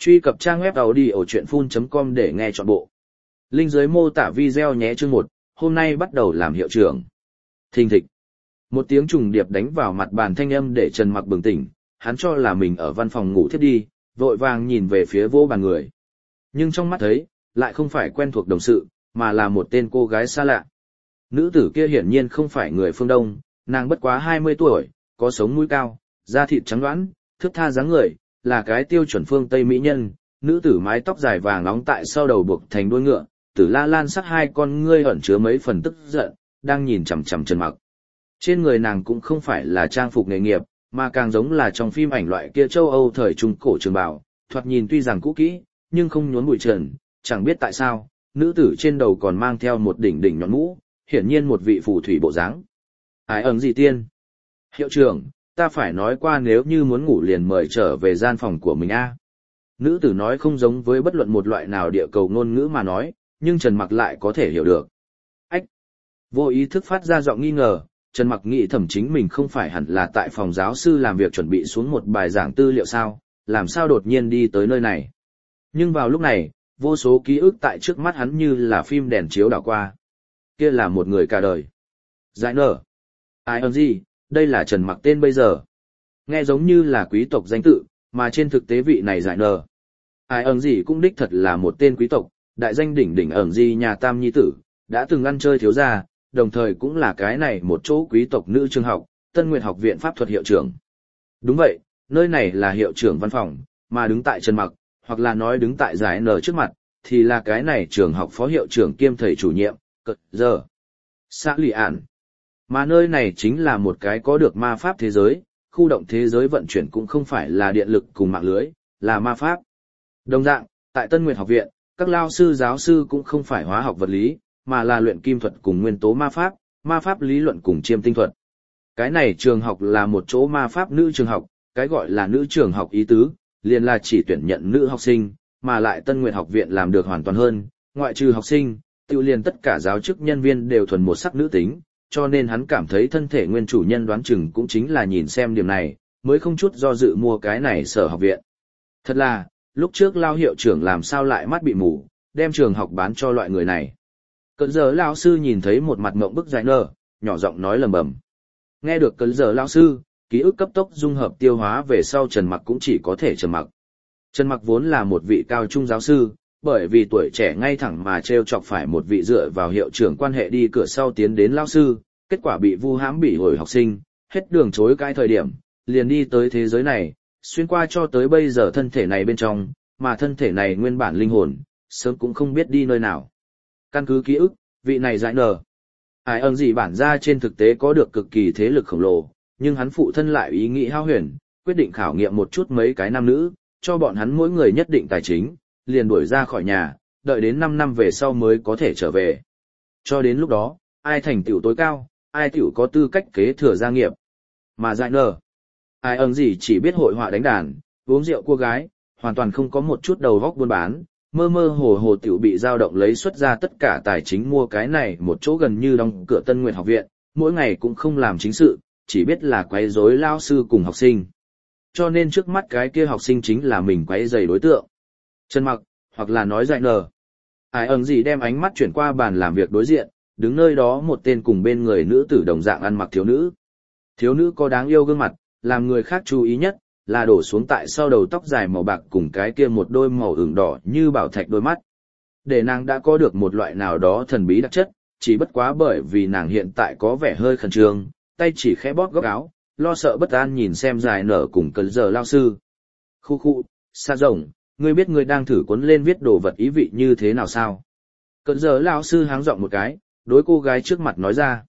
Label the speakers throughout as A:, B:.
A: Truy cập trang web audiochuyenphun.com để nghe trọn bộ. Link dưới mô tả video nhé. Chương 1, hôm nay bắt đầu làm hiệu trưởng. Thình thịch. Một tiếng trùng điệp đánh vào mặt bàn thanh âm để Trần Mặc bừng tỉnh, hắn cho là mình ở văn phòng ngủ thiếp đi, vội vàng nhìn về phía vô bàn người. Nhưng trong mắt thấy, lại không phải quen thuộc đồng sự, mà là một tên cô gái xa lạ. Nữ tử kia hiển nhiên không phải người phương Đông, nàng bất quá 20 tuổi, có sống mũi cao, da thịt trắng đoán, thướt tha dáng người, là cái tiêu chuẩn phương Tây mỹ nhân. Nữ tử mái tóc dài vàng nóng tại sau đầu buộc thành đuôi ngựa, Tử La Lan sắc hai con ngươi ẩn chứa mấy phần tức giận, đang nhìn chằm chằm Trần Mặc. Trên người nàng cũng không phải là trang phục nghề nghiệp, mà càng giống là trong phim ảnh loại kia châu Âu thời trung cổ trường bào, thoạt nhìn tuy rằng cũ kỹ, nhưng không nhốn bụi trần. Chẳng biết tại sao, nữ tử trên đầu còn mang theo một đỉnh nhọn mũ, hiển nhiên một vị phù thủy bộ dáng. Ái ẩn gì tiên? Hiệu trưởng, ta phải nói qua nếu như muốn ngủ liền mời trở về gian phòng của mình a. Nữ tử nói không giống với bất luận một loại nào địa cầu ngôn ngữ mà nói, nhưng Trần Mặc lại có thể hiểu được. Ách! Vô ý thức phát ra giọng nghi ngờ, Trần Mặc nghĩ thầm chính mình không phải hẳn là tại phòng giáo sư làm việc chuẩn bị xuống một bài giảng tư liệu sao, làm sao đột nhiên đi tới nơi này. Nhưng vào lúc này, vô số ký ức tại trước mắt hắn như là phim đèn chiếu đảo qua. Kia là một người cả đời. Giải nở. Ai ơn gì, đây là Trần Mặc tên bây giờ. Nghe giống như là quý tộc danh tự, mà trên thực tế vị này giải nở. Ai ơn gì cũng đích thật là một tên quý tộc, đại danh đỉnh ẩn gì nhà Tam Nhi Tử, đã từng ăn chơi thiếu gia, đồng thời cũng là cái này một chỗ quý tộc nữ trường học, Tân Nguyệt Học viện Pháp thuật hiệu trưởng. Đúng vậy, nơi này là hiệu trưởng văn phòng, mà đứng tại Trần Mặc, hoặc là nói đứng tại giải nở trước mặt, thì là cái này trường học phó hiệu trưởng kiêm thầy chủ nhiệm, cật giờ. Xã lì ản. Mà nơi này chính là một cái có được ma pháp thế giới, khu động thế giới vận chuyển cũng không phải là điện lực cùng mạng lưới, là ma pháp. Đồng dạng, tại Tân Nguyệt Học viện, các lao sư giáo sư cũng không phải hóa học vật lý, mà là luyện kim thuật cùng nguyên tố ma pháp lý luận cùng chiêm tinh thuật. Cái này trường học là một chỗ ma pháp nữ trường học, cái gọi là nữ trường học ý tứ, liền là chỉ tuyển nhận nữ học sinh, mà lại Tân Nguyệt Học viện làm được hoàn toàn hơn, ngoại trừ học sinh, tự liền tất cả giáo chức nhân viên đều thuần một sắc nữ tính, cho nên hắn cảm thấy thân thể nguyên chủ nhân đoán chừng cũng chính là nhìn xem điểm này, mới không chút do dự mua cái này sở học viện. Thật là, lúc trước lao hiệu trưởng làm sao lại mắt bị mù, đem trường học bán cho loại người này. Cận giờ lao sư nhìn thấy một mặt mộng bức giải nở, nhỏ giọng nói lầm bầm. Nghe được cận giờ lao sư, ký ức cấp tốc dung hợp tiêu hóa về sau Trần Mặc cũng chỉ có thể trầm mặc. Trần Mặc vốn là một vị cao trung giáo sư, bởi vì tuổi trẻ ngay thẳng mà trêu chọc phải một vị dựa vào hiệu trưởng quan hệ đi cửa sau tiến đến lao sư, kết quả bị vu hãm bị hồi học sinh, hết đường chối cãi thời điểm, liền đi tới thế giới này, xuyên qua cho tới bây giờ thân thể này bên trong, mà thân thể này nguyên bản linh hồn, sớm cũng không biết đi nơi nào. Căn cứ ký ức, vị này giải nở. Ai ơn gì bản ra trên thực tế có được cực kỳ thế lực khổng lồ, nhưng hắn phụ thân lại ý nghĩ hao huyền, quyết định khảo nghiệm một chút mấy cái nam nữ, cho bọn hắn mỗi người nhất định tài chính, liền đuổi ra khỏi nhà, đợi đến 5 năm về sau mới có thể trở về. Cho đến lúc đó, ai thành tựu tối cao, ai tựu có tư cách kế thừa gia nghiệp. Mà giải nở. Ai ơn gì chỉ biết hội họa đánh đàn, uống rượu cua gái, hoàn toàn không có một chút đầu góc buôn bán, mơ mơ hồ tiểu bị dao động lấy xuất ra tất cả tài chính mua cái này một chỗ gần như đóng cửa Tân Nguyệt Học viện, mỗi ngày cũng không làm chính sự, chỉ biết là quấy rối lao sư cùng học sinh. Cho nên trước mắt cái kia học sinh chính là mình quấy rầy đối tượng. Trần Mặc, hoặc là nói giải nở. Ai ẩn gì đem ánh mắt chuyển qua bàn làm việc đối diện, đứng nơi đó một tên cùng bên người nữ tử đồng dạng ăn mặc thiếu nữ. Thiếu nữ có đáng yêu gương mặt, làm người khác chú ý nhất, là đổ xuống tại sau đầu tóc dài màu bạc cùng cái kia một đôi màu ửng đỏ như bảo thạch đôi mắt. Để nàng đã có được một loại nào đó thần bí đặc chất, chỉ bất quá bởi vì nàng hiện tại có vẻ hơi khẩn trương, tay chỉ khẽ bóp góc áo, lo sợ bất an nhìn xem giải nở cùng cơn giờ lao sư. Khu khu, xa rồng, ngươi biết ngươi đang thử cuốn lên viết đồ vật ý vị như thế nào sao? Cơn giờ lao sư háng giọng một cái, đối cô gái trước mặt nói ra.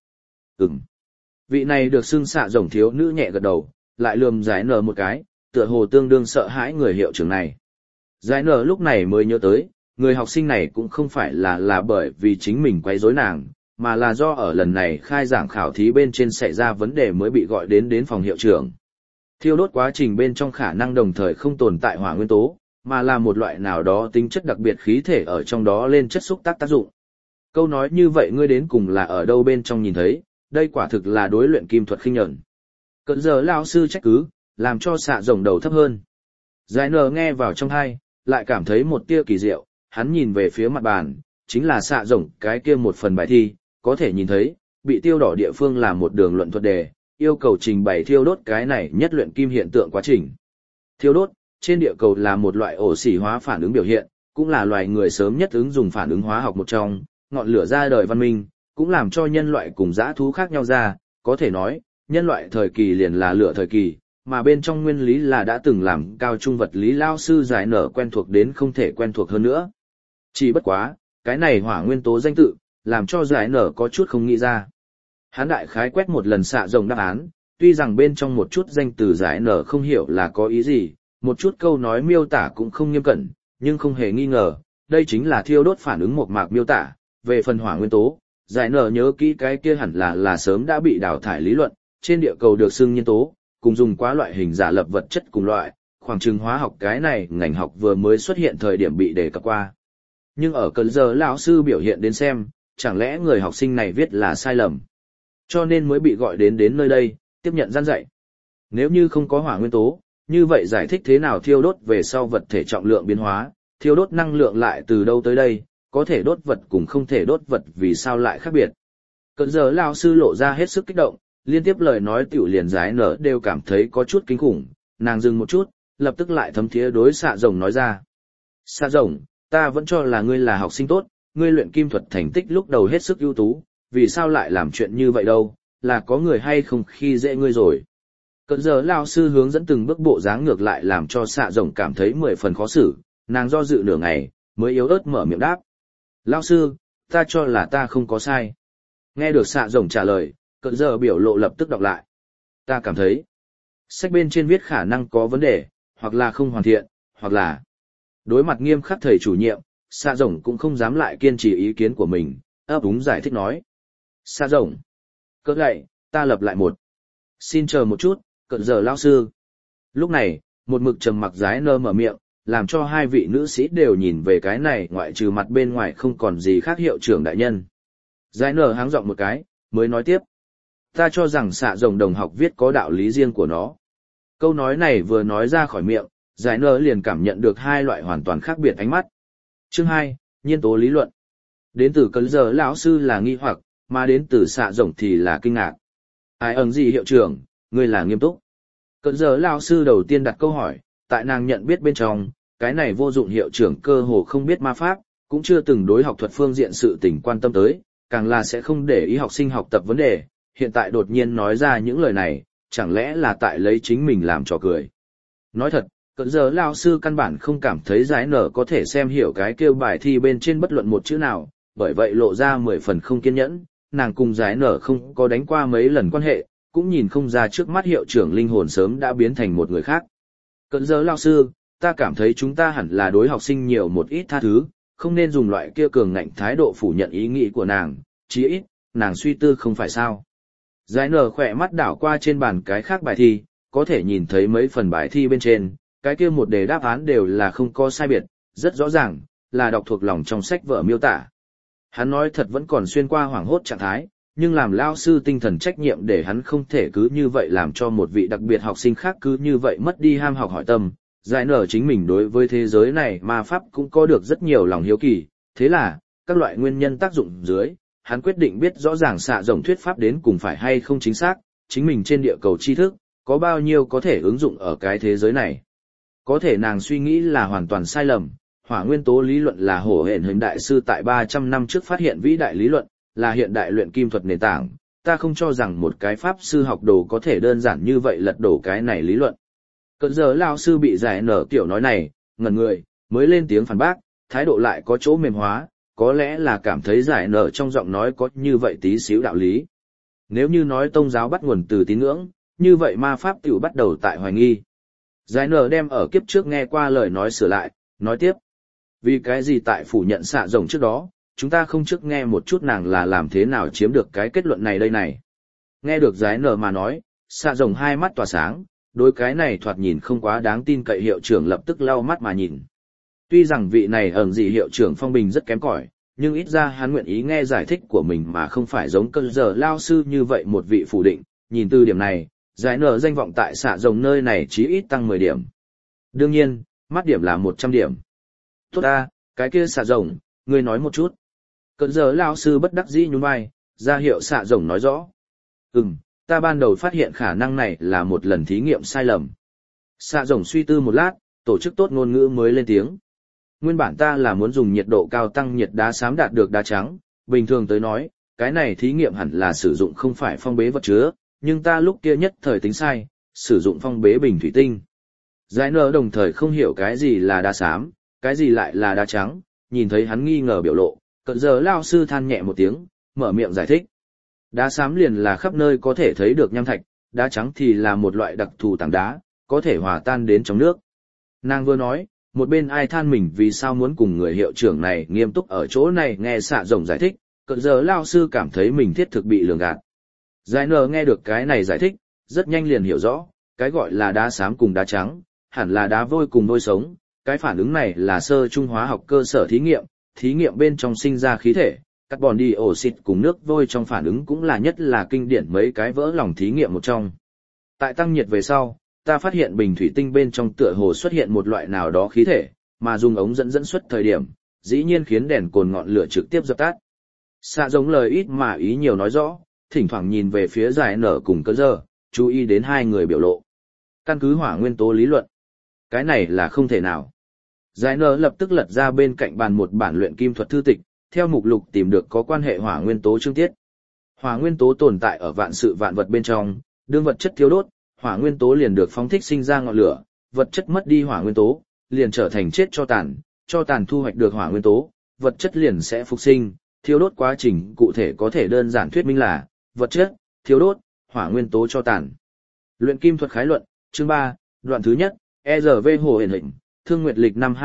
A: Vị này được xưng xạ rồng thiếu nữ nhẹ gật đầu, lại lườm giải nở một cái, tựa hồ tương đương sợ hãi người hiệu trưởng này. Giải nở lúc này mới nhớ tới, người học sinh này cũng không phải là bởi vì chính mình quấy rối nàng, mà là do ở lần này khai giảng khảo thí bên trên xảy ra vấn đề mới bị gọi đến phòng hiệu trưởng. Thiêu đốt quá trình bên trong khả năng đồng thời không tồn tại hỏa nguyên tố, mà là một loại nào đó tính chất đặc biệt khí thể ở trong đó lên chất xúc tác dụng. Câu nói như vậy ngươi đến cùng là ở đâu bên trong nhìn thấy, đây quả thực là đối luyện kim thuật khinh nhẫn. Cận giờ lão sư trách cứ, làm cho xạ rồng đầu thấp hơn. Giải nở nghe vào trong tai, lại cảm thấy một tia kỳ diệu, hắn nhìn về phía mặt bàn, chính là xạ rồng cái kia một phần bài thi, có thể nhìn thấy, bị tiêu đỏ địa phương là một đường luận thuật đề, yêu cầu trình bày thiêu đốt cái này nhất luyện kim hiện tượng quá trình. Thiêu đốt, trên địa cầu là một loại ổ xỉ hóa phản ứng biểu hiện, cũng là loài người sớm nhất ứng dụng phản ứng hóa học một trong, ngọn lửa ra đời văn minh, cũng làm cho nhân loại cùng dã thú khác nhau ra, có thể nói, nhân loại thời kỳ liền là lửa thời kỳ, mà bên trong nguyên lý là đã từng làm cao trung vật lý lao sư giải nở quen thuộc đến không thể quen thuộc hơn nữa. Chỉ bất quá, cái này hỏa nguyên tố danh tự, làm cho giải nở có chút không nghĩ ra. Hán đại khái quét một lần xạ rồng đáp án, tuy rằng bên trong một chút danh từ giải nở không hiểu là có ý gì, một chút câu nói miêu tả cũng không nghiêm cẩn, nhưng không hề nghi ngờ, đây chính là thiêu đốt phản ứng một mạc miêu tả. Về phần hỏa nguyên tố, giải nở nhớ kỹ cái kia hẳn là sớm đã bị đào thải lý luận, trên địa cầu được xưng nhiên tố, cùng dùng quá loại hình giả lập vật chất cùng loại, khoảng chừng hóa học cái này ngành học vừa mới xuất hiện thời điểm bị đề cập qua. Nhưng ở cần giờ lão sư biểu hiện đến xem, chẳng lẽ người học sinh này viết là sai lầm, cho nên mới bị gọi đến nơi đây, tiếp nhận gian dạy. Nếu như không có hỏa nguyên tố, như vậy giải thích thế nào thiêu đốt về sau vật thể trọng lượng biến hóa, thiêu đốt năng lượng lại từ đâu tới đây, có thể đốt vật cùng không thể đốt vật vì sao lại khác biệt. Cận giờ lão sư lộ ra hết sức kích động, liên tiếp lời nói tiểu liền giải nở đều cảm thấy có chút kinh khủng, nàng dừng một chút, lập tức lại thấm thía đối xạ rồng nói ra. Xạ rồng, ta vẫn cho là ngươi là học sinh tốt, ngươi luyện kim thuật thành tích lúc đầu hết sức ưu tú, vì sao lại làm chuyện như vậy đâu, là có người hay không khi dễ ngươi rồi. Cận giờ lão sư hướng dẫn từng bước bộ dáng ngược lại làm cho xạ rồng cảm thấy 10 phần khó xử, nàng do dự nửa ngày, mới yếu ớt mở miệng đáp. Lão sư, ta cho là ta không có sai. Nghe được xạ rồng trả lời, cận giờ biểu lộ lập tức đọc lại. Ta cảm thấy, sách bên trên viết khả năng có vấn đề, hoặc là không hoàn thiện, hoặc là... Đối mặt nghiêm khắc thầy chủ nhiệm, xạ rồng cũng không dám lại kiên trì ý kiến của mình, ấp úng giải thích nói. Xạ rồng, cỡ gậy, ta lập lại một. Xin chờ một chút, cận giờ lão sư. Lúc này, một mực trầm mặc Giải nơ mở miệng, làm cho hai vị nữ sĩ đều nhìn về cái này ngoại trừ mặt bên ngoài không còn gì khác hiệu trưởng đại nhân. Giải nơ háng giọng một cái, mới nói tiếp. Ta cho rằng xạ rồng đồng học viết có đạo lý riêng của nó. Câu nói này vừa nói ra khỏi miệng, Giải nơ liền cảm nhận được hai loại hoàn toàn khác biệt ánh mắt. Chương 2, nhiên tố lý luận. Đến từ cấn giờ lão sư là nghi hoặc, mà đến từ xạ rồng thì là kinh ngạc. Ai ẩn gì hiệu trưởng, ngươi là nghiêm túc. Cấn giờ lão sư đầu tiên đặt câu hỏi, tại nàng nhận biết bên trong, cái này vô dụng hiệu trưởng cơ hồ không biết ma pháp, cũng chưa từng đối học thuật phương diện sự tình quan tâm tới, càng là sẽ không để ý học sinh học tập vấn đề, hiện tại đột nhiên nói ra những lời này, chẳng lẽ là tại lấy chính mình làm trò cười. Nói thật, cận giờ lao sư căn bản không cảm thấy Giải nở có thể xem hiểu cái kêu bài thi bên trên bất luận một chữ nào, bởi vậy lộ ra 10 phần không kiên nhẫn, nàng cùng Giải nở không có đánh qua mấy lần quan hệ, cũng nhìn không ra trước mắt hiệu trưởng linh hồn sớm đã biến thành một người khác. Cận giờ lao sư, ta cảm thấy chúng ta hẳn là đối học sinh nhiều một ít tha thứ, không nên dùng loại kia cường ngạnh thái độ phủ nhận ý nghĩ của nàng, chí ít, nàng suy tư không phải sao. Giải nở khỏe mắt đảo qua trên bàn cái khác bài thi, có thể nhìn thấy mấy phần bài thi bên trên, cái kia một đề đáp án đều là không có sai biệt, rất rõ ràng, là đọc thuộc lòng trong sách vở miêu tả. Hắn nói thật vẫn còn xuyên qua hoảng hốt trạng thái, nhưng làm lao sư tinh thần trách nhiệm để hắn không thể cứ như vậy làm cho một vị đặc biệt học sinh khác cứ như vậy mất đi ham học hỏi tâm. Giải nở chính mình đối với thế giới này ma pháp cũng có được rất nhiều lòng hiếu kỳ, thế là, các loại nguyên nhân tác dụng dưới, hắn quyết định biết rõ ràng xạ rồng thuyết pháp đến cùng phải hay không chính xác, chính mình trên địa cầu tri thức, có bao nhiêu có thể ứng dụng ở cái thế giới này. Có thể nàng suy nghĩ là hoàn toàn sai lầm, hỏa nguyên tố lý luận là hổ hển hình đại sư tại 300 năm trước phát hiện vĩ đại lý luận, là hiện đại luyện kim thuật nền tảng, ta không cho rằng một cái pháp sư học đồ có thể đơn giản như vậy lật đổ cái này lý luận. Cận giờ lao sư bị Giải nở tiểu nói này, ngẩn người, mới lên tiếng phản bác, thái độ lại có chỗ mềm hóa, có lẽ là cảm thấy Giải nở trong giọng nói có như vậy tí xíu đạo lý. Nếu như nói tôn giáo bắt nguồn từ tín ngưỡng, như vậy ma pháp tiểu bắt đầu tại hoài nghi. Giải nở đem ở kiếp trước nghe qua lời nói sửa lại, nói tiếp. Vì cái gì tại phủ nhận xạ rồng trước đó, chúng ta không trước nghe một chút nàng là làm thế nào chiếm được cái kết luận này đây này. Nghe được Giải nở mà nói, xạ rồng hai mắt tỏa sáng, đối cái này thoạt nhìn không quá đáng tin cậy hiệu trưởng lập tức lau mắt mà nhìn. Tuy rằng vị này ẩn gì hiệu trưởng phong bình rất kém cỏi, nhưng ít ra hắn nguyện ý nghe giải thích của mình mà không phải giống cơn giờ lao sư như vậy một vị phủ định, nhìn từ điểm này, Giải nở danh vọng tại xạ rồng nơi này chí ít tăng 10 điểm. Đương nhiên, mắt điểm là 100 điểm, Tốt ta, cái kia xạ rồng, ngươi nói một chút. Cận giờ lao sư bất đắc dĩ nhún vai, ra hiệu xạ rồng nói rõ. Ta ban đầu phát hiện khả năng này là một lần thí nghiệm sai lầm. Xạ rồng suy tư một lát, tổ chức tốt ngôn ngữ mới lên tiếng. Nguyên bản ta là muốn dùng nhiệt độ cao tăng nhiệt đá xám đạt được đá trắng, bình thường tới nói, cái này thí nghiệm hẳn là sử dụng không phải phong bế vật chứa, nhưng ta lúc kia nhất thời tính sai, sử dụng phong bế bình thủy tinh. Giải nở đồng thời không hiểu cái gì là đá xám, cái gì lại là đá trắng, nhìn thấy hắn nghi ngờ biểu lộ, cận giờ lao sư than nhẹ một tiếng, mở miệng giải thích. Đá xám liền là khắp nơi có thể thấy được nham thạch, đá trắng thì là một loại đặc thù tảng đá, có thể hòa tan đến trong nước. Nàng vừa nói, một bên ai than mình vì sao muốn cùng người hiệu trưởng này nghiêm túc ở chỗ này nghe xạ rồng giải thích, cận giờ lao sư cảm thấy mình thiết thực bị lường gạt. Giải nở nghe được cái này giải thích, rất nhanh liền hiểu rõ, cái gọi là đá xám cùng đá trắng, hẳn là đá vôi cùng vôi sống, cái phản ứng này là sơ trung hóa học cơ sở thí nghiệm bên trong sinh ra khí thể, carbon dioxide cùng nước vôi trong phản ứng cũng là nhất là kinh điển mấy cái vỡ lòng thí nghiệm một trong. Tại tăng nhiệt về sau, ta phát hiện bình thủy tinh bên trong tựa hồ xuất hiện một loại nào đó khí thể, mà dùng ống dẫn xuất thời điểm, dĩ nhiên khiến đèn cồn ngọn lửa trực tiếp dập tắt. Xạ giống lời ít mà ý nhiều nói rõ, thỉnh thoảng nhìn về phía giải nở cùng cơ giờ, chú ý đến hai người biểu lộ. Căn cứ hỏa nguyên tố lý luận, cái này là không thể nào. Giải nở lập tức lật ra bên cạnh bàn một bản luyện kim thuật thư tịch, theo mục lục tìm được có quan hệ hỏa nguyên tố chương tiết. Hỏa nguyên tố tồn tại ở vạn sự vạn vật bên trong, đương vật chất thiêu đốt, hỏa nguyên tố liền được phóng thích sinh ra ngọn lửa, vật chất mất đi hỏa nguyên tố, liền trở thành chết cho tàn thu hoạch được hỏa nguyên tố, vật chất liền sẽ phục sinh, thiêu đốt quá trình cụ thể có thể đơn giản thuyết minh là vật chất, thiêu đốt, hỏa nguyên tố cho tàn. Luyện kim thuật khái luận, chương 3, đoạn thứ nhất, ERV Hồ Hiển Hình, Thương Nguyệt Lịch năm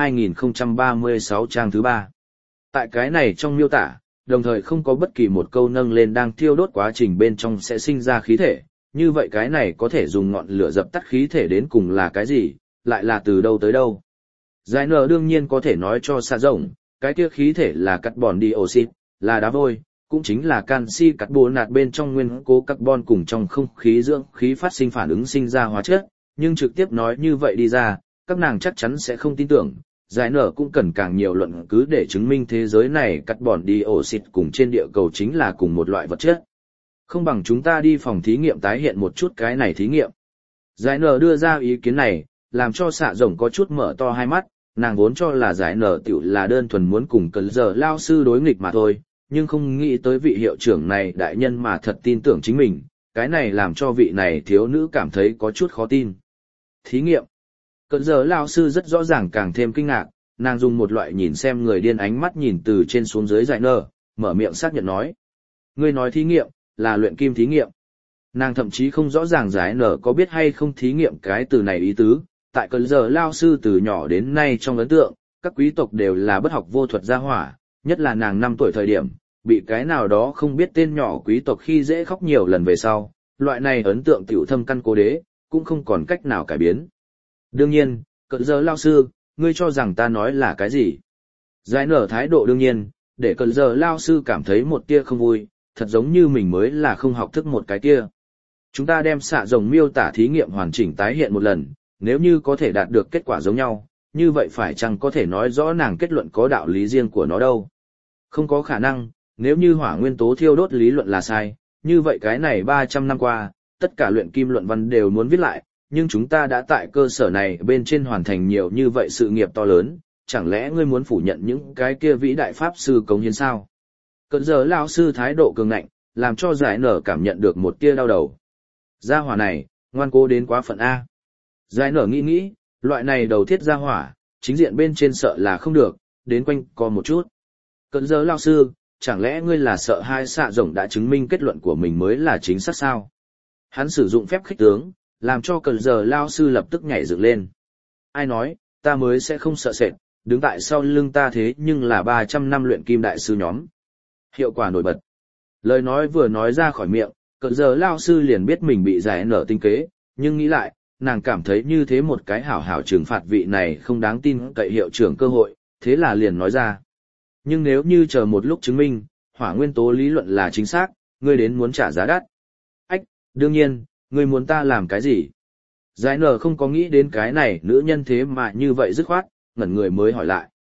A: 2036 trang thứ 3. Tại cái này trong miêu tả, đồng thời không có bất kỳ một câu nâng lên đang thiêu đốt quá trình bên trong sẽ sinh ra khí thể, như vậy cái này có thể dùng ngọn lửa dập tắt khí thể đến cùng là cái gì, lại là từ đâu tới đâu. Giải nở đương nhiên có thể nói cho xạ rồng, cái kia khí thể là carbon dioxide, là đá vôi, cũng chính là canxi carbonate bên trong nguyên tố carbon cùng trong không khí dưỡng khí phát sinh phản ứng sinh ra hóa chất, nhưng trực tiếp nói như vậy đi ra, các nàng chắc chắn sẽ không tin tưởng. Giải nở cũng cần càng nhiều luận cứ để chứng minh thế giới này carbon dioxide cùng trên địa cầu chính là cùng một loại vật chất. Không bằng chúng ta đi phòng thí nghiệm tái hiện một chút cái này thí nghiệm. Giải nở đưa ra ý kiến này, làm cho xạ rồng có chút mở to hai mắt, nàng vốn cho là giải nở tiểu là đơn thuần muốn cùng cẩn giờ lao sư đối nghịch mà thôi, nhưng không nghĩ tới vị hiệu trưởng này đại nhân mà thật tin tưởng chính mình, cái này làm cho vị này thiếu nữ cảm thấy có chút khó tin. Thí nghiệm. Cẩn giờ lao sư rất rõ ràng càng thêm kinh ngạc, nàng dùng một loại nhìn xem người điên ánh mắt nhìn từ trên xuống dưới giải nở, mở miệng xác nhận nói. Ngươi nói thí nghiệm, là luyện kim thí nghiệm. Nàng thậm chí không rõ ràng giải nở có biết hay không thí nghiệm cái từ này ý tứ, tại cẩn giờ lao sư từ nhỏ đến nay trong ấn tượng, các quý tộc đều là bất học vô thuật gia hỏa, nhất là nàng 5 tuổi thời điểm, bị cái nào đó không biết tên nhỏ quý tộc khi dễ khóc nhiều lần về sau, loại này ấn tượng tiểu thâm căn cố đế, cũng không còn cách nào cải biến. Đương nhiên, cẩn giờ lao sư, ngươi cho rằng ta nói là cái gì? Giải nở thái độ đương nhiên, để cẩn giờ lao sư cảm thấy một tia không vui, thật giống như mình mới là không học thức một cái kia. Chúng ta đem xạ rồng miêu tả thí nghiệm hoàn chỉnh tái hiện một lần, nếu như có thể đạt được kết quả giống nhau, như vậy phải chăng có thể nói rõ nàng kết luận có đạo lý riêng của nó đâu? Không có khả năng, nếu như hỏa nguyên tố thiêu đốt lý luận là sai, như vậy cái này 300 năm qua, tất cả luyện kim luận văn đều muốn viết lại, nhưng chúng ta đã tại cơ sở này bên trên hoàn thành nhiều như vậy sự nghiệp to lớn, chẳng lẽ ngươi muốn phủ nhận những cái kia vĩ đại pháp sư cống hiến sao? Cẩn giờ lão sư thái độ cường ngạnh, làm cho giải nở cảm nhận được một tia đau đầu. Gia hỏa này, ngoan cố đến quá phận A. Giải nở nghĩ, loại này đầu thiết gia hỏa, chính diện bên trên sợ là không được, đến quanh co một chút. Cẩn giờ lão sư, chẳng lẽ ngươi là sợ hai xạ rồng đã chứng minh kết luận của mình mới là chính xác sao? Hắn sử dụng phép khích tướng, làm cho cẩn giờ lão sư lập tức nhảy dựng lên. Ai nói, ta mới sẽ không sợ sệt, đứng tại sau lưng ta thế nhưng là 300 năm luyện kim đại sư nhóm. Hiệu quả nổi bật. Lời nói vừa nói ra khỏi miệng, cẩn giờ lao sư liền biết mình bị giải nở tinh kế, nhưng nghĩ lại, nàng cảm thấy như thế một cái hảo hảo trừng phạt vị này không đáng tin cậy hiệu trưởng cơ hội, thế là liền nói ra. Nhưng nếu như chờ một lúc chứng minh, hỏa nguyên tố lý luận là chính xác, ngươi đến muốn trả giá đắt. Ách, đương nhiên, ngươi muốn ta làm cái gì? Giải nở không có nghĩ đến cái này nữ nhân thế mà như vậy dứt khoát, ngẩn người mới hỏi lại.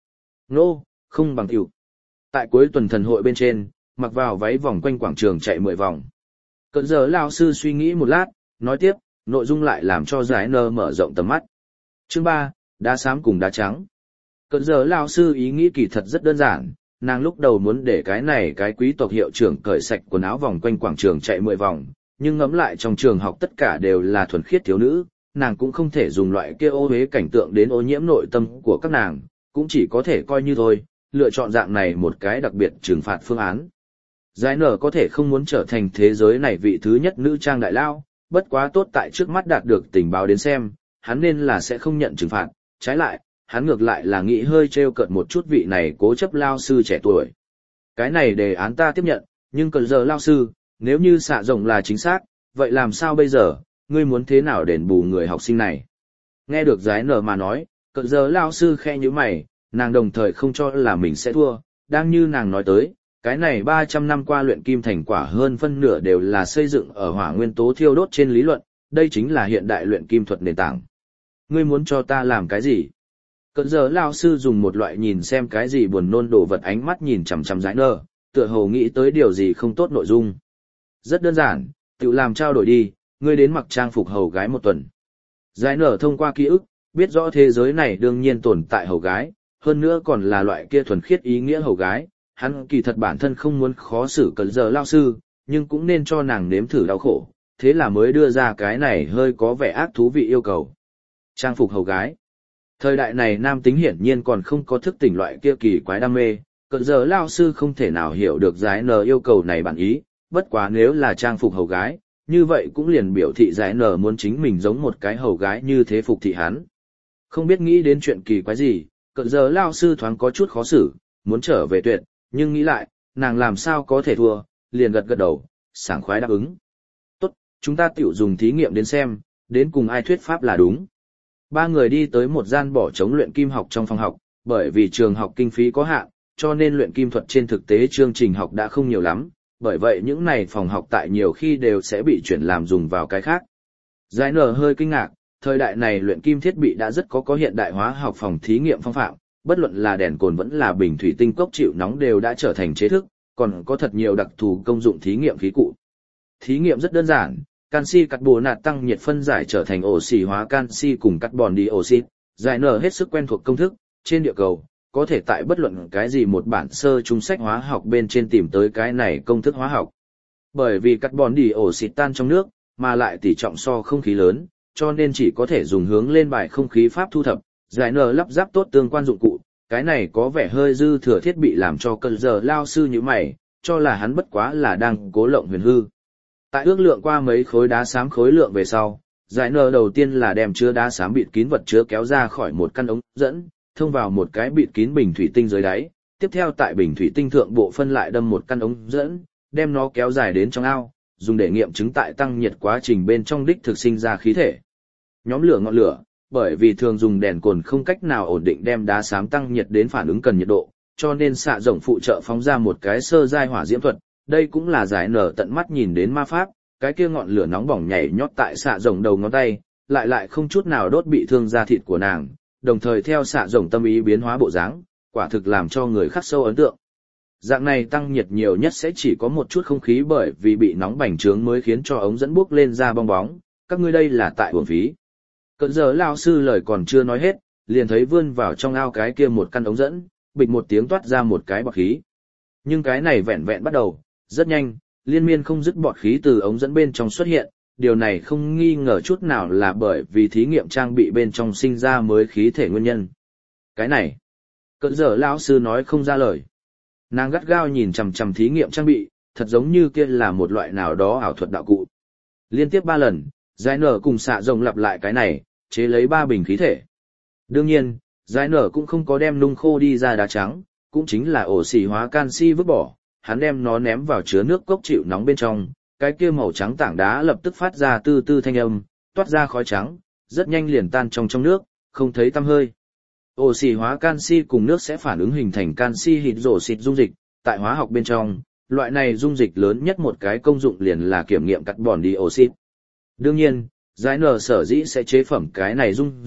A: Nô, không bằng tiểu. Tại cuối tuần thần hội bên trên, mặc vào váy vòng quanh quảng trường chạy 10 vòng. Cận giờ lao sư suy nghĩ một lát, nói tiếp, nội dung lại làm cho giải nơ mở rộng tầm mắt. Chương 3, đá xám cùng đá trắng. Cận giờ lao sư ý nghĩ kỳ thật rất đơn giản, nàng lúc đầu muốn để cái quý tộc hiệu trưởng cởi sạch quần áo vòng quanh quảng trường chạy 10 vòng, nhưng ngẫm lại trong trường học tất cả đều là thuần khiết thiếu nữ, nàng cũng không thể dùng loại kia ô uế cảnh tượng đến ô nhiễm nội tâm của các nàng, cũng chỉ có thể coi như thôi, lựa chọn dạng này một cái đặc biệt trừng phạt phương án. Giải nở có thể không muốn trở thành thế giới này vị thứ nhất nữ trang đại lao, bất quá tốt tại trước mắt đạt được tình báo đến xem, hắn nên là sẽ không nhận trừng phạt, trái lại, hắn ngược lại là nghĩ hơi trêu cợt một chút vị này cố chấp lao sư trẻ tuổi. Cái này đề án ta tiếp nhận, nhưng cần giờ lao sư, nếu như xạ rồng là chính xác, vậy làm sao bây giờ, ngươi muốn thế nào đền bù người học sinh này? Nghe được giải nở mà nói, cận giờ lao sư khe như mày, nàng đồng thời không cho là mình sẽ thua, đang như nàng nói tới, cái này 300 năm qua luyện kim thành quả hơn phân nửa đều là xây dựng ở hỏa nguyên tố thiêu đốt trên lý luận, đây chính là hiện đại luyện kim thuật nền tảng. Ngươi muốn cho ta làm cái gì? Cận giờ lao sư dùng một loại nhìn xem cái gì buồn nôn đồ vật ánh mắt nhìn chằm chằm giải nở, tựa hồ nghĩ tới điều gì không tốt nội dung. Rất đơn giản, tự làm trao đổi đi, ngươi đến mặc trang phục hầu gái một tuần. Giải nở thông qua ký ức, biết rõ thế giới này đương nhiên tồn tại hầu gái, hơn nữa còn là loại kia thuần khiết ý nghĩa hầu gái, hắn kỳ thật bản thân không muốn khó xử cận giờ lao sư, nhưng cũng nên cho nàng nếm thử đau khổ, thế là mới đưa ra cái này hơi có vẻ ác thú vị yêu cầu. Trang phục hầu gái. Thời đại này nam tính hiển nhiên còn không có thức tỉnh loại kia kỳ quái đam mê, cận giờ lao sư không thể nào hiểu được giải nở yêu cầu này bản ý, bất quá nếu là trang phục hầu gái, như vậy cũng liền biểu thị giải nở muốn chính mình giống một cái hầu gái như thế phục thị hắn. Không biết nghĩ đến chuyện kỳ quái gì, cận giờ lao sư thoáng có chút khó xử, muốn trở về tuyệt, nhưng nghĩ lại, nàng làm sao có thể thua, liền gật gật đầu, sảng khoái đáp ứng. Tốt, chúng ta tiểu dùng thí nghiệm đến xem, đến cùng ai thuyết pháp là đúng. Ba người đi tới một gian bỏ trống luyện kim học trong phòng học, bởi vì trường học kinh phí có hạn, cho nên luyện kim thuật trên thực tế chương trình học đã không nhiều lắm, bởi vậy những này phòng học tại nhiều khi đều sẽ bị chuyển làm dùng vào cái khác. Giải nở hơi kinh ngạc, thời đại này luyện kim thiết bị đã rất có hiện đại hóa học phòng thí nghiệm phong phạm, bất luận là đèn cồn vẫn là bình thủy tinh cốc chịu nóng đều đã trở thành chế thức, còn có thật nhiều đặc thù công dụng thí nghiệm khí cụ. Thí nghiệm rất đơn giản, canxi carbonat tăng nhiệt phân giải trở thành oxy hóa canxi cùng carbon dioxide, giải nở hết sức quen thuộc công thức, trên địa cầu, có thể tại bất luận cái gì một bản sơ trung sách hóa học bên trên tìm tới cái này công thức hóa học. Bởi vì carbon dioxide tan trong nước, mà lại tỷ trọng so không khí lớn, cho nên chỉ có thể dùng hướng lên bài không khí pháp thu thập, giải nở lắp ráp tốt tương quan dụng cụ, cái này có vẻ hơi dư thừa thiết bị làm cho cơn giờ lao sư như mày, cho là hắn bất quá là đang cố lộng huyền hư. Tại ước lượng qua mấy khối đá xám khối lượng về sau, giải nở đầu tiên là đem chứa đá xám bịt kín vật chứa kéo ra khỏi một căn ống dẫn, thông vào một cái bịt kín bình thủy tinh dưới đáy, tiếp theo tại bình thủy tinh thượng bộ phân lại đâm một căn ống dẫn, đem nó kéo dài đến trong ao, dùng để nghiệm chứng tại tăng nhiệt quá trình bên trong đích thực sinh ra khí thể. Nhóm lửa ngọn lửa, bởi vì thường dùng đèn cồn không cách nào ổn định đem đá xám tăng nhiệt đến phản ứng cần nhiệt độ, cho nên xạ rồng phụ trợ phóng ra một cái sơ giai hỏa diễm thuật, đây cũng là giải nở tận mắt nhìn đến ma pháp, cái kia ngọn lửa nóng bỏng nhảy nhót tại xạ rồng đầu ngón tay, lại không chút nào đốt bị thương da thịt của nàng, đồng thời theo xạ rồng tâm ý biến hóa bộ dáng, quả thực làm cho người khắc sâu ấn tượng. Dạng này tăng nhiệt nhiều nhất sẽ chỉ có một chút không khí bởi vì bị nóng bành trướng mới khiến cho ống dẫn bốc lên ra bong bóng, các ngươi đây là tại uổng phí. Cận giờ lao sư lời còn chưa nói hết, liền thấy vươn vào trong ao cái kia một căn ống dẫn, bịch một tiếng toát ra một cái bọt khí. Nhưng cái này vẹn vẹn bắt đầu, rất nhanh, liên miên không dứt bọt khí từ ống dẫn bên trong xuất hiện, điều này không nghi ngờ chút nào là bởi vì thí nghiệm trang bị bên trong sinh ra mới khí thể nguyên nhân. Cái này, cận giờ lão sư nói không ra lời. Nàng gắt gao nhìn chằm chằm thí nghiệm trang bị, thật giống như kia là một loại nào đó ảo thuật đạo cụ. Liên tiếp 3 lần, giải nở cùng xạ rồng lặp lại cái này, chế lấy 3 bình khí thể. Đương nhiên, giải nở cũng không có đem nung khô đi ra đá trắng, cũng chính là oxy hóa canxi vứt bỏ, hắn đem nó ném vào chứa nước cốc chịu nóng bên trong, cái kia màu trắng tảng đá lập tức phát ra tư tư thanh âm, toát ra khói trắng, rất nhanh liền tan trong nước, không thấy tăm hơi. Oxy hóa canxi cùng nước sẽ phản ứng hình thành canxi hydroxit dung dịch, tại hóa học bên trong, loại này dung dịch lớn nhất một cái công dụng liền là kiểm nghiệm carbon dioxide. Đương nhiên, giải nở sở dĩ sẽ chế phẩm cái này dung dịch,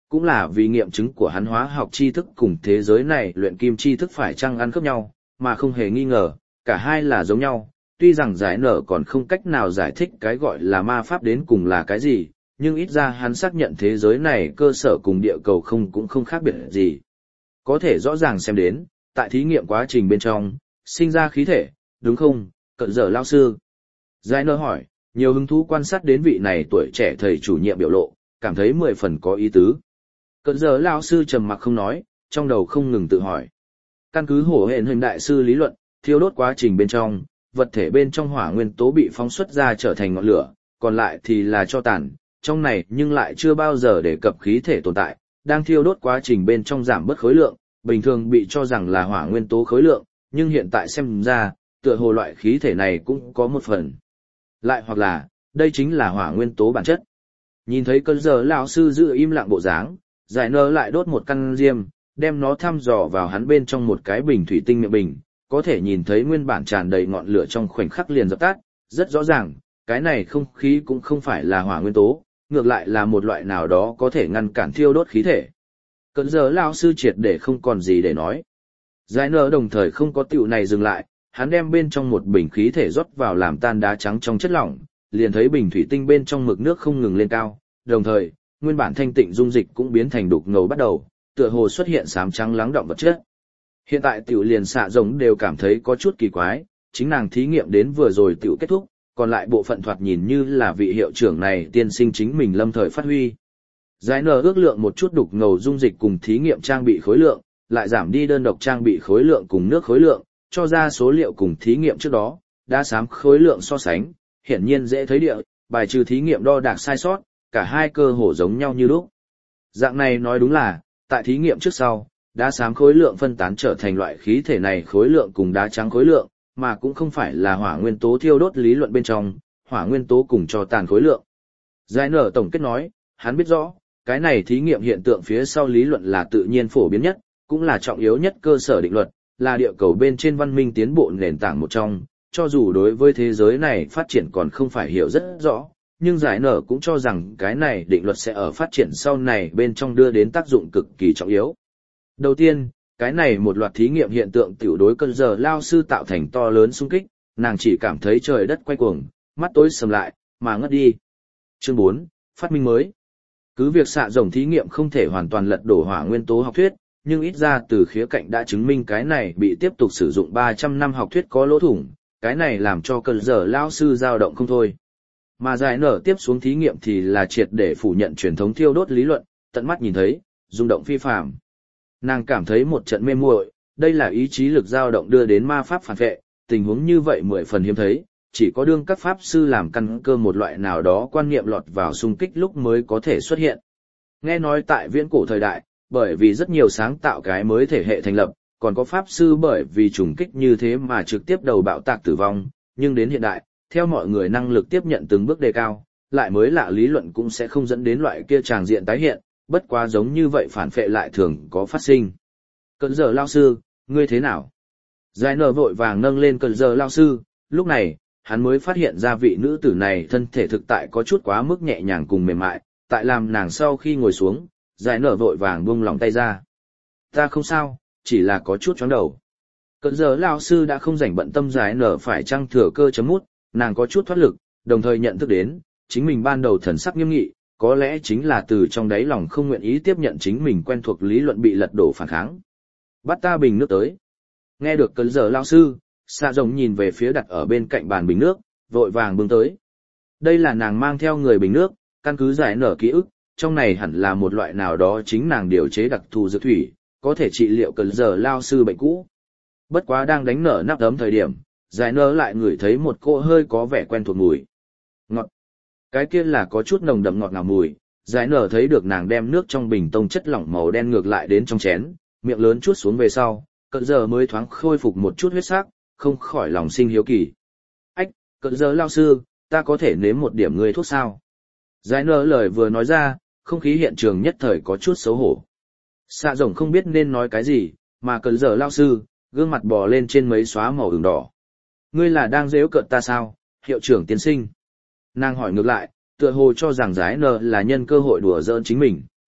A: cũng là vì nghiệm chứng của hắn hóa học tri thức cùng thế giới này luyện kim tri thức phải chăng ăn khớp nhau, mà không hề nghi ngờ, cả hai là giống nhau. Tuy rằng giải nở còn không cách nào giải thích cái gọi là ma pháp đến cùng là cái gì, nhưng ít ra hắn xác nhận thế giới này cơ sở cùng địa cầu cũng không khác biệt gì. Có thể rõ ràng xem đến, tại thí nghiệm quá trình bên trong, sinh ra khí thể, đúng không, cận giờ lao sư? Giải nở hỏi, nhiều hứng thú quan sát đến vị này tuổi trẻ thầy chủ nhiệm biểu lộ, cảm thấy 10 phần có ý tứ. Cận giờ lao sư trầm mặc không nói, trong đầu không ngừng tự hỏi. Căn cứ hổ hển hình đại sư lý luận, thiêu đốt quá trình bên trong, vật thể bên trong hỏa nguyên tố bị phóng xuất ra trở thành ngọn lửa, còn lại thì là tro tàn, trong này nhưng lại chưa bao giờ đề cập khí thể tồn tại, đang thiêu đốt quá trình bên trong giảm bớt khối lượng, bình thường bị cho rằng là hỏa nguyên tố khối lượng, nhưng hiện tại xem ra, tựa hồ loại khí thể này cũng có một phần. Lại hoặc là, đây chính là hỏa nguyên tố bản chất. Nhìn thấy cơn giờ lão sư giữ im lặng bộ dáng, giải nơ lại đốt một căn diêm, đem nó thăm dò vào hắn bên trong một cái bình thủy tinh miệng bình, có thể nhìn thấy nguyên bản tràn đầy ngọn lửa trong khoảnh khắc liền dập tắt, rất rõ ràng, cái này không khí cũng không phải là hỏa nguyên tố, ngược lại là một loại nào đó có thể ngăn cản thiêu đốt khí thể. Cơn giờ lão sư triệt để không còn gì để nói. Giải nơ đồng thời không có tựu này dừng lại, hắn đem bên trong một bình khí thể rót vào làm tan đá trắng trong chất lỏng, liền thấy bình thủy tinh bên trong mực nước không ngừng lên cao, đồng thời, nguyên bản thanh tịnh dung dịch cũng biến thành đục ngầu bắt đầu, tựa hồ xuất hiện xám trắng lắng đọng vật chất. Hiện tại tiểu liền xạ rồng đều cảm thấy có chút kỳ quái, chính nàng thí nghiệm đến vừa rồi tiểu kết thúc, còn lại bộ phận thoạt nhìn như là vị hiệu trưởng này tiên sinh chính mình lâm thời phát huy. Giải nở ước lượng một chút đục ngầu dung dịch cùng thí nghiệm trang bị khối lượng, lại giảm đi đơn độc trang bị khối lượng cùng nước khối lượng, cho ra số liệu cùng thí nghiệm trước đó, đã xám khối lượng so sánh, hiển nhiên dễ thấy địa, bài trừ thí nghiệm đo đạc sai sót, cả hai cơ hồ giống nhau như lúc. Dạng này nói đúng là, tại thí nghiệm trước sau, đá xám khối lượng phân tán trở thành loại khí thể này khối lượng cùng đá trắng khối lượng, mà cũng không phải là hỏa nguyên tố thiêu đốt lý luận bên trong, hỏa nguyên tố cùng cho tàn khối lượng. Giải nở tổng kết nói, hắn biết rõ, cái này thí nghiệm hiện tượng phía sau lý luận là tự nhiên phổ biến nhất, cũng là trọng yếu nhất cơ sở định luật, là địa cầu bên trên văn minh tiến bộ nền tảng một trong, cho dù đối với thế giới này phát triển còn không phải hiểu rất rõ, nhưng giải nở cũng cho rằng cái này định luật sẽ ở phát triển sau này bên trong đưa đến tác dụng cực kỳ trọng yếu. Đầu tiên, cái này một loạt thí nghiệm hiện tượng tiểu đối cơn giờ lao sư tạo thành to lớn xung kích, nàng chỉ cảm thấy trời đất quay cuồng, mắt tối sầm lại, mà ngất đi. Chương 4, phát minh mới. Cứ việc xạ rồng thí nghiệm không thể hoàn toàn lật đổ hỏa nguyên tố học thuyết, nhưng ít ra từ khía cạnh đã chứng minh cái này bị tiếp tục sử dụng 300 năm học thuyết có lỗ thủng, cái này làm cho cơn giờ lao sư dao động không thôi. Mà giải nở tiếp xuống thí nghiệm thì là triệt để phủ nhận truyền thống thiêu đốt lý luận, tận mắt nhìn thấy, rung động phi phàm. Nàng cảm thấy một trận mê muội, đây là ý chí lực dao động đưa đến ma pháp phản vệ, tình huống như vậy 10 phần hiếm thấy, chỉ có đương các pháp sư làm căn cơ một loại nào đó quan niệm lọt vào xung kích lúc mới có thể xuất hiện. Nghe nói tại viễn cổ thời đại, bởi vì rất nhiều sáng tạo cái mới thể hệ thành lập, còn có pháp sư bởi vì trùng kích như thế mà trực tiếp đầu bạo tạc tử vong, nhưng đến hiện đại, theo mọi người năng lực tiếp nhận từng bước đề cao, lại mới lạ lý luận cũng sẽ không dẫn đến loại kia tràng diện tái hiện, bất quá giống như vậy phản phệ lại thường có phát sinh. Cơn giờ lao sư, ngươi thế nào? Giải nở vội vàng nâng lên cơn giờ lao sư, lúc này, hắn mới phát hiện ra vị nữ tử này thân thể thực tại có chút quá mức nhẹ nhàng cùng mềm mại, tại làm nàng sau khi ngồi xuống, giải nở vội vàng buông lòng tay ra. Ta không sao, chỉ là có chút chóng đầu. Cơn giờ lao sư đã không rảnh bận tâm giải nở phải trăng thừa cơ chấm mút, nàng có chút thoát lực, đồng thời nhận thức đến, chính mình ban đầu thần sắc nghiêm nghị, có lẽ chính là từ trong đáy lòng không nguyện ý tiếp nhận chính mình quen thuộc lý luận bị lật đổ phản kháng. Bắt ta bình nước tới. Nghe được cơn giờ lao sư, xạ rồng nhìn về phía đặt ở bên cạnh bàn bình nước, vội vàng bưng tới. Đây là nàng mang theo người bình nước, căn cứ giải nở ký ức, trong này hẳn là một loại nào đó chính nàng điều chế đặc thù dược thủy, có thể trị liệu cơn giờ lao sư bệnh cũ. Bất quá đang đánh nở nắp ấm thời điểm, giải nở lại ngửi thấy một cỗ hơi có vẻ quen thuộc mùi. Ngọt. Cái kia là có chút nồng đậm ngọt ngào mùi, giải nở thấy được nàng đem nước trong bình tông chất lỏng màu đen ngược lại đến trong chén, miệng lớn chuốt xuống về sau, cận giờ mới thoáng khôi phục một chút huyết sắc, không khỏi lòng sinh hiếu kỳ. Ách, cận giờ lao sư, ta có thể nếm một điểm ngươi thuốc sao? Giải nở lời vừa nói ra, không khí hiện trường nhất thời có chút xấu hổ. Xạ rồng không biết nên nói cái gì, mà cận giờ lao sư, gương mặt bò lên trên mấy xóa màu ửng đỏ. Ngươi là đang giễu cợt ta sao, hiệu trưởng tiến sinh? Nàng hỏi ngược lại, tựa hồ cho rằng giải nở là nhân cơ hội đùa giỡn chính mình.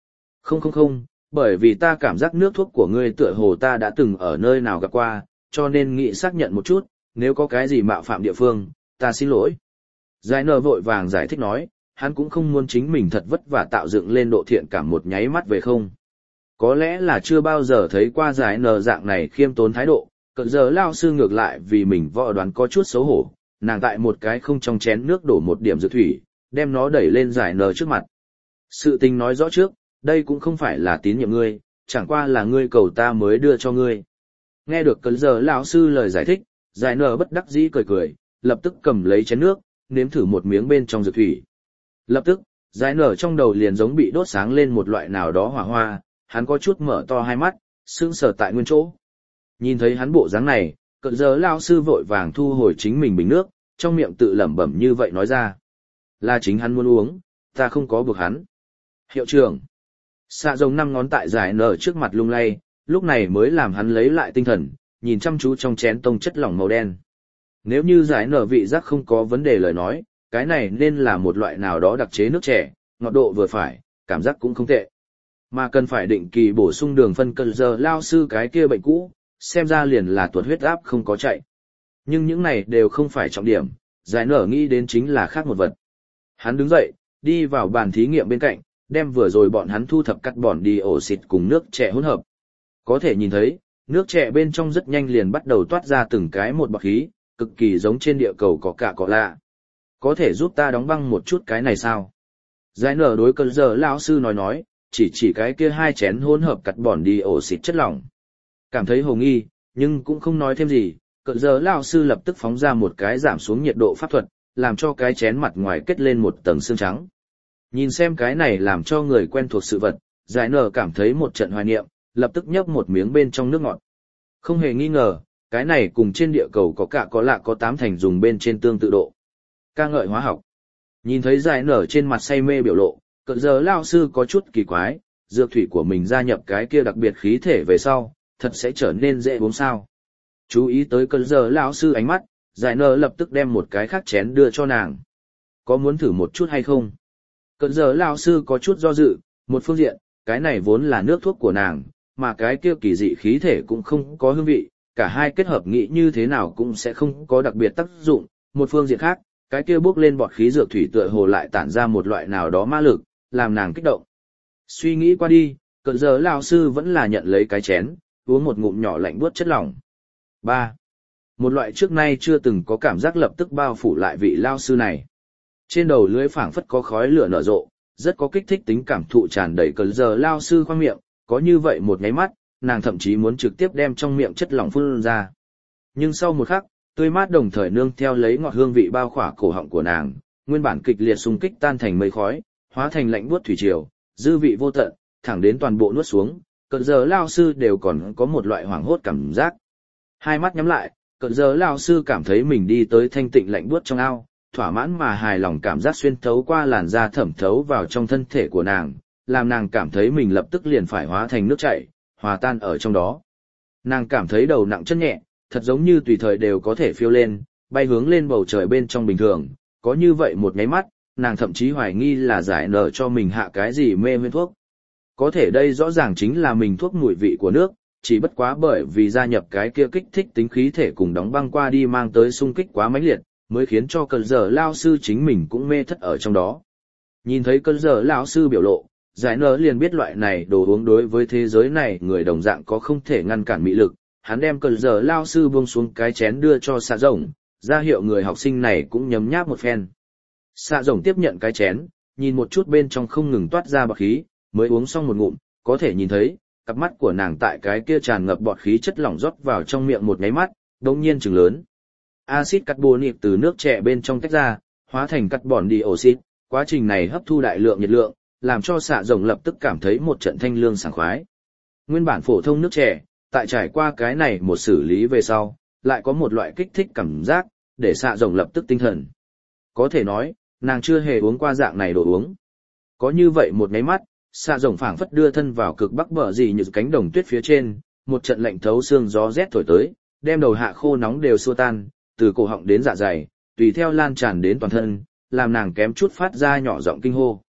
A: Không không không, bởi vì ta cảm giác nước thuốc của ngươi tựa hồ ta đã từng ở nơi nào gặp qua, cho nên nghĩ xác nhận một chút, nếu có cái gì mạo phạm địa phương, ta xin lỗi. Giải nở vội vàng giải thích nói, hắn cũng không muốn chính mình thật vất vả tạo dựng lên độ thiện cảm một nháy mắt về không. Có lẽ là chưa bao giờ thấy qua giải nở dạng này khiêm tốn thái độ, cận giờ lao sư ngược lại vì mình võ đoán có chút xấu hổ, nàng tại một cái không trong chén nước đổ một điểm dược thủy, đem nó đẩy lên giải nở trước mặt. Sự tình nói rõ trước, đây cũng không phải là tín nhiệm ngươi, chẳng qua là ngươi cầu ta mới đưa cho ngươi. Nghe được cận giờ lão sư lời giải thích, giải nở bất đắc dĩ cười cười, lập tức cầm lấy chén nước, nếm thử một miếng bên trong dược thủy. Lập tức, giải nở trong đầu liền giống bị đốt sáng lên một loại nào đó hỏa hoa, hắn có chút mở to hai mắt, sững sờ tại nguyên chỗ. Nhìn thấy hắn bộ dáng này, cận giờ lão sư vội vàng thu hồi chính mình bình nước, trong miệng tự lẩm bẩm như vậy nói ra. Là chính hắn muốn uống, ta không có buộc hắn. Hiệu trưởng. Xạ rồng 5 ngón tại giải nở trước mặt lung lay, lúc này mới làm hắn lấy lại tinh thần, nhìn chăm chú trong chén tông chất lỏng màu đen. Nếu như giải nở vị giác không có vấn đề lời nói, cái này nên là một loại nào đó đặc chế nước trẻ, ngọt độ vừa phải, cảm giác cũng không tệ. Mà cần phải định kỳ bổ sung đường phân cân giờ lao sư cái kia bệnh cũ, xem ra liền là tuột huyết áp không có chạy. Nhưng những này đều không phải trọng điểm, giải nở nghĩ đến chính là khác một vật. Hắn đứng dậy, đi vào bàn thí nghiệm bên cạnh, đem vừa rồi bọn hắn thu thập carbon dioxide cùng nước trẻ hỗn hợp. Có thể nhìn thấy, nước trẻ bên trong rất nhanh liền bắt đầu toát ra từng cái một bọt khí, cực kỳ giống trên địa cầu có cả cọ lạ. Có thể giúp ta đóng băng một chút cái này sao? Giải nở đối cơn giờ lão sư nói, chỉ cái kia 2 chén hỗn hợp carbon dioxide chất lỏng. Cảm thấy hồ nghi, nhưng cũng không nói thêm gì, cơn giờ lão sư lập tức phóng ra một cái giảm xuống nhiệt độ pháp thuật, làm cho cái chén mặt ngoài kết lên một tầng xương trắng. Nhìn xem cái này làm cho người quen thuộc sự vật, giải nở cảm thấy một trận hoài niệm, lập tức nhấp một miếng bên trong nước ngọt. Không hề nghi ngờ, cái này cùng trên địa cầu có cả có lạ có 8 thành dùng bên trên tương tự độ. Ca ngợi hóa học. Nhìn thấy giải nở trên mặt say mê biểu lộ, cận giờ lao sư có chút kỳ quái, dược thủy của mình gia nhập cái kia đặc biệt khí thể về sau, thật sẽ trở nên dễ uống sao. Chú ý tới cận giờ lao sư ánh mắt, giải nở lập tức đem một cái khác chén đưa cho nàng. Có muốn thử một chút hay không? Cận giờ lao sư có chút do dự, một phương diện, cái này vốn là nước thuốc của nàng, mà cái kia kỳ dị khí thể cũng không có hương vị, cả hai kết hợp nghĩ như thế nào cũng sẽ không có đặc biệt tác dụng. Một phương diện khác, cái kia bốc lên bọt khí dược thủy tựa hồ lại tản ra một loại nào đó ma lực, làm nàng kích động. Suy nghĩ qua đi, cận giờ lao sư vẫn là nhận lấy cái chén, uống một ngụm nhỏ lạnh buốt chất lỏng. 3. Một loại trước nay chưa từng có cảm giác lập tức bao phủ lại vị lao sư này. Trên đầu lưỡi phảng phất có khói lửa nở rộ, rất có kích thích tính cảm thụ tràn đầy cơn giờ lao sư khoang miệng, có như vậy một nháy mắt, nàng thậm chí muốn trực tiếp đem trong miệng chất lỏng phun ra. Nhưng sau một khắc, tươi mát đồng thời nương theo lấy ngọt hương vị bao khỏa cổ họng của nàng, nguyên bản kịch liệt xung kích tan thành mây khói, hóa thành lạnh buốt thủy triều, dư vị vô tận, thẳng đến toàn bộ nuốt xuống, cơn giờ lao sư đều còn có một loại hoảng hốt cảm giác. Hai mắt nhắm lại, cơn giờ lao sư cảm thấy mình đi tới thanh tịnh lạnh buốt trong ao, thỏa mãn mà hài lòng cảm giác xuyên thấu qua làn da thẩm thấu vào trong thân thể của nàng, làm nàng cảm thấy mình lập tức liền phải hóa thành nước chảy, hòa tan ở trong đó. Nàng cảm thấy đầu nặng chân nhẹ, thật giống như tùy thời đều có thể phiêu lên, bay hướng lên bầu trời bên trong bình thường, có như vậy một nháy mắt, nàng thậm chí hoài nghi là giải nở cho mình hạ cái gì mê nguyên thuốc. Có thể đây rõ ràng chính là mình thuốc mùi vị của nước, chỉ bất quá bởi vì gia nhập cái kia kích thích tính khí thể cùng đóng băng qua đi mang tới xung kích quá mãnh liệt, mới khiến cho cơn giờ lao sư chính mình cũng mê thất ở trong đó. Nhìn thấy cơn giờ lao sư biểu lộ, giải nở liền biết loại này đồ uống đối với thế giới này người đồng dạng có không thể ngăn cản mị lực. Hắn đem cơn giờ lao sư buông xuống cái chén đưa cho xạ rồng, ra hiệu người học sinh này cũng nhấm nháp một phen. Xạ rồng tiếp nhận cái chén, nhìn một chút bên trong không ngừng toát ra bọt khí, mới uống xong một ngụm, có thể nhìn thấy, cặp mắt của nàng tại cái kia tràn ngập bọt khí chất lỏng rót vào trong miệng một nháy mắt, đống nhiên trừng lớn. Axit carbonic từ nước trẻ bên trong tách ra, hóa thành carbon dioxide, quá trình này hấp thu đại lượng nhiệt lượng, làm cho xạ rồng lập tức cảm thấy một trận thanh lương sảng khoái. Nguyên bản phổ thông nước trẻ, tại trải qua cái này một xử lý về sau, lại có một loại kích thích cảm giác, để xạ rồng lập tức tinh thần. Có thể nói, nàng chưa hề uống qua dạng này đồ uống. Có như vậy một nháy mắt, xạ rồng phảng phất đưa thân vào cực bắc bờ gì như cánh đồng tuyết phía trên, một trận lạnh thấu xương gió rét thổi tới, đem đầu hạ khô nóng đều xua tan, từ cổ họng đến dạ dày, tùy theo lan tràn đến toàn thân, làm nàng kém chút phát ra nhỏ giọng kinh hô.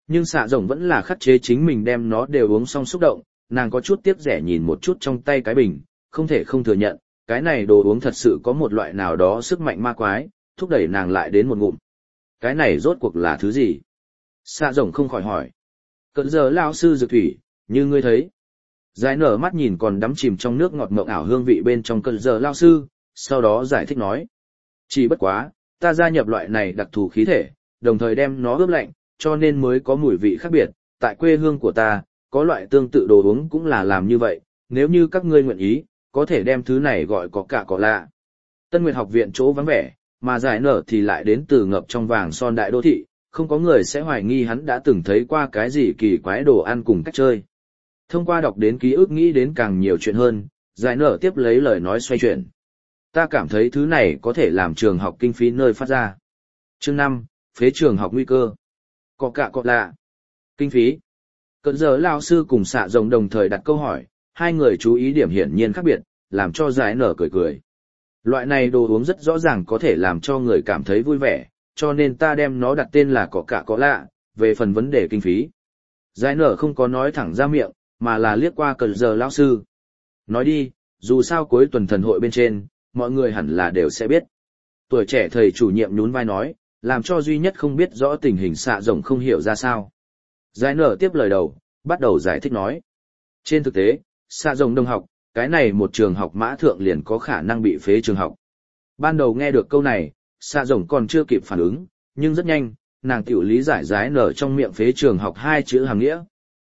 A: Nhưng xạ rồng vẫn là khắc chế chính mình đem nó đều uống xong xúc động, nàng có chút tiếc rẻ nhìn một chút trong tay cái bình, không thể không thừa nhận, cái này đồ uống thật sự có một loại nào đó sức mạnh ma quái, thúc đẩy nàng lại đến một ngụm. Cái này rốt cuộc là thứ gì? Xạ rồng không khỏi hỏi. Cận giờ lao sư dược thủy, như ngươi thấy. Giải nở mắt nhìn còn đắm chìm trong nước ngọt mộng ảo hương vị bên trong cận giờ lao sư, sau đó giải thích nói. Chỉ bất quá, ta gia nhập loại này đặc thù khí thể, đồng thời đem nó ướp lạnh, cho nên mới có mùi vị khác biệt. Tại quê hương của ta, có loại tương tự đồ uống cũng là làm như vậy, nếu như các ngươi nguyện ý, có thể đem thứ này gọi có cả có lạ. Tân Nguyệt học viện chỗ vắng vẻ, mà giải nở thì lại đến từ ngập trong vàng son đại đô thị, không có người sẽ hoài nghi hắn đã từng thấy qua cái gì kỳ quái đồ ăn cùng cách chơi. Thông qua đọc đến ký ức nghĩ đến càng nhiều chuyện hơn, giải nở tiếp lấy lời nói xoay chuyển. Ta cảm thấy thứ này có thể làm trường học kinh phí nơi phát ra. Chương 5, phế trường học nguy cơ. Có cả có lạ. Kinh phí. Cận giờ lao sư cùng xạ rồng đồng thời đặt câu hỏi, hai người chú ý điểm hiển nhiên khác biệt, làm cho giải nở cười cười. Loại này đồ uống rất rõ ràng có thể làm cho người cảm thấy vui vẻ, cho nên ta đem nó đặt tên là có cả có lạ, về phần vấn đề kinh phí. Giải nở không có nói thẳng ra miệng, mà là liếc qua cận giờ lao sư. Nói đi, dù sao cuối tuần thần hội bên trên, mọi người hẳn là đều sẽ biết. Tuổi trẻ thầy chủ nhiệm nhún vai nói, làm cho duy nhất không biết rõ tình hình xạ rồng không hiểu ra sao. Giải nở tiếp lời đầu, bắt đầu giải thích nói. Trên thực tế, xạ rồng đồng học, cái này một trường học mã thượng liền có khả năng bị phế trường học. Ban đầu nghe được câu này, xạ rồng còn chưa kịp phản ứng, nhưng rất nhanh, nàng tiểu lý giải giải nở trong miệng phế trường học hai chữ hàm nghĩa.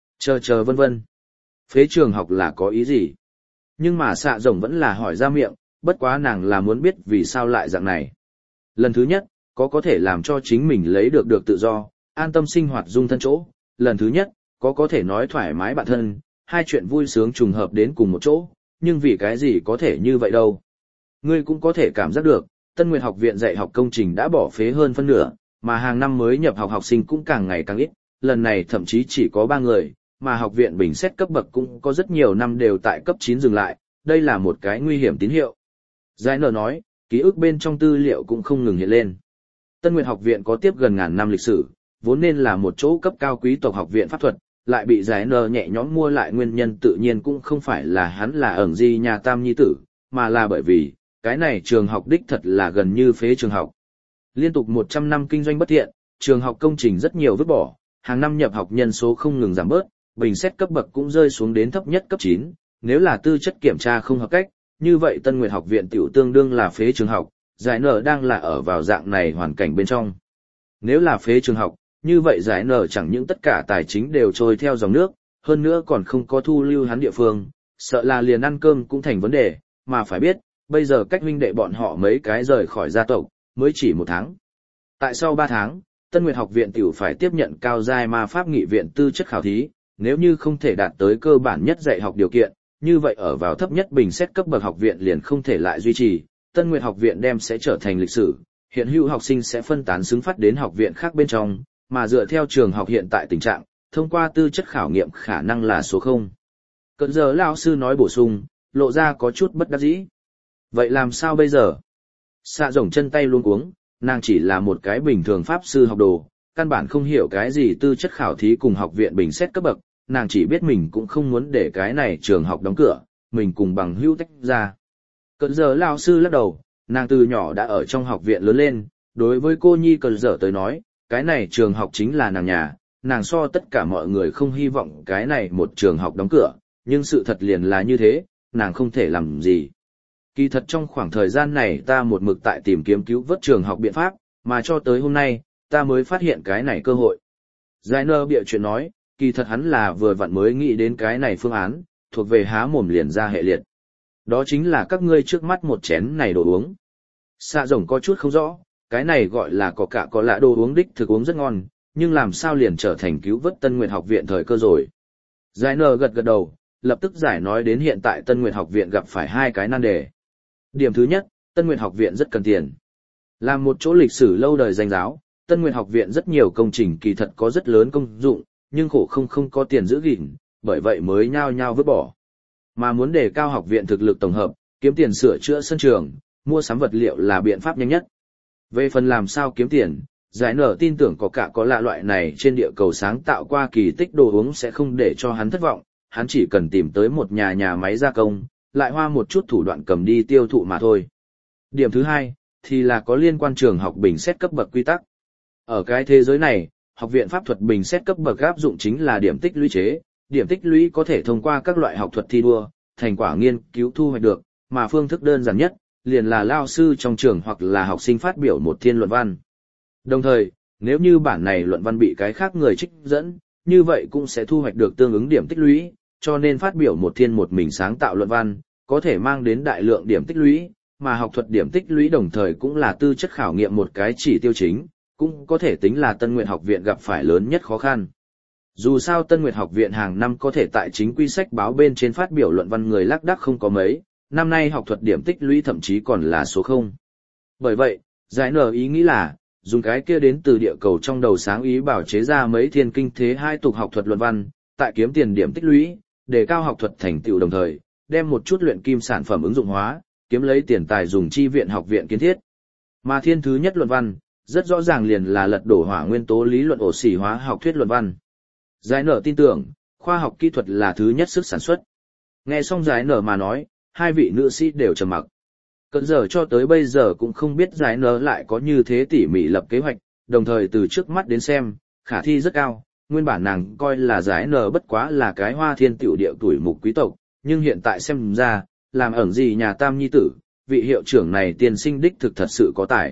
A: Chờ vân vân. Phế trường học là có ý gì? Nhưng mà xạ rồng vẫn là hỏi ra miệng, bất quá nàng là muốn biết vì sao lại dạng này. Lần thứ nhất, có thể làm cho chính mình lấy được tự do, an tâm sinh hoạt dung thân chỗ. Lần thứ nhất, có thể nói thoải mái bản thân, hai chuyện vui sướng trùng hợp đến cùng một chỗ, nhưng vì cái gì có thể như vậy đâu. Ngươi cũng có thể cảm giác được, Tân Nguyệt học viện dạy học công trình đã bỏ phế hơn phân nửa, mà hàng năm mới nhập học học sinh cũng càng ngày càng ít, lần này thậm chí chỉ có 3 người, mà học viện bình xét cấp bậc cũng có rất nhiều năm đều tại cấp 9 dừng lại, đây là một cái nguy hiểm tín hiệu. Giải nở nói, ký ức bên trong tư liệu cũng không ngừng hiện lên. Tân Nguyệt học viện có tiếp gần ngàn năm lịch sử, vốn nên là một chỗ cấp cao quý tộc học viện pháp thuật, lại bị giải nở nhẹ nhõm mua lại nguyên nhân tự nhiên cũng không phải là hắn là ẩn di nhà tam nhi tử, mà là bởi vì, cái này trường học đích thật là gần như phế trường học. Liên tục 100 năm kinh doanh bất thiện, trường học công trình rất nhiều vứt bỏ, hàng năm nhập học nhân số không ngừng giảm bớt, bình xét cấp bậc cũng rơi xuống đến thấp nhất cấp 9, nếu là tư chất kiểm tra không hợp cách, như vậy Tân Nguyệt học viện tiểu tương đương là phế trường học, giải nở đang là ở vào dạng này hoàn cảnh bên trong. Nếu là phế trường học, như vậy giải nở chẳng những tất cả tài chính đều trôi theo dòng nước, hơn nữa còn không có thu lưu hắn địa phương, sợ là liền ăn cơm cũng thành vấn đề, mà phải biết, bây giờ cách huynh đệ bọn họ mấy cái rời khỏi gia tộc, mới chỉ 1 tháng. Tại sau 3 tháng, Tân Nguyệt học viện tiểu phải tiếp nhận cao giai ma pháp nghị viện tư chất khảo thí, nếu như không thể đạt tới cơ bản nhất dạy học điều kiện, như vậy ở vào thấp nhất bình xét cấp bậc học viện liền không thể lại duy trì, Tân Nguyệt học viện đem sẽ trở thành lịch sử, hiện hữu học sinh sẽ phân tán xứng phát đến học viện khác bên trong, mà dựa theo trường học hiện tại tình trạng, thông qua tư chất khảo nghiệm khả năng là số 0. Cận giờ lão sư nói bổ sung, lộ ra có chút bất đắc dĩ. Vậy làm sao bây giờ? Xạ rồng chân tay luống cuống, nàng chỉ là một cái bình thường pháp sư học đồ, căn bản không hiểu cái gì tư chất khảo thí cùng học viện bình xét cấp bậc, nàng chỉ biết mình cũng không muốn để cái này trường học đóng cửa, mình cùng bằng hữu tách ra. Cận giờ lão sư lắc đầu, nàng từ nhỏ đã ở trong học viện lớn lên, đối với cô nhi cận giờ tới nói, cái này trường học chính là nàng nhà, nàng so tất cả mọi người không hy vọng cái này một trường học đóng cửa, nhưng sự thật liền là như thế, nàng không thể làm gì. Kỳ thật trong khoảng thời gian này ta một mực tại tìm kiếm cứu vớt trường học biện pháp, mà cho tới hôm nay, ta mới phát hiện cái này cơ hội. Giải nơ bịa chuyện nói, kỳ thật hắn là vừa vặn mới nghĩ đến cái này phương án, thuộc về há mồm liền ra hệ liệt. Đó chính là các ngươi trước mắt một chén này đồ uống. Xạ rồng có chút không rõ, cái này gọi là có cả có lạ đồ uống đích thực uống rất ngon, nhưng làm sao liền trở thành cứu vớt Tân Nguyệt học viện thời cơ rồi. Giải nơ gật gật đầu, lập tức giải nói đến hiện tại Tân Nguyệt học viện gặp phải 2 cái nan đề. Điểm thứ nhất, Tân Nguyệt học viện rất cần tiền. Là một chỗ lịch sử lâu đời danh giáo, Tân Nguyệt học viện rất nhiều công trình kỳ thật có rất lớn công dụng, nhưng khổ không có tiền giữ gìn, bởi vậy mới nhao nhao vứt bỏ. Mà muốn đề cao học viện thực lực tổng hợp, kiếm tiền sửa chữa sân trường, mua sắm vật liệu là biện pháp nhanh nhất. Về phần làm sao kiếm tiền, giải nở tin tưởng có cả có lạ loại này trên địa cầu sáng tạo qua kỳ tích đồ uống sẽ không để cho hắn thất vọng, hắn chỉ cần tìm tới một nhà máy gia công, lại hoa một chút thủ đoạn cầm đi tiêu thụ mà thôi. Điểm thứ hai, thì là có liên quan trường học bình xét cấp bậc quy tắc. Ở cái thế giới này, học viện pháp thuật bình xét cấp bậc áp dụng chính là điểm tích lũy chế, điểm tích lũy có thể thông qua các loại học thuật thi đua, thành quả nghiên cứu thu hoạch được, mà phương thức đơn giản nhất, liền là lao sư trong trường hoặc là học sinh phát biểu một thiên luận văn. Đồng thời, nếu như bản này luận văn bị cái khác người trích dẫn, như vậy cũng sẽ thu hoạch được tương ứng điểm tích lũy, cho nên phát biểu một thiên một mình sáng tạo luận văn, có thể mang đến đại lượng điểm tích lũy, mà học thuật điểm tích lũy đồng thời cũng là tư chất khảo nghiệm một cái chỉ tiêu chính, cũng có thể tính là Tân Nguyệt học viện gặp phải lớn nhất khó khăn. Dù sao Tân Nguyệt học viện hàng năm có thể tại chính quy sách báo bên trên phát biểu luận văn người lác đác không có mấy, năm nay học thuật điểm tích lũy thậm chí còn là số 0. Bởi vậy, giải nở ý nghĩ là, dùng cái kia đến từ địa cầu trong đầu sáng ý bảo chế ra mấy thiên kinh thế hai tục học thuật luận văn, tại kiếm tiền điểm tích lũy, để cao học thuật thành tựu đồng thời, đem một chút luyện kim sản phẩm ứng dụng hóa, kiếm lấy tiền tài dùng chi viện học viện kiến thiết. Mà thiên thứ nhất luận văn, rất rõ ràng liền là lật đổ hỏa nguyên tố lý luận ổ xỉ hóa học thuyết luận văn. Giải nở tin tưởng, khoa học kỹ thuật là thứ nhất sức sản xuất. Nghe xong giải nở mà nói, hai vị nữ sĩ đều trầm mặc. Cận giờ cho tới bây giờ cũng không biết giải nở lại có như thế tỉ mỉ lập kế hoạch, đồng thời từ trước mắt đến xem, khả thi rất cao. Nguyên bản nàng coi là giải nở bất quá là cái hoa thiên tiểu địa tuổi mục quý tộc, nhưng hiện tại xem ra, làm ẩn gì nhà tam nhi tử, vị hiệu trưởng này tiên sinh đích thực thật sự có tài.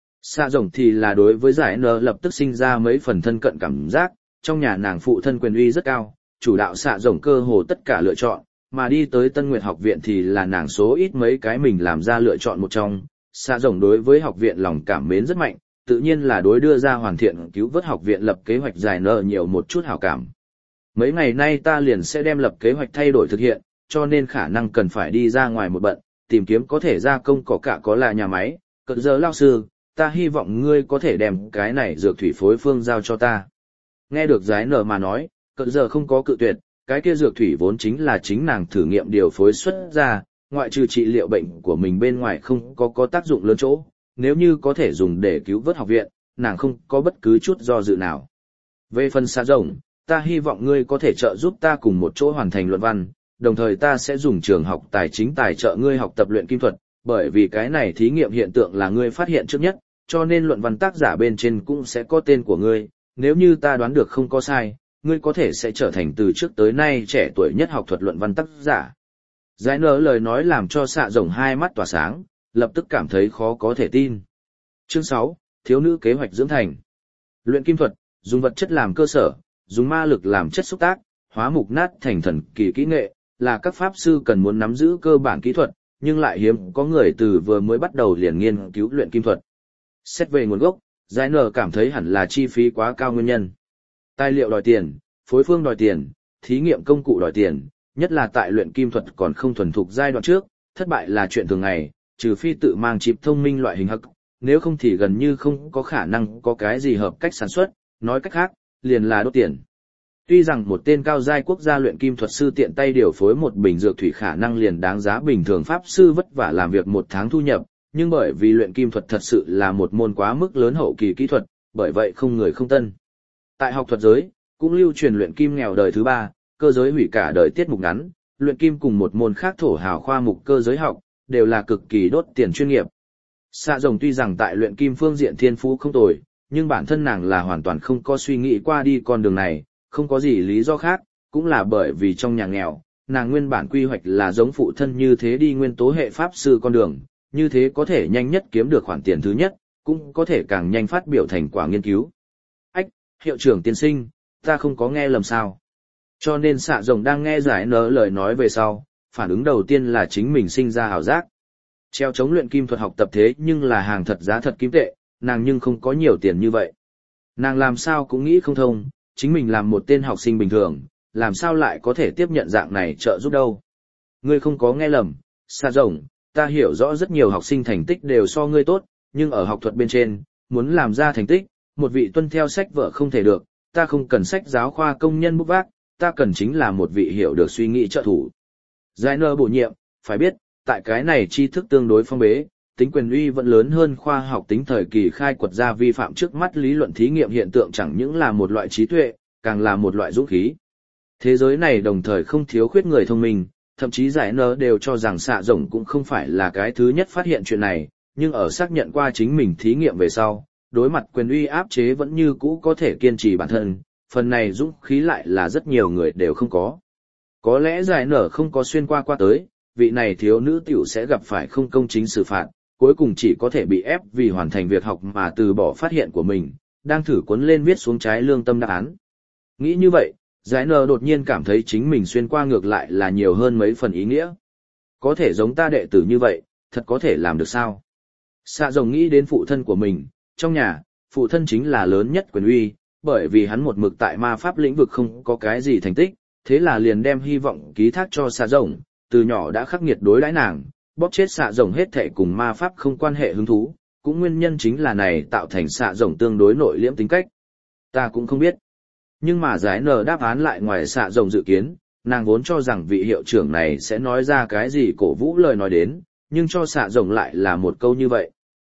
A: Xạ rồng thì là đối với giải nở lập tức sinh ra mấy phần thân cận cảm giác, trong nhà nàng phụ thân quyền uy rất cao, chủ đạo xạ rồng cơ hồ tất cả lựa chọn, mà đi tới Tân Nguyệt học viện thì là nàng số ít mấy cái mình làm ra lựa chọn một trong. Xạ rồng đối với học viện lòng cảm mến rất mạnh, tự nhiên là đối đưa ra hoàn thiện cứu vớt học viện lập kế hoạch giải nở nhiều một chút hảo cảm. Mấy ngày nay ta liền sẽ đem lập kế hoạch thay đổi thực hiện, cho nên khả năng cần phải đi ra ngoài một bận, tìm kiếm có thể gia công có cả có là nhà máy. Cận giờ lao sư, ta hy vọng ngươi có thể đem cái này dược thủy phối phương giao cho ta. Nghe được giải nở mà nói, cận giờ không có cự tuyệt, cái kia dược thủy vốn chính là chính nàng thử nghiệm điều phối xuất ra, ngoại trừ trị liệu bệnh của mình bên ngoài không có tác dụng lớn chỗ, nếu như có thể dùng để cứu vớt học viện, nàng không có bất cứ chút do dự nào. Về phần xạ rồng, ta hy vọng ngươi có thể trợ giúp ta cùng một chỗ hoàn thành luận văn, đồng thời ta sẽ dùng trường học tài chính tài trợ ngươi học tập luyện kim thuật, bởi vì cái này thí nghiệm hiện tượng là ngươi phát hiện trước nhất, cho nên luận văn tác giả bên trên cũng sẽ có tên của ngươi, nếu như ta đoán được không có sai, ngươi có thể sẽ trở thành từ trước tới nay trẻ tuổi nhất học thuật luận văn tác giả. Giải nở lời nói làm cho xạ rồng hai mắt tỏa sáng, lập tức cảm thấy khó có thể tin. Chương 6, thiếu nữ kế hoạch dưỡng thành. Luyện kim thuật, dùng vật chất làm cơ sở, dùng ma lực làm chất xúc tác, hóa mục nát thành thần kỳ kỹ nghệ, là các pháp sư cần muốn nắm giữ cơ bản kỹ thuật, nhưng lại hiếm có người từ vừa mới bắt đầu liền nghiên cứu luyện kim thuật. Xét về nguồn gốc, giải nở cảm thấy hẳn là chi phí quá cao nguyên nhân. Tài liệu đòi tiền, phối phương đòi tiền, thí nghiệm công cụ đòi tiền, nhất là tại luyện kim thuật còn không thuần thục giai đoạn trước, thất bại là chuyện thường ngày, trừ phi tự mang chip thông minh loại hình hắc, nếu không thì gần như không có khả năng có cái gì hợp cách sản xuất, nói cách khác, liền là đốt tiền. Tuy rằng một tên cao giai quốc gia luyện kim thuật sư tiện tay điều phối một bình dược thủy khả năng liền đáng giá bình thường pháp sư vất vả làm việc một tháng thu nhập, nhưng bởi vì luyện kim thuật thật sự là một môn quá mức lớn hậu kỳ kỹ thuật, bởi vậy không người không tân. Tại học thuật giới, cũng lưu truyền luyện kim nghèo đời thứ 3, cơ giới hủy cả đời tiết mục ngắn, luyện kim cùng một môn khác thổ hào khoa mục cơ giới học, đều là cực kỳ đốt tiền chuyên nghiệp. Xạ rồng tuy rằng tại luyện kim phương diện thiên phú không tồi, nhưng bản thân nàng là hoàn toàn không có suy nghĩ qua đi con đường này, không có gì lý do khác, cũng là bởi vì trong nhà nghèo, nàng nguyên bản quy hoạch là giống phụ thân như thế đi nguyên tố hệ pháp sư con đường, như thế có thể nhanh nhất kiếm được khoản tiền thứ nhất, cũng có thể càng nhanh phát biểu thành quả nghiên cứu. Ách, hiệu trưởng tiên sinh, ta không có nghe lầm sao. Cho nên xạ rồng đang nghe giải nở lời nói về sau, phản ứng đầu tiên là chính mình sinh ra ảo giác. Treo chống luyện kim thuật học tập thế nhưng là hàng thật giá thật kim tệ, nàng nhưng không có nhiều tiền như vậy. Nàng làm sao cũng nghĩ không thông, chính mình làm một tên học sinh bình thường, làm sao lại có thể tiếp nhận dạng này trợ giúp đâu. Ngươi không có nghe lầm, xạ rồng, ta hiểu rõ rất nhiều học sinh thành tích đều so ngươi tốt, nhưng ở học thuật bên trên, muốn làm ra thành tích, một vị tuân theo sách vở không thể được, ta không cần sách giáo khoa công nhân bút vác, ta cần chính là một vị hiểu được suy nghĩ trợ thủ. Giải nở bổ nhiệm, phải biết, tại cái này tri thức tương đối phong bế, tính quyền uy vẫn lớn hơn khoa học tính thời kỳ khai quật ra vi phạm trước mắt lý luận thí nghiệm hiện tượng chẳng những là một loại trí tuệ, càng là một loại dũng khí. Thế giới này đồng thời không thiếu khuyết người thông minh, thậm chí giải nơ đều cho rằng xạ rồng cũng không phải là cái thứ nhất phát hiện chuyện này, nhưng ở xác nhận qua chính mình thí nghiệm về sau, đối mặt quyền uy áp chế vẫn như cũ có thể kiên trì bản thân, phần này dũng khí lại là rất nhiều người đều không có. Có lẽ giải nở không có xuyên qua tới, vị này thiếu nữ tiểu sẽ gặp phải không công chính xử phạt, cuối cùng chỉ có thể bị ép vì hoàn thành việc học mà từ bỏ phát hiện của mình, đang thử cuốn lên viết xuống trái lương tâm đáp án. Nghĩ như vậy, giải nở đột nhiên cảm thấy chính mình xuyên qua ngược lại là nhiều hơn mấy phần ý nghĩa. Có thể giống ta đệ tử như vậy, thật có thể làm được sao? Xạ rồng nghĩ đến phụ thân của mình, trong nhà, phụ thân chính là lớn nhất quyền uy, bởi vì hắn một mực tại ma pháp lĩnh vực không có cái gì thành tích, thế là liền đem hy vọng ký thác cho xạ rồng, từ nhỏ đã khắc nghiệt đối đãi nàng, bóp chết xạ rồng hết thệ cùng ma pháp không quan hệ hứng thú, cũng nguyên nhân chính là này tạo thành xạ rồng tương đối nội liễm tính cách. Ta cũng không biết. Nhưng mà giải nở đáp án lại ngoài xạ rồng dự kiến, nàng vốn cho rằng vị hiệu trưởng này sẽ nói ra cái gì cổ vũ lời nói đến, nhưng cho xạ rồng lại là một câu như vậy.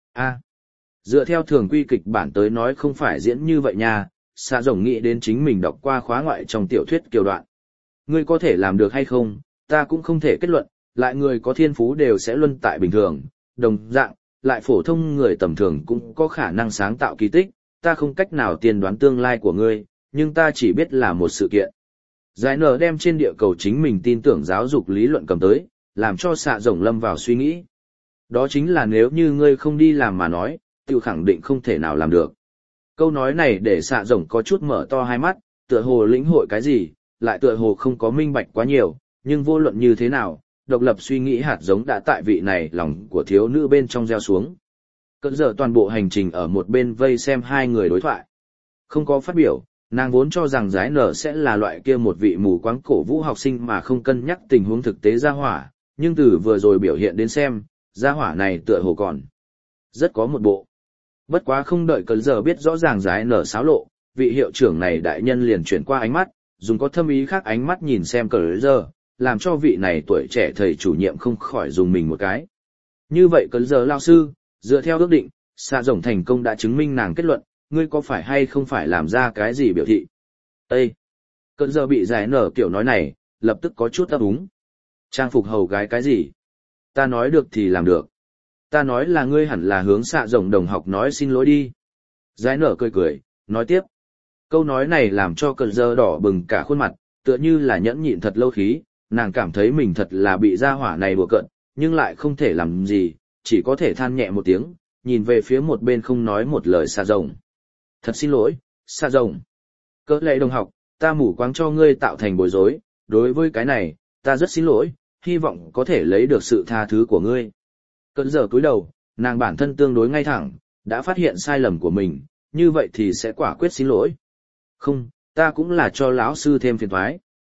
A: Dựa theo thường quy kịch bản tới nói không phải diễn như vậy nha, xạ rồng nghĩ đến chính mình đọc qua khóa ngoại trong tiểu thuyết kiều đoạn. Ngươi có thể làm được hay không, ta cũng không thể kết luận, lại người có thiên phú đều sẽ luân tại bình thường, đồng dạng, lại phổ thông người tầm thường cũng có khả năng sáng tạo kỳ tích, ta không cách nào tiên đoán tương lai của ngươi, nhưng ta chỉ biết là một sự kiện. Giải nở đem trên địa cầu chính mình tin tưởng giáo dục lý luận cầm tới, làm cho xạ rồng lâm vào suy nghĩ. Đó chính là nếu như ngươi không đi làm mà nói, tự khẳng định không thể nào làm được. Câu nói này để xạ rồng có chút mở to hai mắt, tựa hồ lĩnh hội cái gì, lại tựa hồ không có minh bạch quá nhiều, nhưng vô luận như thế nào, độc lập suy nghĩ hạt giống đã tại vị này lòng của thiếu nữ bên trong gieo xuống. Cận giờ toàn bộ hành trình ở một bên vây xem hai người đối thoại. Không có phát biểu, nàng vốn cho rằng giải nở sẽ là loại kia một vị mù quáng cổ vũ học sinh mà không cân nhắc tình huống thực tế gia hỏa, nhưng từ vừa rồi biểu hiện đến xem, gia hỏa này tựa hồ còn rất có một bộ. Bất quá không đợi cận giờ biết rõ ràng giải nở xáo lộ, vị hiệu trưởng này đại nhân liền chuyển qua ánh mắt, dùng có thâm ý khác ánh mắt nhìn xem cận giờ, làm cho vị này tuổi trẻ thầy chủ nhiệm không khỏi dùng mình một cái. Như vậy cận giờ lao sư, dựa theo ước định, xạ rồng thành công đã chứng minh nàng kết luận, ngươi có phải hay không phải làm ra cái gì biểu thị. Ê! Cận giờ bị giải nở kiểu nói này, lập tức có chút ấp úng. Trang phục hầu gái cái gì? Ta nói được thì làm được. Ta nói là ngươi hẳn là hướng xạ rồng đồng học nói xin lỗi đi. Giải nở cười cười, nói tiếp. Câu nói này làm cho cận giờ đỏ bừng cả khuôn mặt, tựa như là nhẫn nhịn thật lâu khí, nàng cảm thấy mình thật là bị gia hỏa này đùa cợt, nhưng lại không thể làm gì, chỉ có thể than nhẹ một tiếng, nhìn về phía một bên không nói một lời xạ rồng. Thật xin lỗi, xạ rồng. Cỡ lệ đồng học, ta mù quáng cho ngươi tạo thành bối rối, đối với cái này, ta rất xin lỗi, hy vọng có thể lấy được sự tha thứ của ngươi. Cận giờ cúi đầu, nàng bản thân tương đối ngay thẳng, đã phát hiện sai lầm của mình, như vậy thì sẽ quả quyết xin lỗi. Không, ta cũng là cho lão sư thêm phiền toái.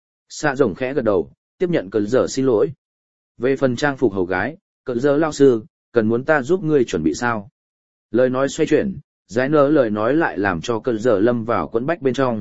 A: Xạ rồng khẽ gật đầu, tiếp nhận cận giờ xin lỗi. Về phần trang phục hầu gái, cận giờ lão sư, cần muốn ta giúp ngươi chuẩn bị sao? Lời nói xoay chuyển, giải nở lời nói lại làm cho cận giờ lâm vào quẫn bách bên trong.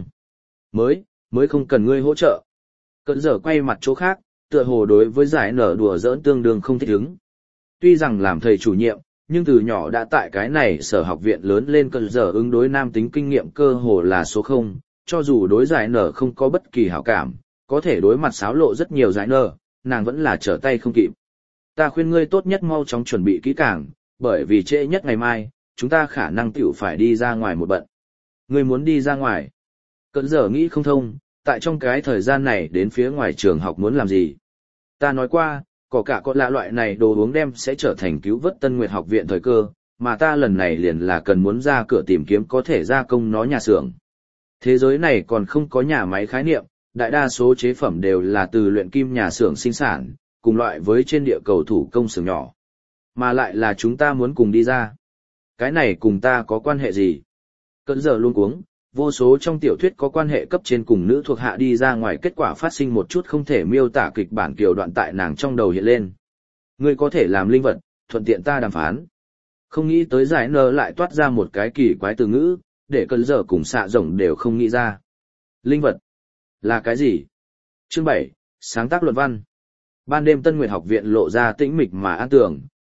A: Mới không cần ngươi hỗ trợ. Cận giờ quay mặt chỗ khác, tựa hồ đối với giải nở đùa giỡn tương đương không thích ứng. Tuy rằng làm thầy chủ nhiệm, nhưng từ nhỏ đã tại cái này sở học viện lớn lên cận giờ ứng đối nam tính kinh nghiệm cơ hồ là số 0, cho dù đối giải nở không có bất kỳ hảo cảm, có thể đối mặt xáo lộ rất nhiều giải nở, nàng vẫn là trở tay không kịp. Ta khuyên ngươi tốt nhất mau chóng chuẩn bị kỹ càng, bởi vì trễ nhất ngày mai, chúng ta khả năng tiểu phải đi ra ngoài một bận. Ngươi muốn đi ra ngoài? Cận giờ nghĩ không thông, tại trong cái thời gian này đến phía ngoài trường học muốn làm gì? Ta nói qua, có cả con lạ loại này đồ uống đem sẽ trở thành cứu vớt Tân Nguyệt học viện thời cơ, mà ta lần này liền là cần muốn ra cửa tìm kiếm có thể gia công nó nhà xưởng. Thế giới này còn không có nhà máy khái niệm, đại đa số chế phẩm đều là từ luyện kim nhà xưởng sinh sản, cùng loại với trên địa cầu thủ công xưởng nhỏ. Mà lại là chúng ta muốn cùng đi ra. Cái này cùng ta có quan hệ gì? Cận giờ luôn cuống, vô số trong tiểu thuyết có quan hệ cấp trên cùng nữ thuộc hạ đi ra ngoài kết quả phát sinh một chút không thể miêu tả kịch bản kiều đoạn tại nàng trong đầu hiện lên. Ngươi có thể làm linh vật, thuận tiện ta đàm phán. Không nghĩ tới giải nở lại toát ra một cái kỳ quái từ ngữ, để cận giờ cùng xạ rồng đều không nghĩ ra. Linh vật là cái gì? Chương 7, sáng tác luận văn. Ban đêm Tân Nguyệt học viện lộ ra tĩnh mịch mà an tường,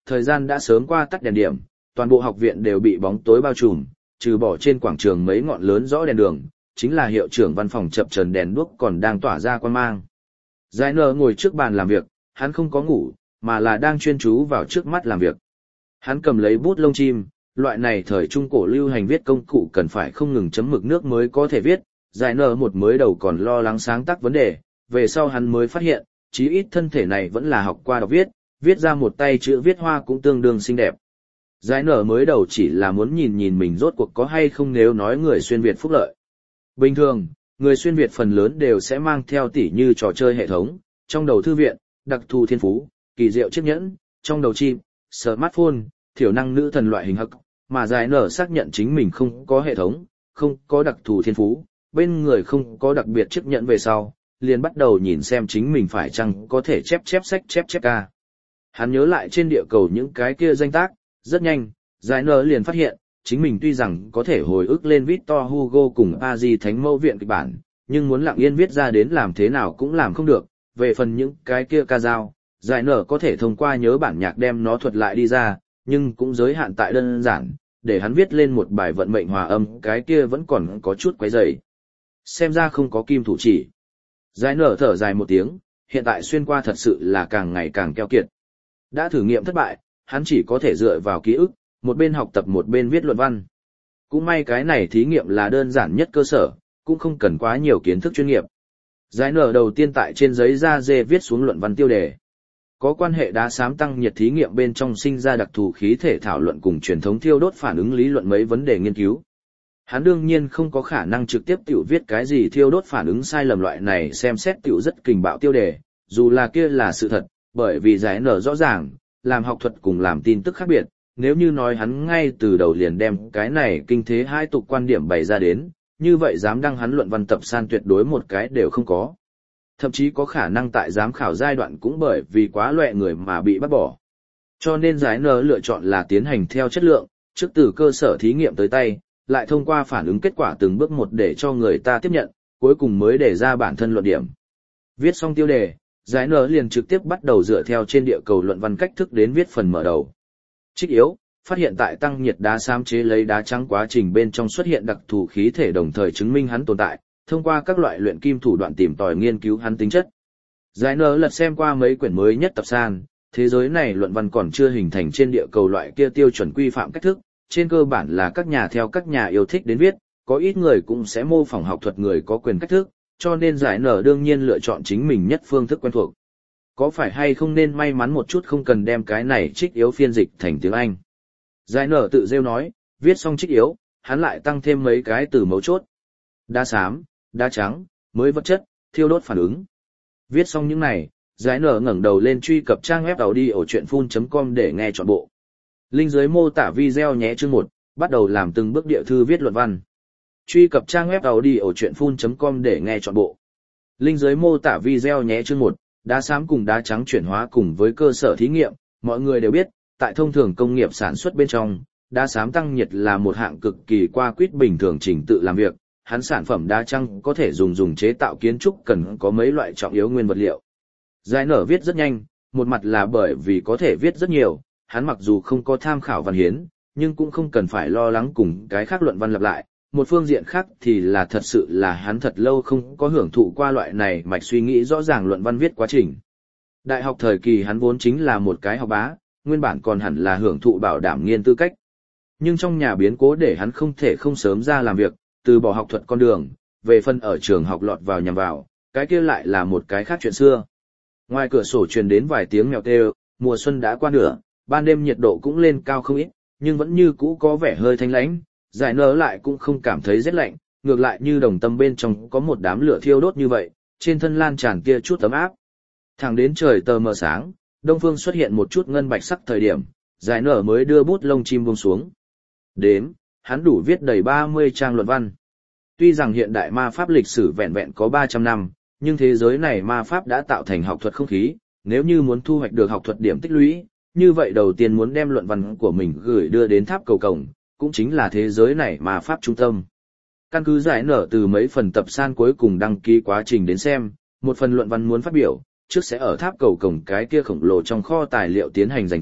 A: thời gian đã sớm qua tắt đèn điểm, toàn bộ học viện đều bị bóng tối bao trùm, trừ bỏ trên quảng trường mấy ngọn lớn rõ đèn đường, chính là hiệu trưởng văn phòng chập chờn đèn đuốc còn đang tỏa ra quang mang. Giải nở ngồi trước bàn làm việc, hắn không có ngủ, mà là đang chuyên chú vào trước mắt làm việc. Hắn cầm lấy bút lông chim, loại này thời trung cổ lưu hành viết công cụ cần phải không ngừng chấm mực nước mới có thể viết, giải nở một mới đầu còn lo lắng sáng tác vấn đề, về sau hắn mới phát hiện, chí ít thân thể này vẫn là học qua đọc viết, viết ra một tay chữ viết hoa cũng tương đương xinh đẹp. Giải nở mới đầu chỉ là muốn nhìn nhìn mình rốt cuộc có hay không nếu nói người xuyên Việt phúc lợi. Bình thường, người xuyên Việt phần lớn đều sẽ mang theo tỉ như trò chơi hệ thống, trong đầu thư viện, đặc thù thiên phú, kỳ diệu chiếc nhẫn, trong đầu chim, smartphone, thiểu năng nữ thần loại hình hắc, mà giải nở xác nhận chính mình không có hệ thống, không có đặc thù thiên phú, bên người không có đặc biệt chiếc nhẫn về sau, liền bắt đầu nhìn xem chính mình phải chăng có thể chép sách chép ca. Hắn nhớ lại trên địa cầu những cái kia danh tác, rất nhanh, giải nở liền phát hiện, chính mình tuy rằng có thể hồi ức lên Victor Hugo cùng Paris Thánh Mẫu Viện kịch bản, nhưng muốn lặng yên viết ra đến làm thế nào cũng làm không được, về phần những cái kia ca dao, giải nở có thể thông qua nhớ bản nhạc đem nó thuật lại đi ra, nhưng cũng giới hạn tại đơn giản, để hắn viết lên một bài vận mệnh hòa âm, cái kia vẫn còn có chút quấy rầy. Xem ra không có kim thủ chỉ. Giải nở thở dài một tiếng, hiện tại xuyên qua thật sự là càng ngày càng keo kiệt. Đã thử nghiệm thất bại, hắn chỉ có thể dựa vào ký ức, một bên học tập một bên viết luận văn. Cũng may cái này thí nghiệm là đơn giản nhất cơ sở, cũng không cần quá nhiều kiến thức chuyên nghiệp. Giải nở đầu tiên tại trên giấy da dê viết xuống luận văn tiêu đề. Có quan hệ đá xám tăng nhiệt thí nghiệm bên trong sinh ra đặc thù khí thể thảo luận cùng truyền thống thiêu đốt phản ứng lý luận mấy vấn đề nghiên cứu. Hắn đương nhiên không có khả năng trực tiếp tiểu viết cái gì thiêu đốt phản ứng sai lầm loại này xem xét tiểu rất kình bạo tiêu đề, dù là kia là sự thật, bởi vì giải nở rõ ràng, làm học thuật cùng làm tin tức khác biệt, nếu như nói hắn ngay từ đầu liền đem cái này kinh thế hai tục quan điểm bày ra đến, như vậy dám đăng hắn luận văn tập san tuyệt đối một cái đều không có. Thậm chí có khả năng tại giám khảo giai đoạn cũng bởi vì quá loẹ người mà bị bắt bỏ. Cho nên giải nở lựa chọn là tiến hành theo chất lượng, trước từ cơ sở thí nghiệm tới tay, lại thông qua phản ứng kết quả từng bước một để cho người ta tiếp nhận, cuối cùng mới để ra bản thân luận điểm. Viết xong tiêu đề, giải nở liền trực tiếp bắt đầu dựa theo trên địa cầu luận văn cách thức đến viết phần mở đầu. Trích yếu, phát hiện tại tăng nhiệt đá xám chế lấy đá trắng quá trình bên trong xuất hiện đặc thù khí thể đồng thời chứng minh hắn tồn tại, thông qua các loại luyện kim thủ đoạn tìm tòi nghiên cứu hắn tính chất. Giải nở lật xem qua mấy quyển mới nhất tập san, thế giới này luận văn còn chưa hình thành trên địa cầu loại kia tiêu chuẩn quy phạm cách thức, trên cơ bản là các nhà theo các nhà yêu thích đến viết, có ít người cũng sẽ mô phỏng học thuật người có quyền cách thức, cho nên giải nở đương nhiên lựa chọn chính mình nhất phương thức quen thuộc. Có phải hay không nên may mắn một chút không cần đem cái này trích yếu phiên dịch thành tiếng Anh. Giải nở tự rêu nói, viết xong trích yếu, hắn lại tăng thêm mấy cái từ mấu chốt. Đá xám, đá trắng, mới vật chất, thiêu đốt phản ứng. Viết xong những này, giải nở ngẩng đầu lên truy cập trang web audiochuyenphun.com để nghe trọn bộ. Link dưới mô tả video nhé chương 1, bắt đầu làm từng bước địa thư viết luận văn. Truy cập trang web audiochuyenphun.com để nghe trọn bộ. Link dưới mô tả video nhé chương 1, đá xám cùng đá trắng chuyển hóa cùng với cơ sở thí nghiệm, mọi người đều biết, tại thông thường công nghiệp sản xuất bên trong, đá xám tăng nhiệt là một hạng cực kỳ qua quýt bình thường trình tự làm việc, hắn sản phẩm đá trắng có thể dùng chế tạo kiến trúc cần có mấy loại trọng yếu nguyên vật liệu. Giải nở viết rất nhanh, một mặt là bởi vì có thể viết rất nhiều, hắn mặc dù không có tham khảo văn hiến, nhưng cũng không cần phải lo lắng cùng cái khác luận văn lặp lại. Một phương diện khác thì là thật sự là hắn thật lâu không có hưởng thụ qua loại này mạch suy nghĩ rõ ràng luận văn viết quá trình. Đại học thời kỳ hắn vốn chính là một cái học bá, nguyên bản còn hẳn là hưởng thụ bảo đảm nghiên tư cách. Nhưng trong nhà biến cố để hắn không thể không sớm ra làm việc, từ bỏ học thuật con đường, về phần ở trường học lọt vào nhằm vào, cái kia lại là một cái khác chuyện xưa. Ngoài cửa sổ truyền đến vài tiếng mèo kêu, mùa xuân đã qua nửa, ban đêm nhiệt độ cũng lên cao không ít, nhưng vẫn như cũ có vẻ hơi thanh lãnh, giải nở lại cũng không cảm thấy rét lạnh, ngược lại như đồng tâm bên trong có một đám lửa thiêu đốt như vậy, trên thân lan tràn kia chút ấm áp. Thẳng đến trời tờ mờ sáng, đông phương xuất hiện một chút ngân bạch sắc thời điểm, giải nở mới đưa bút lông chim buông xuống. Đếm, hắn đủ viết đầy 30 trang luận văn. Tuy rằng hiện đại ma pháp lịch sử vẹn vẹn có 300 năm, nhưng thế giới này ma pháp đã tạo thành học thuật không khí, nếu như muốn thu hoạch được học thuật điểm tích lũy, như vậy đầu tiên muốn đem luận văn của mình gửi đưa đến tháp cầu cổng, cũng chính là thế giới này ma pháp trung tâm. Căn cứ giải nở từ mấy phần tập san cuối cùng đăng ký quá trình đến xem, một phần luận văn muốn phát biểu, trước sẽ ở tháp cầu cổng cái kia khổng lồ trong kho tài liệu tiến hành dành trước,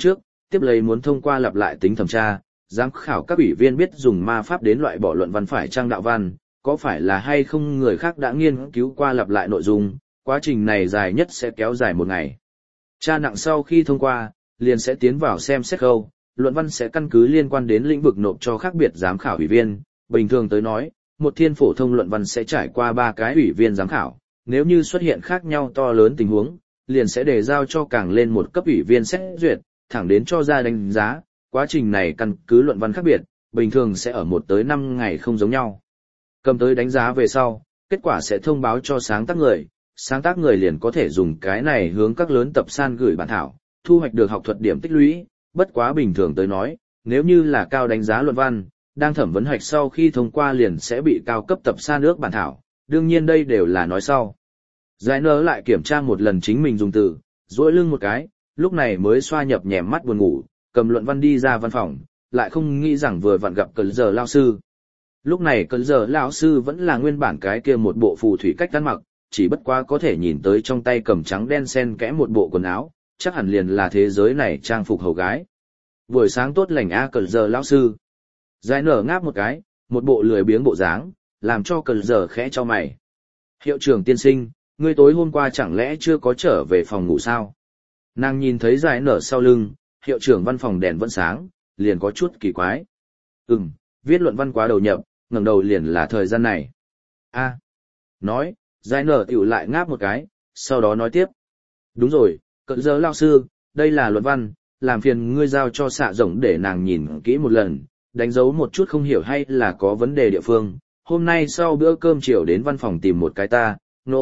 A: tiếp lấy muốn thông qua lặp lại tính thẩm tra, giám khảo các ủy viên biết dùng ma pháp đến loại bỏ luận văn phải trang đạo văn, có phải là hay không người khác đã nghiên cứu qua lặp lại nội dung, quá trình này dài nhất sẽ kéo dài 1 ngày. Tra nặng sau khi thông qua, liền sẽ tiến vào xem xét khâu, luận văn sẽ căn cứ liên quan đến lĩnh vực nộp cho khác biệt giám khảo ủy viên, bình thường tới nói, một thiên phổ thông luận văn sẽ trải qua 3 cái ủy viên giám khảo, nếu như xuất hiện khác nhau to lớn tình huống, liền sẽ đề giao cho càng lên một cấp ủy viên xét duyệt, thẳng đến cho ra đánh giá, quá trình này căn cứ luận văn khác biệt, bình thường sẽ ở 1 tới 5 ngày không giống nhau. Cầm tới đánh giá về sau, kết quả sẽ thông báo cho sáng tác người liền có thể dùng cái này hướng các lớn tập san gửi bản thảo, thu hoạch được học thuật điểm tích lũy, bất quá bình thường tới nói, nếu như là cao đánh giá luận văn, đang thẩm vấn hạch sau khi thông qua liền sẽ bị cao cấp tập san ước bản thảo, đương nhiên đây đều là nói sau. Giải nở lại kiểm tra một lần chính mình dùng từ, duỗi lưng một cái, lúc này mới xoa nhập nhèm mắt buồn ngủ, cầm luận văn đi ra văn phòng, lại không nghĩ rằng vừa vặn gặp Cẩn Giờ lão sư. Lúc này Cẩn Giờ lão sư vẫn là nguyên bản cái kia một bộ phù thủy cách ăn mặc, chỉ bất quá có thể nhìn tới trong tay cầm trắng đen xen kẽ một bộ quần áo, chắc hẳn liền là thế giới này trang phục hầu gái. Buổi sáng tốt lành a Cẩn Giờ lão sư. Giải nở ngáp một cái, một bộ lười biếng bộ dáng, làm cho Cẩn Giờ khẽ cho mày. Hiệu trưởng tiên sinh, ngươi tối hôm qua chẳng lẽ chưa có trở về phòng ngủ sao? Nàng nhìn thấy giải nở sau lưng, hiệu trưởng văn phòng đèn vẫn sáng, liền có chút kỳ quái. Viết luận văn quá đầu nhập, ngẩng đầu liền là thời gian này. Nói, giải nở tiểu lại ngáp một cái, sau đó nói tiếp. Đúng rồi, Cẩn Giờ lão sư, đây là luận văn, làm phiền ngươi giao cho xạ rộng để nàng nhìn kỹ một lần, đánh dấu một chút không hiểu hay là có vấn đề địa phương. Hôm nay sau bữa cơm chiều đến văn phòng tìm một cái ta,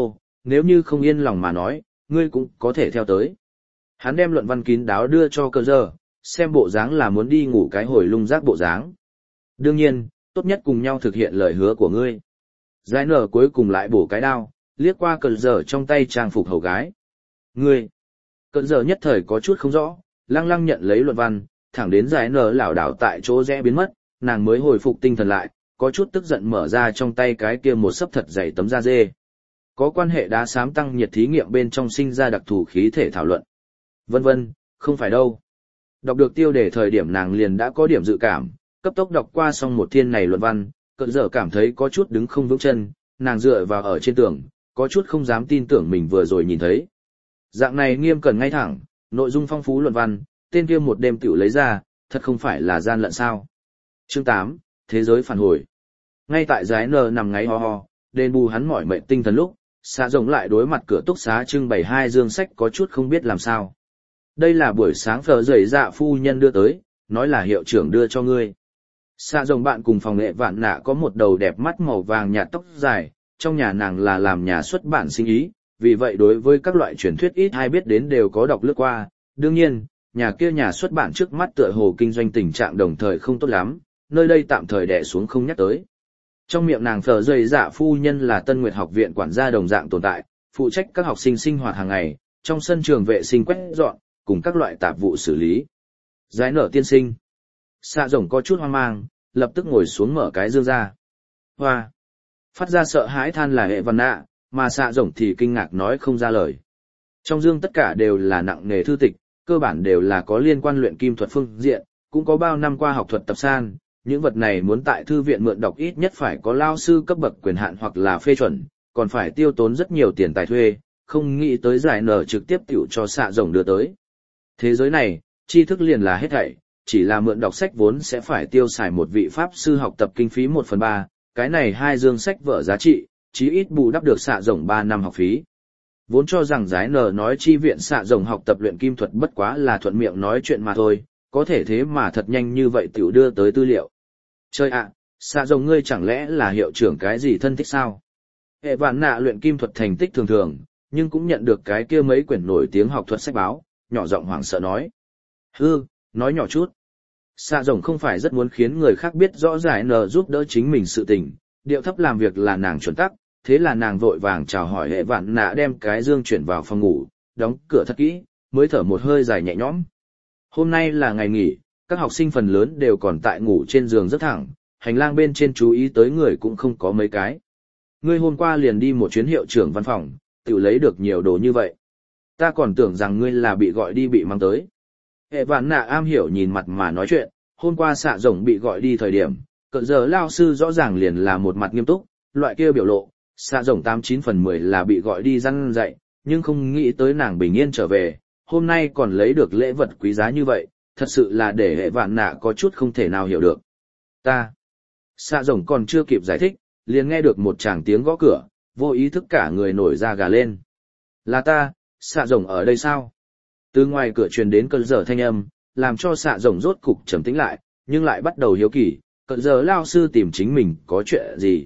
A: nếu như không yên lòng mà nói, ngươi cũng có thể theo tới. Hắn đem luận văn kín đáo đưa cho Cẩn Giờ, xem bộ dáng là muốn đi ngủ cái hồi lung rác bộ dáng. Đương nhiên, tốt nhất cùng nhau thực hiện lời hứa của ngươi. Giải nở cuối cùng lại bổ cái đao, liếc qua Cẩn Giờ trong tay trang phục hầu gái. Ngươi! Cẩn Giờ nhất thời có chút không rõ, lăng lăng nhận lấy luận văn, thẳng đến giải nở lảo đảo tại chỗ rẽ biến mất, nàng mới hồi phục tinh thần lại, có chút tức giận mở ra trong tay cái kia một sấp thật dày tấm da dê. Có quan hệ đá xám tăng nhiệt thí nghiệm bên trong sinh ra đặc thù khí thể thảo luận. Vân vân, không phải đâu. Đọc được tiêu đề thời điểm nàng liền đã có điểm dự cảm, cấp tốc đọc qua xong một thiên này luận văn, Cẩn Giờ cảm thấy có chút đứng không vững chân, nàng dựa vào ở trên tường, có chút không dám tin tưởng mình vừa rồi nhìn thấy. Dạng này nghiêm cẩn ngay thẳng, nội dung phong phú luận văn, tên kia một đêm tiểu lấy ra, thật không phải là gian lận sao. Chương 8, Thế giới phản hồi. Ngay tại Giải nở nằm ngáy ho ho, đền bù hắn mỏi mệt tinh thần lúc, xạ rồng lại đối mặt cửa túc xá trưng bày 2 dương sách có chút không biết làm sao. Đây là buổi sáng phở rời dạ phu nhân đưa tới, nói là hiệu trưởng đưa cho ngươi. Xạ rồng bạn cùng phòng nghệ vạn nạ có một đầu đẹp mắt màu vàng nhạt tóc dài, trong nhà nàng là làm nhà xuất bản sinh ý, vì vậy đối với các loại truyền thuyết ít ai biết đến đều có đọc lướt qua. Đương nhiên, nhà kia nhà xuất bản trước mắt tựa hồ kinh doanh tình trạng đồng thời không tốt lắm, nơi đây tạm thời đè xuống không nhắc tới. Trong miệng nàng phở rời dạ phu nhân là Tân Nguyệt học viện quản gia đồng dạng tồn tại, phụ trách các học sinh sinh hoạt hàng ngày, trong sân trường vệ sinh quét dọn, cùng các loại tạp vụ xử lý. Giải nở tiên sinh. Xạ rồng có chút hoang mang, lập tức ngồi xuống mở cái dương ra. Hoa. Phát ra sợ hãi than là hệ văn nạ, mà xạ rồng thì kinh ngạc nói không ra lời. Trong dương tất cả đều là nặng nghề thư tịch, cơ bản đều là có liên quan luyện kim thuật phương diện, cũng có bao năm qua học thuật tập san. Những vật này muốn tại thư viện mượn đọc ít nhất phải có lao sư cấp bậc quyền hạn hoặc là phê chuẩn, còn phải tiêu tốn rất nhiều tiền tài thuê, không nghĩ tới giải nở trực tiếp tiểu cho xạ rồng đưa tới. Thế giới này, tri thức liền là hết thảy, chỉ là mượn đọc sách vốn sẽ phải tiêu xài một vị pháp sư học tập kinh phí 1/3, cái này 2 dương sách vở giá trị, chí ít bù đắp được xạ rồng 3 năm học phí. Vốn cho rằng giải nở nói chi viện xạ rồng học tập luyện kim thuật bất quá là thuận miệng nói chuyện mà thôi, có thể thế mà thật nhanh như vậy tiểu đưa tới tư liệu. Trời ạ, xạ rồng ngươi chẳng lẽ là hiệu trưởng cái gì thân thích sao? Hệ vạn nạ luyện kim thuật thành tích thường thường, nhưng cũng nhận được cái kia mấy quyển nổi tiếng học thuật sách báo, nhỏ giọng hoảng sợ nói. Nói nhỏ chút. Xạ rồng không phải rất muốn khiến người khác biết rõ giải nở giúp đỡ chính mình sự tình, điệu thấp làm việc là nàng chuẩn tắc, thế là nàng vội vàng chào hỏi hệ vạn nạ đem cái dương chuyển vào phòng ngủ, đóng cửa thật kỹ, mới thở một hơi dài nhẹ nhõm. Hôm nay là ngày nghỉ, các học sinh phần lớn đều còn tại ngủ trên giường rất thẳng, hành lang bên trên chú ý tới người cũng không có mấy cái. Ngươi hôm qua liền đi một chuyến hiệu trưởng văn phòng, tự lấy được nhiều đồ như vậy. Ta còn tưởng rằng ngươi là bị gọi đi bị mang tới. Hệ vạn nạ am hiểu nhìn mặt mà nói chuyện, hôm qua xạ rồng bị gọi đi thời điểm, cận giờ lao sư rõ ràng liền là một mặt nghiêm túc, loại kia biểu lộ, xạ rồng 89/10 là bị gọi đi răn dạy, nhưng không nghĩ tới nàng bình yên trở về, hôm nay còn lấy được lễ vật quý giá như vậy, thật sự là để hệ vạn nạ có chút không thể nào hiểu được. Xạ rồng còn chưa kịp giải thích, liền nghe được một tràng tiếng gõ cửa, vô ý thức cả người nổi da gà lên. Là ta, xạ rồng ở đây sao? Từ ngoài cửa truyền đến cơn giờ thanh âm, làm cho xạ rồng rốt cục trầm tĩnh lại, nhưng lại bắt đầu hiếu kỳ, cơn giờ lao sư tìm chính mình có chuyện gì?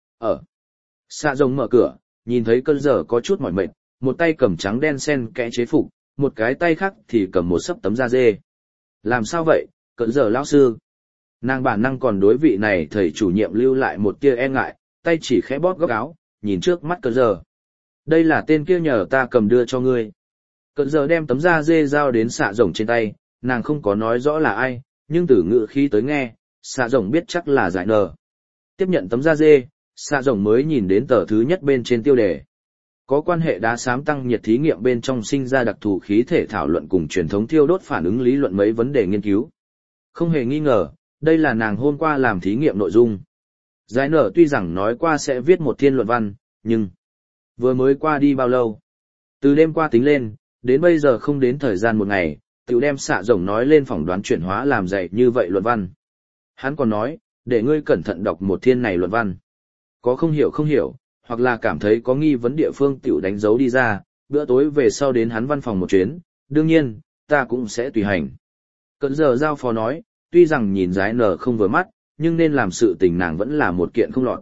A: Xạ rồng mở cửa, nhìn thấy cơn giờ có chút mỏi mệt, một tay cầm trắng đen xen kẽ chế phục, một cái tay khác thì cầm một sấp tấm da dê. Làm sao vậy, cơn giờ lao sư? Nàng bản năng còn đối vị này thầy chủ nhiệm lưu lại một tia e ngại, tay chỉ khẽ bóp góc áo, nhìn trước mắt cơn giờ. Đây là tên kia nhờ ta cầm đưa cho ngươi. Cơn giờ đem tấm da dê giao đến xạ rồng trên tay, nàng không có nói rõ là ai, nhưng từ ngữ khí tới nghe, xạ rồng biết chắc là giải nờ. Tiếp nhận tấm da dê, xạ rồng mới nhìn đến tờ thứ nhất bên trên tiêu đề. Có quan hệ đá xám tăng nhiệt thí nghiệm bên trong sinh ra đặc thù khí thể thảo luận cùng truyền thống thiêu đốt phản ứng lý luận mấy vấn đề nghiên cứu. Không hề nghi ngờ, đây là nàng hôm qua làm thí nghiệm nội dung. Giải nở tuy rằng nói qua sẽ viết một thiên luận văn, nhưng vừa mới qua đi bao lâu? Từ đêm qua tính lên, đến bây giờ không đến thời gian một ngày, tiểu đem xạ rồng nói lên phỏng đoán chuyển hóa làm dạy như vậy luận văn. Hắn còn nói, để ngươi cẩn thận đọc một thiên này luận văn. Có không hiểu, hoặc là cảm thấy có nghi vấn địa phương tiểu đánh dấu đi ra, bữa tối về sau đến hắn văn phòng một chuyến, đương nhiên, ta cũng sẽ tùy hành. Cận giờ giao phó nói, tuy rằng nhìn Giải nở không vừa mắt, nhưng nên làm sự tình nàng vẫn là một kiện không lọt.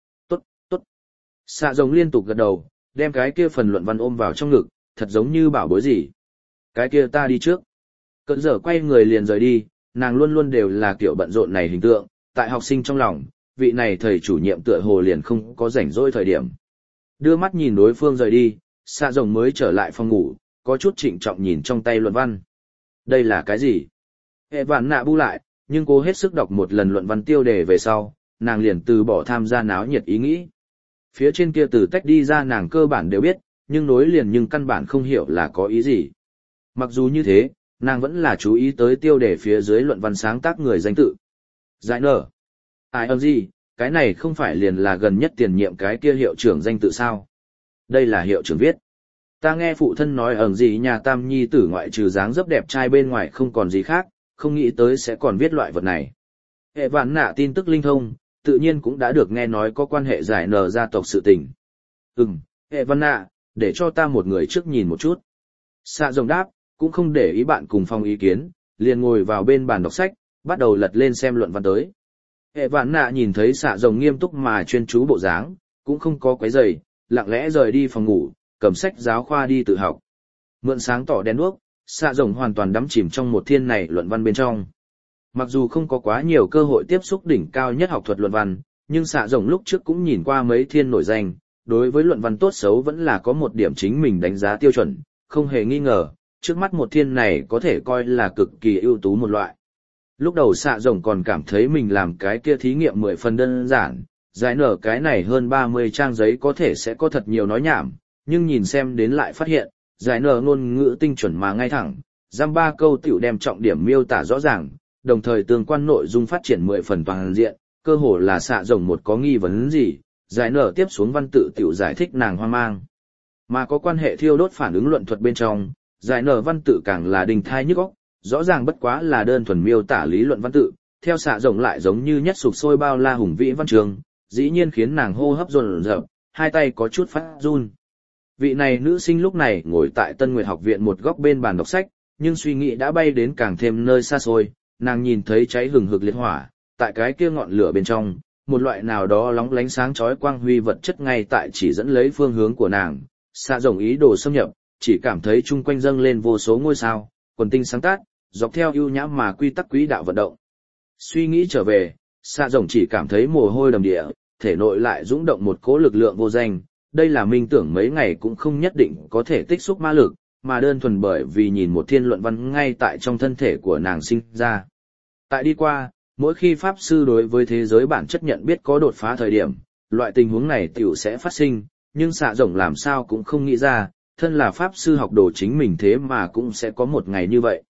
A: Tốt. Xạ rồng liên tục gật đầu, đem cái kia phần luận văn ôm vào trong ngực, thật giống như bảo bối gì. Cái kia ta đi trước. Cận giờ quay người liền rời đi, nàng luôn luôn đều là kiểu bận rộn này hình tượng, tại học sinh trong lòng, vị này thầy chủ nhiệm tựa hồ liền không có rảnh rỗi thời điểm. Đưa mắt nhìn đối phương rời đi, xạ rồng mới trở lại phòng ngủ, có chút trịnh trọng nhìn trong tay luận văn. Đây là cái gì? Hệ vạn nạ bu lại, nhưng cố hết sức đọc một lần luận văn tiêu đề về sau, nàng liền từ bỏ tham gia náo nhiệt ý nghĩ. Phía trên kia từ tách đi ra nàng cơ bản đều biết, nhưng nối liền nhưng căn bản không hiểu là có ý gì. Mặc dù như thế, nàng vẫn là chú ý tới tiêu đề phía dưới luận văn sáng tác người danh tự. Giải nở. Ai ơn gì, cái này không phải liền là gần nhất tiền nhiệm cái kia hiệu trưởng danh tự sao? Đây là hiệu trưởng viết. Ta nghe phụ thân nói ẩn gì nhà tam nhi tử ngoại trừ dáng dấp đẹp trai bên ngoài không còn gì khác, không nghĩ tới sẽ còn viết loại vật này. Hệ vạn nạ tin tức linh thông, tự nhiên cũng đã được nghe nói có quan hệ giải nở gia tộc sự tình. Hệ vạn nạ, để cho ta một người trước nhìn một chút. Xạ rồng đáp, cũng không để ý bạn cùng phong ý kiến, liền ngồi vào bên bàn đọc sách, bắt đầu lật lên xem luận văn tới. Hệ vạn nạ nhìn thấy xạ rồng nghiêm túc mà chuyên chú bộ dáng, cũng không có quấy rầy, lặng lẽ rời đi phòng ngủ, cầm sách giáo khoa đi tự học. Mượn sáng tỏ đèn đuốc, xạ rồng hoàn toàn đắm chìm trong một thiên này luận văn bên trong. Mặc dù không có quá nhiều cơ hội tiếp xúc đỉnh cao nhất học thuật luận văn, nhưng xạ rồng lúc trước cũng nhìn qua mấy thiên nổi danh, đối với luận văn tốt xấu vẫn là có một điểm chính mình đánh giá tiêu chuẩn, không hề nghi ngờ, trước mắt một thiên này có thể coi là cực kỳ ưu tú một loại. Lúc đầu xạ rồng còn cảm thấy mình làm cái kia thí nghiệm 10 phần đơn giản, giải nở cái này hơn 30 trang giấy có thể sẽ có thật nhiều nói nhảm, nhưng nhìn xem đến lại phát hiện, giải nở ngôn ngữ tinh chuẩn mà ngay thẳng, giam 3 câu tiểu đem trọng điểm miêu tả rõ ràng, đồng thời tương quan nội dung phát triển 10 phần toàn diện, cơ hồ là xạ rồng một có nghi vấn gì, giải nở tiếp xuống văn tự tiểu giải thích nàng hoang mang. Mà có quan hệ thiêu đốt phản ứng luận thuật bên trong, giải nở văn tự càng là đình thai nhức óc, rõ ràng bất quá là đơn thuần miêu tả lý luận văn tự, theo xạ rồng lại giống như nhất sục sôi bao la hùng vĩ văn trường, dĩ nhiên khiến nàng hô hấp dồn dập, hai tay có chút phát run. Vị này nữ sinh lúc này ngồi tại Tân Nguyệt học viện một góc bên bàn đọc sách, nhưng suy nghĩ đã bay đến càng thêm nơi xa xôi, nàng nhìn thấy cháy hừng hực liệt hỏa, tại cái kia ngọn lửa bên trong, một loại nào đó lóng lánh sáng chói quang huy vật chất ngay tại chỉ dẫn lấy phương hướng của nàng, xạ rồng ý đồ xâm nhập, chỉ cảm thấy chung quanh dâng lên vô số ngôi sao, quần tinh sáng tát, dọc theo ưu nhã mà quy tắc quỹ đạo vận động. Suy nghĩ trở về, xạ rồng chỉ cảm thấy mồ hôi đầm địa, thể nội lại dũng động một cỗ lực lượng vô danh, đây là minh tưởng mấy ngày cũng không nhất định có thể tích xúc ma lực, mà đơn thuần bởi vì nhìn một thiên luận văn ngay tại trong thân thể của nàng sinh ra. Tại đi qua, mỗi khi pháp sư đối với thế giới bản chất nhận biết có đột phá thời điểm, loại tình huống này tiểu sẽ phát sinh, nhưng xạ rồng làm sao cũng không nghĩ ra, thân là pháp sư học đồ chính mình thế mà cũng sẽ có một ngày như vậy.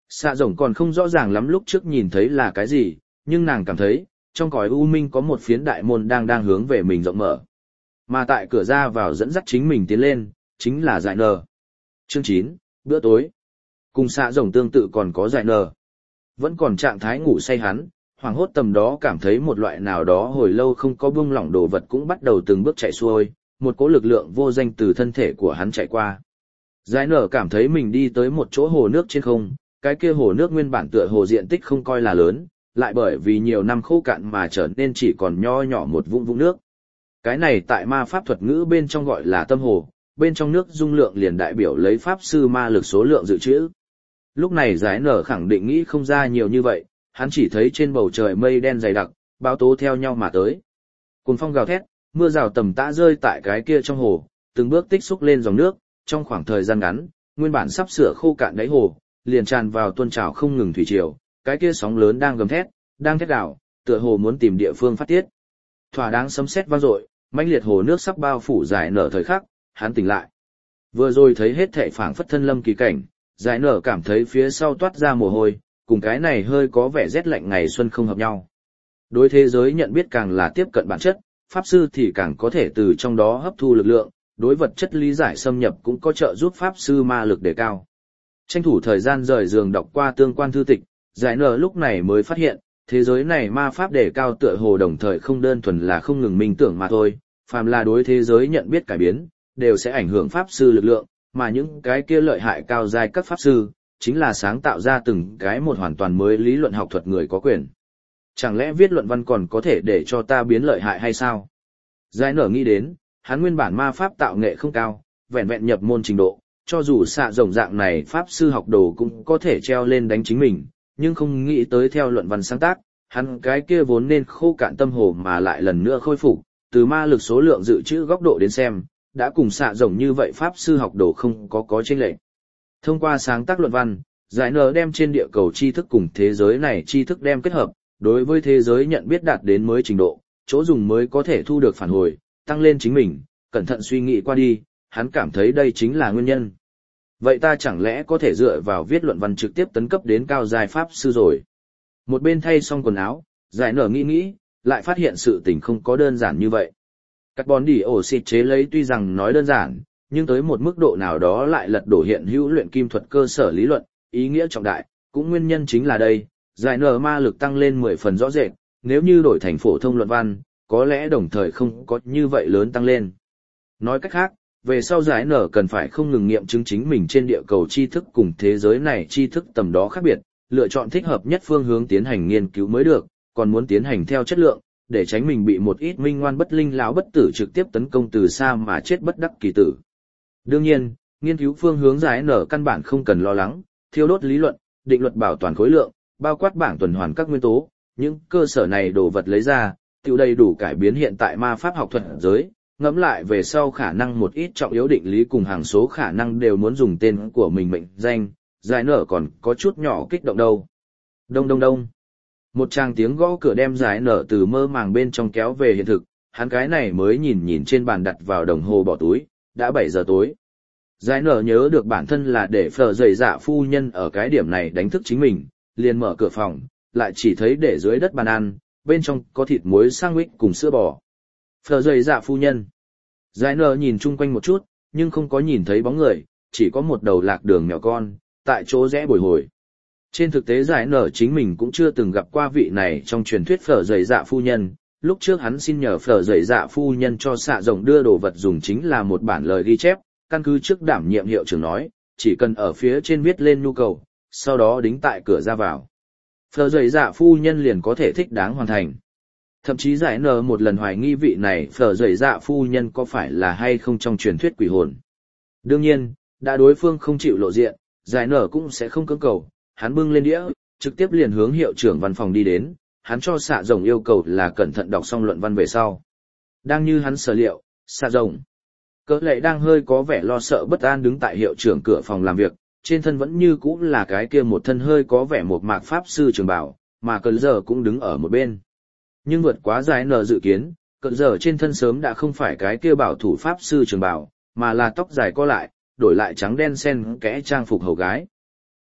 A: Xạ rồng còn không rõ ràng lắm lúc trước nhìn thấy là cái gì, nhưng nàng cảm thấy, trong cõi u minh có một phiến đại môn đang hướng về mình rộng mở. Mà tại cửa ra vào dẫn dắt chính mình tiến lên, chính là Giải Nờ. Chương 9, bữa tối. Cùng xạ rồng tương tự còn có Giải Nờ. Vẫn còn trạng thái ngủ say hắn, hoảng hốt tầm đó cảm thấy một loại nào đó hồi lâu không có buông lỏng đồ vật cũng bắt đầu từng bước chạy xuôi, một cỗ lực lượng vô danh từ thân thể của hắn chạy qua. Giải Nờ cảm thấy mình đi tới một chỗ hồ nước trên không, cái kia hồ nước nguyên bản tựa hồ diện tích không coi là lớn, lại bởi vì nhiều năm khô cạn mà trở nên chỉ còn nho nhỏ một vũng vũng nước. Cái này tại ma pháp thuật ngữ bên trong gọi là tâm hồ, bên trong nước dung lượng liền đại biểu lấy pháp sư ma lực số lượng dự trữ. Lúc này Giải Nở khẳng định nghĩ không ra nhiều như vậy, hắn chỉ thấy trên bầu trời mây đen dày đặc, báo tố theo nhau mà tới. Cuồng phong gào thét, mưa rào tầm tã rơi tại cái kia trong hồ, từng bước tích xúc lên dòng nước, trong khoảng thời gian ngắn, nguyên bản sắp sửa khô cạn đáy hồ, liền tràn vào tuôn trào không ngừng thủy triều, cái kia sóng lớn đang gầm thét, đang thét đảo, tựa hồ muốn tìm địa phương phát tiết. Thỏa đáng sấm sét vang dội, mãnh liệt hồ nước sắp bao phủ Giải Nở thời khắc, hắn tỉnh lại. Vừa rồi thấy hết thảy phảng phất thân lâm kỳ cảnh, Giải Nở cảm thấy phía sau toát ra mồ hôi, cùng cái này hơi có vẻ rét lạnh ngày xuân không hợp nhau. Đối thế giới nhận biết càng là tiếp cận bản chất, pháp sư thì càng có thể từ trong đó hấp thu lực lượng, đối vật chất lý giải xâm nhập cũng có trợ giúp pháp sư ma lực đề cao. Tranh thủ thời gian rời giường đọc qua tương quan thư tịch, Giải Nở lúc này mới phát hiện, thế giới này ma pháp đề cao tựa hồ đồng thời không đơn thuần là không ngừng minh tưởng mà thôi, phàm là đối thế giới nhận biết cải biến, đều sẽ ảnh hưởng pháp sư lực lượng, mà những cái kia lợi hại cao giai các pháp sư, chính là sáng tạo ra từng cái một hoàn toàn mới lý luận học thuật người có quyền. Chẳng lẽ viết luận văn còn có thể để cho ta biến lợi hại hay sao? Giải Nở nghĩ đến, hắn nguyên bản ma pháp tạo nghệ không cao, vẹn vẹn nhập môn trình độ, cho dù xạ rồng dạng này pháp sư học đồ cũng có thể treo lên đánh chính mình, nhưng không nghĩ tới theo luận văn sáng tác, hắn cái kia vốn nên khô cạn tâm hồ mà lại lần nữa khôi phục, từ ma lực số lượng dự trữ góc độ đến xem, đã cùng xạ rồng như vậy pháp sư học đồ không có chênh lệch. Thông qua sáng tác luận văn, Giải Nở đem trên địa cầu tri thức cùng thế giới này tri thức đem kết hợp, đối với thế giới nhận biết đạt đến mới trình độ, chỗ dùng mới có thể thu được phản hồi, tăng lên chính mình, cẩn thận suy nghĩ qua đi, hắn cảm thấy đây chính là nguyên nhân. Vậy ta chẳng lẽ có thể dựa vào viết luận văn trực tiếp tấn cấp đến cao giai pháp sư rồi? Một bên thay xong quần áo, Giải Nở nghĩ, lại phát hiện sự tình không có đơn giản như vậy. Carbon dioxide chế lấy tuy rằng nói đơn giản, nhưng tới một mức độ nào đó lại lật đổ hiện hữu luyện kim thuật cơ sở lý luận, ý nghĩa trọng đại, cũng nguyên nhân chính là đây, Giải Nở ma lực tăng lên 10 phần rõ rệt, nếu như đổi thành phổ thông luận văn, có lẽ đồng thời không có như vậy lớn tăng lên. Nói cách khác, về sau Giải Nở cần phải không ngừng nghiệm chứng chính mình trên địa cầu tri thức cùng thế giới này tri thức tầm đó khác biệt, lựa chọn thích hợp nhất phương hướng tiến hành nghiên cứu mới được, còn muốn tiến hành theo chất lượng, để tránh mình bị một ít minh ngoan bất linh lão bất tử trực tiếp tấn công từ xa mà chết bất đắc kỳ tử. Đương nhiên, nghiên cứu phương hướng Giải Nở căn bản không cần lo lắng, thiêu đốt lý luận, định luật bảo toàn khối lượng, bao quát bảng tuần hoàn các nguyên tố, những cơ sở này đồ vật lấy ra, tiêu đầy đủ cải biến hiện tại ma pháp học thuật giới, ngẫm lại về sau khả năng một ít trọng yếu định lý cùng hàng số khả năng đều muốn dùng tên của mình mệnh danh, Giải Nở còn có chút nhỏ kích động đâu. Đông đông đông. Một tràng tiếng gõ cửa đem Giải Nở từ mơ màng bên trong kéo về hiện thực, hắn cái này mới nhìn trên bàn đặt vào đồng hồ bỏ túi, đã 7 giờ tối. Giải Nở nhớ được bản thân là để phở dậy dạ phu nhân ở cái điểm này đánh thức chính mình, liền mở cửa phòng, lại chỉ thấy để dưới đất bàn ăn, bên trong có thịt muối sandwich cùng sữa bò. Phở dậy dạ phu nhân. Giải Nở nhìn chung quanh một chút, nhưng không có nhìn thấy bóng người, chỉ có một đầu lạc đường mèo con, tại chỗ rẽ bồi hồi. Trên thực tế Giải Nở chính mình cũng chưa từng gặp qua vị này trong truyền thuyết phở dậy dạ phu nhân, lúc trước hắn xin nhờ phở dậy dạ phu nhân cho xạ rồng đưa đồ vật dùng chính là một bản lời ghi chép, căn cứ trước đảm nhiệm hiệu trưởng nói, chỉ cần ở phía trên viết lên nhu cầu, sau đó đính tại cửa ra vào. Phở dậy dạ phu nhân liền có thể thích đáng hoàn thành. Thậm chí Giải Nở một lần hoài nghi vị này phở dậy dạ phu nhân có phải là hay không trong truyền thuyết quỷ hồn. Đương nhiên, đã đối phương không chịu lộ diện, Giải Nở cũng sẽ không cưỡng cầu, hắn bưng lên đĩa, trực tiếp liền hướng hiệu trưởng văn phòng đi đến, hắn cho xạ rồng yêu cầu là cẩn thận đọc xong luận văn về sau. Đang như hắn sở liệu, xạ rồng. Cỡ lệ đang hơi có vẻ lo sợ bất an đứng tại hiệu trưởng cửa phòng làm việc, trên thân vẫn như cũ là cái kia một thân hơi có vẻ một mạc pháp sư trường bảo, mà cỡ giờ cũng đứng ở một bên. Nhưng vượt quá Giải Nở dự kiến, cỡ giờ trên thân sớm đã không phải cái kia bảo thủ pháp sư trường bảo, mà là tóc dài co lại, đổi lại trắng đen xen kẽ trang phục hầu gái.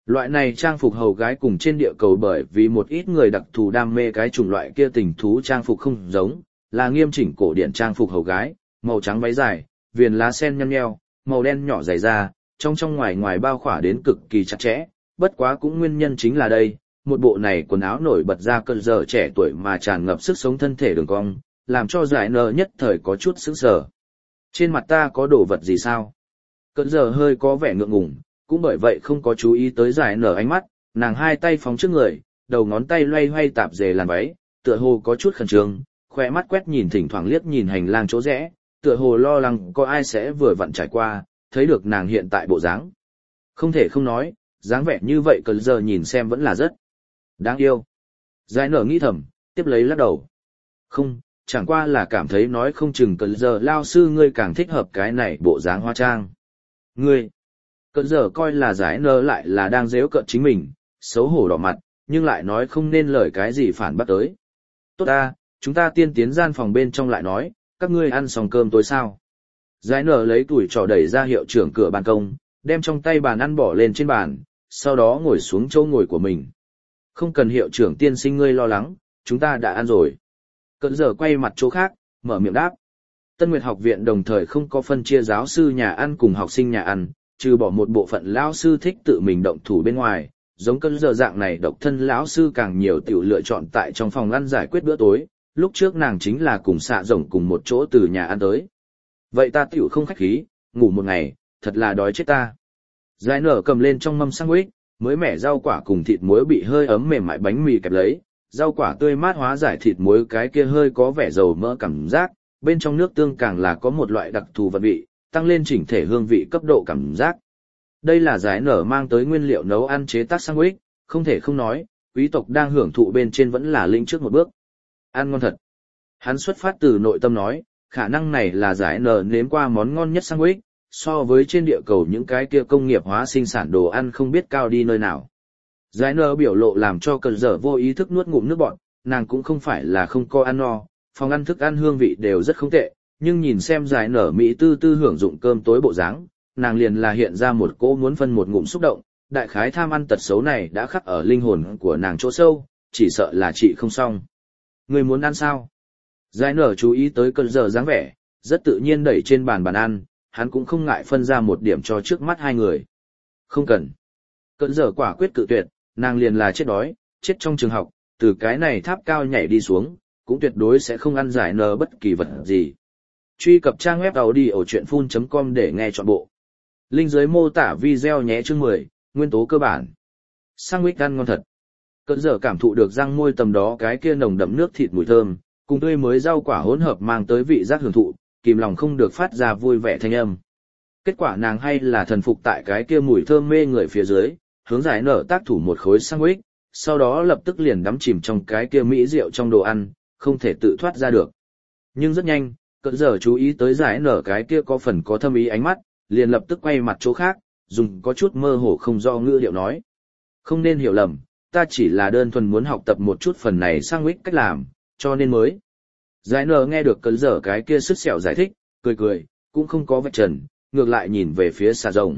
A: Loại này trang phục hầu gái cùng trên địa cầu bởi vì một ít người đặc thù đam mê cái chủng loại kia tình thú trang phục không giống, là nghiêm chỉnh cổ điển trang phục hầu gái, màu trắng váy dài, viền lá sen nhăn nheo, màu đen nhỏ dày da, trong ngoài ngoài bao khỏa đến cực kỳ chặt chẽ, bất quá cũng nguyên nhân chính là đây, một bộ này quần áo nổi bật ra cơn giờ trẻ tuổi mà tràn ngập sức sống thân thể đường cong, làm cho giải nở nhất thời có chút sững sờ. Trên mặt ta có đồ vật gì sao? Cơn giờ hơi có vẻ ngượng ngùng, cũng bởi vậy không có chú ý tới giải nở ánh mắt, nàng hai tay phóng trước người, đầu ngón tay loay hoay tạp dề làn váy, tựa hồ có chút khẩn trương, khỏe mắt quét nhìn thỉnh thoảng liếc nhìn hành lang chỗ rẽ, tựa hồ lo lắng có ai sẽ vừa vặn trải qua, thấy được nàng hiện tại bộ dáng. Không thể không nói, dáng vẻ như vậy cơn giờ nhìn xem vẫn là rất đáng yêu. Giải nở nghĩ thầm, tiếp lấy lắc đầu. Không, chẳng qua là cảm thấy nói không chừng cơn giờ lao sư ngươi càng thích hợp cái này bộ dáng hóa trang. Ngươi, cơn giờ coi là giải nở lại là đang giễu cợt chính mình, xấu hổ đỏ mặt, nhưng lại nói không nên lời cái gì phản bác tới. Tốt ta, chúng ta tiên tiến gian phòng bên trong lại nói, các ngươi ăn xong cơm tối sao? Giải nở lấy tuổi trò đẩy ra hiệu trưởng cửa ban công, đem trong tay bàn ăn bỏ lên trên bàn, sau đó ngồi xuống chỗ ngồi của mình. Không cần hiệu trưởng tiên sinh ngươi lo lắng, chúng ta đã ăn rồi. Cận giờ quay mặt chỗ khác, mở miệng đáp. Tân Nguyệt học viện đồng thời không có phân chia giáo sư nhà ăn cùng học sinh nhà ăn, trừ bỏ một bộ phận lão sư thích tự mình động thủ bên ngoài, giống cận giờ dạng này độc thân lão sư càng nhiều tiểu lựa chọn tại trong phòng ăn giải quyết bữa tối, lúc trước nàng chính là cùng xạ rồng cùng một chỗ từ nhà ăn tới. Vậy ta tiểu không khách khí, ngủ một ngày, thật là đói chết ta. Giải nở cầm lên trong mâm sandwich, mới mẻ rau quả cùng thịt muối bị hơi ấm mềm mại bánh mì kẹp lấy, rau quả tươi mát hóa giải thịt muối cái kia hơi có vẻ dầu mỡ cảm giác, bên trong nước tương càng là có một loại đặc thù vật vị, tăng lên chỉnh thể hương vị cấp độ cảm giác. Đây là giải nở mang tới nguyên liệu nấu ăn chế tác sandwich, không thể không nói, quý tộc đang hưởng thụ bên trên vẫn là linh trước một bước. Ăn ngon thật. Hắn xuất phát từ nội tâm nói, khả năng này là giải nở nếm qua món ngon nhất sandwich, so với trên địa cầu những cái kia công nghiệp hóa sinh sản đồ ăn không biết cao đi nơi nào. Giải nở biểu lộ làm cho cơn giờ vô ý thức nuốt ngụm nước bọt, nàng cũng không phải là không có ăn no, phòng ăn thức ăn hương vị đều rất không tệ, nhưng nhìn xem giải nở mỹ tư tư hưởng dụng cơm tối bộ dáng, nàng liền là hiện ra một cỗ muốn phân một ngụm xúc động, đại khái tham ăn tật xấu này đã khắc ở linh hồn của nàng chỗ sâu, chỉ sợ là chị không xong. Người muốn ăn sao? Giải nở chú ý tới cơn giờ dáng vẻ, rất tự nhiên đẩy trên bàn ăn, hắn cũng không ngại phân ra một điểm cho trước mắt hai người. Không cần. Cơn giờ quả quyết cự tuyệt, nàng liền là chết đói, chết trong trường học, từ cái này tháp cao nhảy đi xuống, cũng tuyệt đối sẽ không ăn giải nở bất kỳ vật gì. Truy cập trang web audiochuyenphun.com để nghe trọn bộ. Link dưới mô tả video nhé. Chương 10, nguyên tố cơ bản. Sandwich ăn ngon thật. Cơn giờ cảm thụ được răng môi tầm đó cái kia nồng đậm nước thịt mùi thơm, cùng tươi mới rau quả hỗn hợp mang tới vị giác hưởng thụ, kìm lòng không được phát ra vui vẻ thanh âm. Kết quả nàng hay là thần phục tại cái kia mùi thơm mê người phía dưới, hướng giải nở tác thủ một khối sandwich, sau đó lập tức liền đắm chìm trong cái kia mỹ rượu trong đồ ăn, không thể tự thoát ra được. Nhưng rất nhanh, cơn giờ chú ý tới giải nở cái kia có phần có thâm ý ánh mắt, liền lập tức quay mặt chỗ khác, dùng có chút mơ hồ không do ngữ điệu nói. Không nên hiểu lầm, ta chỉ là đơn thuần muốn học tập một chút phần này sandwich cách làm, cho nên mới. Giải nở nghe được cơn giờ cái kia sứt sẹo giải thích, cười cười, cũng không có vạch trần, ngược lại nhìn về phía xà rồng.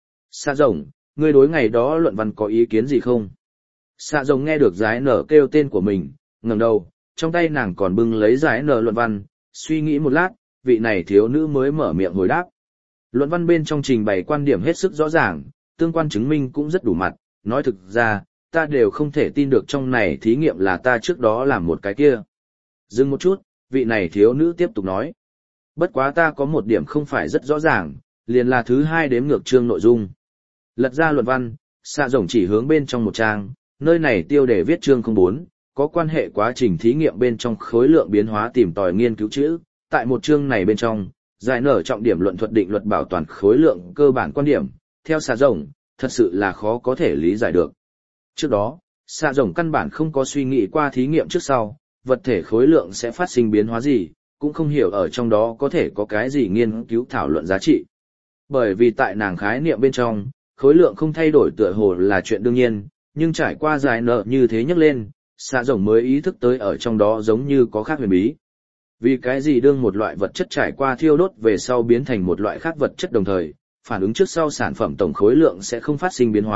A: Xà rồng, ngươi đối ngày đó luận văn có ý kiến gì không? Xà rồng nghe được giải nở kêu tên của mình, ngẩng đầu, trong tay nàng còn bưng lấy giải nở luận văn, suy nghĩ một lát, vị này thiếu nữ mới mở miệng hồi đáp. Luận văn bên trong trình bày quan điểm hết sức rõ ràng, tương quan chứng minh cũng rất đủ mặt, nói thực ra, ta đều không thể tin được trong này thí nghiệm là ta trước đó làm một cái kia. Dừng một chút, vị này thiếu nữ tiếp tục nói. Bất quá ta có một điểm không phải rất rõ ràng, liền là thứ hai đếm ngược chương nội dung. Lật ra luận văn, xạ rồng chỉ hướng bên trong một trang, nơi này tiêu đề viết chương 04, có quan hệ quá trình thí nghiệm bên trong khối lượng biến hóa tìm tòi nghiên cứu chữ. Tại một chương này bên trong, giải nở trọng điểm luận thuật định luật bảo toàn khối lượng cơ bản quan điểm, theo xạ rồng, thật sự là khó có thể lý giải được. Trước đó, xạ rồng căn bản không có suy nghĩ qua thí nghiệm trước sau, vật thể khối lượng sẽ phát sinh biến hóa gì, cũng không hiểu ở trong đó có thể có cái gì nghiên cứu thảo luận giá trị. Bởi vì tại nàng khái niệm bên trong, khối lượng không thay đổi tựa hồ là chuyện đương nhiên, nhưng trải qua giải nở như thế nhắc lên, xạ rồng mới ý thức tới ở trong đó giống như có khác huyền bí. Vì cái gì đương một loại vật chất trải qua thiêu đốt về sau biến thành một loại khác vật chất đồng thời, phản ứng trước sau sản phẩm tổng khối lượng sẽ không phát sinh biến hóa,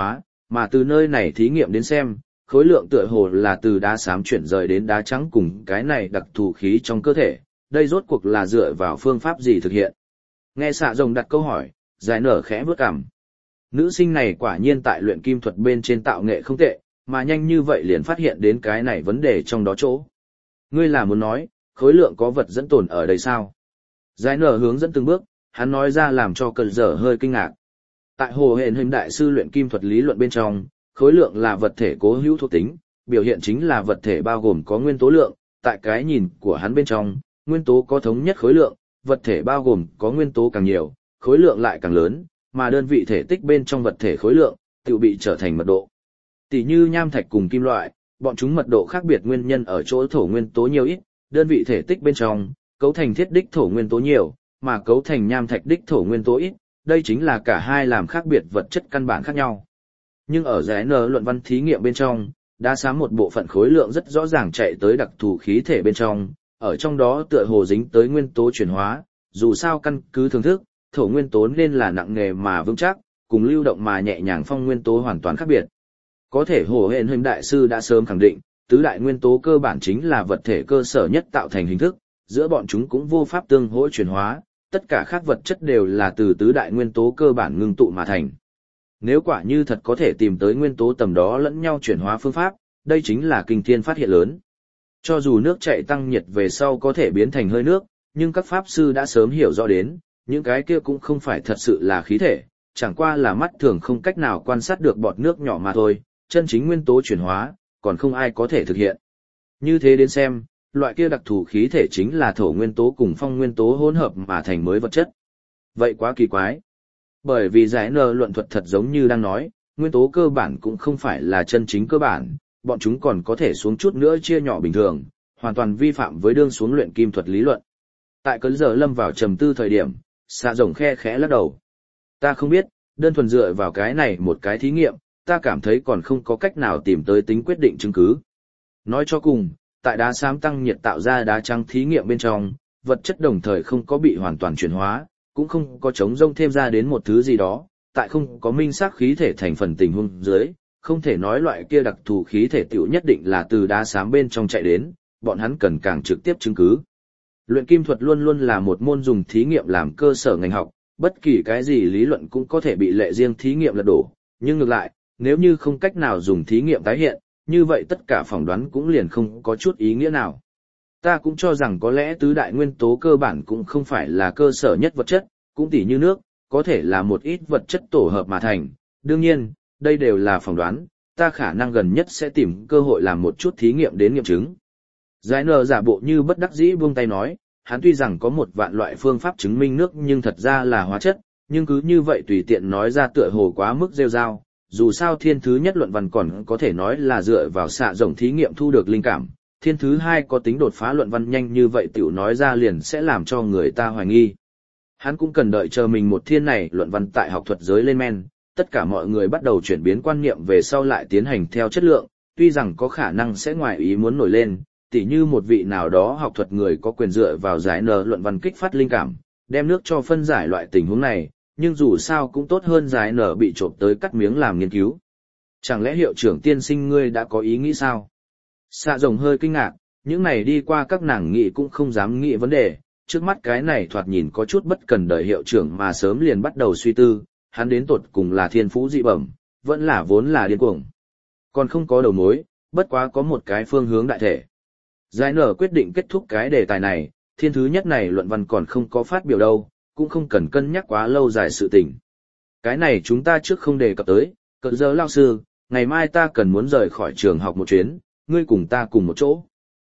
A: mà từ nơi này thí nghiệm đến xem, khối lượng tựa hồ là từ đá xám chuyển rời đến đá trắng cùng cái này đặc thù khí trong cơ thể, đây rốt cuộc là dựa vào phương pháp gì thực hiện. Nghe xạ rồng đặt câu hỏi, giải nở khẽ bước cằm. Nữ sinh này quả nhiên tại luyện kim thuật bên trên tạo nghệ không tệ, mà nhanh như vậy liền phát hiện đến cái này vấn đề trong đó chỗ. Ngươi là muốn nói, khối lượng có vật dẫn tồn ở đây sao? Giải nở hướng dẫn từng bước, hắn nói ra làm cho cơn dở hơi kinh ngạc. Tại Hồ Hển Hình đại sư luyện kim thuật lý luận bên trong, khối lượng là vật thể cố hữu thuộc tính, biểu hiện chính là vật thể bao gồm có nguyên tố lượng, tại cái nhìn của hắn bên trong, nguyên tố có thống nhất khối lượng, vật thể bao gồm có nguyên tố càng nhiều, khối lượng lại càng lớn, mà đơn vị thể tích bên trong vật thể khối lượng, tự bị trở thành mật độ. Tỷ như nham thạch cùng kim loại, bọn chúng mật độ khác biệt nguyên nhân ở chỗ thổ nguyên tố nhiều ít, đơn vị thể tích bên trong, cấu thành thiết đích thổ nguyên tố nhiều, mà cấu thành nham thạch đích thổ nguyên tố ít, đây chính là cả hai làm khác biệt vật chất căn bản khác nhau. Nhưng ở giải nở luận văn thí nghiệm bên trong, đá xám một bộ phận khối lượng rất rõ ràng chạy tới đặc thù khí thể bên trong, ở trong đó tựa hồ dính tới nguyên tố chuyển hóa, dù sao căn cứ thưởng thức, thổ nguyên tố nên là nặng nề mà vững chắc, cùng lưu động mà nhẹ nhàng phong nguyên tố hoàn toàn khác biệt. Có thể Hồ Hển Hình đại sư đã sớm khẳng định, tứ đại nguyên tố cơ bản chính là vật thể cơ sở nhất tạo thành hình thức, giữa bọn chúng cũng vô pháp tương hỗ chuyển hóa, tất cả các vật chất đều là từ tứ đại nguyên tố cơ bản ngưng tụ mà thành. Nếu quả như thật có thể tìm tới nguyên tố tầm đó lẫn nhau chuyển hóa phương pháp, đây chính là kinh thiên phát hiện lớn. Cho dù nước chảy tăng nhiệt về sau có thể biến thành hơi nước, nhưng các pháp sư đã sớm hiểu rõ đến, những cái kia cũng không phải thật sự là khí thể, chẳng qua là mắt thường không cách nào quan sát được bọt nước nhỏ mà thôi, chân chính nguyên tố chuyển hóa, còn không ai có thể thực hiện. Như thế đến xem, loại kia đặc thù khí thể chính là thổ nguyên tố cùng phong nguyên tố hỗn hợp mà thành mới vật chất. Vậy quá kỳ quái. Bởi vì giải nở luận thuật thật giống như đang nói, nguyên tố cơ bản cũng không phải là chân chính cơ bản, bọn chúng còn có thể xuống chút nữa chia nhỏ bình thường, hoàn toàn vi phạm với đương xuống luyện kim thuật lý luận. Tại cơn giờ lâm vào trầm tư thời điểm, xạ rồng khe khẽ lắc đầu. Ta không biết, đơn thuần dựa vào cái này một cái thí nghiệm, ta cảm thấy còn không có cách nào tìm tới tính quyết định chứng cứ. Nói cho cùng, tại đá xám tăng nhiệt tạo ra đá trắng thí nghiệm bên trong, vật chất đồng thời không có bị hoàn toàn chuyển hóa, cũng không có chống rông thêm ra đến một thứ gì đó, tại không có minh xác khí thể thành phần tình huống dưới, không thể nói loại kia đặc thù khí thể tiểu nhất định là từ đá xám bên trong chạy đến, bọn hắn cần càng trực tiếp chứng cứ. Luyện kim thuật luôn luôn là một môn dùng thí nghiệm làm cơ sở ngành học, bất kỳ cái gì lý luận cũng có thể bị lệ riêng thí nghiệm lật đổ, nhưng ngược lại, nếu như không cách nào dùng thí nghiệm tái hiện, như vậy tất cả phỏng đoán cũng liền không có chút ý nghĩa nào. Ta cũng cho rằng có lẽ tứ đại nguyên tố cơ bản cũng không phải là cơ sở nhất vật chất, cũng tỉ như nước, có thể là một ít vật chất tổ hợp mà thành. Đương nhiên, đây đều là phỏng đoán, ta khả năng gần nhất sẽ tìm cơ hội làm một chút thí nghiệm đến nghiệm chứng. Giải nở giả bộ như bất đắc dĩ buông tay nói, hắn tuy rằng có một vạn loại phương pháp chứng minh nước nhưng thật ra là hóa chất, nhưng cứ như vậy tùy tiện nói ra tựa hồ quá mức rêu rao. Dù sao thiên thứ nhất luận văn còn có thể nói là dựa vào xạ rồng thí nghiệm thu được linh cảm, thiên thứ hai có tính đột phá luận văn nhanh như vậy tiểu nói ra liền sẽ làm cho người ta hoài nghi. Hắn cũng cần đợi chờ mình một thiên này luận văn tại học thuật giới lên men, tất cả mọi người bắt đầu chuyển biến quan niệm về sau lại tiến hành theo chất lượng, tuy rằng có khả năng sẽ ngoài ý muốn nổi lên, tỉ như một vị nào đó học thuật người có quyền dựa vào giải nở luận văn kích phát linh cảm, đem nước cho phân giải loại tình huống này, nhưng dù sao cũng tốt hơn giải nở bị trộm tới cắt miếng làm nghiên cứu. Chẳng lẽ hiệu trưởng tiên sinh ngươi đã có ý nghĩ sao? Xạ rồng hơi kinh ngạc, những này đi qua các nàng nghĩ cũng không dám nghĩ vấn đề, trước mắt cái này thoạt nhìn có chút bất cần đời hiệu trưởng mà sớm liền bắt đầu suy tư, hắn đến tột cùng là thiên phú dị bẩm, vẫn là vốn là điên cuồng. Còn không có đầu mối, bất quá có một cái phương hướng đại thể. Giải nở quyết định kết thúc cái đề tài này, thiên thứ nhất này luận văn còn không có phát biểu đâu, cũng không cần cân nhắc quá lâu dài sự tình. Cái này chúng ta trước không đề cập tới, cỡ giờ lao sư, ngày mai ta cần muốn rời khỏi trường học một chuyến, ngươi cùng ta cùng một chỗ.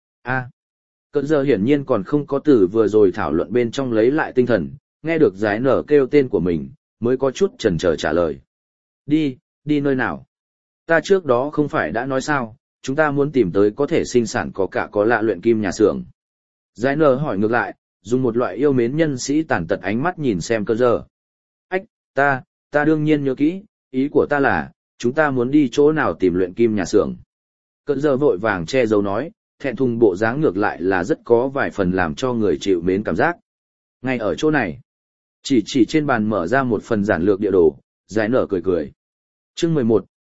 A: Cỡ giờ hiển nhiên còn không có từ vừa rồi thảo luận bên trong lấy lại tinh thần, nghe được giải nở kêu tên của mình, mới có chút chần chờ trả lời. Đi nơi nào? Ta trước đó không phải đã nói sao, chúng ta muốn tìm tới có thể sinh sản có cả có lạ luyện kim nhà xưởng. Giải nở hỏi ngược lại, dùng một loại yêu mến nhân sĩ tàn tật ánh mắt nhìn xem cỡ giờ. Ta đương nhiên nhớ kỹ, ý của ta là, chúng ta muốn đi chỗ nào tìm luyện kim nhà xưởng. Cỡ giờ vội vàng che giấu nói, thẹn thùng bộ dáng ngược lại là rất có vài phần làm cho người chịu mến cảm giác. Ngay ở chỗ này, chỉ trên bàn mở ra một phần giản lược địa đồ, giải nở cười cười. Chương 11,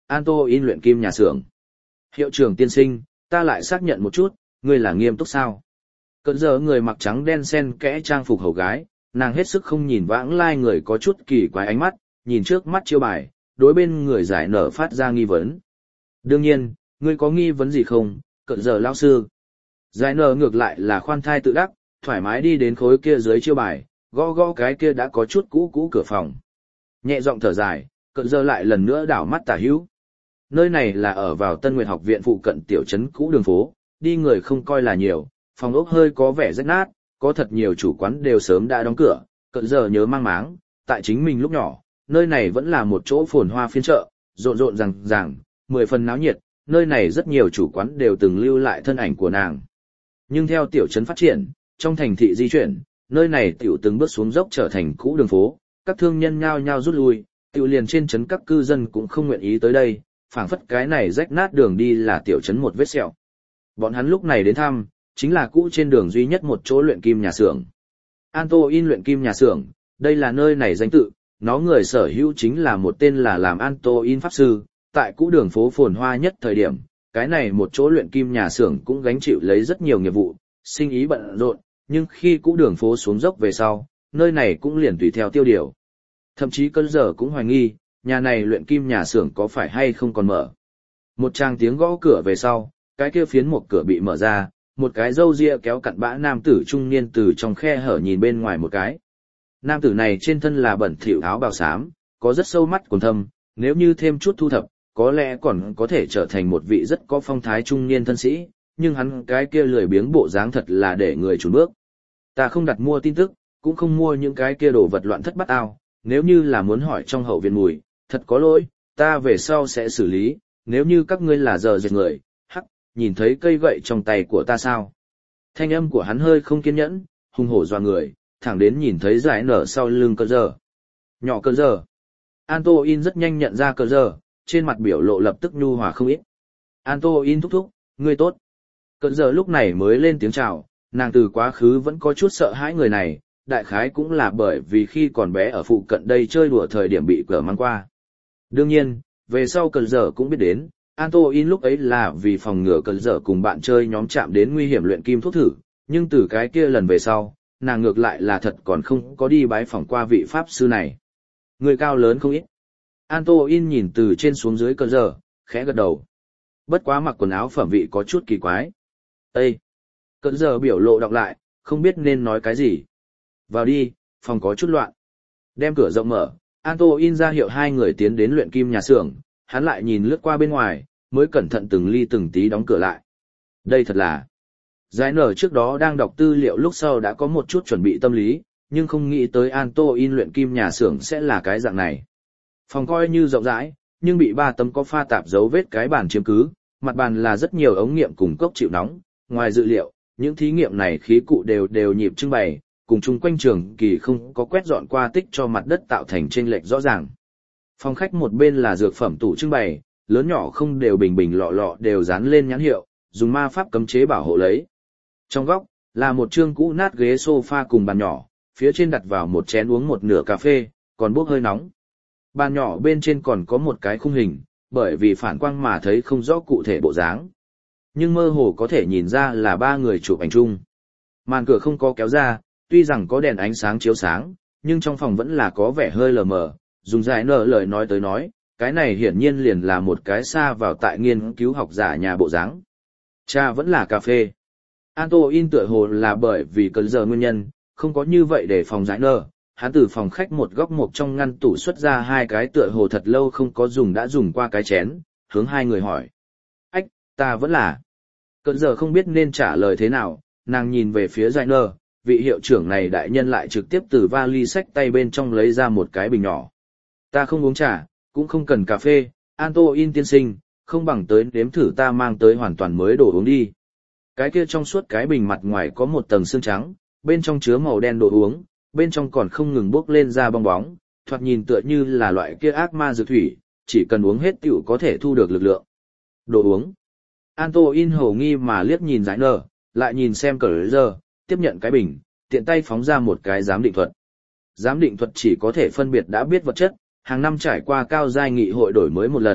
A: Antoin luyện kim nhà xưởng. Hiệu trưởng tiên sinh, ta lại xác nhận một chút, ngươi là nghiêm túc sao? Cơn giờ người mặc trắng đen xen kẽ trang phục hầu gái, nàng hết sức không nhìn vãng lai người có chút kỳ quái ánh mắt, nhìn trước mắt chiêu bài, đối bên người giải nở phát ra nghi vấn. Đương nhiên, ngươi có nghi vấn gì không, cận giờ lão sư? Giải nở ngược lại là khoan thai tự đắc, thoải mái đi đến khối kia dưới chiêu bài, gõ gõ cái kia đã có chút cũ cửa phòng. Nhẹ giọng thở dài, cận giờ lại lần nữa đảo mắt tả hữu. Nơi này là ở vào Tân Nguyệt học viện phụ cận tiểu trấn cũ đường phố, đi người không coi là nhiều, phòng ốc hơi có vẻ rách nát, có thật nhiều chủ quán đều sớm đã đóng cửa, cận giờ nhớ mang máng, tại chính mình lúc nhỏ, nơi này vẫn là một chỗ phồn hoa phiên chợ, rộn rộn ràng, 10 phần náo nhiệt, nơi này rất nhiều chủ quán đều từng lưu lại thân ảnh của nàng. Nhưng theo tiểu trấn phát triển, trong thành thị di chuyển, nơi này tiểu từng bước xuống dốc trở thành cũ đường phố, các thương nhân nhao nhao rút lui, tiểu liền trên trấn các cư dân cũng không nguyện ý tới đây, phảng phất cái này rách nát đường đi là tiểu trấn một vết sẹo. Bọn hắn lúc này đến thăm, chính là cũ trên đường duy nhất một chỗ luyện kim nhà xưởng. Antoin luyện kim nhà xưởng, đây là nơi này danh tự, nó người sở hữu chính là một tên là làm Antoin pháp sư, tại cũ đường phố phồn hoa nhất thời điểm, cái này một chỗ luyện kim nhà xưởng cũng gánh chịu lấy rất nhiều nghiệp vụ, sinh ý bận rộn, nhưng khi cũ đường phố xuống dốc về sau, nơi này cũng liền tùy theo tiêu điều. Thậm chí cơn giờ cũng hoài nghi, nhà này luyện kim nhà xưởng có phải hay không còn mở. Một tràng tiếng gõ cửa về sau, cái kia phiến một cửa bị mở ra, một cái râu ria kéo cặn bã nam tử trung niên từ trong khe hở nhìn bên ngoài một cái. Nam tử này trên thân là bẩn thỉu áo bào xám, có rất sâu mắt quần thâm, nếu như thêm chút thu thập, có lẽ còn có thể trở thành một vị rất có phong thái trung niên thân sĩ, nhưng hắn cái kia lười biếng bộ dáng thật là để người chùn bước. Ta không đặt mua tin tức, cũng không mua những cái kia đồ vật loạn thất bát ao, nếu như là muốn hỏi trong hậu viện mùi, thật có lỗi, ta về sau sẽ xử lý, nếu như các ngươi là giờ dệt người, hắc, nhìn thấy cây gậy trong tay của ta sao? Thanh âm của hắn hơi không kiên nhẫn, hung hổ doa người, thẳng đến nhìn thấy giải nở sau lưng cờ giờ. Nhỏ cờ giờ. Antoin rất nhanh nhận ra cờ giờ, trên mặt biểu lộ lập tức nhu hòa không ít. Antoin thúc thúc, ngươi tốt. Cờ giờ lúc này mới lên tiếng chào, nàng từ quá khứ vẫn có chút sợ hãi người này, đại khái cũng là bởi vì khi còn bé ở phụ cận đây chơi đùa thời điểm bị cửa mang qua. Đương nhiên, về sau cờ giờ cũng biết đến, Antoin lúc ấy là vì phòng ngừa cờ giờ cùng bạn chơi nhóm chạm đến nguy hiểm luyện kim thuốc thử, nhưng từ cái kia lần về sau, nàng ngược lại là thật còn không có đi bái phỏng qua vị pháp sư này. Người cao lớn không ít. Antoin nhìn từ trên xuống dưới cờ giờ, khẽ gật đầu. Bất quá mặc quần áo phẩm vị có chút kỳ quái. Ê! Cờ giờ biểu lộ đọc lại, không biết nên nói cái gì. Vào đi, phòng có chút loạn. Đem cửa rộng mở, Antoin ra hiệu hai người tiến đến luyện kim nhà xưởng, hắn lại nhìn lướt qua bên ngoài, mới cẩn thận từng ly từng tí đóng cửa lại. Đây thật là... Giải nở trước đó đang đọc tư liệu lúc sau đã có một chút chuẩn bị tâm lý, nhưng không nghĩ tới Antoin luyện kim nhà xưởng sẽ là cái dạng này. Phòng coi như rộng rãi, nhưng bị 3 tấm có pha tạp dấu vết cái bàn chiếm cứ, mặt bàn là rất nhiều ống nghiệm cùng cốc chịu nóng, ngoài dự liệu, những thí nghiệm này khí cụ đều nhịp trưng bày, cùng chung quanh trường kỳ không có quét dọn qua tích cho mặt đất tạo thành chênh lệch rõ ràng. Phòng khách một bên là dược phẩm tủ trưng bày, lớn nhỏ không đều bình lọ đều dán lên nhãn hiệu, dùng ma pháp cấm chế bảo hộ lấy. Trong góc, là một chương cũ nát ghế sofa cùng bàn nhỏ, phía trên đặt vào một chén uống một nửa cà phê, còn bốc hơi nóng. Bàn nhỏ bên trên còn có một cái khung hình, bởi vì phản quang mà thấy không rõ cụ thể bộ dáng. Nhưng mơ hồ có thể nhìn ra là 3 người chụp ảnh chung. Màn cửa không có kéo ra, tuy rằng có đèn ánh sáng chiếu sáng, nhưng trong phòng vẫn là có vẻ hơi lờ mờ, dùng giải nở lời nói tới nói, cái này hiển nhiên liền là một cái xa vào tại nghiên cứu học giả nhà bộ dáng. Cha vẫn là cà phê. Antoin tựa hồ là bởi vì cơn giờ nguyên nhân, không có như vậy để phòng giải nở, hắn từ phòng khách một góc một trong ngăn tủ xuất ra 2 cái tựa hồ thật lâu không có dùng đã dùng qua cái chén, hướng 2 người hỏi. Ách, ta vẫn là. Cơn giờ không biết nên trả lời thế nào, nàng nhìn về phía giải nở, vị hiệu trưởng này đại nhân lại trực tiếp từ vali xách tay bên trong lấy ra một cái bình nhỏ. Ta không uống trà, cũng không cần cà phê, Antoin tiên sinh, không bằng tới nếm thử ta mang tới hoàn toàn mới đồ uống đi. Cái kia trong suốt cái bình mặt ngoài có một tầng xương trắng, bên trong chứa màu đen đồ uống, bên trong còn không ngừng bốc lên ra bong bóng, thoạt nhìn tựa như là loại kia ác ma dược thủy, chỉ cần uống hết tiểu có thể thu được lực lượng. Đồ uống. Antoin hồ nghi mà liếc nhìn giải nở, lại nhìn xem cờ giờ, tiếp nhận cái bình, tiện tay phóng ra một cái giám định thuật. Giám định thuật chỉ có thể phân biệt đã biết vật chất, hàng năm trải qua cao giai nghị hội đổi mới một lần,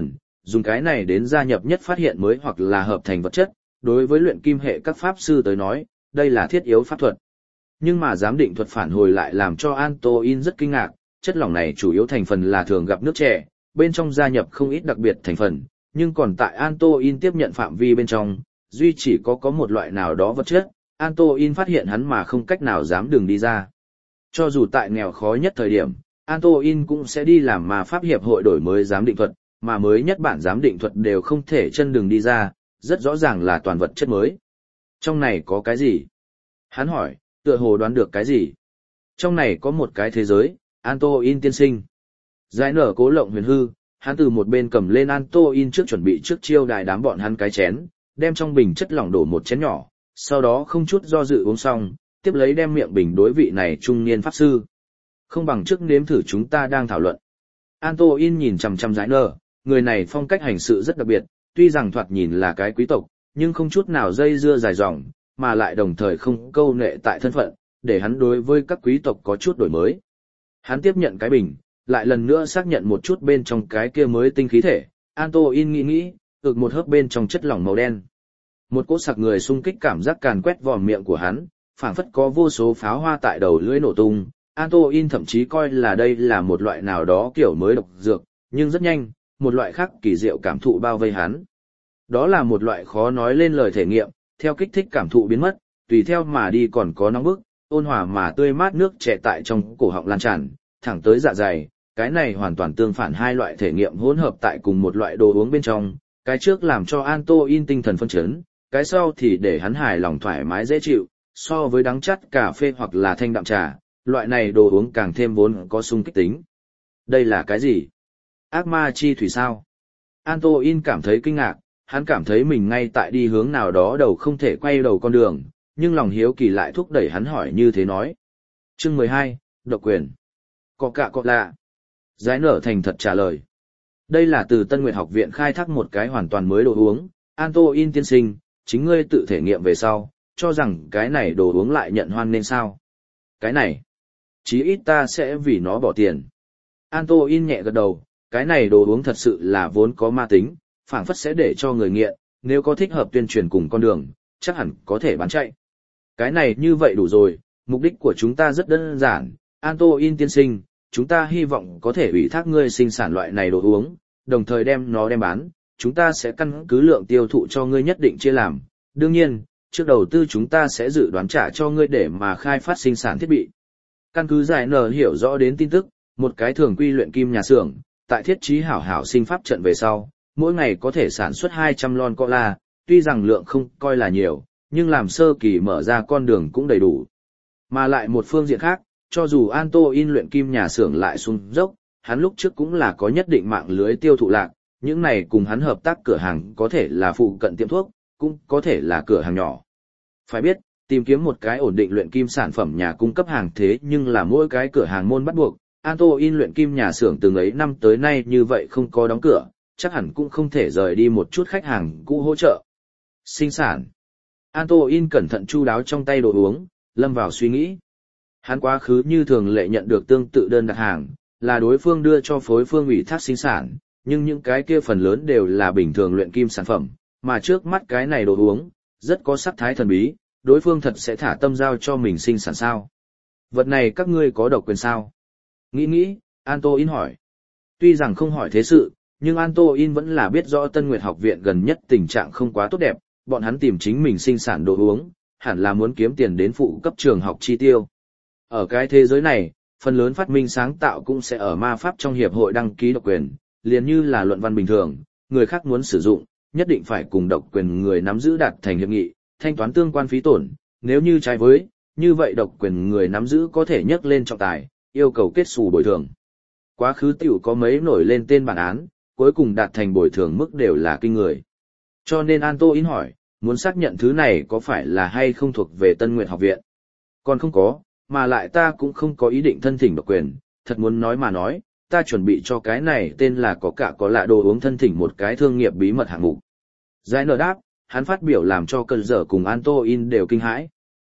A: dùng cái này đến gia nhập nhất phát hiện mới hoặc là hợp thành vật chất, đối với luyện kim hệ các pháp sư tới nói, đây là thiết yếu pháp thuật. Nhưng mà giám định thuật phản hồi lại làm cho Antoine rất kinh ngạc, chất lỏng này chủ yếu thành phần là thường gặp nước trẻ, bên trong gia nhập không ít đặc biệt thành phần, nhưng còn tại Antoine tiếp nhận phạm vi bên trong, duy chỉ có một loại nào đó vật chất, Antoine phát hiện hắn mà không cách nào dám đường đi ra. Cho dù tại nghèo khó nhất thời điểm, Antoine cũng sẽ đi làm mà pháp hiệp hội đổi mới giám định thuật, mà mới nhất bản giám định thuật đều không thể chân đường đi ra, rất rõ ràng là toàn vật chất mới. Trong này có cái gì? Hắn hỏi, tựa hồ đoán được cái gì? Trong này có một cái thế giới, Antoine tiên sinh. Giải nở cố lộng huyền hư, hắn từ một bên cầm lên Antoine trước chuẩn bị trước chiêu đài đám bọn hắn cái chén, đem trong bình chất lỏng đổ một chén nhỏ, sau đó không chút do dự uống xong, tiếp lấy đem miệng bình đối vị này trung niên pháp sư. Không bằng trước nếm thử chúng ta đang thảo luận. Antoine nhìn chằm chằm Giải nở, người này phong cách hành sự rất đặc biệt, tuy rằng thoạt nhìn là cái quý tộc, nhưng không chút nào dây dưa dài dòng, mà lại đồng thời không câu nệ tại thân phận, để hắn đối với các quý tộc có chút đổi mới. Hắn tiếp nhận cái bình, lại lần nữa xác nhận một chút bên trong cái kia mới tinh khí thể, Antoine nghĩ, ực một hớp bên trong chất lỏng màu đen. Một cỗ sặc người xung kích cảm giác càn quét vòm miệng của hắn, phảng phất có vô số pháo hoa tại đầu lưỡi nổ tung. Antoine thậm chí coi là đây là một loại nào đó kiểu mới độc dược, nhưng rất nhanh, một loại khác kỳ diệu cảm thụ bao vây hắn. Đó là một loại khó nói lên lời thể nghiệm, theo kích thích cảm thụ biến mất, tùy theo mà đi còn có nóng bức, ôn hòa mà tươi mát nước chảy tại trong cổ họng lan tràn, thẳng tới dạ dày. Cái này hoàn toàn tương phản hai loại thể nghiệm hỗn hợp tại cùng một loại đồ uống bên trong, cái trước làm cho Antoine tinh thần phân chấn, cái sau thì để hắn hài lòng thoải mái dễ chịu, so với đắng chát cà phê hoặc là thanh đạm trà, loại này đồ uống càng thêm vốn có sung kích tính. Đây là cái gì? Ác ma chi thủy sao? Antoine cảm thấy kinh ngạc, hắn cảm thấy mình ngay tại đi hướng nào đó đầu không thể quay đầu con đường, nhưng lòng hiếu kỳ lại thúc đẩy hắn hỏi như thế nói. Chương 12, độc quyền. Có cả có lạ. Giải nở thành thật trả lời. Đây là từ Tân Nguyệt học viện khai thác một cái hoàn toàn mới đồ uống, Antoine tiên sinh, chính ngươi tự thể nghiệm về sau, cho rằng cái này đồ uống lại nhận hoan nên sao? Cái này, chí ít ta sẽ vì nó bỏ tiền. Antoine nhẹ gật đầu, cái này đồ uống thật sự là vốn có ma tính, phảng phất sẽ để cho người nghiện, nếu có thích hợp tuyên truyền cùng con đường, chắc hẳn có thể bán chạy. Cái này như vậy đủ rồi, mục đích của chúng ta rất đơn giản, Antoine tiên sinh, chúng ta hy vọng có thể ủy thác ngươi sinh sản loại này đồ uống, đồng thời đem nó đem bán, chúng ta sẽ căn cứ lượng tiêu thụ cho ngươi nhất định chia làm. Đương nhiên, trước đầu tư chúng ta sẽ dự đoán trả cho ngươi để mà khai phát sinh sản thiết bị. Căn cứ Giải nở hiểu rõ đến tin tức, một cái thường quy luyện kim nhà xưởng, tại thiết trí hảo hảo sinh pháp trận về sau, mỗi ngày có thể sản xuất 200 lon cola, tuy rằng lượng không coi là nhiều, nhưng làm sơ kỳ mở ra con đường cũng đầy đủ. Mà lại một phương diện khác, cho dù Antoine luyện kim nhà xưởng lại xuống dốc, hắn lúc trước cũng là có nhất định mạng lưới tiêu thụ lạc, những này cùng hắn hợp tác cửa hàng có thể là phụ cận tiệm thuốc, cũng có thể là cửa hàng nhỏ. Phải biết, tìm kiếm một cái ổn định luyện kim sản phẩm nhà cung cấp hàng thế nhưng là mỗi cái cửa hàng môn bắt buộc, Antoine luyện kim nhà xưởng từng ấy năm tới nay như vậy không có đóng cửa, chắc hẳn cũng không thể rời đi một chút khách hàng cũ hỗ trợ. Sinh sản. Antoine cẩn thận chu đáo trong tay đồ uống, lâm vào suy nghĩ. Hắn quá khứ như thường lệ nhận được tương tự đơn đặt hàng, là đối phương đưa cho phối phương ủy thác sinh sản, nhưng những cái kia phần lớn đều là bình thường luyện kim sản phẩm, mà trước mắt cái này đồ uống, rất có sắc thái thần bí, đối phương thật sẽ thả tâm giao cho mình sinh sản sao. Vật này các ngươi có độc quyền sao? Nghĩ, Antoine hỏi. Tuy rằng không hỏi thế sự, nhưng Antoine vẫn là biết rõ Tân Nguyệt học viện gần nhất tình trạng không quá tốt đẹp, bọn hắn tìm chính mình sinh sản đồ uống, hẳn là muốn kiếm tiền đến phụ cấp trường học chi tiêu. Ở cái thế giới này, phần lớn phát minh sáng tạo cũng sẽ ở ma pháp trong hiệp hội đăng ký độc quyền, liền như là luận văn bình thường, người khác muốn sử dụng, nhất định phải cùng độc quyền người nắm giữ đạt thành hiệp nghị, thanh toán tương quan phí tổn, nếu như trái với, như vậy độc quyền người nắm giữ có thể nhắc lên trọng tài, yêu cầu kết xù bồi thường. Quá khứ tiểu có mấy nổi lên tên bản án, cuối cùng đạt thành bồi thường mức đều là kinh người. Cho nên Antoine hỏi, muốn xác nhận thứ này có phải là hay không thuộc về Tân Nguyệt học viện. Còn không có, mà lại ta cũng không có ý định thân thỉnh độc quyền, thật muốn nói mà nói, ta chuẩn bị cho cái này tên là có cả có lạ đồ uống thân thỉnh một cái thương nghiệp bí mật hạng mục. Giải nở đáp, hắn phát biểu làm cho cơn dở cùng Antoine đều kinh hãi.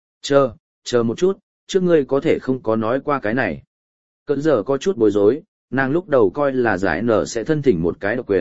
A: Chờ một chút, trước ngươi có thể không có nói qua cái này. Cơn dở có chút bối rối, nàng lúc đầu coi là giải nở sẽ thân thỉnh một cái độc quyền,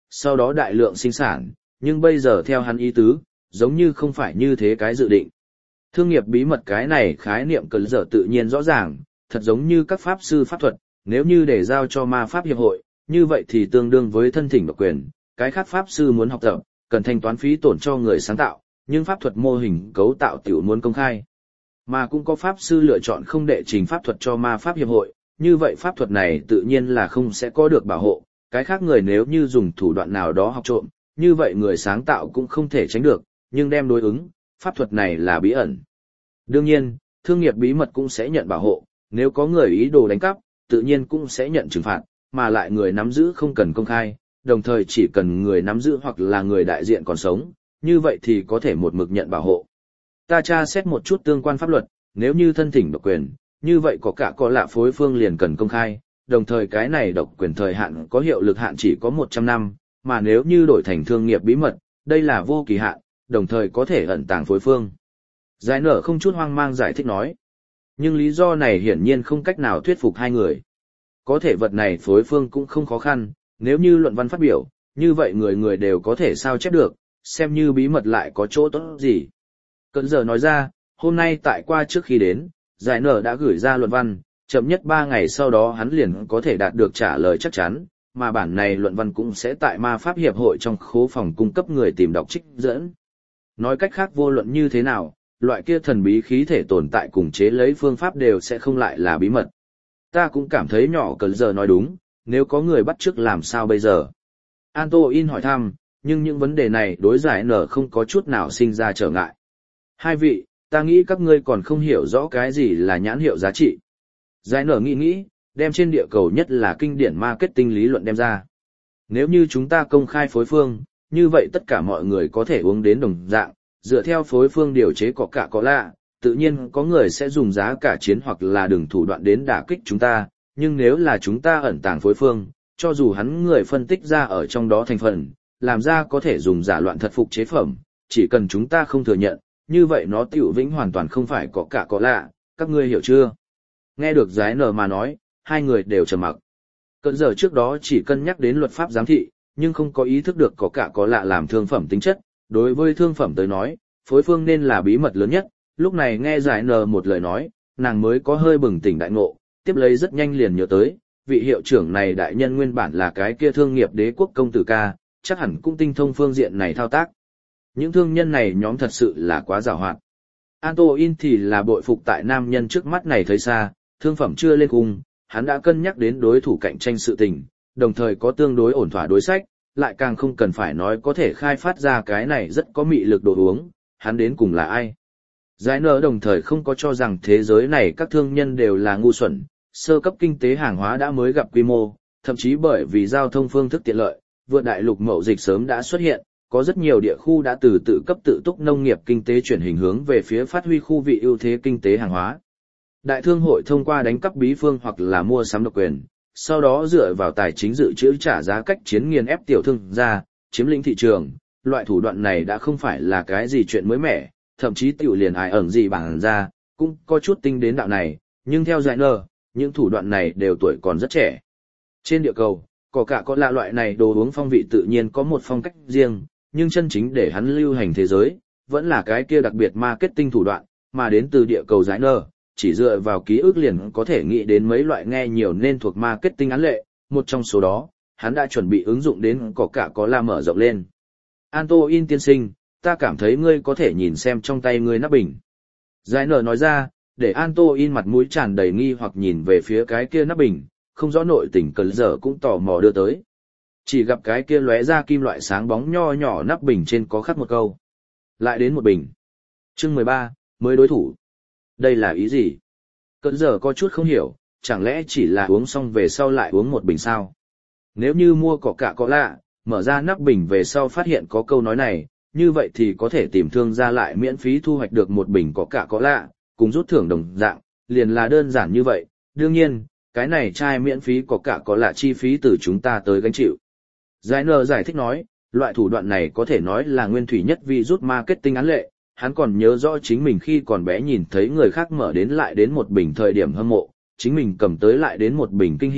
A: sau đó đại lượng sinh sản, nhưng bây giờ theo hắn ý tứ, giống như không phải như thế cái dự định. Thương nghiệp bí mật cái này khái niệm cần giờ tự nhiên rõ ràng, thật giống như các pháp sư pháp thuật, nếu như để giao cho ma pháp hiệp hội, như vậy thì tương đương với thân thỉnh độc quyền, cái khác pháp sư muốn học tập, cần thanh toán phí tổn cho người sáng tạo, nhưng pháp thuật mô hình cấu tạo tiểu muốn công khai. Mà cũng có pháp sư lựa chọn không đệ trình pháp thuật cho ma pháp hiệp hội, như vậy pháp thuật này tự nhiên là không sẽ có được bảo hộ, cái khác người nếu như dùng thủ đoạn nào đó học trộm, như vậy người sáng tạo cũng không thể tránh được, nhưng đem đối ứng, pháp thuật này là bí ẩn. Đương nhiên, thương nghiệp bí mật cũng sẽ nhận bảo hộ, nếu có người ý đồ đánh cắp, tự nhiên cũng sẽ nhận trừng phạt, mà lại người nắm giữ không cần công khai, đồng thời chỉ cần người nắm giữ hoặc là người đại diện còn sống, như vậy thì có thể một mực nhận bảo hộ. Ta tra xét một chút tương quan pháp luật, nếu như thân thỉnh độc quyền, như vậy có cả có lạ phối phương liền cần công khai, đồng thời cái này độc quyền thời hạn có hiệu lực hạn chỉ có 100 năm, mà nếu như đổi thành thương nghiệp bí mật, đây là vô kỳ hạn, đồng thời có thể ẩn tàng phối phương. Giải nở không chút hoang mang giải thích nói. Nhưng lý do này hiển nhiên không cách nào thuyết phục hai người. Có thể vật này phối phương cũng không khó khăn, nếu như luận văn phát biểu, như vậy người người đều có thể sao chép được, xem như bí mật lại có chỗ tốt gì. Cận giờ nói ra, hôm nay tại qua trước khi đến, giải nở đã gửi ra luận văn, chậm nhất 3 ngày sau đó hắn liền có thể đạt được trả lời chắc chắn, mà bản này luận văn cũng sẽ tại ma pháp hiệp hội trong khố phòng cung cấp người tìm đọc trích dẫn. Nói cách khác vô luận như thế nào, loại kia thần bí khí thể tồn tại cùng chế lấy phương pháp đều sẽ không lại là bí mật. Ta cũng cảm thấy nhỏ Cận giờ nói đúng, nếu có người bắt chước làm sao bây giờ? Antoine hỏi thăm, nhưng những vấn đề này đối giải nở không có chút nào sinh ra trở ngại. Hai vị, ta nghĩ các ngươi còn không hiểu rõ cái gì là nhãn hiệu giá trị. Giải nở nghĩ, đem trên địa cầu nhất là kinh điển marketing lý luận đem ra. Nếu như chúng ta công khai phối phương, như vậy tất cả mọi người có thể uống đến đồng dạng, dựa theo phối phương điều chế có cả có lạ, tự nhiên có người sẽ dùng giá cả chiến hoặc là đường thủ đoạn đến đả kích chúng ta, nhưng nếu là chúng ta ẩn tàng phối phương, cho dù hắn người phân tích ra ở trong đó thành phần, làm ra có thể dùng giả loạn thật phục chế phẩm, chỉ cần chúng ta không thừa nhận, như vậy nó tiểu vĩnh hoàn toàn không phải có cả có lạ, các ngươi hiểu chưa? Nghe được Giải nở mà nói, hai người đều trầm mặc. Cận giờ trước đó chỉ cân nhắc đến luật pháp giám thị, nhưng không có ý thức được có cả có lạ làm thương phẩm tính chất, đối với thương phẩm tới nói, phối phương nên là bí mật lớn nhất, lúc này nghe Giải nở một lời nói, nàng mới có hơi bừng tỉnh đại ngộ, tiếp lấy rất nhanh liền nhớ tới, vị hiệu trưởng này đại nhân nguyên bản là cái kia thương nghiệp đế quốc công tử ca, chắc hẳn cũng tinh thông phương diện này thao tác. Những thương nhân này nhóm thật sự là quá giàu hoạt. Antoine thì là bội phục tại nam nhân trước mắt này thấy xa, thương phẩm chưa lên cung, hắn đã cân nhắc đến đối thủ cạnh tranh sự tình, đồng thời có tương đối ổn thỏa đối sách, lại càng không cần phải nói có thể khai phát ra cái này rất có mị lực đồ uống, hắn đến cùng là ai. Giải nở đồng thời không có cho rằng thế giới này các thương nhân đều là ngu xuẩn, sơ cấp kinh tế hàng hóa đã mới gặp quy mô, thậm chí bởi vì giao thông phương thức tiện lợi, vượt đại lục mậu dịch sớm đã xuất hiện, có rất nhiều địa khu đã từ tự cấp tự túc nông nghiệp kinh tế chuyển hình hướng về phía phát huy khu vị ưu thế kinh tế hàng hóa. Đại thương hội thông qua đánh cắp bí phương hoặc là mua sắm độc quyền, sau đó dựa vào tài chính dự trữ trả giá cách chiến nghiền ép tiểu thương gia, chiếm lĩnh thị trường, loại thủ đoạn này đã không phải là cái gì chuyện mới mẻ, thậm chí tiểu liền ai ẩn gì bằng ra, cũng có chút tinh đến đạo này, nhưng theo Giải nở, những thủ đoạn này đều tuổi còn rất trẻ. Trên địa cầu, có cả có lạ loại này đồ uống phong vị tự nhiên có một phong cách riêng, nhưng chân chính để hắn lưu hành thế giới, vẫn là cái kia đặc biệt marketing thủ đoạn, mà đến từ địa cầu Giải nở, chỉ dựa vào ký ức liền có thể nghĩ đến mấy loại nghe nhiều nên thuộc marketing án lệ, một trong số đó, hắn đã chuẩn bị ứng dụng đến có cả có lạ mở rộng lên. Antoine tiên sinh, ta cảm thấy ngươi có thể nhìn xem trong tay ngươi nắp bình. Giải nở nói ra, để Antoine mặt mũi tràn đầy nghi hoặc nhìn về phía cái kia nắp bình, không rõ nội tình Cận giờ cũng tò mò đưa tới. Chỉ gặp cái kia lóe ra kim loại sáng bóng nho nhỏ nắp bình trên có khắc một câu. Lại đến một bình. Chương 13, mới đối thủ. Đây là ý gì? Cận giờ có chút không hiểu, chẳng lẽ chỉ là uống xong về sau lại uống một bình sao? Nếu như mua có cả có lạ, mở ra nắp bình về sau phát hiện có câu nói này, như vậy thì có thể tìm thương gia lại miễn phí thu hoạch được một bình có cả có lạ, cùng rút thưởng đồng dạng, liền là đơn giản như vậy. Đương nhiên, cái này chai miễn phí có cả có lạ chi phí từ chúng ta tới gánh chịu. Giải nở giải thích nói, loại thủ đoạn này có thể nói là nguyên thủy nhất vì rút marketing án lệ, hắn còn nhớ rõ chính mình khi còn bé nhìn thấy người khác mở đến lại đến một bình thời điểm hâm mộ, chính mình cầm tới lại đến một bình kinh hỉ,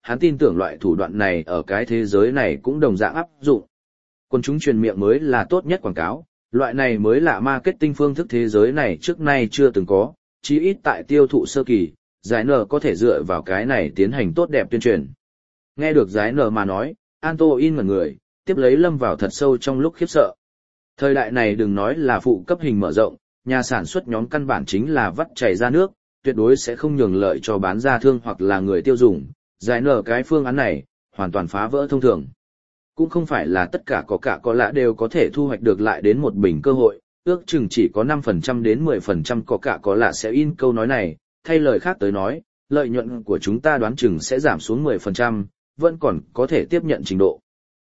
A: hắn tin tưởng loại thủ đoạn này ở cái thế giới này cũng đồng dạng áp dụng. Quân chúng truyền miệng mới là tốt nhất quảng cáo, loại này mới là marketing phương thức thế giới này trước nay chưa từng có, chí ít tại tiêu thụ sơ kỳ, giải nở có thể dựa vào cái này tiến hành tốt đẹp tuyên truyền. Nghe được giải nở mà nói, Antoine ngẩn người, tiếp lấy lâm vào thật sâu trong lúc khiếp sợ. Thời đại này đừng nói là phụ cấp hình mở rộng, nhà sản xuất nhóm căn bản chính là vắt chảy ra nước, tuyệt đối sẽ không nhường lợi cho bán ra thương hoặc là người tiêu dùng. Giải nở cái phương án này, hoàn toàn phá vỡ thông thường. Cũng không phải là tất cả có lạ đều có thể thu hoạch được lại đến một bình cơ hội, ước chừng chỉ có 5% đến 10% có lạ sẽ in câu nói này, thay lời khác tới nói, lợi nhuận của chúng ta đoán chừng sẽ giảm xuống 10%, vẫn còn có thể tiếp nhận trình độ.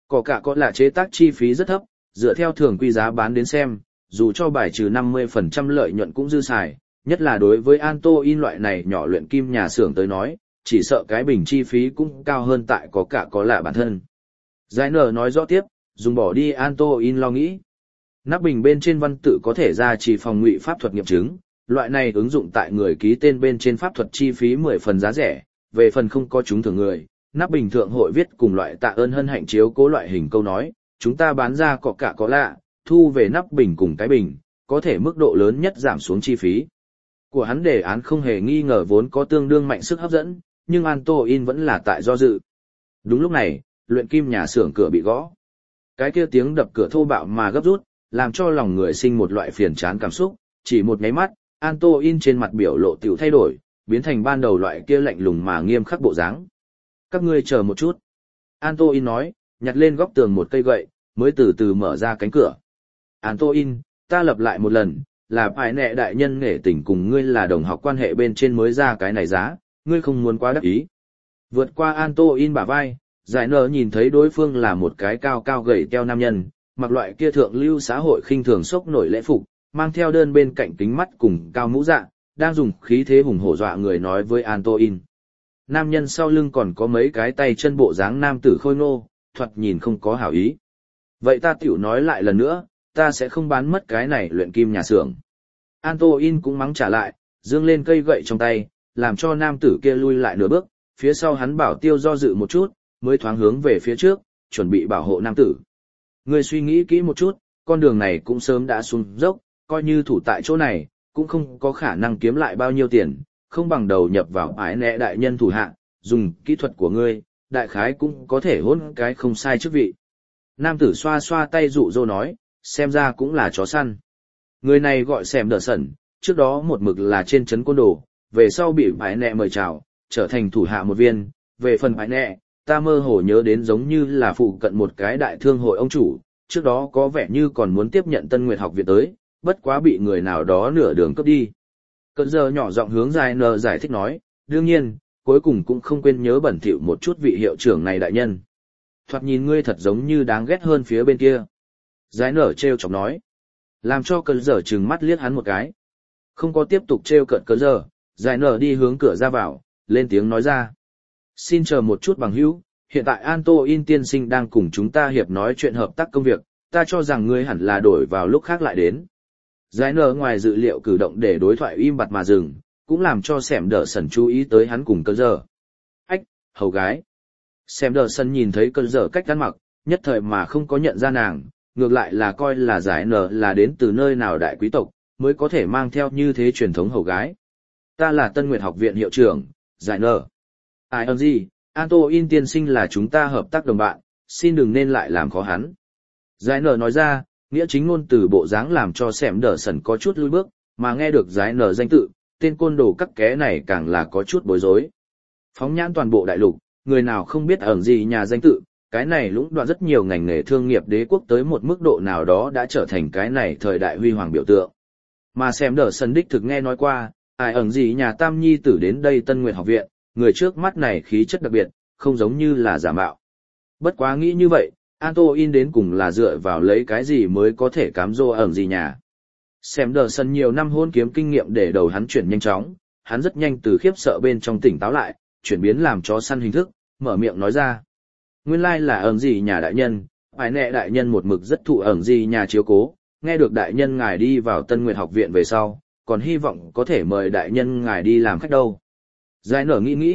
A: Có lạ chế tác chi phí rất thấp, dựa theo thường quy giá bán đến xem, dù cho bài trừ 50% lợi nhuận cũng dư xài, nhất là đối với Antoine loại này nhỏ luyện kim nhà xưởng tới nói, chỉ sợ cái bình chi phí cũng cao hơn tại có lạ bản thân. Giải nở nói rõ tiếp, dùng bỏ đi Antoine lo nghĩ. Nắp bình bên trên văn tự có thể ra chỉ phòng ngụy pháp thuật nghiệm chứng, loại này ứng dụng tại người ký tên bên trên pháp thuật chi phí 10 phần giá rẻ, về phần không có chúng thường người, nắp bình thượng hội viết cùng loại tạ ơn hân hạnh chiếu cố loại hình câu nói, chúng ta bán ra có lạ, thu về nắp bình cùng cái bình, có thể mức độ lớn nhất giảm xuống chi phí. Của hắn đề án không hề nghi ngờ vốn có tương đương mạnh sức hấp dẫn, nhưng Antoine vẫn là tại do dự. Đúng lúc này, luyện kim nhà xưởng cửa bị gõ. Cái kia tiếng đập cửa thô bạo mà gấp rút, làm cho lòng người sinh một loại phiền chán cảm xúc, chỉ một nháy mắt, Antoine trên mặt biểu lộ tiểu thay đổi, biến thành ban đầu loại kia lạnh lùng mà nghiêm khắc bộ dáng. Các ngươi chờ một chút. Antoine nói, nhặt lên góc tường một cây gậy, mới từ từ mở ra cánh cửa. Antoine, ta lặp lại một lần, là phải nệ đại nhân nghệ tình cùng ngươi là đồng học quan hệ bên trên mới ra cái này giá, ngươi không muốn quá đắc ý. Vượt qua Antoine bả vai, giải nở nhìn thấy đối phương là một cái cao cao gầy teo nam nhân, mặc loại kia thượng lưu xã hội khinh thường sốc nổi lễ phục, mang theo đơn bên cạnh kính mắt cùng cao mũ dạ, đang dùng khí thế hùng hổ dọa người nói với Antoine. Nam nhân sau lưng còn có mấy cái tay chân bộ dáng nam tử khôi ngô, thoạt nhìn không có hảo ý. Vậy ta tiểu nói lại lần nữa, ta sẽ không bán mất cái này luyện kim nhà xưởng. Antoine cũng mắng trả lại, dương lên cây gậy trong tay, làm cho nam tử kia lui lại nửa bước, phía sau hắn bảo tiêu do dự một chút, mới thoáng hướng về phía trước, chuẩn bị bảo hộ nam tử. Ngươi suy nghĩ kỹ một chút, con đường này cũng sớm đã xuống dốc, coi như thủ tại chỗ này, cũng không có khả năng kiếm lại bao nhiêu tiền, không bằng đầu nhập vào ái nệ đại nhân thủ hạ, dùng kỹ thuật của ngươi, đại khái cũng có thể hôn cái không sai chức vị. Nam tử xoa xoa tay dụ dỗ nói, xem ra cũng là chó săn. Người này gọi Xem Đờ Sẩn, trước đó một mực là trên trấn côn đồ, về sau bị ái nệ mời chào, trở thành thủ hạ một viên. Về phần ái nệ, ta mơ hồ nhớ đến giống như là phụ cận một cái đại thương hội ông chủ, trước đó có vẻ như còn muốn tiếp nhận Tân Nguyệt học viện tới, bất quá bị người nào đó nửa đường cướp đi. Cận giờ nhỏ giọng hướng Giải Nở giải thích nói, đương nhiên, cuối cùng cũng không quên nhớ bẩn thỉu một chút vị hiệu trưởng này đại nhân. Thoạt nhìn ngươi thật giống như đáng ghét hơn phía bên kia. Giải Nở trêu chọc nói, làm cho cận giờ trừng mắt liếc hắn một cái. Không có tiếp tục trêu cận cận giờ, Giải Nở đi hướng cửa ra vào, lên tiếng nói ra. Xin chờ một chút bằng hữu, hiện tại Antoine tiên sinh đang cùng chúng ta hiệp nói chuyện hợp tác công việc, ta cho rằng ngươi hẳn là đổi vào lúc khác lại đến. Giải nở ngoài dự liệu cử động để đối thoại im bặt mà dừng, cũng làm cho Xem Đờ Sẩn chú ý tới hắn cùng Cơn Giờ. Ách, hầu gái. Xem Đờ Sẩn nhìn thấy Cơn Giờ cách ăn mặc, nhất thời mà không có nhận ra nàng, ngược lại là coi là Giải nở là đến từ nơi nào đại quý tộc, mới có thể mang theo như thế truyền thống hầu gái. Ta là Tân Nguyệt học viện hiệu trưởng, Giải nở. Ai ơn gì, Antoine tiên sinh là chúng ta hợp tác đồng bạn, xin đừng nên lại làm khó hắn. Giải nở nói ra, nghĩa chính ngôn từ bộ dáng làm cho Xem Đờ Sẩn có chút lùi bước, mà nghe được Giải nở danh tự, tên côn đồ cắt ké này càng là có chút bối rối. Phóng nhãn toàn bộ đại lục, người nào không biết ẩn gì nhà danh tự, cái này lũng đoạn rất nhiều ngành nghề thương nghiệp đế quốc tới một mức độ nào đó đã trở thành cái này thời đại huy hoàng biểu tượng. Mà Xem Đờ Sẩn đích thực nghe nói qua, ai ẩn gì nhà tam nhi tử đến đây Tân Nguyệt học viện, người trước mắt này khí chất đặc biệt, không giống như là giả mạo. Bất quá nghĩ như vậy, Antoine đến cùng là dựa vào lấy cái gì mới có thể cám dỗ ẩn gì nhà. Xem Đờ Sẩn nhiều năm hôn kiếm kinh nghiệm để đầu hắn chuyển nhanh chóng, hắn rất nhanh từ khiếp sợ bên trong tỉnh táo lại, chuyển biến làm chó săn hình thức, mở miệng nói ra. Nguyên lai là ẩn gì nhà đại nhân, ái nệ đại nhân một mực rất thụ ẩn gì nhà chiếu cố, nghe được đại nhân ngài đi vào Tân Nguyệt học viện về sau, còn hy vọng có thể mời đại nhân ngài đi làm khách đâu. Giải nở nghĩ,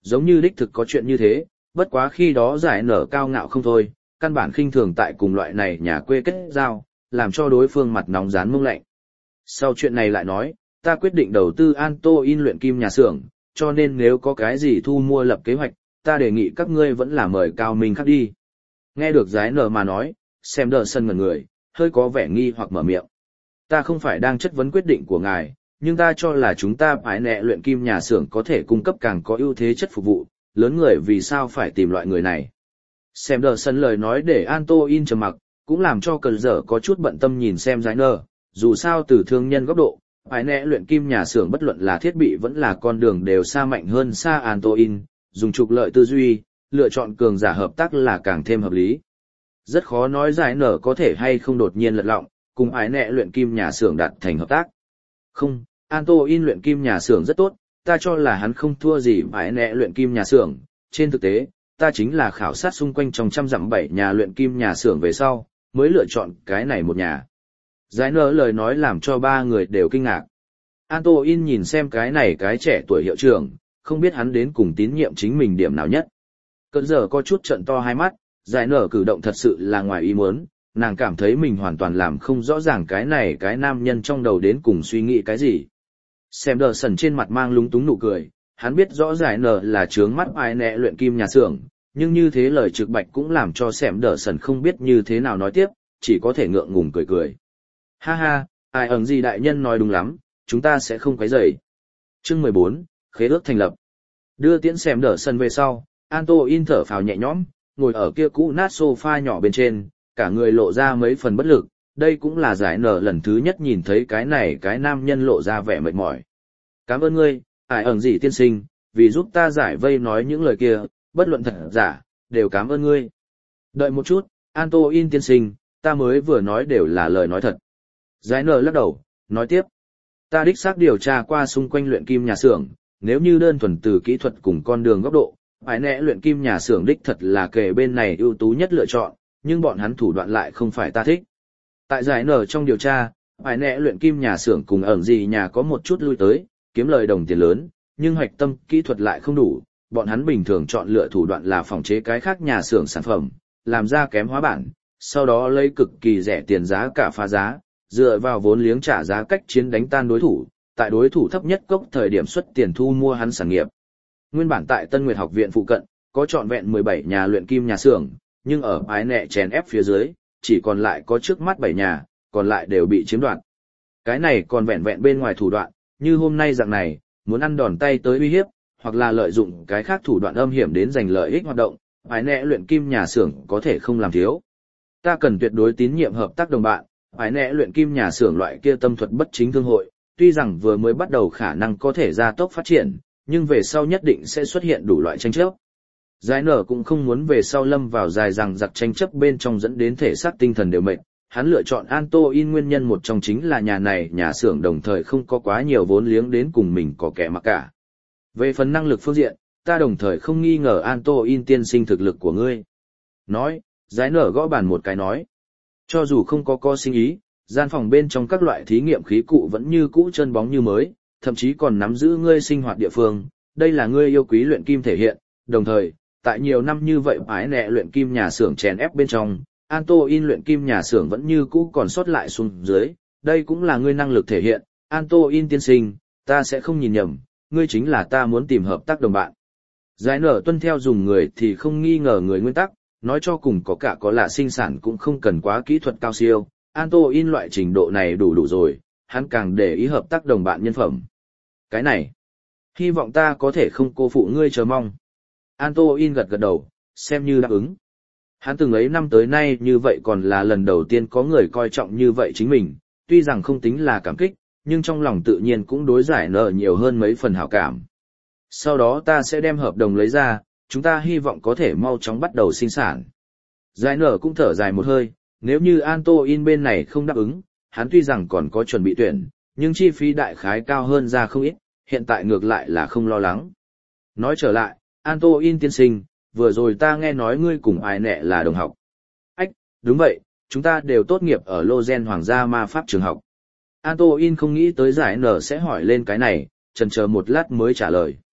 A: giống như đích thực có chuyện như thế, bất quá khi đó giải nở cao ngạo không thôi, căn bản khinh thường tại cùng loại này nhà quê kết giao, làm cho đối phương mặt nóng rán mông lạnh. Sau chuyện này lại nói, ta quyết định đầu tư Anto in luyện kim nhà xưởng, cho nên nếu có cái gì thu mua lập kế hoạch, ta đề nghị các ngươi vẫn là mời Cao Minh Khắc đi. Nghe được giải nở mà nói, xem đờ sân ngẩn người, hơi có vẻ nghi hoặc mở miệng. Ta không phải đang chất vấn quyết định của ngài, nhưng ta cho là chúng ta phải nẹ luyện kim nhà xưởng có thể cung cấp càng có ưu thế chất phục vụ, lớn người vì sao phải tìm loại người này. Xem đờ sân lời nói để Anto in trầm mặc, cũng làm cho cờ dở có chút bận tâm nhìn xem giải nở, dù sao từ thương nhân góc độ, phải nẹ luyện kim nhà xưởng bất luận là thiết bị vẫn là con đường đều xa mạnh hơn xa Anto in, dùng trục lợi tư duy, lựa chọn cường giả hợp tác là càng thêm hợp lý. Rất khó nói giải nở có thể hay không đột nhiên lật lọng, cùng ái nẹ luyện kim nhà xưởng đạt thành hợp tác. Không, Anto in luyện kim nhà xưởng rất tốt, ta cho là hắn không thua gì ái nẹ luyện kim nhà xưởng. Trên thực tế, ta chính là khảo sát xung quanh trong 107 nhà luyện kim nhà xưởng về sau, mới lựa chọn cái này một nhà. Giải nở lời nói làm cho ba người đều kinh ngạc. Anto in nhìn xem cái này cái trẻ tuổi hiệu trưởng, không biết hắn đến cùng tín nhiệm chính mình điểm nào nhất. Cơn giờ có chút trận to hai mắt, giải nở cử động thật sự là ngoài ý muốn, nàng cảm thấy mình hoàn toàn làm không rõ ràng cái này cái nam nhân trong đầu đến cùng suy nghĩ cái gì. Xem đờ sần trên mặt mang lúng túng nụ cười, hắn biết rõ giải nở là trướng mắt ai nẹ luyện kim nhà xưởng, nhưng như thế lời trực bạch cũng làm cho xem đờ sần không biết như thế nào nói tiếp, chỉ có thể ngượng ngùng cười cười. Ha ha, ai ẩn gì đại nhân nói đúng lắm, chúng ta sẽ không quấy rầy. Chương 14, khế ước thành lập. Đưa tiễn xem đờ sần về sau, Anto in thở phào nhẹ nhõm, ngồi ở kia cũ nát sofa nhỏ bên trên, cả người lộ ra mấy phần bất lực, đây cũng là giải nở lần thứ nhất nhìn thấy cái này cái nam nhân lộ ra vẻ mệt mỏi. Cảm ơn ngươi, ải ẩn gì tiên sinh, vì giúp ta giải vây nói những lời kia, bất luận thật giả, đều cảm ơn ngươi. Đợi một chút, Anto in tiên sinh, ta mới vừa nói đều là lời nói thật. Giải nở lắc đầu, nói tiếp. Ta đích xác điều tra qua xung quanh luyện kim nhà xưởng, nếu như đơn thuần từ kỹ thuật cùng con đường góc độ, phải nẹ luyện kim nhà xưởng đích thật là kể bên này ưu tú nhất lựa chọn, nhưng bọn hắn thủ đoạn lại không phải ta thích. Tại giải nở trong điều tra, phải nẹ luyện kim nhà xưởng cùng ẩn gì nhà có một chút lui tới, kiếm lời đồng tiền lớn, nhưng hoạch tâm kỹ thuật lại không đủ, bọn hắn bình thường chọn lựa thủ đoạn là phòng chế cái khác nhà xưởng sản phẩm, làm ra kém hóa bản, sau đó lấy cực kỳ rẻ tiền giá cả phá giá, dựa vào vốn liếng trả giá cách chiến đánh tan đối thủ, tại đối thủ thấp nhất cốc thời điểm xuất tiền thu mua hắn sản nghiệp. Nguyên bản tại Tân Nguyệt học viện phụ cận, có trọn vẹn 17 nhà luyện kim nhà xưởng, nhưng ở ái nẹ chèn ép phía dưới, chỉ còn lại có trước mắt 7 nhà, còn lại đều bị chiếm đoạt. Cái này còn vẹn vẹn bên ngoài thủ đoạn, như hôm nay dạng này, muốn ăn đòn tay tới uy hiếp, hoặc là lợi dụng cái khác thủ đoạn âm hiểm đến giành lợi ích hoạt động, ái nẹ luyện kim nhà xưởng có thể không làm thiếu. Ta cần tuyệt đối tín nhiệm hợp tác đồng bạn, ái nẹ luyện kim nhà xưởng loại kia tâm thuật bất chính thương hội, tuy rằng vừa mới bắt đầu khả năng có thể gia tốc phát triển, nhưng về sau nhất định sẽ xuất hiện đủ loại tranh chấp. Giải nở cũng không muốn về sau lâm vào dài dằng dặc tranh chấp bên trong dẫn đến thể xác tinh thần đều mệt, hắn lựa chọn Anto in nguyên nhân một trong chính là nhà này nhà xưởng đồng thời không có quá nhiều vốn liếng đến cùng mình có kẻ mặc cả. Về phần năng lực phương diện, ta đồng thời không nghi ngờ Anto in tiên sinh thực lực của ngươi. Nói, giải nở gõ bàn một cái nói. Cho dù không có sinh ý, gian phòng bên trong các loại thí nghiệm khí cụ vẫn như cũ trơn bóng như mới, thậm chí còn nắm giữ ngươi sinh hoạt địa phương, đây là ngươi yêu quý luyện kim thể hiện, đồng thời, tại nhiều năm như vậy ái nẹ luyện kim nhà xưởng chèn ép bên trong, Anto in luyện kim nhà xưởng vẫn như cũ còn sót lại xuống dưới, đây cũng là ngươi năng lực thể hiện, Anto in tiên sinh, ta sẽ không nhìn nhầm, ngươi chính là ta muốn tìm hợp tác đồng bạn. Giải nở tuân theo dùng người thì không nghi ngờ người nguyên tắc, nói cho cùng có cả có lạ sinh sản cũng không cần quá kỹ thuật cao siêu, Anto in loại trình độ này đủ rồi, hắn càng để ý hợp tác đồng bạn nhân phẩm. Cái này, hy vọng ta có thể không cô phụ ngươi chờ mong. Anto in gật đầu, xem như đáp ứng. Hắn từng ấy năm tới nay như vậy còn là lần đầu tiên có người coi trọng như vậy chính mình, tuy rằng không tính là cảm kích, nhưng trong lòng tự nhiên cũng đối giải nở nhiều hơn mấy phần hảo cảm. Sau đó ta sẽ đem hợp đồng lấy ra, chúng ta hy vọng có thể mau chóng bắt đầu sinh sản. Giải nở cũng thở dài một hơi, nếu như Anto in bên này không đáp ứng, hắn tuy rằng còn có chuẩn bị tuyển, nhưng chi phí đại khái cao hơn ra không ít, hiện tại ngược lại là không lo lắng. Nói trở lại, Anto in tiên sinh, vừa rồi ta nghe nói ngươi cùng ai nẹ là đồng học. Ách, đúng vậy, chúng ta đều tốt nghiệp ở Lozen Hoàng gia ma pháp trường học. Anto in không nghĩ tới giải nở sẽ hỏi lên cái này, chần chờ một lát mới trả lời.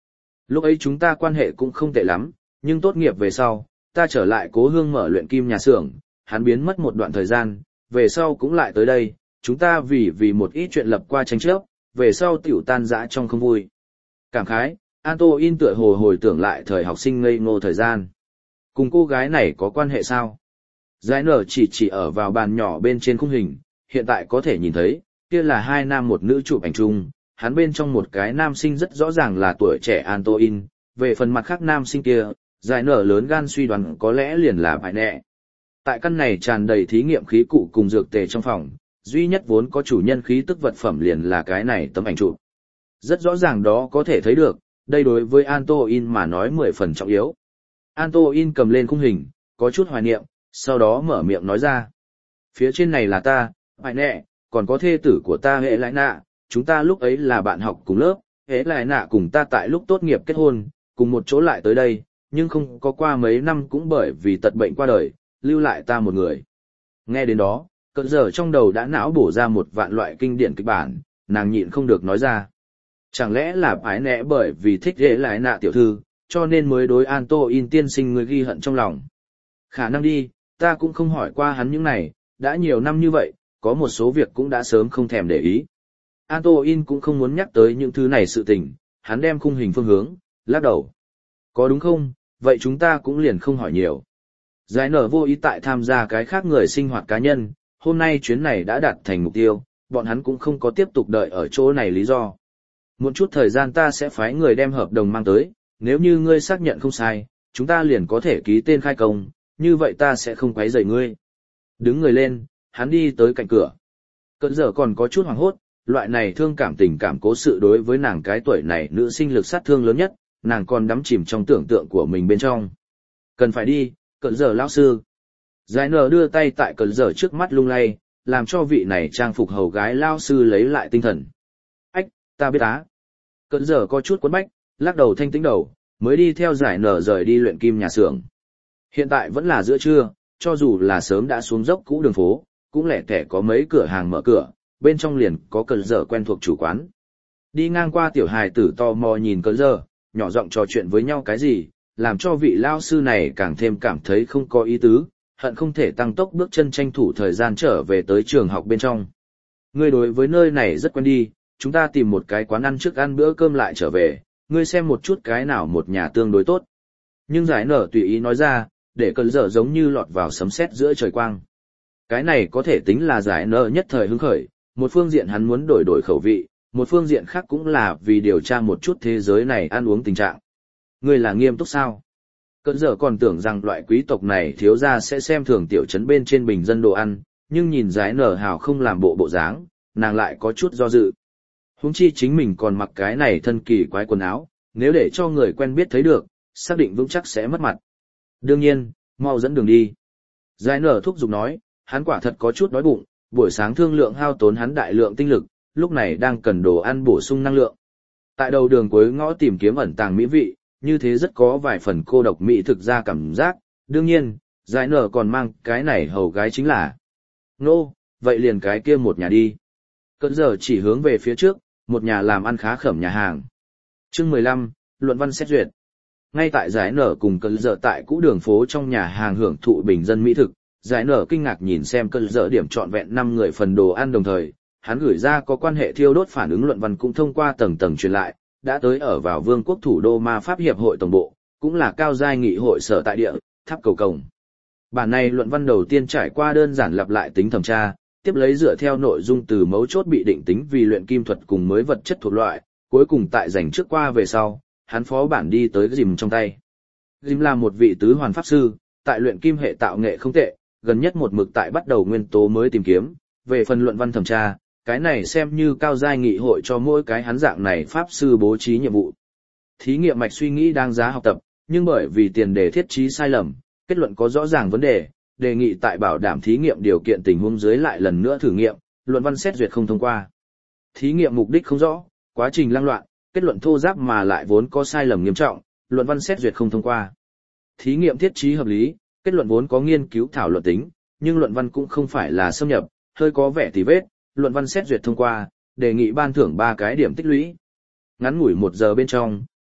A: Lúc ấy chúng ta quan hệ cũng không tệ lắm, nhưng tốt nghiệp về sau, ta trở lại cố hương mở luyện kim nhà xưởng, hắn biến mất một đoạn thời gian, về sau cũng lại tới đây, chúng ta vì một ít chuyện lập qua tranh chấp, về sau tiểu tan rã trong không vui. Cảm khái, Antoine tựa hồ hồi tưởng lại thời học sinh ngây ngô thời gian. Cùng cô gái này có quan hệ sao? Giải nở chỉ ở vào bàn nhỏ bên trên khung hình, hiện tại có thể nhìn thấy, kia là hai nam một nữ chụp ảnh chung, hắn bên trong một cái nam sinh rất rõ ràng là tuổi trẻ Antoine, về phần mặt khác nam sinh kia, giải nở lớn gan suy đoán có lẽ liền là bài nẹ. Tại căn này tràn đầy thí nghiệm khí cụ cùng dược tề trong phòng, duy nhất vốn có chủ nhân khí tức vật phẩm liền là cái này tấm ảnh chụp. Rất rõ ràng đó có thể thấy được, đây đối với Antoine mà nói 10 phần trọng yếu. Antoine cầm lên khung hình, có chút hoài niệm, sau đó mở miệng nói ra. Phía trên này là ta, bài nẹ, còn có thê tử của ta hệ lại nạ, chúng ta lúc ấy là bạn học cùng lớp, hệ lại nạ cùng ta tại lúc tốt nghiệp kết hôn, cùng một chỗ lại tới đây, nhưng không có qua mấy năm cũng bởi vì tật bệnh qua đời, lưu lại ta một người. Nghe đến đó, cỡ giờ trong đầu đã não bổ ra một vạn loại kinh điển kịch bản, nàng nhịn không được nói ra. Chẳng lẽ là ái nẽ bởi vì thích ghế lại nạ tiểu thư, cho nên mới đối Antoine tiên sinh người ghi hận trong lòng. Khả năng đi, ta cũng không hỏi qua hắn những này, đã nhiều năm như vậy, có một số việc cũng đã sớm không thèm để ý. Antoine cũng không muốn nhắc tới những thứ này sự tình, hắn đem khung hình phương hướng, lắc đầu. Có đúng không, vậy chúng ta cũng liền không hỏi nhiều. Giải nở vô ý tại tham gia cái khác người sinh hoạt cá nhân, hôm nay chuyến này đã đạt thành mục tiêu, bọn hắn cũng không có tiếp tục đợi ở chỗ này lý do. Một chút thời gian ta sẽ phái người đem hợp đồng mang tới, nếu như ngươi xác nhận không sai, chúng ta liền có thể ký tên khai công, như vậy ta sẽ không quấy rầy ngươi. Đứng người lên, hắn đi tới cạnh cửa. Cận giờ còn có chút hoảng hốt, loại này thương cảm tình cảm cố sự đối với nàng cái tuổi này nữ sinh lực sát thương lớn nhất, nàng còn đắm chìm trong tưởng tượng của mình bên trong. Cần phải đi, cận giờ lão sư. Giải nở đưa tay tại cận giờ trước mắt lung lay, làm cho vị này trang phục hầu gái lão sư lấy lại tinh thần. Ách, ta biết á. Cận giờ có chút quấn bách, lắc đầu thanh tĩnh đầu, mới đi theo giải nở rời đi luyện kim nhà xưởng. Hiện tại vẫn là giữa trưa, cho dù là sớm đã xuống dốc cũ đường phố, cũng lẻ tẻ có mấy cửa hàng mở cửa, bên trong liền có cận giờ quen thuộc chủ quán. Đi ngang qua tiểu hài tử tò mò nhìn cận giờ, nhỏ giọng trò chuyện với nhau cái gì, làm cho vị lao sư này càng thêm cảm thấy không có ý tứ, hận không thể tăng tốc bước chân tranh thủ thời gian trở về tới trường học bên trong. Ngươi đối với nơi này rất quen đi, chúng ta tìm một cái quán ăn trước ăn bữa cơm lại trở về, ngươi xem một chút cái nào một nhà tương đối tốt. Nhưng giải nở tùy ý nói ra, để cơn dở giống như lọt vào sấm sét giữa trời quang. Cái này có thể tính là giải nở nhất thời hứng khởi, một phương diện hắn muốn đổi đổi khẩu vị, một phương diện khác cũng là vì điều tra một chút thế giới này ăn uống tình trạng. Ngươi là nghiêm túc sao? Cơn dở còn tưởng rằng loại quý tộc này thiếu gia sẽ xem thường tiểu trấn bên trên bình dân đồ ăn, nhưng nhìn giải nở hào không làm bộ dáng, nàng lại có chút do dự. Huống chi chính mình còn mặc cái này thân kỳ quái quần áo, nếu để cho người quen biết thấy được, xác định vững chắc sẽ mất mặt. Đương nhiên, mau dẫn đường đi. Giải nở thúc giục nói, hắn quả thật có chút đói bụng, buổi sáng thương lượng hao tốn hắn đại lượng tinh lực, lúc này đang cần đồ ăn bổ sung năng lượng. Tại đầu đường cuối ngõ tìm kiếm ẩn tàng mỹ vị, như thế rất có vài phần cô độc mỹ thực ra cảm giác, đương nhiên, giải nở còn mang cái này hầu gái chính là. Nô, vậy liền cái kia một nhà đi. Cận giờ chỉ hướng về phía trước, một nhà làm ăn khá khẩm nhà hàng. Chương 15, luận văn xét duyệt. Ngay tại giải nở cùng cận giờ tại cũ đường phố trong nhà hàng hưởng thụ bình dân mỹ thực, giải nở kinh ngạc nhìn xem cận giờ điểm trọn vẹn 5 người phần đồ ăn đồng thời, hắn gửi ra có quan hệ thiêu đốt phản ứng luận văn cũng thông qua tầng tầng truyền lại, đã tới ở vào vương quốc thủ đô ma pháp hiệp hội tổng bộ, cũng là cao giai nghị hội sở tại địa, tháp cầu cổng. Bản này luận văn đầu tiên trải qua đơn giản lặp lại tính thẩm tra, tiếp lấy dựa theo nội dung từ mấu chốt bị định tính vì luyện kim thuật cùng mới vật chất thuộc loại, cuối cùng tại dành trước qua về sau, hắn phó bản đi tới Gim trong tay. Gim là một vị tứ hoàn pháp sư, tại luyện kim hệ tạo nghệ không tệ, gần nhất một mực tại bắt đầu nguyên tố mới tìm kiếm, về phần luận văn thẩm tra, cái này xem như cao giai nghị hội cho mỗi cái hắn dạng này pháp sư bố trí nhiệm vụ. Thí nghiệm mạch suy nghĩ đáng giá học tập, nhưng bởi vì tiền đề thiết trí sai lầm, kết luận có rõ ràng vấn đề, đề nghị tại bảo đảm thí nghiệm điều kiện tình huống dưới lại lần nữa thử nghiệm, luận văn xét duyệt không thông qua. Thí nghiệm mục đích không rõ, quá trình lăng loạn, kết luận thô ráp mà lại vốn có sai lầm nghiêm trọng, luận văn xét duyệt không thông qua. Thí nghiệm thiết trí hợp lý, kết luận vốn có nghiên cứu thảo luận tính, nhưng luận văn cũng không phải là xâm nhập, hơi có vẻ tì vết, luận văn xét duyệt thông qua, đề nghị ban thưởng 3 cái điểm tích lũy. Ngắn ngủi 1 giờ bên trong,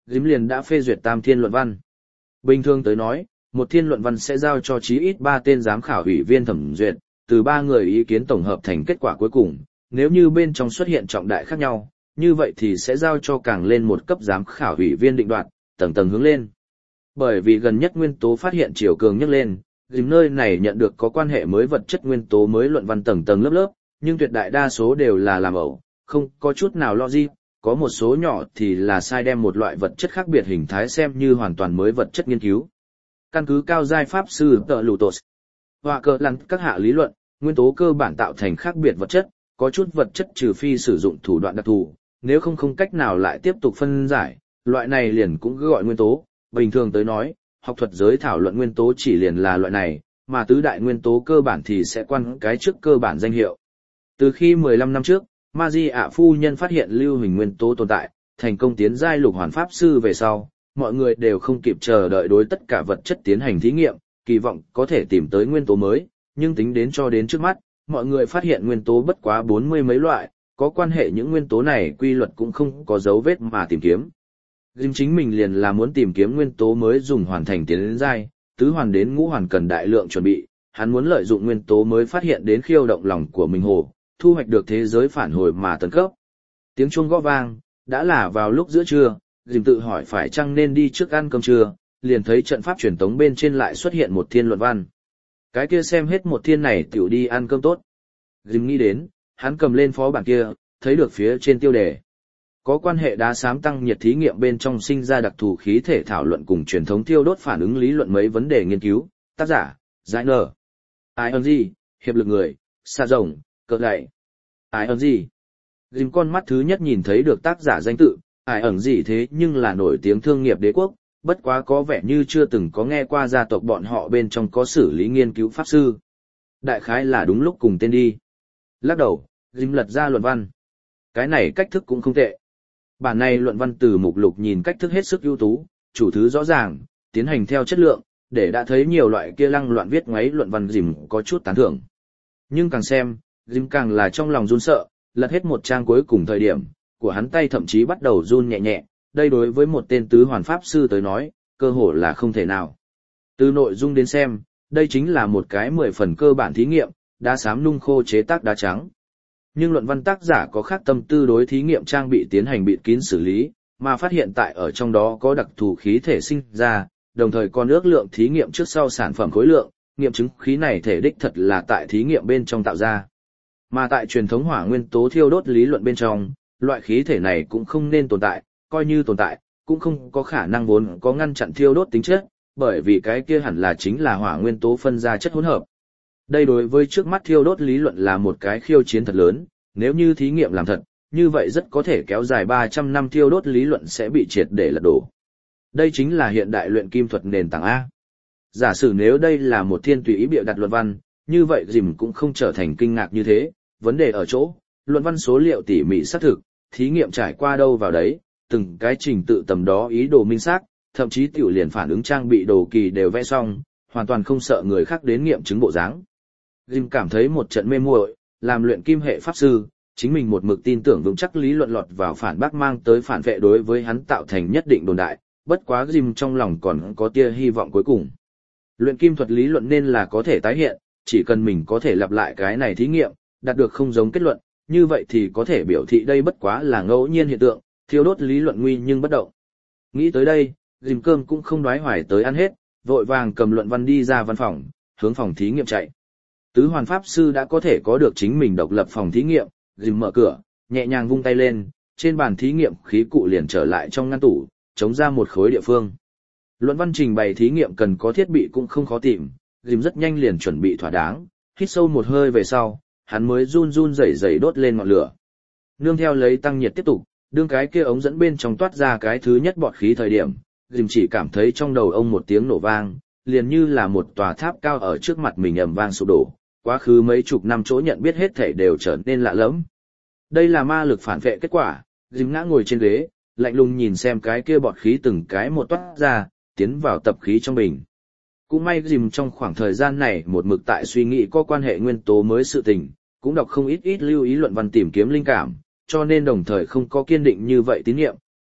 A: Jim liền đã phê duyệt tam thiên luận văn. Bình thường tới nói, một thiên luận văn sẽ giao cho chí ít 3 tên giám khảo ủy viên thẩm duyệt, từ 3 người ý kiến tổng hợp thành kết quả cuối cùng, nếu như bên trong xuất hiện trọng đại khác nhau, như vậy thì sẽ giao cho càng lên một cấp giám khảo ủy viên định đoạt, tầng tầng hướng lên. Bởi vì gần nhất nguyên tố phát hiện chiều cường nhấc lên, Jim nơi này nhận được có quan hệ mới vật chất nguyên tố mới luận văn tầng tầng lớp lớp, nhưng tuyệt đại đa số đều là làm ẩu, không có chút nào logic, có một số nhỏ thì là sai đem một loại vật chất khác biệt hình thái xem như hoàn toàn mới vật chất nghiên cứu. Căn cứ cao giai pháp sư tợ Lutos, họa cờ lăn các hạ lý luận, nguyên tố cơ bản tạo thành khác biệt vật chất, có chút vật chất trừ phi sử dụng thủ đoạn đặc thù, nếu không cách nào lại tiếp tục phân giải, loại này liền cũng gọi nguyên tố. Bình thường tới nói, học thuật giới thảo luận nguyên tố chỉ liền là loại này, mà tứ đại nguyên tố cơ bản thì sẽ quan cái trước cơ bản danh hiệu. Từ khi 15 năm trước, Magi ạ phu nhân phát hiện lưu huỳnh nguyên tố tồn tại, thành công tiến giai lục hoàn pháp sư về sau, mọi người đều không kịp chờ đợi đối tất cả vật chất tiến hành thí nghiệm, kỳ vọng có thể tìm tới nguyên tố mới, nhưng tính đến cho đến trước mắt, mọi người phát hiện nguyên tố bất quá 40 mấy loại, có quan hệ những nguyên tố này quy luật cũng không có dấu vết mà tìm kiếm. Jim chính mình liền là muốn tìm kiếm nguyên tố mới dùng hoàn thành tiến đến giai, tứ hoàn đến ngũ hoàn cần đại lượng chuẩn bị, hắn muốn lợi dụng nguyên tố mới phát hiện đến khiêu động lòng của mình hồ, thu hoạch được thế giới phản hồi mà tấn cấp. Tiếng chuông gõ vang, đã là vào lúc giữa trưa, Jim tự hỏi phải chăng nên đi trước ăn cơm trưa, liền thấy trận pháp truyền tống bên trên lại xuất hiện một thiên luận văn. Cái kia xem hết một thiên này tiểu đi ăn cơm tốt. Jim nghĩ đến, hắn cầm lên phó bản kia, thấy được phía trên tiêu đề. Có quan hệ đá xám tăng nhiệt thí nghiệm bên trong sinh ra đặc thù khí thể thảo luận cùng truyền thống thiêu đốt phản ứng lý luận mấy vấn đề nghiên cứu, tác giả, giải nở. Ai ơn gì, hiệp lực người, xa rồng, cờ gậy. Ai ơn gì? Jim con mắt thứ nhất nhìn thấy được tác giả danh tự, ai ẩn gì thế nhưng là nổi tiếng thương nghiệp đế quốc, bất quá có vẻ như chưa từng có nghe qua gia tộc bọn họ bên trong có xử lý nghiên cứu pháp sư. Đại khái là đúng lúc cùng tên đi. Lắc đầu, Jim lật ra luận văn. Cái này cách thức cũng không tệ. Bản này luận văn từ mục lục nhìn cách thức hết sức ưu tú, chủ thứ rõ ràng, tiến hành theo chất lượng, để đã thấy nhiều loại kia lăng loạn viết ngoáy luận văn Jim có chút tán thưởng. Nhưng càng xem, Jim càng là trong lòng run sợ, lật hết một trang cuối cùng thời điểm, của hắn tay thậm chí bắt đầu run nhẹ nhẹ, đây đối với một tên tứ hoàn pháp sư tới nói, cơ hội là không thể nào. Từ nội dung đến xem, đây chính là một cái 10 phần cơ bản thí nghiệm, đá xám nung khô chế tác đá trắng. Nhưng luận văn tác giả có khác tâm tư đối thí nghiệm trang bị tiến hành bịt kín xử lý, mà phát hiện tại ở trong đó có đặc thù khí thể sinh ra, đồng thời còn ước lượng thí nghiệm trước sau sản phẩm khối lượng, nghiệm chứng khí này thể đích thật là tại thí nghiệm bên trong tạo ra. Mà tại truyền thống hỏa nguyên tố thiêu đốt lý luận bên trong, loại khí thể này cũng không nên tồn tại, coi như tồn tại, cũng không có khả năng vốn có ngăn chặn thiêu đốt tính chất, bởi vì cái kia hẳn là chính là hỏa nguyên tố phân ra chất hỗn hợp. Đây đối với trước mắt thiêu đốt lý luận là một cái khiêu chiến thật lớn, nếu như thí nghiệm làm thật, như vậy rất có thể kéo dài 300 năm thiêu đốt lý luận sẽ bị triệt để lật đổ. Đây chính là hiện đại luyện kim thuật nền tảng A. Giả sử nếu đây là một thiên tùy ý bịa đặt luận văn, như vậy Jim cũng không trở thành kinh ngạc như thế, vấn đề ở chỗ, luận văn số liệu tỉ mỉ xác thực, thí nghiệm trải qua đâu vào đấy, từng cái trình tự tầm đó ý đồ minh xác, thậm chí tiểu liền phản ứng trang bị đồ kỳ đều vẽ xong, hoàn toàn không sợ người khác đến nghiệm chứng bộ dáng. Jim cảm thấy một trận mê muội, làm luyện kim hệ pháp sư, chính mình một mực tin tưởng vững chắc lý luận lọt vào phản bác mang tới phản vệ đối với hắn tạo thành nhất định đồn đại, bất quá Jim trong lòng còn có tia hy vọng cuối cùng. Luyện kim thuật lý luận nên là có thể tái hiện, chỉ cần mình có thể lặp lại cái này thí nghiệm, đạt được không giống kết luận, như vậy thì có thể biểu thị đây bất quá là ngẫu nhiên hiện tượng, thiêu đốt lý luận nguy nhưng bất động. Nghĩ tới đây, Jim cơm cũng không đoái hoài tới ăn hết, vội vàng cầm luận văn đi ra văn phòng, hướng phòng thí nghiệm chạy. Tứ hoàn pháp sư đã có thể có được chính mình độc lập phòng thí nghiệm, Jim mở cửa, nhẹ nhàng vung tay lên, trên bàn thí nghiệm khí cụ liền trở lại trong ngăn tủ, chống ra một khối địa phương. Luận văn trình bày thí nghiệm cần có thiết bị cũng không khó tìm, Jim rất nhanh liền chuẩn bị thỏa đáng, hít sâu một hơi về sau, hắn mới run run rẩy rẩy đốt lên ngọn lửa. Nương theo lấy tăng nhiệt tiếp tục, đương cái kia ống dẫn bên trong toát ra cái thứ nhất bọt khí thời điểm, Jim chỉ cảm thấy trong đầu ông một tiếng nổ vang, liền như là một tòa tháp cao ở trước mặt mình ầm vang sụp đổ, quá khứ mấy chục năm chỗ nhận biết hết thảy đều trở nên lạ lẫm. Đây là ma lực phản vệ kết quả, Jim ngã ngồi trên ghế, lạnh lùng nhìn xem cái kia bọt khí từng cái một toát ra, tiến vào tập khí trong bình. Cũng may Jim trong khoảng thời gian này một mực tại suy nghĩ có quan hệ nguyên tố mới sự tình, cũng đọc không ít lưu ý luận văn tìm kiếm linh cảm, cho nên đồng thời không có kiên định như vậy tín nhiệm,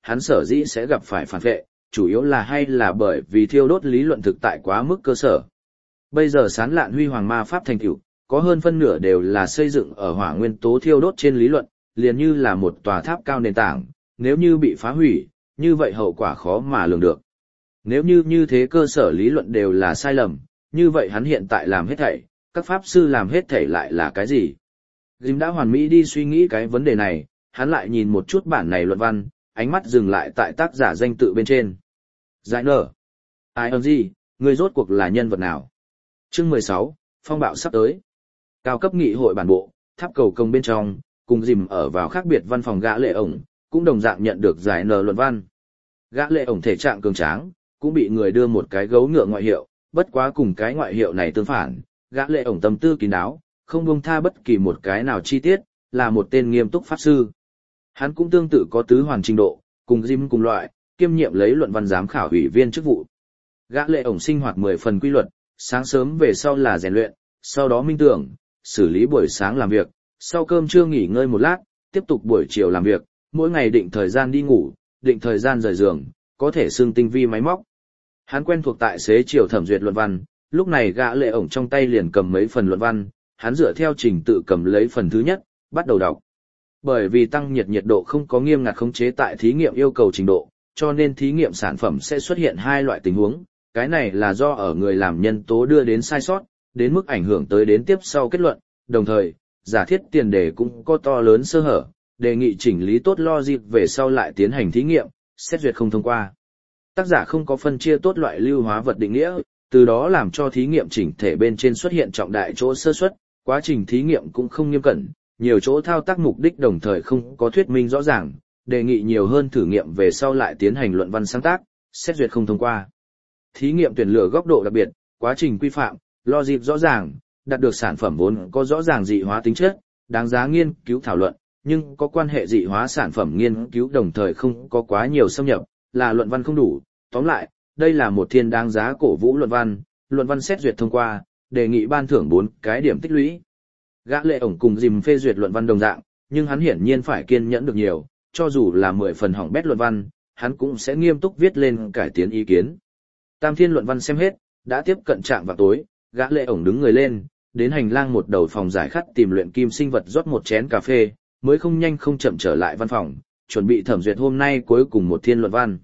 A: hắn sở dĩ sẽ gặp phải phản vệ, chủ yếu là hay là bởi vì thiêu đốt lý luận thực tại quá mức cơ sở. Bây giờ sán lạn huy hoàng ma pháp thành tựu, có hơn phân nửa đều là xây dựng ở hỏa nguyên tố thiêu đốt trên lý luận, liền như là một tòa tháp cao nền tảng, nếu như bị phá hủy, như vậy hậu quả khó mà lường được. Nếu như thế cơ sở lý luận đều là sai lầm, như vậy hắn hiện tại làm hết thảy, các pháp sư làm hết thảy lại là cái gì? Jim đã hoàn mỹ đi suy nghĩ cái vấn đề này, hắn lại nhìn một chút bản này luận văn, ánh mắt dừng lại tại tác giả danh tự bên trên. Giải nở. Ai ơn gì, người rốt cuộc là nhân vật nào? Chương 16, phong bạo sắp tới. Cao cấp nghị hội bản bộ, tháp cầu công bên trong, cùng Jim ở vào khác biệt văn phòng gã lệ ổng, cũng đồng dạng nhận được giải nở luận văn. Gã lệ ổng thể trạng cường tráng, cũng bị người đưa một cái gấu ngựa ngoại hiệu, bất quá cùng cái ngoại hiệu này tương phản, gã lệ ổng tâm tư kín đáo, không buông tha bất kỳ một cái nào chi tiết, là một tên nghiêm túc pháp sư. Hắn cũng tương tự có tứ hoàn trình độ, cùng Jim cùng loại, kiêm nhiệm lấy luận văn giám khảo ủy viên chức vụ. Gã lệ ổng sinh hoạt 10 phần quy luật, sáng sớm về sau là rèn luyện, sau đó minh tưởng, xử lý buổi sáng làm việc, sau cơm trưa nghỉ ngơi một lát, tiếp tục buổi chiều làm việc, mỗi ngày định thời gian đi ngủ, định thời gian rời giường, có thể xưng tinh vi máy móc. Hắn quen thuộc tại xế chiều thẩm duyệt luận văn, lúc này gã lệ ổng trong tay liền cầm mấy phần luận văn, hắn dựa theo trình tự cầm lấy phần thứ nhất, bắt đầu đọc. Bởi vì tăng nhiệt độ không có nghiêm ngặt khống chế tại thí nghiệm yêu cầu trình độ, cho nên thí nghiệm sản phẩm sẽ xuất hiện hai loại tình huống, cái này là do ở người làm nhân tố đưa đến sai sót, đến mức ảnh hưởng tới đến tiếp sau kết luận, đồng thời, giả thiết tiền đề cũng có to lớn sơ hở, đề nghị chỉnh lý tốt logic về sau lại tiến hành thí nghiệm, xét duyệt không thông qua. Tác giả không có phân chia tốt loại lưu hóa vật định nghĩa, từ đó làm cho thí nghiệm chỉnh thể bên trên xuất hiện trọng đại chỗ sơ suất, quá trình thí nghiệm cũng không nghiêm cẩn, nhiều chỗ thao tác mục đích đồng thời không có thuyết minh rõ ràng, đề nghị nhiều hơn thử nghiệm về sau lại tiến hành luận văn sáng tác, xét duyệt không thông qua. Thí nghiệm tuyển lựa góc độ đặc biệt, quá trình quy phạm, logic rõ ràng, đạt được sản phẩm vốn có rõ ràng dị hóa tính chất, đáng giá nghiên cứu thảo luận, nhưng có quan hệ dị hóa sản phẩm nghiên cứu đồng thời không có quá nhiều xâm nhập, là luận văn không đủ. Tóm lại, đây là một thiên đáng giá cổ vũ luận văn xét duyệt thông qua, đề nghị ban thưởng 4 cái điểm tích lũy. Gã lệ ổng cùng Jim phê duyệt luận văn đồng dạng, nhưng hắn hiển nhiên phải kiên nhẫn được nhiều, cho dù là 10 phần hỏng bét luận văn, hắn cũng sẽ nghiêm túc viết lên cải tiến ý kiến. Tam thiên luận văn xem hết, đã tiếp cận trạng vào tối, gã lệ ổng đứng người lên, đến hành lang một đầu phòng giải khát tìm luyện kim sinh vật rót một chén cà phê, mới không nhanh không chậm trở lại văn phòng, chuẩn bị thẩm duyệt hôm nay cuối cùng một thiên luận văn.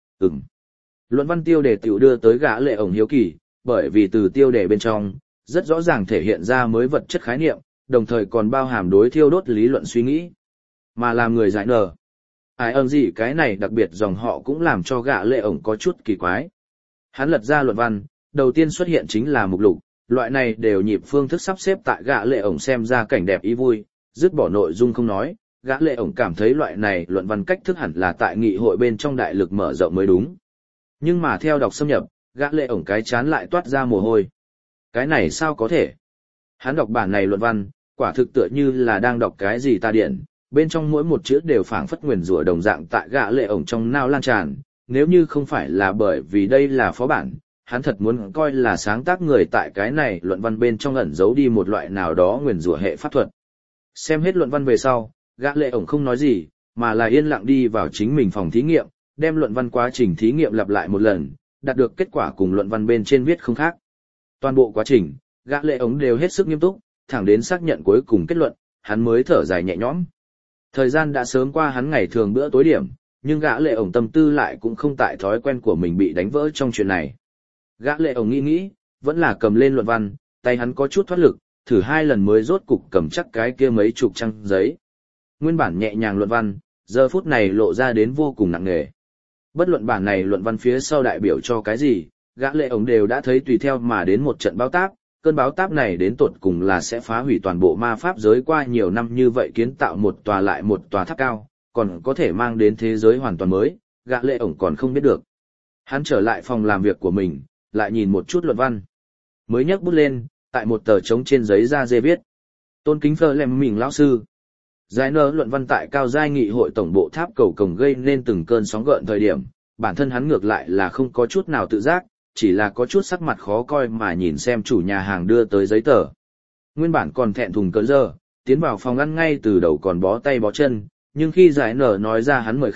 A: Luận văn tiêu đề tiểu đưa tới gã lệ ổng hiếu kỳ, bởi vì từ tiêu đề bên trong, rất rõ ràng thể hiện ra mới vật chất khái niệm, đồng thời còn bao hàm đối thiêu đốt lý luận suy nghĩ. Mà làm người giải nở. Ai ơn gì cái này đặc biệt dòng họ cũng làm cho gã lệ ổng có chút kỳ quái. Hắn lật ra luận văn, đầu tiên xuất hiện chính là mục lục, loại này đều nhịp phương thức sắp xếp tại gã lệ ổng xem ra cảnh đẹp ý vui, dứt bỏ nội dung không nói, gã lệ ổng cảm thấy loại này luận văn cách thức hẳn là tại nghị hội bên trong đại lực mở rộng mới đúng. Nhưng mà theo đọc xâm nhập, gã lệ ổng cái chán lại toát ra mồ hôi. Cái này sao có thể? Hắn đọc bản này luận văn, quả thực tựa như là đang đọc cái gì ta điển, bên trong mỗi một chữ đều phảng phất nguyền rủa đồng dạng tại gã lệ ổng trong nao lan tràn, nếu như không phải là bởi vì đây là phó bản, hắn thật muốn coi là sáng tác người tại cái này luận văn bên trong ẩn giấu đi một loại nào đó nguyền rủa hệ pháp thuật. Xem hết luận văn về sau, gã lệ ổng không nói gì, mà là yên lặng đi vào chính mình phòng thí nghiệm, đem luận văn quá trình thí nghiệm lặp lại một lần, đạt được kết quả cùng luận văn bên trên viết không khác. Toàn bộ quá trình, gã lệ ổng đều hết sức nghiêm túc, thẳng đến xác nhận cuối cùng kết luận, hắn mới thở dài nhẹ nhõm. Thời gian đã sớm qua hắn ngày thường bữa tối điểm, nhưng gã lệ ổng tâm tư lại cũng không tại thói quen của mình bị đánh vỡ trong chuyện này. Gã lệ ổng nghĩ, vẫn là cầm lên luận văn, tay hắn có chút thoát lực, thử 2 lần mới rốt cục cầm chắc cái kia mấy chục trang giấy. Nguyên bản nhẹ nhàng luận văn, giờ phút này lộ ra đến vô cùng nặng nề. Bất luận bản này luận văn phía sau đại biểu cho cái gì, gã lệ ổng đều đã thấy tùy theo mà đến một trận báo táp, cơn báo táp này đến tột cùng là sẽ phá hủy toàn bộ ma pháp giới qua nhiều năm như vậy kiến tạo một tòa lại một tòa tháp cao, còn có thể mang đến thế giới hoàn toàn mới, gã lệ ổng còn không biết được. Hắn trở lại phòng làm việc của mình, lại nhìn một chút luận văn. Mới nhấc bút lên, tại một tờ trống trên giấy da dê viết. Tôn kính phơ lem mình lão sư. Giải nở luận văn tại cao giai nghị hội tổng bộ tháp cầu cổng gây nên từng cơn sóng gợn thời điểm, bản thân hắn ngược lại là không có chút nào tự giác, chỉ là có chút sắc mặt khó coi mà nhìn xem chủ nhà hàng đưa tới giấy tờ. Nguyên bản còn thẹn thùng cỡ giờ, tiến vào phòng ăn ngay từ đầu còn bó tay bó chân, nhưng khi giải nở nói ra hắn mời khách,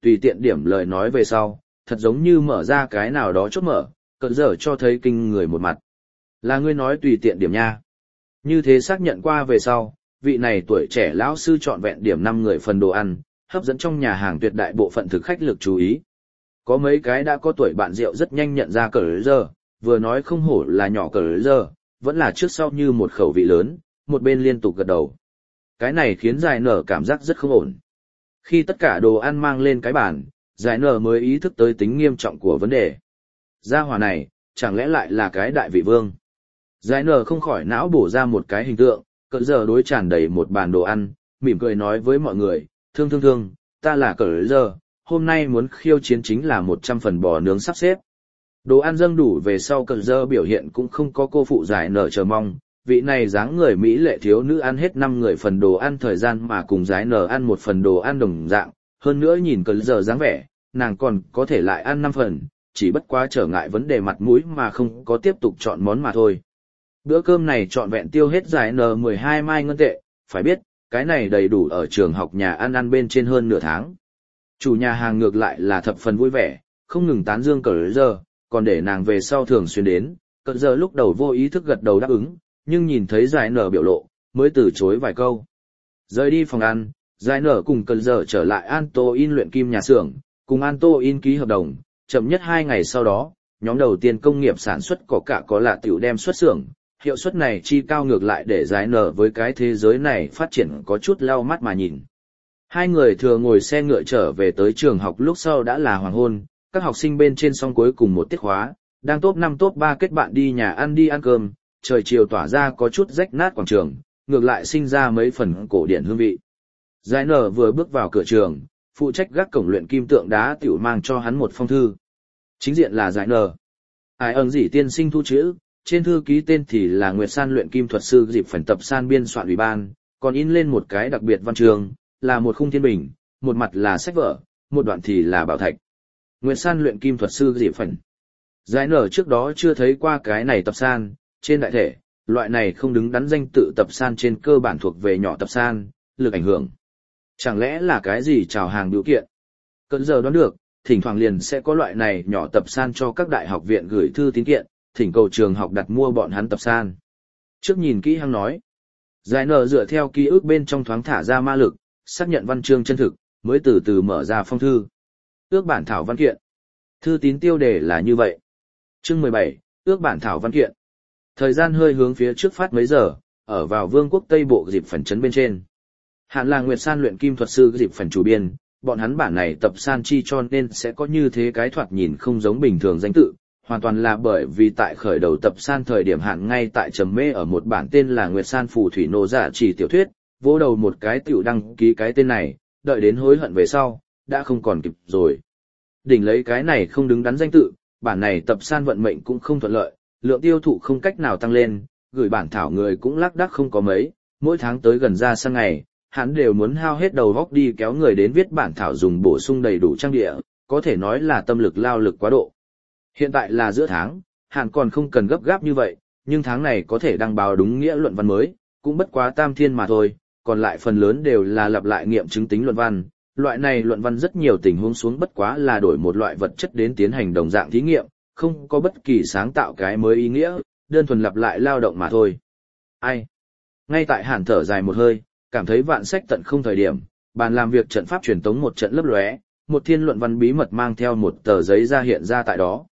A: tùy tiện điểm lời nói về sau, thật giống như mở ra cái nào đó chốt mở, cỡ giờ cho thấy kinh người một mặt. Là ngươi nói tùy tiện điểm nha. Như thế xác nhận qua về sau, vị này tuổi trẻ lão sư chọn vẹn điểm 5 người phần đồ ăn, hấp dẫn trong nhà hàng tuyệt đại bộ phận thực khách lực chú ý. Có mấy cái đã có tuổi bạn rượu rất nhanh nhận ra cỡ giờ, vừa nói không hổ là nhỏ cỡ giờ, vẫn là trước sau như một khẩu vị lớn, một bên liên tục gật đầu. Cái này khiến giải nở cảm giác rất không ổn. Khi tất cả đồ ăn mang lên cái bàn, giải nở mới ý thức tới tính nghiêm trọng của vấn đề. Gia hỏa này, chẳng lẽ lại là cái đại vị vương? Giải nở không khỏi não bổ ra một cái hình tượng, cỡ giờ đối tràn đầy một bàn đồ ăn, mỉm cười nói với mọi người, thương, ta là cỡ giờ, hôm nay muốn khiêu chiến chính là 100 phần bò nướng sắp xếp. Đồ ăn dâng đủ về sau cỡ giờ biểu hiện cũng không có cô phụ giải nở chờ mong, vị này dáng người Mỹ lệ thiếu nữ ăn hết 5 người phần đồ ăn thời gian mà cùng giải nở ăn một phần đồ ăn đồng dạng, hơn nữa nhìn cỡ giờ dáng vẻ, nàng còn có thể lại ăn 5 phần, chỉ bất quá trở ngại vấn đề mặt mũi mà không có tiếp tục chọn món mà thôi. Bữa cơm này trọn vẹn tiêu hết giải N12 mai ngân tệ, phải biết, cái này đầy đủ ở trường học nhà ăn bên trên hơn nửa tháng. Chủ nhà hàng ngược lại là thập phần vui vẻ, không ngừng tán dương cỡ giờ, còn để nàng về sau thường xuyên đến, cỡ giờ lúc đầu vô ý thức gật đầu đáp ứng, nhưng nhìn thấy giải nở biểu lộ, mới từ chối vài câu. Rời đi phòng ăn, giải nở cùng cỡ giờ trở lại Anto In luyện kim nhà xưởng, cùng Anto In ký hợp đồng, chậm nhất 2 ngày sau đó, nhóm đầu tiên công nghiệp sản xuất có lạ tiểu đem xuất xưởng. Hiệu suất này chi cao ngược lại để giải nở với cái thế giới này phát triển có chút lau mắt mà nhìn. Hai người thừa ngồi xe ngựa trở về tới trường học lúc sau đã là hoàng hôn, các học sinh bên trên xong cuối cùng một tiết khóa, đang top 5 top 3 kết bạn đi nhà ăn đi ăn cơm, trời chiều tỏa ra có chút rách nát quảng trường, ngược lại sinh ra mấy phần cổ điển hương vị. Giải nở vừa bước vào cửa trường, phụ trách gác cổng luyện kim tượng đá tiểu mang cho hắn một phong thư. Chính diện là giải nở. Ai ơn gì tiên sinh thu chữ. Trên thư ký tên thì là Nguyệt San luyện kim thuật sư dịp phần tập san biên soạn ủy ban, còn in lên một cái đặc biệt văn chương, là một khung thiên bình, một mặt là sách vở, một đoạn thì là bảo thạch. Nguyệt San luyện kim thuật sư dịp phần. Giải nở trước đó chưa thấy qua cái này tập san, trên đại thể, loại này không đứng đắn danh tự tập san trên cơ bản thuộc về nhỏ tập san, lực ảnh hưởng. Chẳng lẽ là cái gì chào hàng biểu kiện? Cận giờ đoán được, thỉnh thoảng liền sẽ có loại này nhỏ tập san cho các đại học viện gửi thư tín kiện, thỉnh cầu trường học đặt mua bọn hắn tập san. Trước nhìn kỹ hăng nói. Giải nở dựa theo ký ức bên trong thoáng thả ra ma lực, xác nhận văn chương chân thực, mới từ từ mở ra phong thư. Ước bản thảo văn kiện. Thư tín tiêu đề là như vậy. Chương 17, ước bản thảo văn kiện. Thời gian hơi hướng phía trước phát mấy giờ, ở vào vương quốc Tây Bộ dịp phần trấn bên trên. Hạn là Nguyệt San luyện kim thuật sư dịp phần chủ biên, bọn hắn bản này tập san chi cho nên sẽ có như thế cái thoạt nhìn không giống bình thường danh tự. Hoàn toàn là bởi vì tại khởi đầu tập san thời điểm hạn ngay tại trầm mê ở một bản tên là Nguyệt San phù thủy nô giả chỉ tiểu thuyết, vỗ đầu một cái tiểu đăng ký cái tên này, đợi đến hối hận về sau, đã không còn kịp rồi. Đỉnh lấy cái này không đứng đắn danh tự, bản này tập san vận mệnh cũng không thuận lợi, lượng tiêu thụ không cách nào tăng lên, gửi bản thảo người cũng lác đác không có mấy, mỗi tháng tới gần ra sang ngày, hắn đều muốn hao hết đầu góc đi kéo người đến viết bản thảo dùng bổ sung đầy đủ trang địa, có thể nói là tâm lực lao lực quá độ. Hiện tại là giữa tháng, hạn còn không cần gấp gáp như vậy, nhưng tháng này có thể đăng báo đúng nghĩa luận văn mới, cũng bất quá tam thiên mà thôi, còn lại phần lớn đều là lặp lại nghiệm chứng tính luận văn. Loại này luận văn rất nhiều tình huống xuống bất quá là đổi một loại vật chất đến tiến hành đồng dạng thí nghiệm, không có bất kỳ sáng tạo cái mới ý nghĩa, đơn thuần lặp lại lao động mà thôi. Ai? Ngay tại Hàn thở dài một hơi, cảm thấy vạn sách tận không thời điểm, bàn làm việc trận pháp truyền tống một trận lấp lóe, một thiên luận văn bí mật mang theo một tờ giấy ra hiện ra tại đó.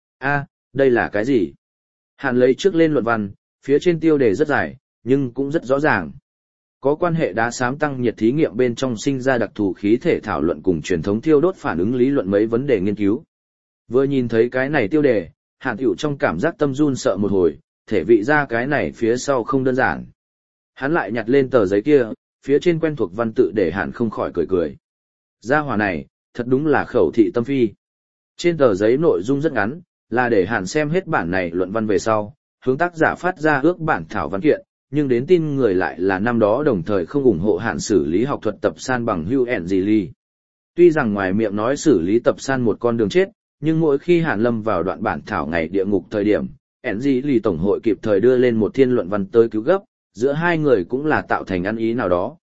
A: Đây là cái gì? Hàn lấy trước lên luận văn, phía trên tiêu đề rất dài, nhưng cũng rất rõ ràng. Có quan hệ đá xám tăng nhiệt thí nghiệm bên trong sinh ra đặc thù khí thể thảo luận cùng truyền thống thiêu đốt phản ứng lý luận mấy vấn đề nghiên cứu. Vừa nhìn thấy cái này tiêu đề, Hàn tiểu trong cảm giác tâm run sợ một hồi, thể vị ra cái này phía sau không đơn giản. Hắn lại nhặt lên tờ giấy kia, phía trên quen thuộc văn tự để Hàn không khỏi cười cười. Gia hỏa này, thật đúng là khẩu thị tâm phi. Trên tờ giấy nội dung rất ngắn, là để Hàn xem hết bản này luận văn về sau, hướng tác giả phát ra ước bản thảo văn kiện, nhưng đến tin người lại là năm đó đồng thời không ủng hộ Hàn xử lý học thuật tập san bằng Hugh and Gilly. Tuy rằng ngoài miệng nói xử lý tập san một con đường chết, nhưng mỗi khi Hàn lâm vào đoạn bản thảo ngày địa ngục thời điểm, Gilly tổng hội kịp thời đưa lên một thiên luận văn tới cứu gấp, giữa hai người cũng là tạo thành ăn ý nào đó.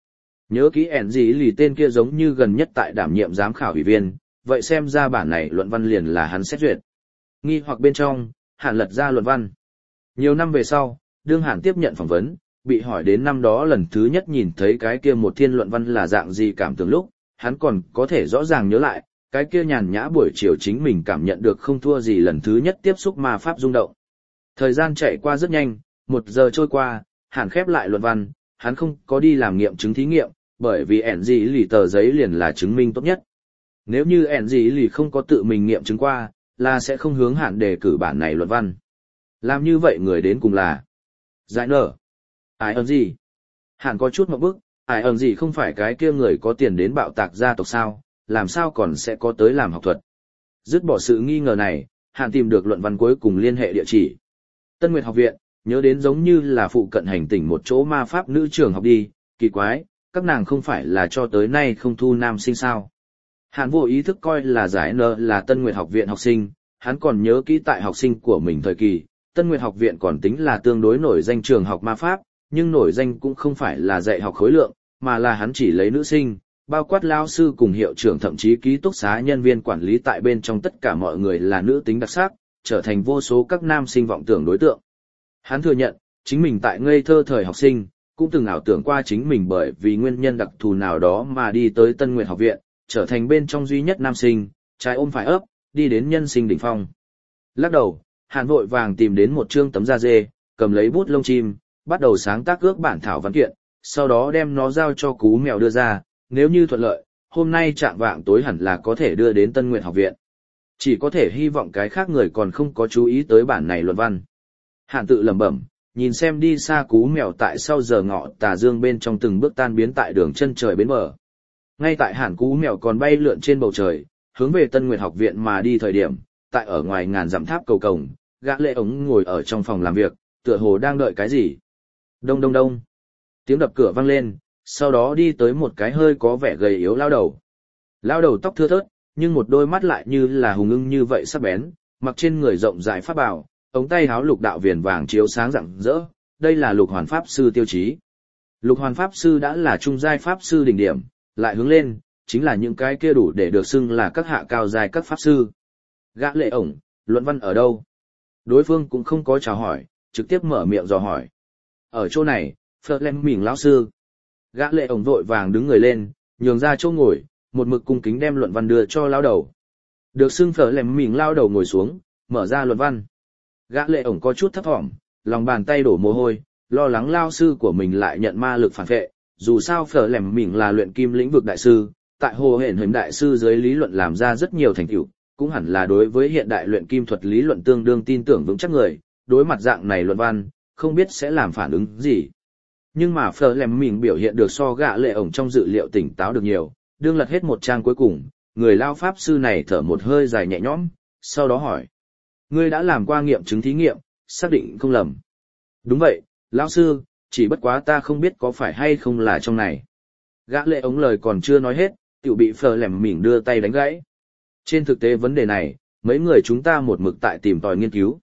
A: Nhớ kỹ ẻn gì lì tên kia giống như gần nhất tại đảm nhiệm giám khảo ủy viên, vậy xem ra bản này luận văn liền là hắn xét duyệt. Nghi hoặc bên trong, Hàn lật ra luận văn. Nhiều năm về sau, đương Hàn tiếp nhận phỏng vấn, bị hỏi đến năm đó lần thứ nhất nhìn thấy cái kia một thiên luận văn là dạng gì cảm tưởng lúc, hắn còn có thể rõ ràng nhớ lại, cái kia nhàn nhã buổi chiều chính mình cảm nhận được không thua gì lần thứ nhất tiếp xúc ma pháp rung động. Thời gian chạy qua rất nhanh, 1 giờ trôi qua, Hàn khép lại luận văn, hắn không có đi làm nghiệm chứng thí nghiệm, bởi vì ẻn gì lì tờ giấy liền là chứng minh tốt nhất. Nếu như ẻn gì lì không có tự mình nghiệm chứng qua, là sẽ không hướng Hàn đề cử bản này luận văn. Làm như vậy người đến cùng là Giải nở. Ai ơn gì? Hàn có chút một bức, ai ơn gì không phải cái kia người có tiền đến bạo tạc gia tộc sao, làm sao còn sẽ có tới làm học thuật. Dứt bỏ sự nghi ngờ này, Hàn tìm được luận văn cuối cùng liên hệ địa chỉ. Tân Nguyệt học viện, nhớ đến giống như là phụ cận hành tỉnh một chỗ ma pháp nữ trường học đi, kỳ quái, các nàng không phải là cho tới nay không thu nam sinh sao. Hàn vô ý thức coi là Giải nở là Tân Nguyệt học viện học sinh, hắn còn nhớ kỹ tại học sinh của mình thời kỳ, Tân Nguyệt học viện còn tính là tương đối nổi danh trường học ma pháp, nhưng nổi danh cũng không phải là dạy học khối lượng, mà là hắn chỉ lấy nữ sinh, bao quát lao sư cùng hiệu trưởng thậm chí ký túc xá nhân viên quản lý tại bên trong tất cả mọi người là nữ tính đặc sắc, trở thành vô số các nam sinh vọng tưởng đối tượng. Hắn thừa nhận, chính mình tại ngây thơ thời học sinh, cũng từng ảo tưởng qua chính mình bởi vì nguyên nhân đặc thù nào đó mà đi tới Tân Nguyệt học viện, trở thành bên trong duy nhất nam sinh, trái ôm phải ấp, đi đến nhân sinh đỉnh phong. Lắc đầu, Hàn vội vàng tìm đến một chương tấm da dê, cầm lấy bút lông chim, bắt đầu sáng tác ước bản thảo văn kiện, sau đó đem nó giao cho Cú Mèo đưa ra, nếu như thuận lợi, hôm nay chạng vạng tối hẳn là có thể đưa đến Tân Nguyệt học viện. Chỉ có thể hy vọng cái khác người còn không có chú ý tới bản này luận văn. Hàn tự lẩm bẩm, nhìn xem đi xa Cú Mèo tại sau giờ ngọ tà dương bên trong từng bước tan biến tại đường chân trời bến bờ. Ngay tại Hàn Cú Mèo còn bay lượn trên bầu trời, hướng về Tân Nguyệt học viện mà đi thời điểm, tại ở ngoài ngàn dặm tháp cầu cổng, gã lệ ống ngồi ở trong phòng làm việc, tựa hồ đang đợi cái gì. Đông đông đông. Tiếng đập cửa vang lên, sau đó đi tới một cái hơi có vẻ gầy yếu lao đầu. Lao đầu tóc thưa thớt, nhưng một đôi mắt lại như là hùng ưng như vậy sắc bén, mặc trên người rộng rãi pháp bào, ống tay áo lục đạo viền vàng chiếu sáng rạng rỡ, đây là Lục Hoàn pháp sư tiêu chí. Lục Hoàn pháp sư đã là trung giai pháp sư đỉnh điểm, lại hướng lên, chính là những cái kia đủ để được xưng là các hạ cao giai các pháp sư. Gã lệ ổng, luận văn ở đâu? Đối phương cũng không có chào hỏi, trực tiếp mở miệng dò hỏi. Ở chỗ này, Phật mình lão sư. Gã lệ ổng vội vàng đứng người lên, nhường ra chỗ ngồi, một mực cung kính đem luận văn đưa cho lão đầu. Được xưng Phật mình lão đầu ngồi xuống, mở ra luận văn. Gã lệ ổng có chút thấp thỏm, lòng bàn tay đổ mồ hôi, lo lắng lão sư của mình lại nhận ma lực phản vệ. Dù sao Phật mình là luyện kim lĩnh vực đại sư, tại Hồ Hển Hình đại sư dưới lý luận làm ra rất nhiều thành tựu, cũng hẳn là đối với hiện đại luyện kim thuật lý luận tương đương tin tưởng vững chắc người, đối mặt dạng này luận văn, không biết sẽ làm phản ứng gì. Nhưng mà mình biểu hiện được so gã lệ ổng trong dự liệu tỉnh táo được nhiều, đương lật hết một trang cuối cùng, người lao pháp sư này thở một hơi dài nhẹ nhõm, sau đó hỏi. Ngươi đã làm qua nghiệm chứng thí nghiệm, xác định không lầm. Đúng vậy, lão sư, chỉ bất quá ta không biết có phải hay không là trong này. Gã lệ ổng lời còn chưa nói hết, tiểu bị mình đưa tay đánh gãy. Trên thực tế vấn đề này, mấy người chúng ta một mực tại tìm tòi nghiên cứu.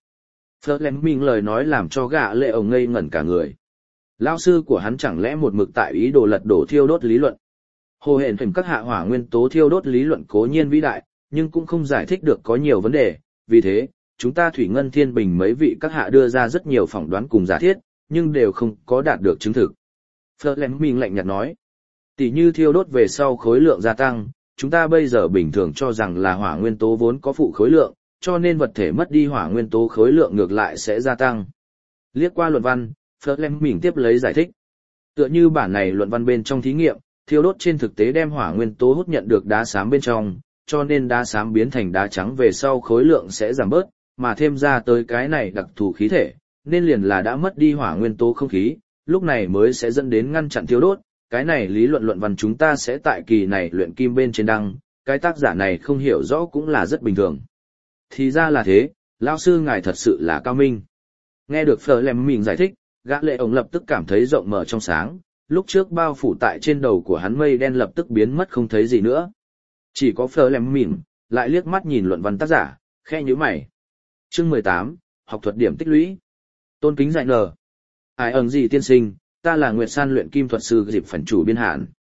A: mình lời nói làm cho gã lệ ổng ngây ngẩn cả người. Lão sư của hắn chẳng lẽ một mực tại ý đồ lật đổ thiêu đốt lý luận. Hồ Hển Phim các hạ hỏa nguyên tố thiêu đốt lý luận cố nhiên vĩ đại, nhưng cũng không giải thích được có nhiều vấn đề, vì thế, chúng ta Thủy Ngân Thiên Bình mấy vị các hạ đưa ra rất nhiều phỏng đoán cùng giả thiết, nhưng đều không có đạt được chứng thực. mình lạnh nhạt nói, tỷ như thiêu đốt về sau khối lượng gia tăng, chúng ta bây giờ bình thường cho rằng là hỏa nguyên tố vốn có phụ khối lượng, cho nên vật thể mất đi hỏa nguyên tố khối lượng ngược lại sẽ gia tăng. Liếc qua luận văn, mình tiếp lấy giải thích. Tựa như bản này luận văn bên trong thí nghiệm, thiêu đốt trên thực tế đem hỏa nguyên tố hút nhận được đá xám bên trong, cho nên đá xám biến thành đá trắng về sau khối lượng sẽ giảm bớt, mà thêm ra tới cái này đặc thù khí thể, nên liền là đã mất đi hỏa nguyên tố không khí, lúc này mới sẽ dẫn đến ngăn chặn thiêu đốt. Cái này lý luận luận văn chúng ta sẽ tại kỳ này luyện kim bên trên đăng, cái tác giả này không hiểu rõ cũng là rất bình thường. Thì ra là thế, lão sư ngài thật sự là cao minh. Nghe được mình giải thích, gã lệ ổng lập tức cảm thấy rộng mở trong sáng, lúc trước bao phủ tại trên đầu của hắn mây đen lập tức biến mất không thấy gì nữa. Chỉ có mình lại liếc mắt nhìn luận văn tác giả, khẽ nhíu mày. Chương 18, học thuật điểm tích lũy. Tôn kính dạy nờ. Ai ẩn gì tiên sinh, ta là Nguyệt San luyện kim thuật sư dịp phần chủ biên hạn.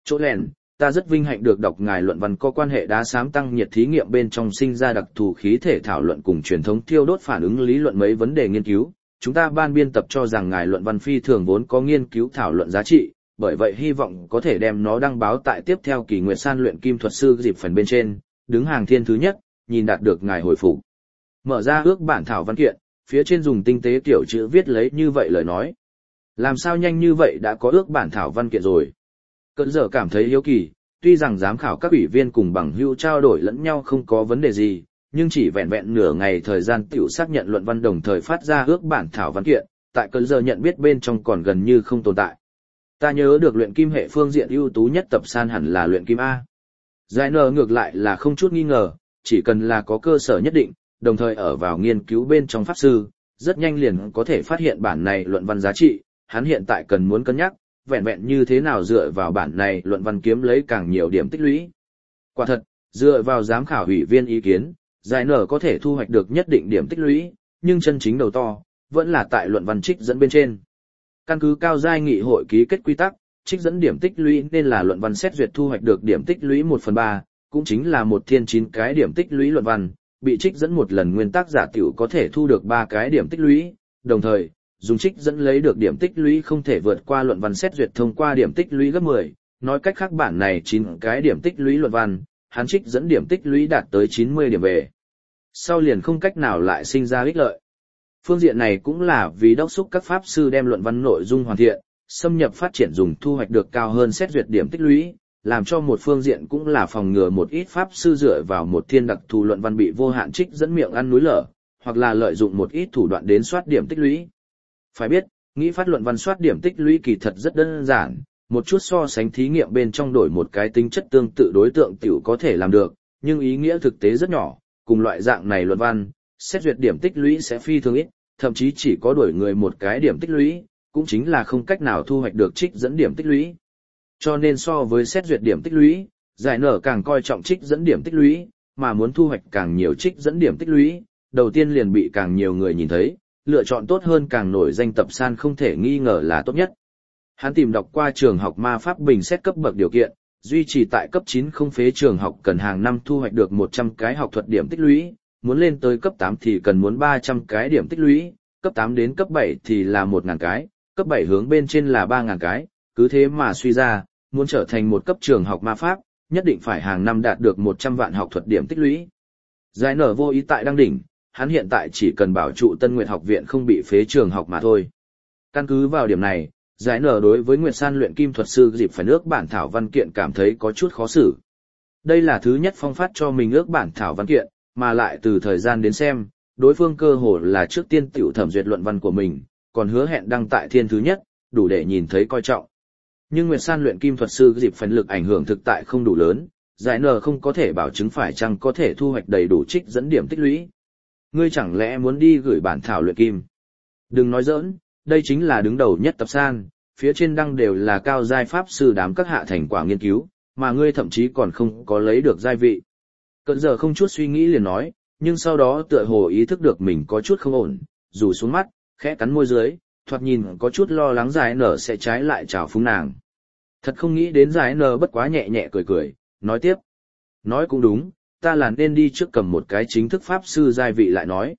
A: Chỗ lẻn, ta rất vinh hạnh được đọc ngài luận văn có quan hệ đá xám tăng nhiệt thí nghiệm bên trong sinh ra đặc thù khí thể thảo luận cùng truyền thống thiêu đốt phản ứng lý luận mấy vấn đề nghiên cứu. Chúng ta ban biên tập cho rằng ngài luận văn phi thường vốn có nghiên cứu thảo luận giá trị, bởi vậy hy vọng có thể đem nó đăng báo tại tiếp theo kỳ Nguyệt San luyện kim thuật sư dịp phần bên trên, đứng hàng thiên thứ nhất, nhìn đạt được ngài hồi phục. Mở ra ước bản thảo văn kiện, phía trên dùng tinh tế tiểu chữ viết lấy như vậy lời nói. Làm sao nhanh như vậy đã có ước bản thảo văn kiện rồi? Cơn giờ cảm thấy hiếu kỳ, tuy rằng giám khảo các ủy viên cùng bằng hữu trao đổi lẫn nhau không có vấn đề gì, nhưng chỉ vẹn vẹn nửa ngày thời gian tiểu xác nhận luận văn đồng thời phát ra ước bản thảo văn kiện, tại cơn giờ nhận biết bên trong còn gần như không tồn tại. Ta nhớ được luyện kim hệ phương diện ưu tú nhất tập san hẳn là luyện kim A. Giải nở ngược lại là không chút nghi ngờ, chỉ cần là có cơ sở nhất định, đồng thời ở vào nghiên cứu bên trong pháp sư, rất nhanh liền có thể phát hiện bản này luận văn giá trị, hắn hiện tại cần muốn cân nhắc, vẹn vẹn như thế nào dựa vào bản này luận văn kiếm lấy càng nhiều điểm tích lũy. Quả thật, dựa vào giám khảo ủy viên ý kiến, giải nở có thể thu hoạch được nhất định điểm tích lũy, nhưng chân chính đầu to, vẫn là tại luận văn trích dẫn bên trên. Căn cứ cao giai nghị hội ký kết quy tắc, trích dẫn điểm tích lũy nên là luận văn xét duyệt thu hoạch được điểm tích lũy 1/3, cũng chính là một thiên 9 cái điểm tích lũy luận văn, bị trích dẫn một lần nguyên tắc giả tiểu có thể thu được 3 cái điểm tích lũy, đồng thời, dùng trích dẫn lấy được điểm tích lũy không thể vượt qua luận văn xét duyệt thông qua điểm tích lũy gấp 10, nói cách khác bản này 9 cái điểm tích lũy luận văn, hắn trích dẫn điểm tích lũy đạt tới 90 điểm về. Sau liền không cách nào lại sinh ra ích lợi. Phương diện này cũng là vì đốc thúc các pháp sư đem luận văn nội dung hoàn thiện, xâm nhập phát triển dùng thu hoạch được cao hơn xét duyệt điểm tích lũy, làm cho một phương diện cũng là phòng ngừa một ít pháp sư dựa vào một thiên đặc thù luận văn bị vô hạn trích dẫn miệng ăn núi lở, hoặc là lợi dụng một ít thủ đoạn đến soát điểm tích lũy. Phải biết, nghĩ phát luận văn soát điểm tích lũy kỳ thật rất đơn giản, một chút so sánh thí nghiệm bên trong đổi một cái tính chất tương tự đối tượng tiểu có thể làm được, nhưng ý nghĩa thực tế rất nhỏ, cùng loại dạng này luận văn, xét duyệt điểm tích lũy sẽ phi thường ít, thậm chí chỉ có đổi người một cái điểm tích lũy, cũng chính là không cách nào thu hoạch được trích dẫn điểm tích lũy. Cho nên so với xét duyệt điểm tích lũy, giải nở càng coi trọng trích dẫn điểm tích lũy, mà muốn thu hoạch càng nhiều trích dẫn điểm tích lũy, đầu tiên liền bị càng nhiều người nhìn thấy, lựa chọn tốt hơn càng nổi danh tập san không thể nghi ngờ là tốt nhất. Hắn tìm đọc qua trường học ma pháp bình xét cấp bậc điều kiện, duy trì tại cấp 9 không phế trường học cần hàng năm thu hoạch được 100 cái học thuật điểm tích lũy, muốn lên tới cấp 8 thì cần muốn 300 cái điểm tích lũy, cấp 8 đến cấp 7 thì là 1.000 cái, cấp 7 hướng bên trên là 3.000 cái, cứ thế mà suy ra, muốn trở thành một cấp trường học ma pháp, nhất định phải hàng năm đạt được 100 vạn học thuật điểm tích lũy. Giải nở vô ý tại đăng đỉnh, hắn hiện tại chỉ cần bảo trụ Tân Nguyệt học viện không bị phế trường học mà thôi. Căn cứ vào điểm này, giải nở đối với Nguyệt San luyện kim thuật sư dịp phải ước bản thảo văn kiện cảm thấy có chút khó xử. Đây là thứ nhất phong phát cho mình ước bản thảo văn kiện, mà lại từ thời gian đến xem, đối phương cơ hồ là trước tiên tiểu thẩm duyệt luận văn của mình, còn hứa hẹn đăng tại thiên thứ nhất, đủ để nhìn thấy coi trọng. Nhưng Nguyệt San luyện kim thuật sư dịp phần lực ảnh hưởng thực tại không đủ lớn, giải nở không có thể bảo chứng phải chăng có thể thu hoạch đầy đủ trích dẫn điểm tích lũy. Ngươi chẳng lẽ muốn đi gửi bản thảo luyện kim? Đừng nói giỡn, đây chính là đứng đầu nhất tập san, phía trên đăng đều là cao giai pháp sư đám các hạ thành quả nghiên cứu, mà ngươi thậm chí còn không có lấy được giai vị. Cận giờ không chút suy nghĩ liền nói, nhưng sau đó tựa hồ ý thức được mình có chút không ổn, rủ xuống mắt, khẽ cắn môi dưới, thoạt nhìn có chút lo lắng giải nở sẽ trái lại chào phúng nàng. Thật không nghĩ đến giải nở bất quá nhẹ nhẹ cười cười, nói tiếp. Nói cũng đúng, ta là nên đi trước cầm một cái chính thức pháp sư giai vị lại nói.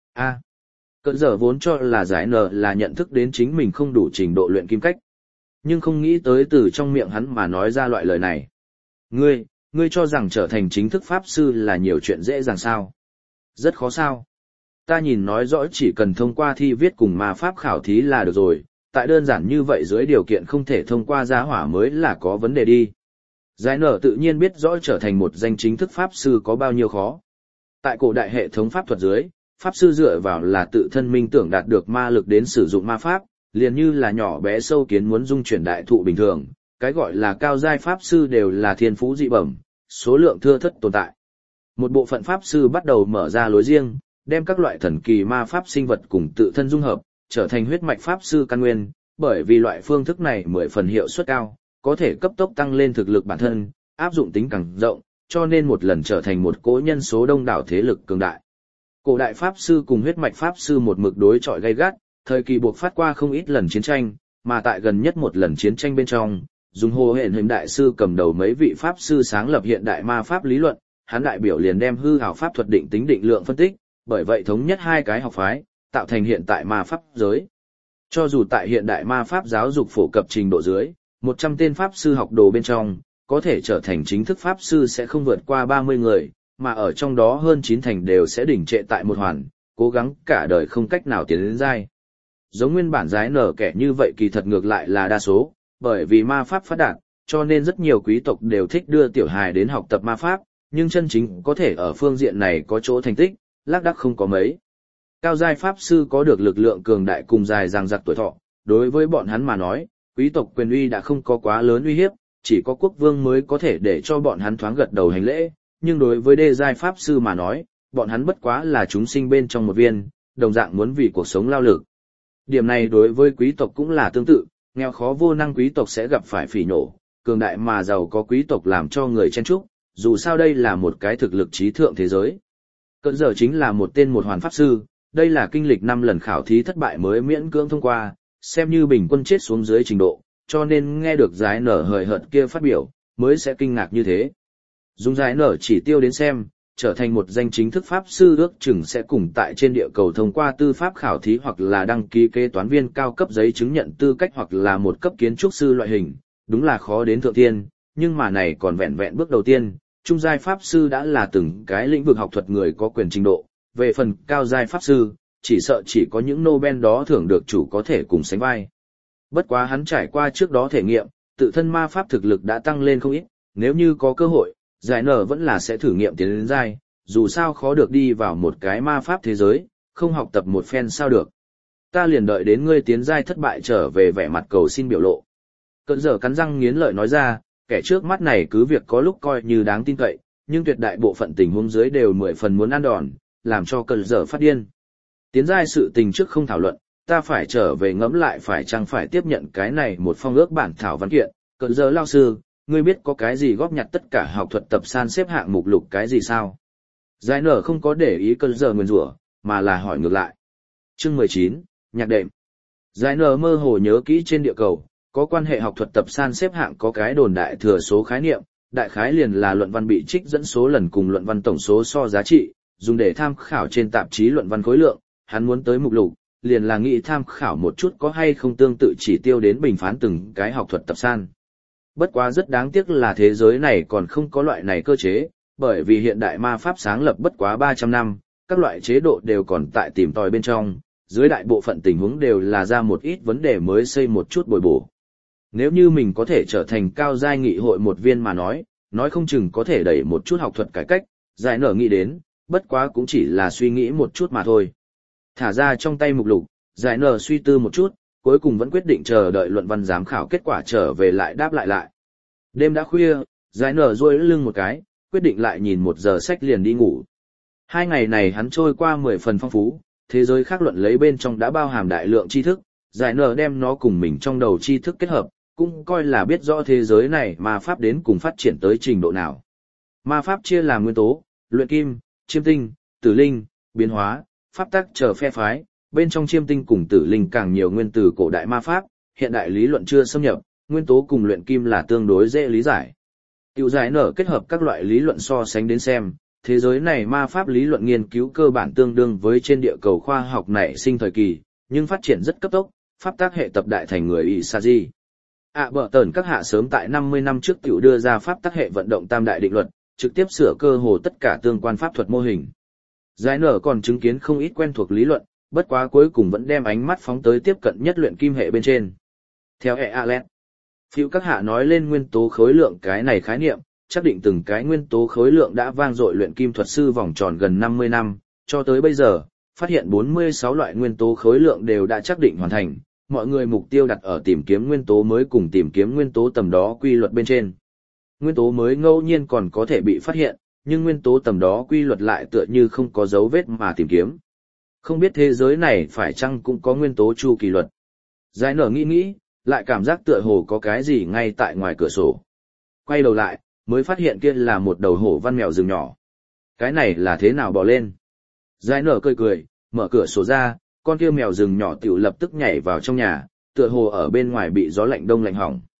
A: Cận giờ vốn cho là giải nở là nhận thức đến chính mình không đủ trình độ luyện kim cách. Nhưng không nghĩ tới từ trong miệng hắn mà nói ra loại lời này. Ngươi cho rằng trở thành chính thức pháp sư là nhiều chuyện dễ dàng sao? Rất khó sao? Ta nhìn nói rõ chỉ cần thông qua thi viết cùng ma pháp khảo thí là được rồi, tại đơn giản như vậy dưới điều kiện không thể thông qua giá hỏa mới là có vấn đề đi. Giải nở tự nhiên biết rõ trở thành một danh chính thức pháp sư có bao nhiêu khó. Tại cổ đại hệ thống pháp thuật dưới, pháp sư dựa vào là tự thân minh tưởng đạt được ma lực đến sử dụng ma pháp, liền như là nhỏ bé sâu kiến muốn dung chuyển đại thụ bình thường, cái gọi là cao giai pháp sư đều là thiên phú dị bẩm, số lượng thưa thất tồn tại. Một bộ phận pháp sư bắt đầu mở ra lối riêng, đem các loại thần kỳ ma pháp sinh vật cùng tự thân dung hợp, trở thành huyết mạch pháp sư căn nguyên, bởi vì loại phương thức này 10 phần hiệu suất cao, có thể cấp tốc tăng lên thực lực bản thân, áp dụng tính càng rộng, cho nên một lần trở thành một cỗ nhân số đông đảo thế lực cường đại. Cổ đại pháp sư cùng huyết mạch pháp sư một mực đối chọi gay gắt, thời kỳ buộc phát qua không ít lần chiến tranh, mà tại gần nhất một lần chiến tranh bên trong, dùng Hồ Hển Hình đại sư cầm đầu mấy vị pháp sư sáng lập hiện đại ma pháp lý luận, hắn đại biểu liền đem hư ảo pháp thuật định tính định lượng phân tích, bởi vậy thống nhất hai cái học phái, tạo thành hiện tại ma pháp giới. Cho dù tại hiện đại ma pháp giáo dục phổ cập trình độ dưới, 100 tên pháp sư học đồ bên trong, có thể trở thành chính thức pháp sư sẽ không vượt qua 30 người, mà ở trong đó hơn 9 thành đều sẽ đỉnh trệ tại một hoàn, cố gắng cả đời không cách nào tiến đến giai. Giống nguyên bản giái nở kẻ như vậy kỳ thật ngược lại là đa số, bởi vì ma pháp phát đạt, cho nên rất nhiều quý tộc đều thích đưa tiểu hài đến học tập ma pháp, nhưng chân chính có thể ở phương diện này có chỗ thành tích, lác đác không có mấy. Cao giai pháp sư có được lực lượng cường đại cùng dài dằng dặc tuổi thọ, đối với bọn hắn mà nói, quý tộc quyền uy đã không có quá lớn uy hiếp, chỉ có quốc vương mới có thể để cho bọn hắn thoáng gật đầu hành lễ, nhưng đối với đê giai pháp sư mà nói, bọn hắn bất quá là chúng sinh bên trong một viên, đồng dạng muốn vì cuộc sống lao lực. Điểm này đối với quý tộc cũng là tương tự, nghèo khó vô năng quý tộc sẽ gặp phải phỉ nổ, cường đại mà giàu có quý tộc làm cho người chen chúc, dù sao đây là một cái thực lực trí thượng thế giới. Cận giờ chính là một tên một hoàn pháp sư, đây là kinh lịch 5 lần khảo thí thất bại mới miễn cưỡng thông qua, xem như bình quân chết xuống dưới trình độ, cho nên nghe được giái nở hời hợt kia phát biểu, mới sẽ kinh ngạc như thế. Dùng giái nở chỉ tiêu đến xem, trở thành một danh chính thức pháp sư ước chừng sẽ cùng tại trên địa cầu thông qua tư pháp khảo thí hoặc là đăng ký kế toán viên cao cấp giấy chứng nhận tư cách hoặc là một cấp kiến trúc sư loại hình, đúng là khó đến thượng thiên, nhưng mà này còn vẹn vẹn bước đầu tiên, trung giai pháp sư đã là từng cái lĩnh vực học thuật người có quyền trình độ, về phần cao giai pháp sư, chỉ sợ chỉ có những Nobel đó thưởng được chủ có thể cùng sánh vai. Bất quá hắn trải qua trước đó thể nghiệm, tự thân ma pháp thực lực đã tăng lên không ít, nếu như có cơ hội, giải nở vẫn là sẽ thử nghiệm tiến đến giai, dù sao khó được đi vào một cái ma pháp thế giới, không học tập một phen sao được. Ta liền đợi đến ngươi tiến giai thất bại trở về vẻ mặt cầu xin biểu lộ. Cận giờ cắn răng nghiến lợi nói ra, kẻ trước mắt này cứ việc có lúc coi như đáng tin cậy, nhưng tuyệt đại bộ phận tình huống dưới đều 10 phần muốn ăn đòn, làm cho cận giờ phát điên. Tiến giai sự tình trước không thảo luận, ta phải trở về ngẫm lại phải chăng phải tiếp nhận cái này một phong ước bản thảo văn kiện. Cận giờ lao sư, ngươi biết có cái gì góp nhặt tất cả học thuật tập san xếp hạng mục lục cái gì sao? Giải nở không có để ý cận giờ nguyền rủa, mà là hỏi ngược lại. Chương 19, nhạc đệm. Giải nở mơ hồ nhớ kỹ trên địa cầu, có quan hệ học thuật tập san xếp hạng có cái đồn đại thừa số khái niệm, đại khái liền là luận văn bị trích dẫn số lần cùng luận văn tổng số so giá trị, dùng để tham khảo trên tạp chí luận văn khối lượng, hắn muốn tới mục lục, liền là nghĩ tham khảo một chút có hay không tương tự chỉ tiêu đến bình phán từng cái học thuật tập san. Bất quá rất đáng tiếc là thế giới này còn không có loại này cơ chế, bởi vì hiện đại ma pháp sáng lập bất quá 300 năm, các loại chế độ đều còn tại tìm tòi bên trong, dưới đại bộ phận tình huống đều là ra một ít vấn đề mới xây một chút bồi bổ. Nếu như mình có thể trở thành cao giai nghị hội một viên mà nói không chừng có thể đẩy một chút học thuật cải cách, giải nở nghĩ đến, bất quá cũng chỉ là suy nghĩ một chút mà thôi. Thả ra trong tay mục lục, giải nở suy tư một chút, cuối cùng vẫn quyết định chờ đợi luận văn giám khảo kết quả trở về lại đáp lại. Đêm đã khuya, giải nở duỗi lưng một cái, quyết định lại nhìn 1 giờ sách liền đi ngủ. 2 ngày này hắn trôi qua 10 phần phong phú, thế giới khác luận lấy bên trong đã bao hàm đại lượng tri thức, giải nở đem nó cùng mình trong đầu tri thức kết hợp, cũng coi là biết rõ thế giới này ma pháp đến cùng phát triển tới trình độ nào. Ma pháp chia làm nguyên tố, luyện kim, chiêm tinh, tử linh, biến hóa, pháp tắc chờ phe phái, bên trong chiêm tinh cùng tử linh càng nhiều nguyên từ cổ đại ma pháp, hiện đại lý luận chưa xâm nhập, nguyên tố cùng luyện kim là tương đối dễ lý giải. Tiểu giải nở kết hợp các loại lý luận so sánh đến xem, thế giới này ma pháp lý luận nghiên cứu cơ bản tương đương với trên địa cầu khoa học nảy sinh thời kỳ, nhưng phát triển rất cấp tốc, pháp tác hệ tập đại thành người Isazi. Bở tờn các hạ sớm tại 50 năm trước tiểu đưa ra pháp tác hệ vận động tam đại định luật, trực tiếp sửa cơ hồ tất cả tương quan pháp thuật mô hình. Giải nở còn chứng kiến không ít quen thuộc lý luận, bất quá cuối cùng vẫn đem ánh mắt phóng tới tiếp cận nhất luyện kim hệ bên trên. Theo Alet, phiêu các hạ nói lên nguyên tố khối lượng cái này khái niệm, xác định từng cái nguyên tố khối lượng đã vang dội luyện kim thuật sư vòng tròn gần 50 năm, cho tới bây giờ, phát hiện 46 loại nguyên tố khối lượng đều đã xác định hoàn thành, mọi người mục tiêu đặt ở tìm kiếm nguyên tố mới cùng tìm kiếm nguyên tố tầm đó quy luật bên trên. Nguyên tố mới ngẫu nhiên còn có thể bị phát hiện, nhưng nguyên tố tầm đó quy luật lại tựa như không có dấu vết mà tìm kiếm. Không biết thế giới này phải chăng cũng có nguyên tố chu kỳ luật. Giải nở nghĩ, lại cảm giác tựa hồ có cái gì ngay tại ngoài cửa sổ. Quay đầu lại, mới phát hiện kia là một đầu hổ văn mèo rừng nhỏ. Cái này là thế nào bò lên? Giải nở cười, mở cửa sổ ra, con kia mèo rừng nhỏ tiểu lập tức nhảy vào trong nhà, tựa hồ ở bên ngoài bị gió lạnh đông lạnh hỏng.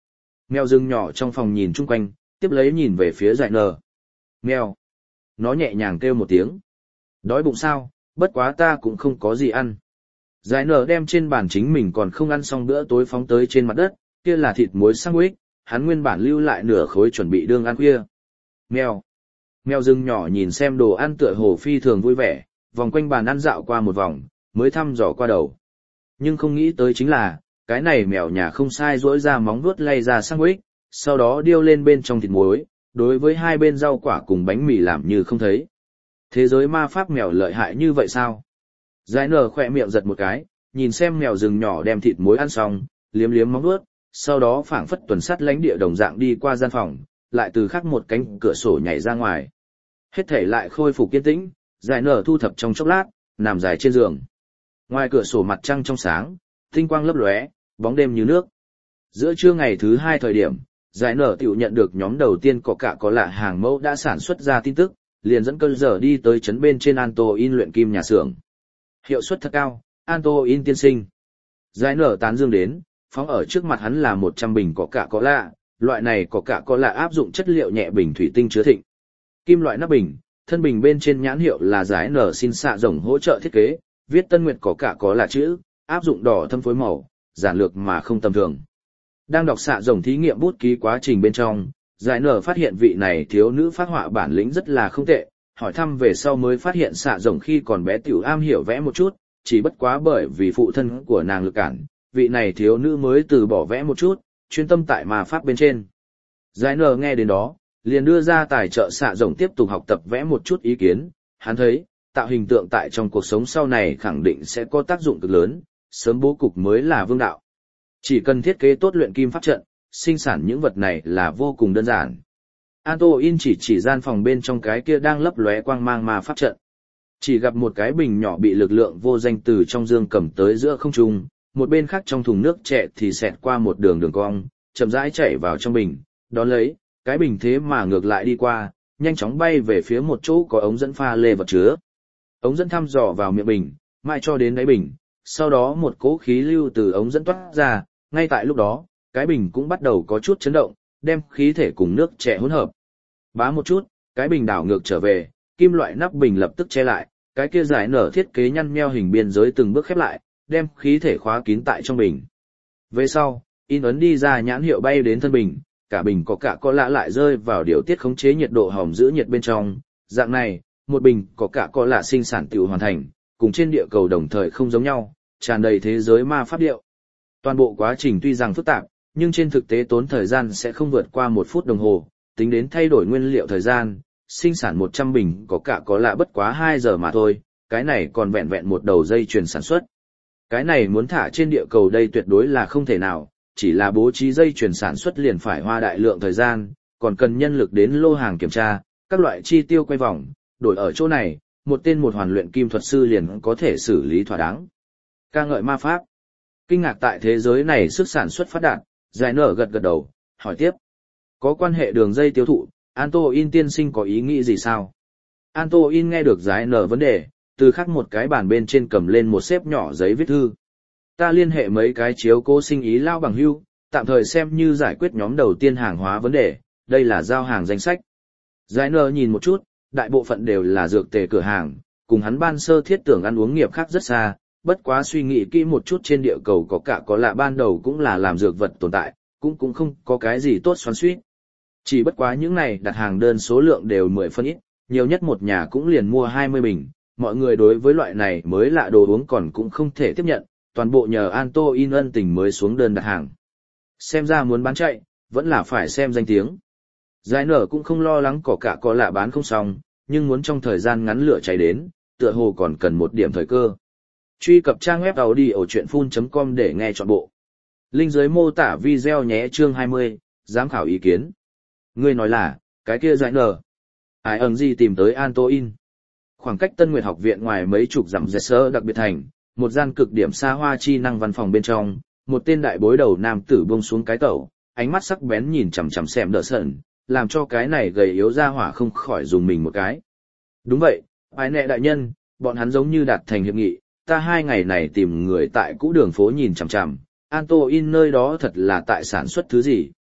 A: Mèo rừng nhỏ trong phòng nhìn chung quanh, tiếp lấy nhìn về phía Giải Nờ. Mèo. Nó nhẹ nhàng kêu một tiếng. Đói bụng sao, bất quá ta cũng không có gì ăn. Giải Nờ đem trên bàn chính mình còn không ăn xong bữa tối phóng tới trên mặt đất, kia là thịt muối sandwich, hắn nguyên bản lưu lại nửa khối chuẩn bị đương ăn khuya. Mèo. Mèo rừng nhỏ nhìn xem đồ ăn tựa hồ phi thường vui vẻ, vòng quanh bàn ăn dạo qua một vòng, mới thăm dò qua đầu. Nhưng không nghĩ tới chính là, cái này mèo nhà không sai rỗi ra móng vuốt lay ra sandwich, sau đó điêu lên bên trong thịt muối, đối với hai bên rau quả cùng bánh mì làm như không thấy. Thế giới ma pháp mèo lợi hại như vậy sao? Giải Nờ khỏe miệng giật một cái, nhìn xem mèo rừng nhỏ đem thịt muối ăn xong, liếm liếm móng vuốt, sau đó phảng phất tuần sát lãnh địa đồng dạng đi qua gian phòng, lại từ khắc một cánh cửa sổ nhảy ra ngoài. Hết thể lại khôi phục kiên tĩnh, Giải Nờ thu thập trong chốc lát, nằm dài trên giường. Ngoài cửa sổ mặt trăng trong sáng, tinh quang lấp lóe, bóng đêm như nước. Giữa trưa ngày thứ 2 thời điểm, Giải Nờ tiểu nhận được nhóm đầu tiên có lạ hàng mẫu đã sản xuất ra tin tức, liền dẫn cơn giờ đi tới trấn bên trên Antoin luyện kim nhà xưởng. Hiệu suất thật cao, Antoin tiên sinh. Giải Nờ tán dương đến, phóng ở trước mặt hắn là 100 bình có lạ, loại này có lạ áp dụng chất liệu nhẹ bình thủy tinh chứa thịnh. Kim loại nắp bình, thân bình bên trên nhãn hiệu là Giải Nờ xin xạ rồng hỗ trợ thiết kế, viết Tân Nguyệt có lạ chữ, áp dụng đỏ thâm phối màu, giản lược mà không tầm thường. Đang đọc xạ rồng thí nghiệm bút ký quá trình bên trong, Giải Nờ phát hiện vị này thiếu nữ phát họa bản lĩnh rất là không tệ, hỏi thăm về sau mới phát hiện xạ rồng khi còn bé tiểu am hiểu vẽ một chút, chỉ bất quá bởi vì phụ thân của nàng lực cản, vị này thiếu nữ mới từ bỏ vẽ một chút, chuyên tâm tại ma pháp bên trên. Giải Nờ nghe đến đó, liền đưa ra tài trợ xạ rồng tiếp tục học tập vẽ một chút ý kiến, hắn thấy, tạo hình tượng tại trong cuộc sống sau này khẳng định sẽ có tác dụng cực lớn, sớm bố cục mới là vương đạo. Chỉ cần thiết kế tốt luyện kim pháp trận, sinh sản những vật này là vô cùng đơn giản. Antoin chỉ gian phòng bên trong cái kia đang lấp lóe quang mang ma pháp trận. Chỉ gặp một cái bình nhỏ bị lực lượng vô danh từ trong dương cầm tới giữa không trung, một bên khác trong thùng nước trẻ thì xẹt qua một đường cong, chậm rãi chảy vào trong bình, đón lấy, cái bình thế mà ngược lại đi qua, nhanh chóng bay về phía một chỗ có ống dẫn pha lê vật chứa. Ống dẫn thăm dò vào miệng bình, mãi cho đến đáy bình, sau đó một cỗ khí lưu từ ống dẫn toát ra, ngay tại lúc đó, cái bình cũng bắt đầu có chút chấn động, đem khí thể cùng nước trẻ hỗn hợp. Bá một chút, cái bình đảo ngược trở về, kim loại nắp bình lập tức che lại, cái kia Giải Nở thiết kế nhăn nheo hình biên giới từng bước khép lại, đem khí thể khóa kín tại trong bình. Về sau, in ấn đi ra nhãn hiệu bay đến thân bình, cả bình có lạ lại rơi vào điều tiết khống chế nhiệt độ hỏng giữ nhiệt bên trong, dạng này, một bình có lạ sinh sản tiểu hoàn thành, cùng trên địa cầu đồng thời không giống nhau, tràn đầy thế giới ma pháp điệu. Toàn bộ quá trình tuy rằng phức tạp, nhưng trên thực tế tốn thời gian sẽ không vượt qua 1 phút đồng hồ, tính đến thay đổi nguyên liệu thời gian, sinh sản 100 bình có lạ bất quá 2 giờ mà thôi, cái này còn vẹn vẹn một đầu dây chuyền sản xuất. Cái này muốn thả trên địa cầu đây tuyệt đối là không thể nào, chỉ là bố trí dây chuyền sản xuất liền phải hoa đại lượng thời gian, còn cần nhân lực đến lô hàng kiểm tra, các loại chi tiêu quay vòng, đổi ở chỗ này, một hoàn luyện kim thuật sư liền có thể xử lý thỏa đáng. Ca ngợi ma pháp. Kinh ngạc tại thế giới này sức sản xuất phát đạt, Giải Nở gật đầu, hỏi tiếp. Có quan hệ đường dây tiêu thụ, Antoin tiên sinh có ý nghĩ gì sao? Antoin nghe được Giải Nở vấn đề, từ khắc một cái bàn bên trên cầm lên một xếp nhỏ giấy viết thư. Ta liên hệ mấy cái chiếu cố sinh ý lao bằng hưu, tạm thời xem như giải quyết nhóm đầu tiên hàng hóa vấn đề, đây là giao hàng danh sách. Giải Nở nhìn một chút, đại bộ phận đều là dược tề cửa hàng, cùng hắn ban sơ thiết tưởng ăn uống nghiệp khác rất xa, bất quá suy nghĩ kỹ một chút trên địa cầu có lạ ban đầu cũng là làm dược vật tồn tại, cũng không có cái gì tốt xoắn xuýt. Chỉ bất quá những này đặt hàng đơn số lượng đều 10 phân ít, nhiều nhất một nhà cũng liền mua 20 bình, mọi người đối với loại này mới lạ đồ uống còn cũng không thể tiếp nhận, toàn bộ nhờ Antoin ân tình mới xuống đơn đặt hàng. Xem ra muốn bán chạy, vẫn là phải xem danh tiếng. Giải Nở cũng không lo lắng có lạ bán không xong, nhưng muốn trong thời gian ngắn lửa cháy đến, tựa hồ còn cần một điểm thời cơ. Truy cập trang web audiochuyenphun.com để nghe trọn bộ. Link dưới mô tả video nhé. Chương 20, giám khảo ý kiến. Ngươi nói là, cái kia Giải Nở. Ai ẩn gì tìm tới Antoin. Khoảng cách Tân Nguyệt học viện ngoài mấy chục dặm dệt sơ đặc biệt thành, một gian cực điểm xa hoa chi năng văn phòng bên trong, một tên đại bối đầu nam tử buông xuống cái tẩu, ánh mắt sắc bén nhìn chằm chằm xem đỡ sợn, làm cho cái này gầy yếu ra hỏa không khỏi dùng mình một cái. Đúng vậy, ai nệ đại nhân, bọn hắn giống như đạt thành hiệp nghị, ta 2 ngày này tìm người tại cũ đường phố nhìn chằm chằm, Antoin nơi đó thật là tại sản xuất thứ gì.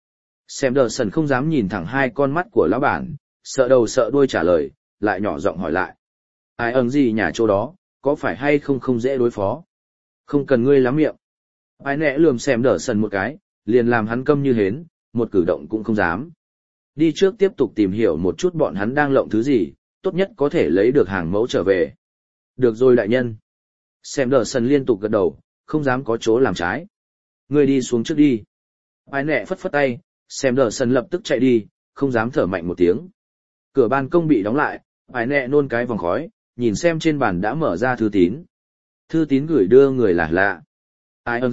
A: Sanderson không dám nhìn thẳng hai con mắt của lão bản, sợ đầu sợ đuôi trả lời, lại nhỏ giọng hỏi lại. Ai ẩn gì nhà chỗ đó, có phải hay không không dễ đối phó? Không cần ngươi lắm miệng. Ai nẹ lườm Sanderson một cái, liền làm hắn câm như hến, một cử động cũng không dám. Đi trước tiếp tục tìm hiểu một chút bọn hắn đang lộng thứ gì, tốt nhất có thể lấy được hàng mẫu trở về. Được rồi đại nhân. Sanderson liên tục gật đầu, không dám có chỗ làm trái. Ngươi đi xuống trước đi. Ai nẹ phất phất tay, Sanderson lập tức chạy đi, không dám thở mạnh một tiếng. Cửa ban công bị đóng lại, ai nẹ nôn cái vòng khói, nhìn xem trên bàn đã mở ra thư tín. Thư tín gửi đưa người là lạ. Ai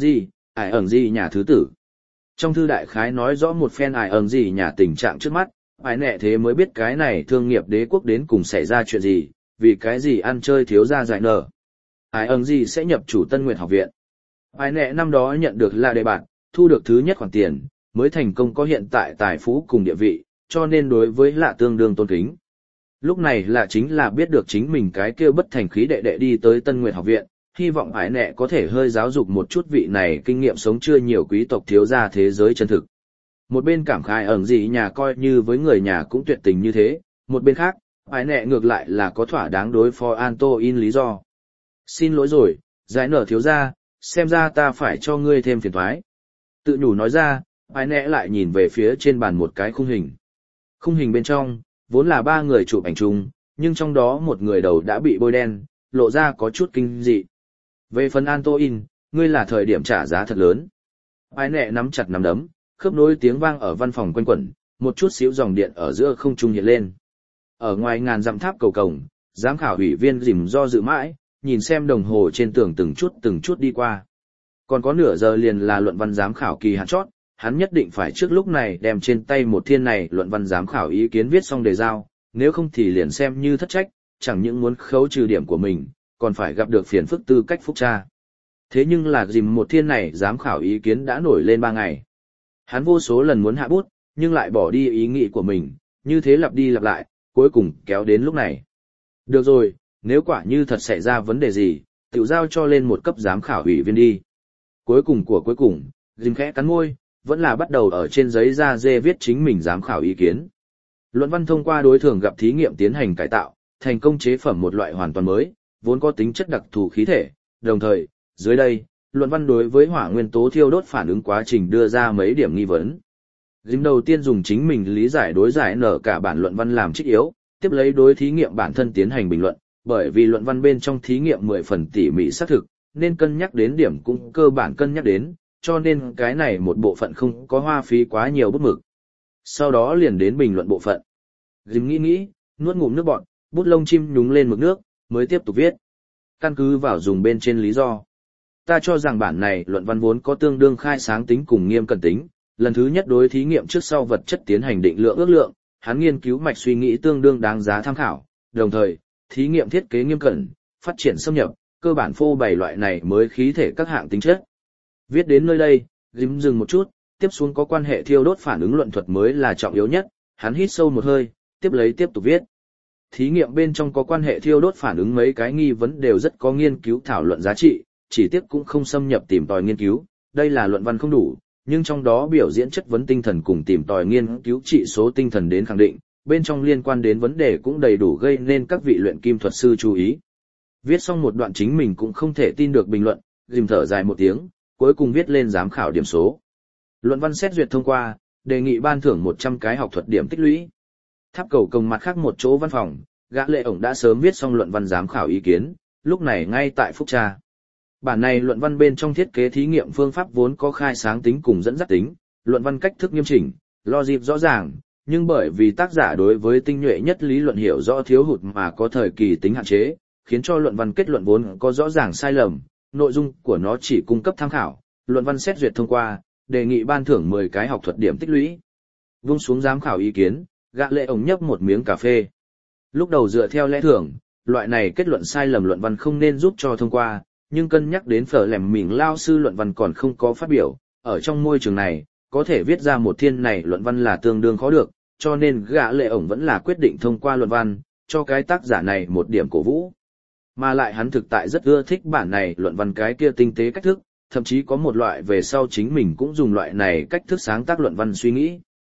A: ẩn gì nhà thứ tử. Trong thư đại khái nói rõ một phen ai ẩn gì nhà tình trạng trước mắt, ai nẹ thế mới biết cái này thương nghiệp đế quốc đến cùng xảy ra chuyện gì, vì cái gì ăn chơi thiếu ra giải nở. Ai ẩn gì sẽ nhập chủ Tân Nguyệt học viện. Ai nẹ năm đó nhận được là đề bạt, thu được thứ nhất khoản tiền, mới thành công có hiện tại tài phú cùng địa vị, cho nên đối với lạ tương đương tôn kính. Lúc này là chính là biết được chính mình cái kêu bất thành khí đệ đệ đi tới Tân Nguyệt học viện, hy vọng ái nẹ có thể hơi giáo dục một chút vị này kinh nghiệm sống chưa nhiều quý tộc thiếu gia thế giới chân thực. Một bên cảm khái ẩn gì nhà coi như với người nhà cũng tuyệt tình như thế, một bên khác, ái nẹ ngược lại là có thỏa đáng đối phó Antoine lý do. Xin lỗi rồi, giải nở thiếu gia, xem ra ta phải cho ngươi thêm phiền toái. Tự nhủ nói ra, ái nẹ lại nhìn về phía trên bàn một cái khung hình. Khung hình bên trong, vốn là ba người chụp ảnh chung, nhưng trong đó một người đầu đã bị bôi đen, lộ ra có chút kinh dị. Về phần Antoine, ngươi là thời điểm trả giá thật lớn. Ai nẹ nắm chặt nắm đấm, khớp nối tiếng vang ở văn phòng quanh quẩn, một chút xíu dòng điện ở giữa không trung hiện lên. Ở ngoài ngàn dặm tháp cầu cổng, giám khảo ủy viên rìm do dự mãi, nhìn xem đồng hồ trên tường từng chút đi qua. Còn có nửa giờ liền là luận văn giám khảo kỳ hạn chót, hắn nhất định phải trước lúc này đem trên tay một thiên này luận văn giám khảo ý kiến viết xong đề giao, nếu không thì liền xem như thất trách, chẳng những muốn khấu trừ điểm của mình, còn phải gặp được phiền phức tư cách phúc tra. Thế nhưng là dìm một thiên này giám khảo ý kiến đã nổi lên 3 ngày. Hắn vô số lần muốn hạ bút, nhưng lại bỏ đi ý nghĩ của mình, như thế lặp đi lặp lại, cuối cùng kéo đến lúc này. Được rồi, nếu quả như thật xảy ra vấn đề gì, tự giao cho lên một cấp giám khảo ủy viên đi. Cuối cùng, dìm khẽ cắn môi, vẫn là bắt đầu ở trên giấy da dê viết chính mình giám khảo ý kiến. Luận văn thông qua đối tượng gặp thí nghiệm tiến hành cải tạo, thành công chế phẩm một loại hoàn toàn mới, vốn có tính chất đặc thù khí thể, đồng thời, dưới đây, luận văn đối với hỏa nguyên tố thiêu đốt phản ứng quá trình đưa ra mấy điểm nghi vấn. Dìm đầu tiên dùng chính mình lý giải đối giải nở cả bản luận văn làm trích yếu, tiếp lấy đối thí nghiệm bản thân tiến hành bình luận, bởi vì luận văn bên trong thí nghiệm 10 phần tỉ mỉ xác thực, nên cân nhắc đến điểm cũng cơ bản cân nhắc đến, cho nên cái này một bộ phận không có hoa phí quá nhiều bút mực. Sau đó liền đến bình luận bộ phận. Dìm nghĩ, nuốt ngụm nước bọt, bút lông chim nhúng lên mực nước, mới tiếp tục viết. Căn cứ vào dùng bên trên lý do. Ta cho rằng bản này luận văn vốn có tương đương khai sáng tính cùng nghiêm cẩn tính, lần thứ nhất đối thí nghiệm trước sau vật chất tiến hành định lượng ước lượng, hắn nghiên cứu mạch suy nghĩ tương đương đáng giá tham khảo, đồng thời, thí nghiệm thiết kế nghiêm cẩn, phát triển xâm nhập, cơ bản phô bày loại này mới khí thể các hạng tính chất. Viết đến nơi đây, Dìm dừng một chút, tiếp xuống có quan hệ thiêu đốt phản ứng luận thuật mới là trọng yếu nhất, hắn hít sâu một hơi, tiếp tục viết. Thí nghiệm bên trong có quan hệ thiêu đốt phản ứng mấy cái nghi vấn đều rất có nghiên cứu thảo luận giá trị, chỉ tiếc cũng không xâm nhập tìm tòi nghiên cứu, đây là luận văn không đủ, nhưng trong đó biểu diễn chất vấn tinh thần cùng tìm tòi nghiên cứu trị số tinh thần đến khẳng định, bên trong liên quan đến vấn đề cũng đầy đủ gây nên các vị luyện kim thuật sư chú ý. Viết xong một đoạn chính mình cũng không thể tin được bình luận, Dìm thở dài một tiếng, cuối cùng viết lên giám khảo điểm số. Luận văn xét duyệt thông qua, đề nghị ban thưởng 100 cái học thuật điểm tích lũy. Tháp cầu công mặt khác một chỗ văn phòng, gã lệ ổng đã sớm viết xong luận văn giám khảo ý kiến, lúc này ngay tại phúc tra. Bản này luận văn bên trong thiết kế thí nghiệm phương pháp vốn có khai sáng tính cùng dẫn dắt tính, luận văn cách thức nghiêm chỉnh, logic rõ ràng, nhưng bởi vì tác giả đối với tinh nhuệ nhất lý luận hiểu rõ thiếu hụt mà có thời kỳ tính hạn chế, khiến cho luận văn kết luận vốn có rõ ràng sai lầm, nội dung của nó chỉ cung cấp tham khảo, luận văn xét duyệt thông qua, đề nghị ban thưởng 10 cái học thuật điểm tích lũy. Vung xuống giám khảo ý kiến, gã lệ ổng nhấp một miếng cà phê. Lúc đầu dựa theo lẽ thường, loại này kết luận sai lầm luận văn không nên giúp cho thông qua, nhưng cân nhắc đến phở lẻm mình lao sư luận văn còn không có phát biểu, ở trong môi trường này, có thể viết ra một thiên này luận văn là tương đương khó được, cho nên gã lệ ổng vẫn là quyết định thông qua luận văn, cho cái tác giả này một điểm cổ vũ. Mà lại hắn thực tại rất ưa thích bản này luận văn cái kia tinh tế cách thức, thậm chí có một loại về sau chính mình cũng dùng loại này cách thức sáng tác luận văn suy nghĩ.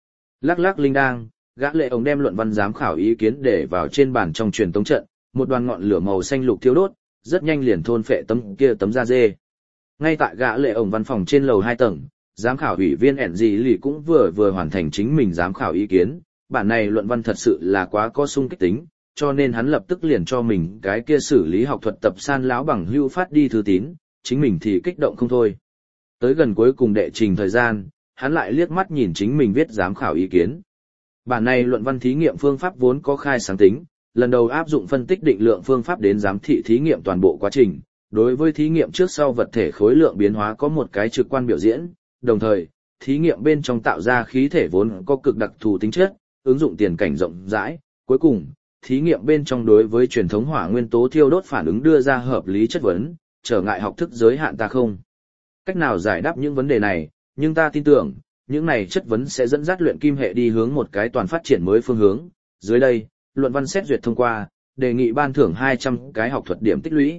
A: Lắc lắc linh đang, gã lệ ổng đem luận văn giám khảo ý kiến để vào trên bàn trong truyền tống trận, một đoàn ngọn lửa màu xanh lục thiêu đốt, rất nhanh liền thôn phệ tấm da dê. Ngay tại gã lệ ổng văn phòng trên lầu 2 tầng, giám khảo ủy viên ẻn gì lì cũng vừa hoàn thành chính mình giám khảo ý kiến, bản này luận văn thật sự là quá có sung kích tính, cho nên hắn lập tức liền cho mình cái kia xử lý học thuật tập san lão bằng hưu phát đi thư tín, chính mình thì kích động không thôi. Tới gần cuối cùng đệ trình thời gian, hắn lại liếc mắt nhìn chính mình viết giám khảo ý kiến. Bản này luận văn thí nghiệm phương pháp vốn có khai sáng tính, lần đầu áp dụng phân tích định lượng phương pháp đến giám thị thí nghiệm toàn bộ quá trình, đối với thí nghiệm trước sau vật thể khối lượng biến hóa có một cái trực quan biểu diễn, đồng thời, thí nghiệm bên trong tạo ra khí thể vốn có cực đặc thù tính chất, ứng dụng tiền cảnh rộng rãi, cuối cùng, thí nghiệm bên trong đối với truyền thống hỏa nguyên tố thiêu đốt phản ứng đưa ra hợp lý chất vấn, trở ngại học thức giới hạn ta không cách nào giải đáp những vấn đề này, nhưng ta tin tưởng, những này chất vấn sẽ dẫn dắt luyện kim hệ đi hướng một cái toàn phát triển mới phương hướng. Dưới đây, luận văn xét duyệt thông qua, đề nghị ban thưởng 200 cái học thuật điểm tích lũy.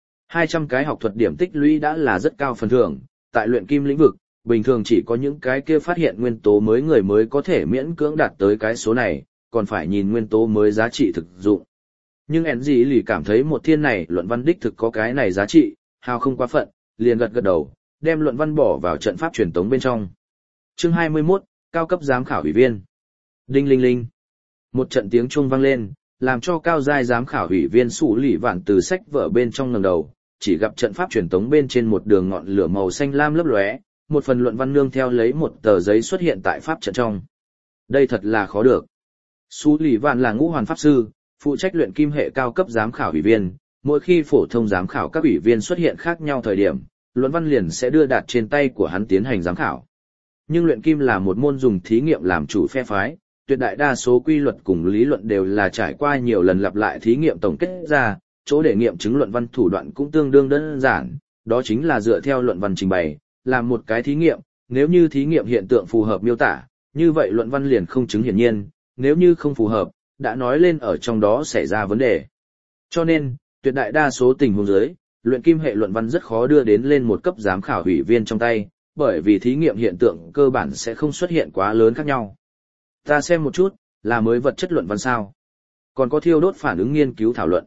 A: 200 cái học thuật điểm tích lũy đã là rất cao phần thưởng, tại luyện kim lĩnh vực, bình thường chỉ có những cái kia phát hiện nguyên tố mới người mới có thể miễn cưỡng đạt tới cái số này, còn phải nhìn nguyên tố mới giá trị thực dụng. Nhưng NG lì cảm thấy một thiên này luận văn đích thực có cái này giá trị, hào không quá phận, liền gật đầu, đem luận văn bỏ vào trận pháp truyền tống bên trong. Chương 21, cao cấp giám khảo ủy viên. Đinh linh linh. Một trận tiếng chuông vang lên, làm cho cao giai giám khảo ủy viên Sủ Lỷ Vạn từ sách vở bên trong ngẩng đầu, chỉ gặp trận pháp truyền tống bên trên một đường ngọn lửa màu xanh lam lấp lóe, một phần luận văn nương theo lấy một tờ giấy xuất hiện tại pháp trận trong. Đây thật là khó được. Sủ Lỷ Vạn là ngũ hoàn pháp sư, phụ trách luyện kim hệ cao cấp giám khảo ủy viên, mỗi khi phổ thông giám khảo các ủy viên xuất hiện khác nhau thời điểm, luận văn liền sẽ đưa đạt trên tay của hắn tiến hành giám khảo. Nhưng luyện kim là một môn dùng thí nghiệm làm chủ phe phái, tuyệt đại đa số quy luật cùng lý luận đều là trải qua nhiều lần lặp lại thí nghiệm tổng kết ra, chỗ để nghiệm chứng luận văn thủ đoạn cũng tương đương đơn giản, đó chính là dựa theo luận văn trình bày, làm một cái thí nghiệm, nếu như thí nghiệm hiện tượng phù hợp miêu tả, như vậy luận văn liền không chứng hiển nhiên, nếu như không phù hợp, đã nói lên ở trong đó xảy ra vấn đề. Cho nên, tuyệt đại đa số tình huống dưới, luyện kim hệ luận văn rất khó đưa đến lên một cấp giám khảo ủy viên trong tay, bởi vì thí nghiệm hiện tượng cơ bản sẽ không xuất hiện quá lớn khác nhau. Ta xem một chút, là mới vật chất luận văn sao? Còn có thiêu đốt phản ứng nghiên cứu thảo luận.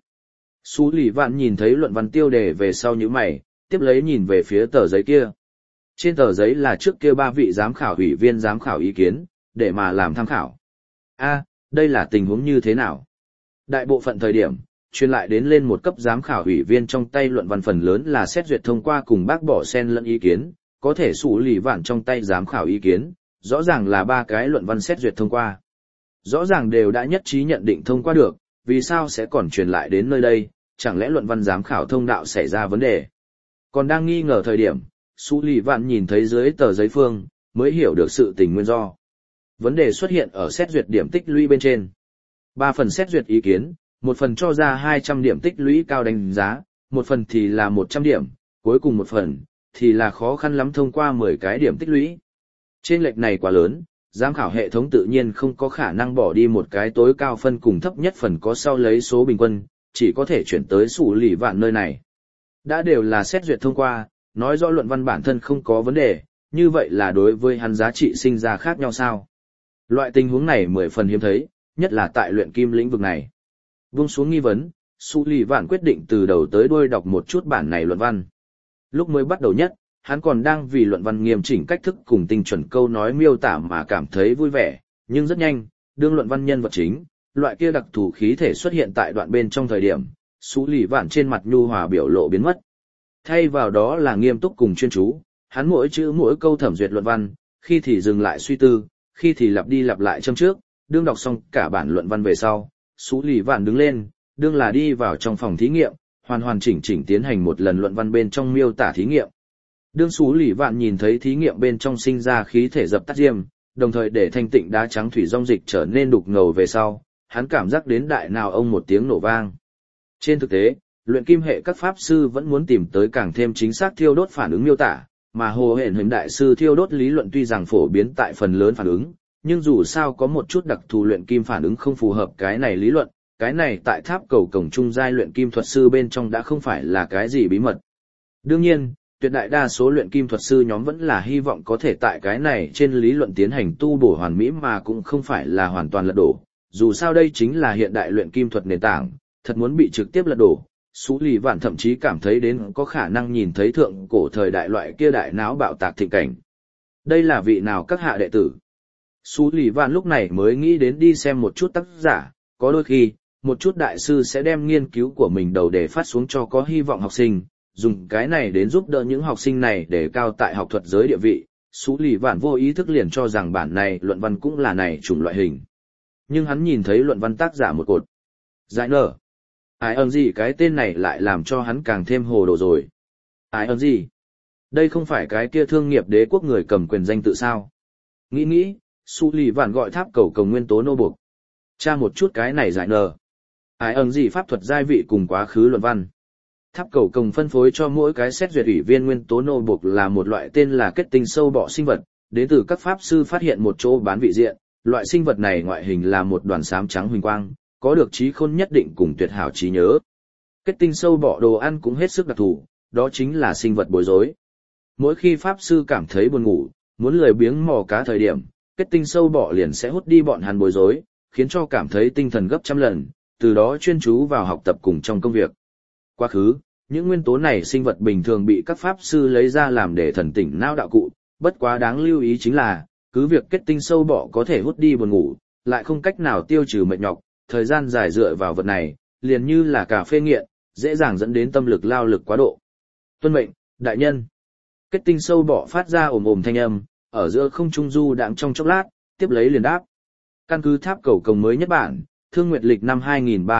A: Sú Lỷ Vạn nhìn thấy luận văn tiêu đề về sau như mày, tiếp lấy nhìn về phía tờ giấy kia. Trên tờ giấy là trước kia 3 vị giám khảo ủy viên giám khảo ý kiến, để mà làm tham khảo. Đây là tình huống như thế nào? Đại bộ phận thời điểm, truyền lại đến lên một cấp giám khảo ủy viên trong tay luận văn phần lớn là xét duyệt thông qua cùng bác bỏ xen lẫn ý kiến, có thể Sú Lỷ Vạn trong tay giám khảo ý kiến, rõ ràng là 3 cái luận văn xét duyệt thông qua. Rõ ràng đều đã nhất trí nhận định thông qua được, vì sao sẽ còn truyền lại đến nơi đây, chẳng lẽ luận văn giám khảo thông đạo xảy ra vấn đề? Còn đang nghi ngờ thời điểm, Sú Lỷ Vạn nhìn thấy dưới tờ giấy phương, mới hiểu được sự tình nguyên do. Vấn đề xuất hiện ở xét duyệt điểm tích lũy bên trên. 3 phần xét duyệt ý kiến, một phần cho ra 200 điểm tích lũy cao đánh giá, một phần thì là 100 điểm, cuối cùng một phần thì là khó khăn lắm thông qua 10 cái điểm tích lũy. Trên lệch này quá lớn, giám khảo hệ thống tự nhiên không có khả năng bỏ đi một cái tối cao phân cùng thấp nhất phần có sau lấy số bình quân, chỉ có thể chuyển tới Sú Lỷ Vạn nơi này. Đã đều là xét duyệt thông qua, nói rõ luận văn bản thân không có vấn đề, như vậy là đối với hắn giá trị sinh ra khác nhau sao? Loại tình huống này 10 phần hiếm thấy, nhất là tại luyện kim lĩnh vực này. Buông xuống nghi vấn, Sú Lỷ Vạn quyết định từ đầu tới đuôi đọc một chút bản này luận văn. Lúc mới bắt đầu nhất, hắn còn đang vì luận văn nghiêm chỉnh cách thức cùng tinh chuẩn câu nói miêu tả mà cảm thấy vui vẻ, nhưng rất nhanh, đương luận văn nhân vật chính, loại kia đặc thù khí thể xuất hiện tại đoạn bên trong thời điểm, Sú Lỷ Vạn trên mặt nhu hòa biểu lộ biến mất. Thay vào đó là nghiêm túc cùng chuyên chú, hắn mỗi chữ mỗi câu thẩm duyệt luận văn, khi thì dừng lại suy tư, khi thì lặp đi lặp lại châm trước, đương đọc xong cả bản luận văn về sau, Sú Lỷ Vạn đứng lên, đương là đi vào trong phòng thí nghiệm, hoàn chỉnh tiến hành một lần luận văn bên trong miêu tả thí nghiệm. Đương Sú Lỷ Vạn nhìn thấy thí nghiệm bên trong sinh ra khí thể dập tắt diêm, đồng thời để thanh tịnh đá trắng thủy rong dịch trở nên đục ngầu về sau, hắn cảm giác đến đại nào ông một tiếng nổ vang. Trên thực tế, luyện kim hệ các pháp sư vẫn muốn tìm tới càng thêm chính xác thiêu đốt phản ứng miêu tả, mà Hồ Hển Hình đại sư thiêu đốt lý luận tuy rằng phổ biến tại phần lớn phản ứng, nhưng dù sao có một chút đặc thù luyện kim phản ứng không phù hợp cái này lý luận, cái này tại tháp cầu cổng trung giai luyện kim thuật sư bên trong đã không phải là cái gì bí mật. Đương nhiên, tuyệt đại đa số luyện kim thuật sư nhóm vẫn là hy vọng có thể tại cái này trên lý luận tiến hành tu bổ hoàn mỹ mà cũng không phải là hoàn toàn lật đổ. Dù sao đây chính là hiện đại luyện kim thuật nền tảng, thật muốn bị trực tiếp lật đổ. Sú Lì Vạn thậm chí cảm thấy đến có khả năng nhìn thấy thượng cổ thời đại loại kia đại náo bạo tạc thịnh cảnh. Đây là vị nào các hạ đệ tử? Sú Lì Vạn lúc này mới nghĩ đến đi xem một chút tác giả, có đôi khi, một chút đại sư sẽ đem nghiên cứu của mình đầu để phát xuống cho có hy vọng học sinh, dùng cái này đến giúp đỡ những học sinh này để cao tại học thuật giới địa vị. Sú Lì Vạn vô ý thức liền cho rằng bản này luận văn cũng là này chủng loại hình. Nhưng hắn nhìn thấy luận văn tác giả một cột. Giải nở. Ai ơn gì cái tên này lại làm cho hắn càng thêm hồ đồ rồi. Ai ơn gì? Đây không phải cái kia thương nghiệp đế quốc người cầm quyền danh tự sao? Nghĩ, Sú Lì Vạn gọi tháp cầu Công nguyên tố nô buộc. Tra một chút cái này giải nở. Ai ơn gì pháp thuật giai vị cùng quá khứ luận văn. Tháp cầu Công phân phối cho mỗi cái xét duyệt ủy viên nguyên tố nô buộc là một loại tên là kết tinh sâu bọ sinh vật, đến từ các pháp sư phát hiện một chỗ bán vị diện, loại sinh vật này ngoại hình là một đoàn xám trắng huỳnh quang, có được trí khôn nhất định cùng tuyệt hảo trí nhớ. Kết tinh sâu bọ đồ ăn cũng hết sức đặc thù, đó chính là sinh vật bối rối. Mỗi khi pháp sư cảm thấy buồn ngủ, muốn lười biếng mò cá thời điểm, kết tinh sâu bọ liền sẽ hút đi bọn hắn bối rối, khiến cho cảm thấy tinh thần gấp trăm lần, từ đó chuyên chú vào học tập cùng trong công việc. Quá khứ, những nguyên tố này sinh vật bình thường bị các pháp sư lấy ra làm để thần tỉnh não đạo cụ, bất quá đáng lưu ý chính là, cứ việc kết tinh sâu bọ có thể hút đi buồn ngủ, lại không cách nào tiêu trừ mệt nhọc, thời gian dài dựa vào vật này, liền như là cà phê nghiện, dễ dàng dẫn đến tâm lực lao lực quá độ. Tuân mệnh, đại nhân. Kết tinh sâu bọ phát ra ồm ồm thanh âm, ở giữa không trung du đãng trong chốc lát, tiếp lấy liền đáp. Căn cứ tháp cầu Công mới nhất bản, Thương Nguyệt lịch năm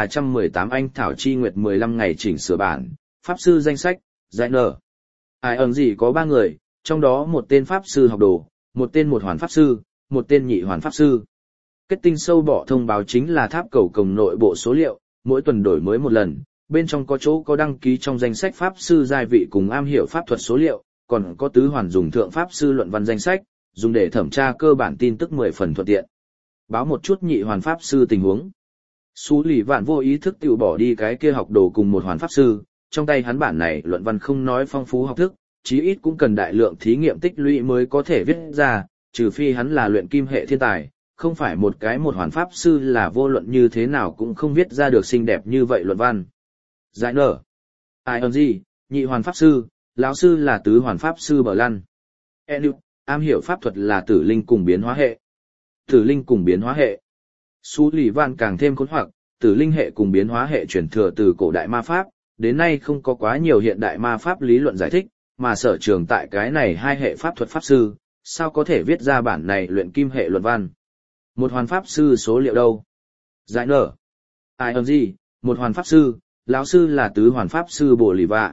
A: 2318 Anh Thảo Chi Nguyệt 15 ngày chỉnh sửa bản, Pháp sư danh sách, giải nở. Ai ẩn gì có 3 người, trong đó một tên Pháp sư học đồ, một tên một hoàn Pháp sư, một tên nhị hoàn Pháp sư. Kết tinh sâu bọ thông báo chính là tháp cầu Công nội bộ số liệu, mỗi tuần đổi mới một lần, bên trong có chỗ có đăng ký trong danh sách Pháp sư giai vị cùng am hiểu pháp thuật số liệu, còn có tứ hoàn dùng thượng Pháp sư luận văn danh sách, dùng để thẩm tra cơ bản tin tức 10 phần thuận tiện. Báo một chút nhị hoàn Pháp sư tình huống. Sú Lì Vạn vô ý thức tự bỏ đi cái kia học đồ cùng một hoàn Pháp sư, trong tay hắn bản này luận văn không nói phong phú học thức, chí ít cũng cần đại lượng thí nghiệm tích lũy mới có thể viết ra, trừ phi hắn là luyện kim hệ thiên tài, không phải một cái một hoàn Pháp sư là vô luận như thế nào cũng không viết ra được xinh đẹp như vậy luận văn. Giải nở. Ai ơn gì, nhị hoàn Pháp sư, lão sư là tứ hoàn Pháp sư Bờ Lăn. Enu, am hiểu pháp thuật là tử linh cùng biến hóa hệ. Tử linh cùng biến hóa hệ. Sú Lì Vạn càng thêm khốn hoặc, tử linh hệ cùng biến hóa hệ truyền thừa từ cổ đại ma pháp, đến nay không có quá nhiều hiện đại ma pháp lý luận giải thích, mà sở trường tại cái này hai hệ pháp thuật pháp sư, sao có thể viết ra bản này luyện kim hệ luận văn. Một hoàn pháp sư số liệu đâu? Giải nở. Ai ơn gì, một hoàn pháp sư, lão sư là tứ hoàn pháp sư Bồ Lì Vạ.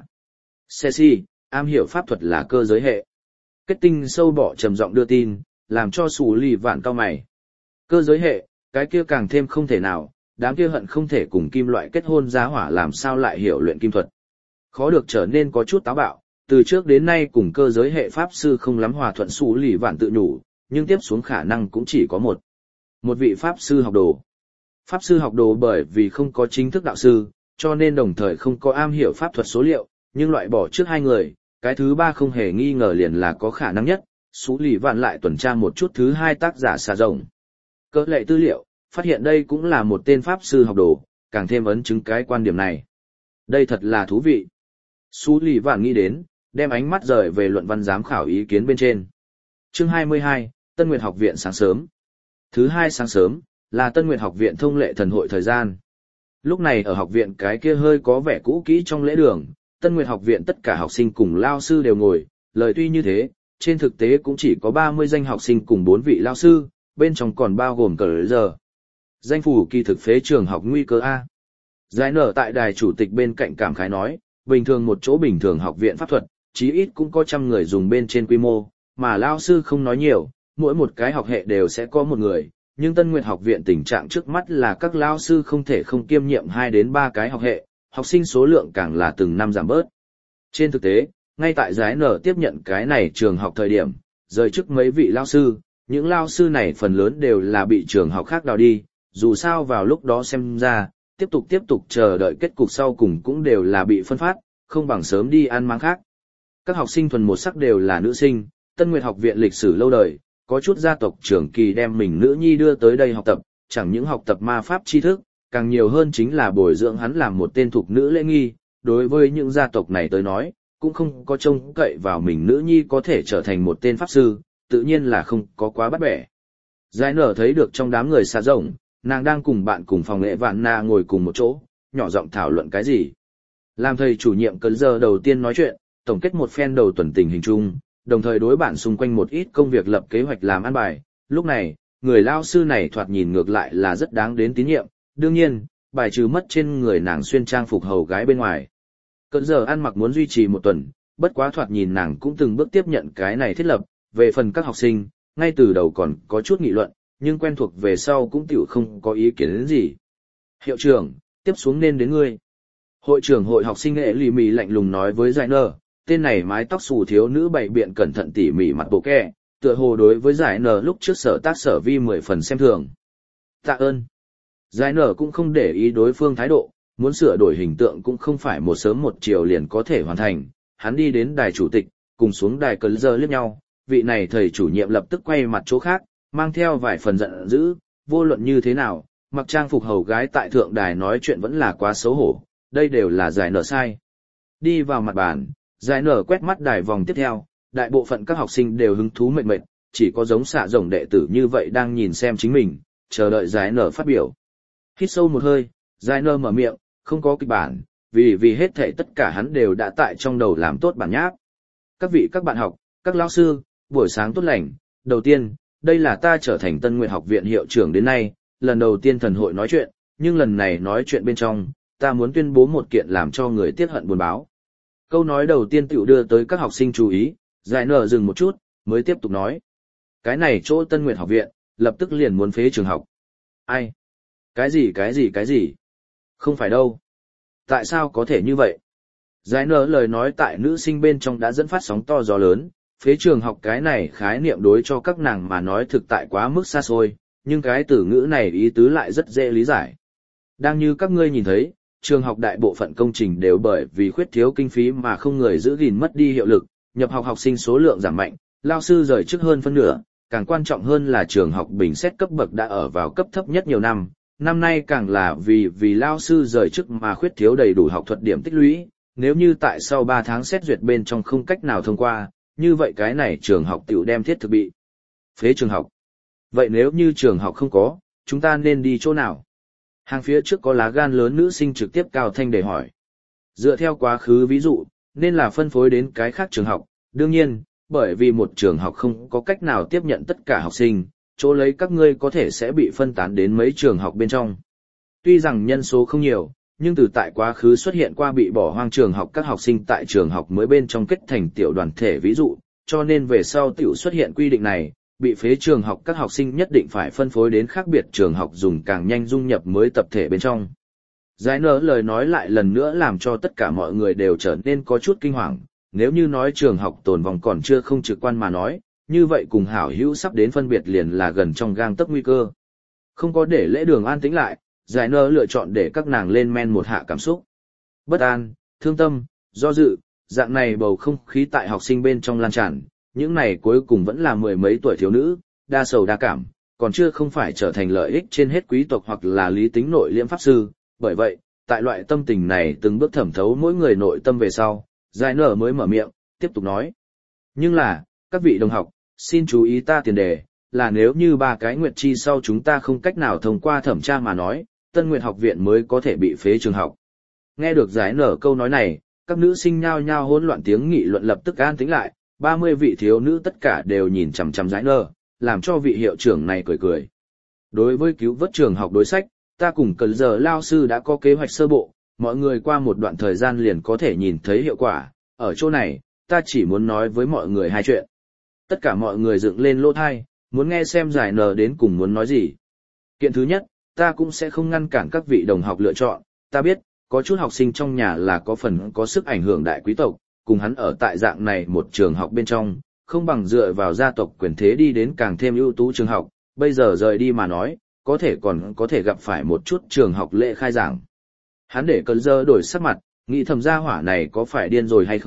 A: Ceci, am hiểu pháp thuật là cơ giới hệ. Kết tinh sâu bọ trầm giọng đưa tin, làm cho Sú Lì Vạn cau mày. Cơ giới hệ, cái kia càng thêm không thể nào, đám kia hận không thể cùng kim loại kết hôn giá hỏa làm sao lại hiểu luyện kim thuật. Khó được trở nên có chút táo bạo, từ trước đến nay cùng cơ giới hệ pháp sư không lắm hòa thuận. Sú Lì Vạn tự nhủ, nhưng tiếp xuống khả năng cũng chỉ có một vị pháp sư học đồ. Pháp sư học đồ bởi vì không có chính thức đạo sư, cho nên đồng thời không có am hiểu pháp thuật số liệu, nhưng loại bỏ trước 2 người, cái thứ 3 không hề nghi ngờ liền là có khả năng nhất. Sú Lì Vạn lại tuần tra một chút thứ 2 tác giả xà rồng. Cỡ lệ tư liệu, phát hiện đây cũng là một tên pháp sư học đồ, càng thêm ấn chứng cái quan điểm này. Đây thật là thú vị. Sú Lì Vạn nghĩ đến, đem ánh mắt rời về luận văn giám khảo ý kiến bên trên. Chương 22, Tân Nguyệt học viện sáng sớm. Thứ 2 sáng sớm, là Tân Nguyệt học viện thông lệ thần hội thời gian. Lúc này ở học viện cái kia hơi có vẻ cũ kỹ trong lễ đường, Tân Nguyệt học viện tất cả học sinh cùng lao sư đều ngồi, lời tuy như thế, trên thực tế cũng chỉ có 30 danh học sinh cùng 4 vị lao sư, bên trong còn bao gồm cờ giờ. Danh phủ kỳ thực phế trường học nguy cơ A. Giải nở tại đài chủ tịch bên cạnh cảm khái nói, bình thường một chỗ bình thường học viện pháp thuật, chí ít cũng có 100 người dùng bên trên quy mô, mà lao sư không nói nhiều, mỗi một cái học hệ đều sẽ có một người, nhưng Tân Nguyệt học viện tình trạng trước mắt là các lao sư không thể không kiêm nhiệm 2 đến 3 cái học hệ, học sinh số lượng càng là từng năm giảm bớt. Trên thực tế, ngay tại giải nở tiếp nhận cái này trường học thời điểm, rời chức mấy vị lao sư, những lao sư này phần lớn đều là bị trường học khác đào đi, dù sao vào lúc đó xem ra, tiếp tục chờ đợi kết cục sau cùng cũng đều là bị phân phát, không bằng sớm đi ăn máng khác. Các học sinh thuần một sắc đều là nữ sinh, Tân Nguyệt học viện lịch sử lâu đời, có chút gia tộc trưởng kỳ đem mình nữ nhi đưa tới đây học tập, chẳng những học tập ma pháp tri thức, càng nhiều hơn chính là bồi dưỡng hắn làm một tên thục nữ lễ nghi, đối với những gia tộc này tới nói, cũng không có trông cậy vào mình nữ nhi có thể trở thành một tên pháp sư, tự nhiên là không có quá bắt bẻ. Giải nở thấy được trong đám người xa rộng, nàng đang cùng bạn cùng phòng nghệ vạn na ngồi cùng một chỗ, nhỏ giọng thảo luận cái gì. Làm thầy chủ nhiệm cấn giờ đầu tiên nói chuyện, tổng kết một phen đầu tuần tình hình chung, đồng thời đối bạn xung quanh một ít công việc lập kế hoạch làm ăn bài. Lúc này, người lao sư này thoạt nhìn ngược lại là rất đáng đến tín nhiệm, đương nhiên, bài trừ mất trên người nàng xuyên trang phục hầu gái bên ngoài. Cấn giờ ăn mặc muốn duy trì một tuần, bất quá thoạt nhìn nàng cũng từng bước tiếp nhận cái này thiết lập, về phần các học sinh, ngay từ đầu còn có chút nghị luận, nhưng quen thuộc về sau cũng tiểu không có ý kiến đến gì. Hiệu trưởng, tiếp xuống nên đến ngươi. Hội trưởng hội học sinh nghệ lì mì lạnh lùng nói với giải nở, tên này mái tóc xù thiếu nữ bày biện cẩn thận tỉ mỉ mặt bộ kẹ, tựa hồ đối với giải nở lúc trước sở tác sở vi 10 phần xem thường. Tạ ơn. Giải nở cũng không để ý đối phương thái độ, muốn sửa đổi hình tượng cũng không phải một sớm một chiều liền có thể hoàn thành. Hắn đi đến đài chủ tịch, cùng xuống đài cấn giờ liếc nhau, vị này thầy chủ nhiệm lập tức quay mặt chỗ khác, mang theo vài phần giận dữ, vô luận như thế nào, mặc trang phục hầu gái tại thượng đài nói chuyện vẫn là quá xấu hổ, đây đều là giải nở sai. Đi vào mặt bàn, giải nở quét mắt đài vòng tiếp theo, đại bộ phận các học sinh đều hứng thú mệt, chỉ có giống xạ rồng đệ tử như vậy đang nhìn xem chính mình, chờ đợi giải nở phát biểu. Hít sâu một hơi, giải nở mở miệng, không có kịch bản, vì hết thảy tất cả hắn đều đã tại trong đầu làm tốt bản nháp. Các vị các bạn học, các lão sư, buổi sáng tốt lành, đầu tiên, đây là ta trở thành Tân Nguyệt học viện hiệu trưởng đến nay, lần đầu tiên thần hội nói chuyện, nhưng lần này nói chuyện bên trong, ta muốn tuyên bố một kiện làm cho người tiếc hận buồn báo. Câu nói đầu tiên tiểu đưa tới các học sinh chú ý, giải nở dừng một chút, mới tiếp tục nói. Cái này chỗ Tân Nguyệt học viện, lập tức liền muốn phế trường học. Ai? Cái gì? Không phải đâu. Tại sao có thể như vậy? Giải nở lời nói tại nữ sinh bên trong đã dẫn phát sóng to gió lớn, phế trường học cái này khái niệm đối cho các nàng mà nói thực tại quá mức xa xôi, nhưng cái từ ngữ này ý tứ lại rất dễ lý giải. Đang như các ngươi nhìn thấy, trường học đại bộ phận công trình đều bởi vì khuyết thiếu kinh phí mà không người giữ gìn mất đi hiệu lực, nhập học học sinh số lượng giảm mạnh, lao sư rời chức hơn phân nửa, càng quan trọng hơn là trường học bình xét cấp bậc đã ở vào cấp thấp nhất nhiều năm, năm nay càng là vì lao sư rời chức mà khuyết thiếu đầy đủ học thuật điểm tích lũy, nếu như tại sau 3 tháng xét duyệt bên trong không cách nào thông qua, như vậy cái này trường học tiểu đem thiết thực bị phế trường học. Vậy nếu như trường học không có, chúng ta nên đi chỗ nào? Hàng phía trước có lá gan lớn nữ sinh trực tiếp cao thanh để hỏi. Dựa theo quá khứ ví dụ, nên là phân phối đến cái khác trường học, đương nhiên, bởi vì một trường học không có cách nào tiếp nhận tất cả học sinh, chỗ lấy các ngươi có thể sẽ bị phân tán đến mấy trường học bên trong. Tuy rằng nhân số không nhiều, nhưng từ tại quá khứ xuất hiện qua bị bỏ hoang trường học các học sinh tại trường học mới bên trong kết thành tiểu đoàn thể ví dụ, cho nên về sau tiểu xuất hiện quy định này, bị phế trường học các học sinh nhất định phải phân phối đến khác biệt trường học dùng càng nhanh dung nhập mới tập thể bên trong. Giải nở lời nói lại lần nữa làm cho tất cả mọi người đều trở nên có chút kinh hoàng, nếu như nói trường học tồn vong còn chưa không trực quan mà nói, như vậy cùng hảo hữu sắp đến phân biệt liền là gần trong gang tấc nguy cơ. Không có để lễ đường an tĩnh lại, giải nở lựa chọn để các nàng lên men một hạ cảm xúc. Bất an, thương tâm, do dự, dạng này bầu không khí tại học sinh bên trong lan tràn, những này cuối cùng vẫn là mười mấy tuổi thiếu nữ, đa sầu đa cảm, còn chưa không phải trở thành lợi ích trên hết quý tộc hoặc là lý tính nội liễm pháp sư, bởi vậy, tại loại tâm tình này từng bước thẩm thấu mỗi người nội tâm về sau, giải nở mới mở miệng, tiếp tục nói. Nhưng là, các vị đồng học, xin chú ý ta tiền đề, là nếu như 3 cái nguyệt chi sau chúng ta không cách nào thông qua thẩm tra mà nói, Tân Nguyệt học viện mới có thể bị phế trường học. Nghe được giải nở câu nói này, các nữ sinh nhao nhao hỗn loạn tiếng nghị luận lập tức an tĩnh lại, 30 vị thiếu nữ tất cả đều nhìn chằm chằm giải nở, làm cho vị hiệu trưởng này cười cười. Đối với cứu vớt trường học đối sách, ta cùng cẩn giờ lao sư đã có kế hoạch sơ bộ, mọi người qua một đoạn thời gian liền có thể nhìn thấy hiệu quả, ở chỗ này, ta chỉ muốn nói với mọi người 2 chuyện. Tất cả mọi người dựng lên lỗ tai, muốn nghe xem giải nở đến cùng muốn nói gì. Kiện thứ nhất, ta cũng sẽ không ngăn cản các vị đồng học lựa chọn, ta biết, có chút học sinh trong nhà là có phần có sức ảnh hưởng đại quý tộc, cùng hắn ở tại dạng này một trường học bên trong, không bằng dựa vào gia tộc quyền thế đi đến càng thêm ưu tú trường học, bây giờ rời đi mà nói, có thể còn có thể gặp phải một chút trường học lễ khai giảng. Hắn để cơn dơ đổi sắc mặt, nghĩ thầm gia hỏa này có phải điên rồi hay không,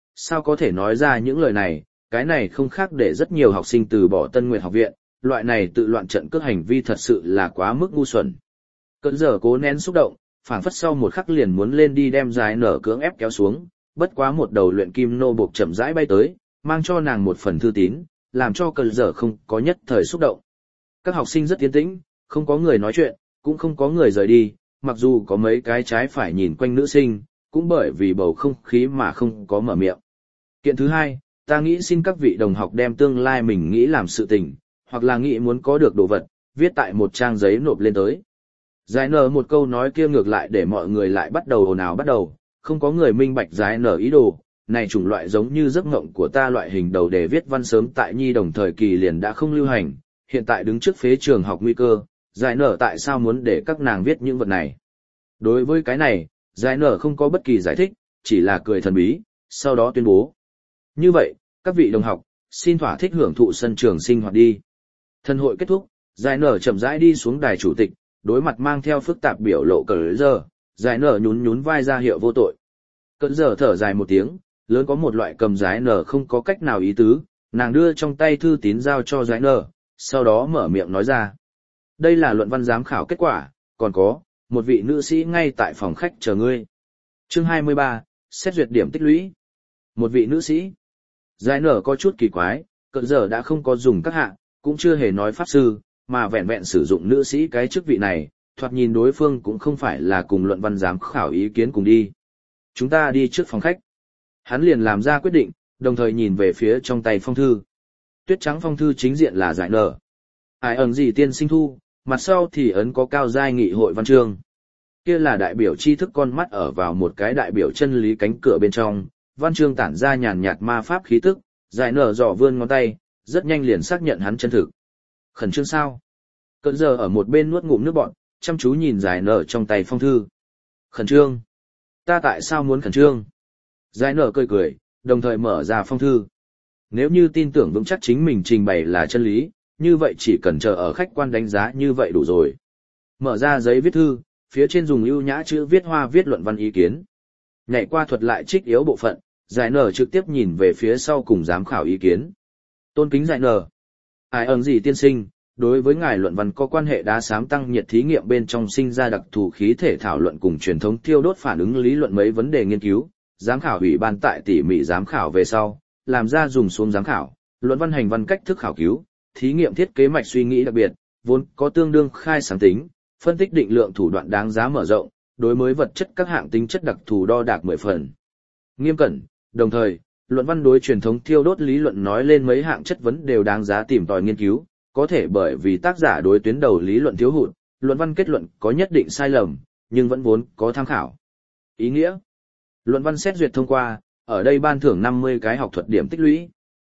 A: sao có thể nói ra những lời này, cái này không khác để rất nhiều học sinh từ bỏ Tân Nguyệt học viện, loại này tự loạn trận cước hành vi thật sự là quá mức ngu xuẩn. Cơn giờ cố nén xúc động, phảng phất sau một khắc liền muốn lên đi đem Giải Nở cưỡng ép kéo xuống, bất quá một đầu luyện kim nô buộc chậm rãi bay tới, mang cho nàng một phần thư tín, làm cho cơn giờ không có nhất thời xúc động. Các học sinh rất yên tĩnh, không có người nói chuyện, cũng không có người rời đi, mặc dù có mấy cái trái phải nhìn quanh nữ sinh, cũng bởi vì bầu không khí mà không có mở miệng. Kiện thứ hai, ta nghĩ xin các vị đồng học đem tương lai mình nghĩ làm sự tình, hoặc là nghĩ muốn có được đồ vật, viết tại một trang giấy nộp lên tới. Giải nở một câu nói kia ngược lại để mọi người lại bắt đầu ồn ào bắt đầu, không có người minh bạch giải nở ý đồ, này chủng loại giống như giấc mộng của ta loại hình đầu đề viết văn sớm tại nhi đồng thời kỳ liền đã không lưu hành, hiện tại đứng trước phế trường học nguy cơ, giải nở tại sao muốn để các nàng viết những vật này. Đối với cái này, giải nở không có bất kỳ giải thích, chỉ là cười thần bí, sau đó tuyên bố. Như vậy, các vị đồng học, xin thỏa thích hưởng thụ sân trường sinh hoạt đi. Thân hội kết thúc, giải nở chậm rãi đi xuống đài chủ tịch, đối mặt mang theo phức tạp biểu lộ cờ giờ, giải nở nhún nhún vai ra hiệu vô tội. Cờ giờ thở dài một tiếng, lớn có một loại cầm giải nở không có cách nào ý tứ, nàng đưa trong tay thư tín giao cho giải nở, sau đó mở miệng nói ra. Đây là luận văn giám khảo kết quả, còn có, một vị nữ sĩ ngay tại phòng khách chờ ngươi. Chương 23, xét duyệt điểm tích lũy. Một vị nữ sĩ. Giải nở có chút kỳ quái, cờ giờ đã không có dùng các hạ, cũng chưa hề nói pháp sư, mà vẹn vẹn sử dụng nữ sĩ cái chức vị này, thoạt nhìn đối phương cũng không phải là cùng luận văn giám khảo ý kiến cùng đi. Chúng ta đi trước phòng khách. Hắn liền làm ra quyết định, đồng thời nhìn về phía trong tay phong thư. Tuyết trắng phong thư chính diện là giải nở. Ai ẩn gì tiên sinh thu, mặt sau thì ấn có cao giai nghị hội văn chương. Kia là đại biểu tri thức con mắt ở vào một cái đại biểu chân lý cánh cửa bên trong, văn chương tản ra nhàn nhạt ma pháp khí tức, giải nở dò vươn ngón tay, rất nhanh liền xác nhận hắn chân thực. Khẩn trương sao? Cơn giờ ở một bên nuốt ngụm nước bọt, chăm chú nhìn giải nở trong tay phong thư. Khẩn trương? Ta tại sao muốn khẩn trương? Giải nở cười cười, đồng thời mở ra phong thư. Nếu như tin tưởng vững chắc chính mình trình bày là chân lý, như vậy chỉ cần chờ ở khách quan đánh giá như vậy đủ rồi. Mở ra giấy viết thư, phía trên dùng ưu nhã chữ viết hoa viết luận văn ý kiến. Nhảy qua thuật lại trích yếu bộ phận, giải nở trực tiếp nhìn về phía sau cùng giám khảo ý kiến. Tôn kính giải nở. Ai ẩn gì tiên sinh, đối với ngài luận văn có quan hệ đá xám tăng nhiệt thí nghiệm bên trong sinh ra đặc thù khí thể thảo luận cùng truyền thống thiêu đốt phản ứng lý luận mấy vấn đề nghiên cứu, giám khảo ủy ban tại tỉ mỉ giám khảo về sau, làm ra dùng xuống giám khảo, luận văn hành văn cách thức khảo cứu, thí nghiệm thiết kế mạch suy nghĩ đặc biệt, vốn có tương đương khai sáng tính, phân tích định lượng thủ đoạn đáng giá mở rộng, đối mới vật chất các hạng tính chất đặc thù đo đạc 10 phần. Nghiêm cẩn, đồng thời, luận văn đối truyền thống thiêu đốt lý luận nói lên mấy hạng chất vấn đều đáng giá tìm tòi nghiên cứu, có thể bởi vì tác giả đối tuyến đầu lý luận thiếu hụt, luận văn kết luận có nhất định sai lầm, nhưng vẫn vốn có tham khảo. Ý nghĩa, luận văn xét duyệt thông qua, ở đây ban thưởng 50 cái học thuật điểm tích lũy.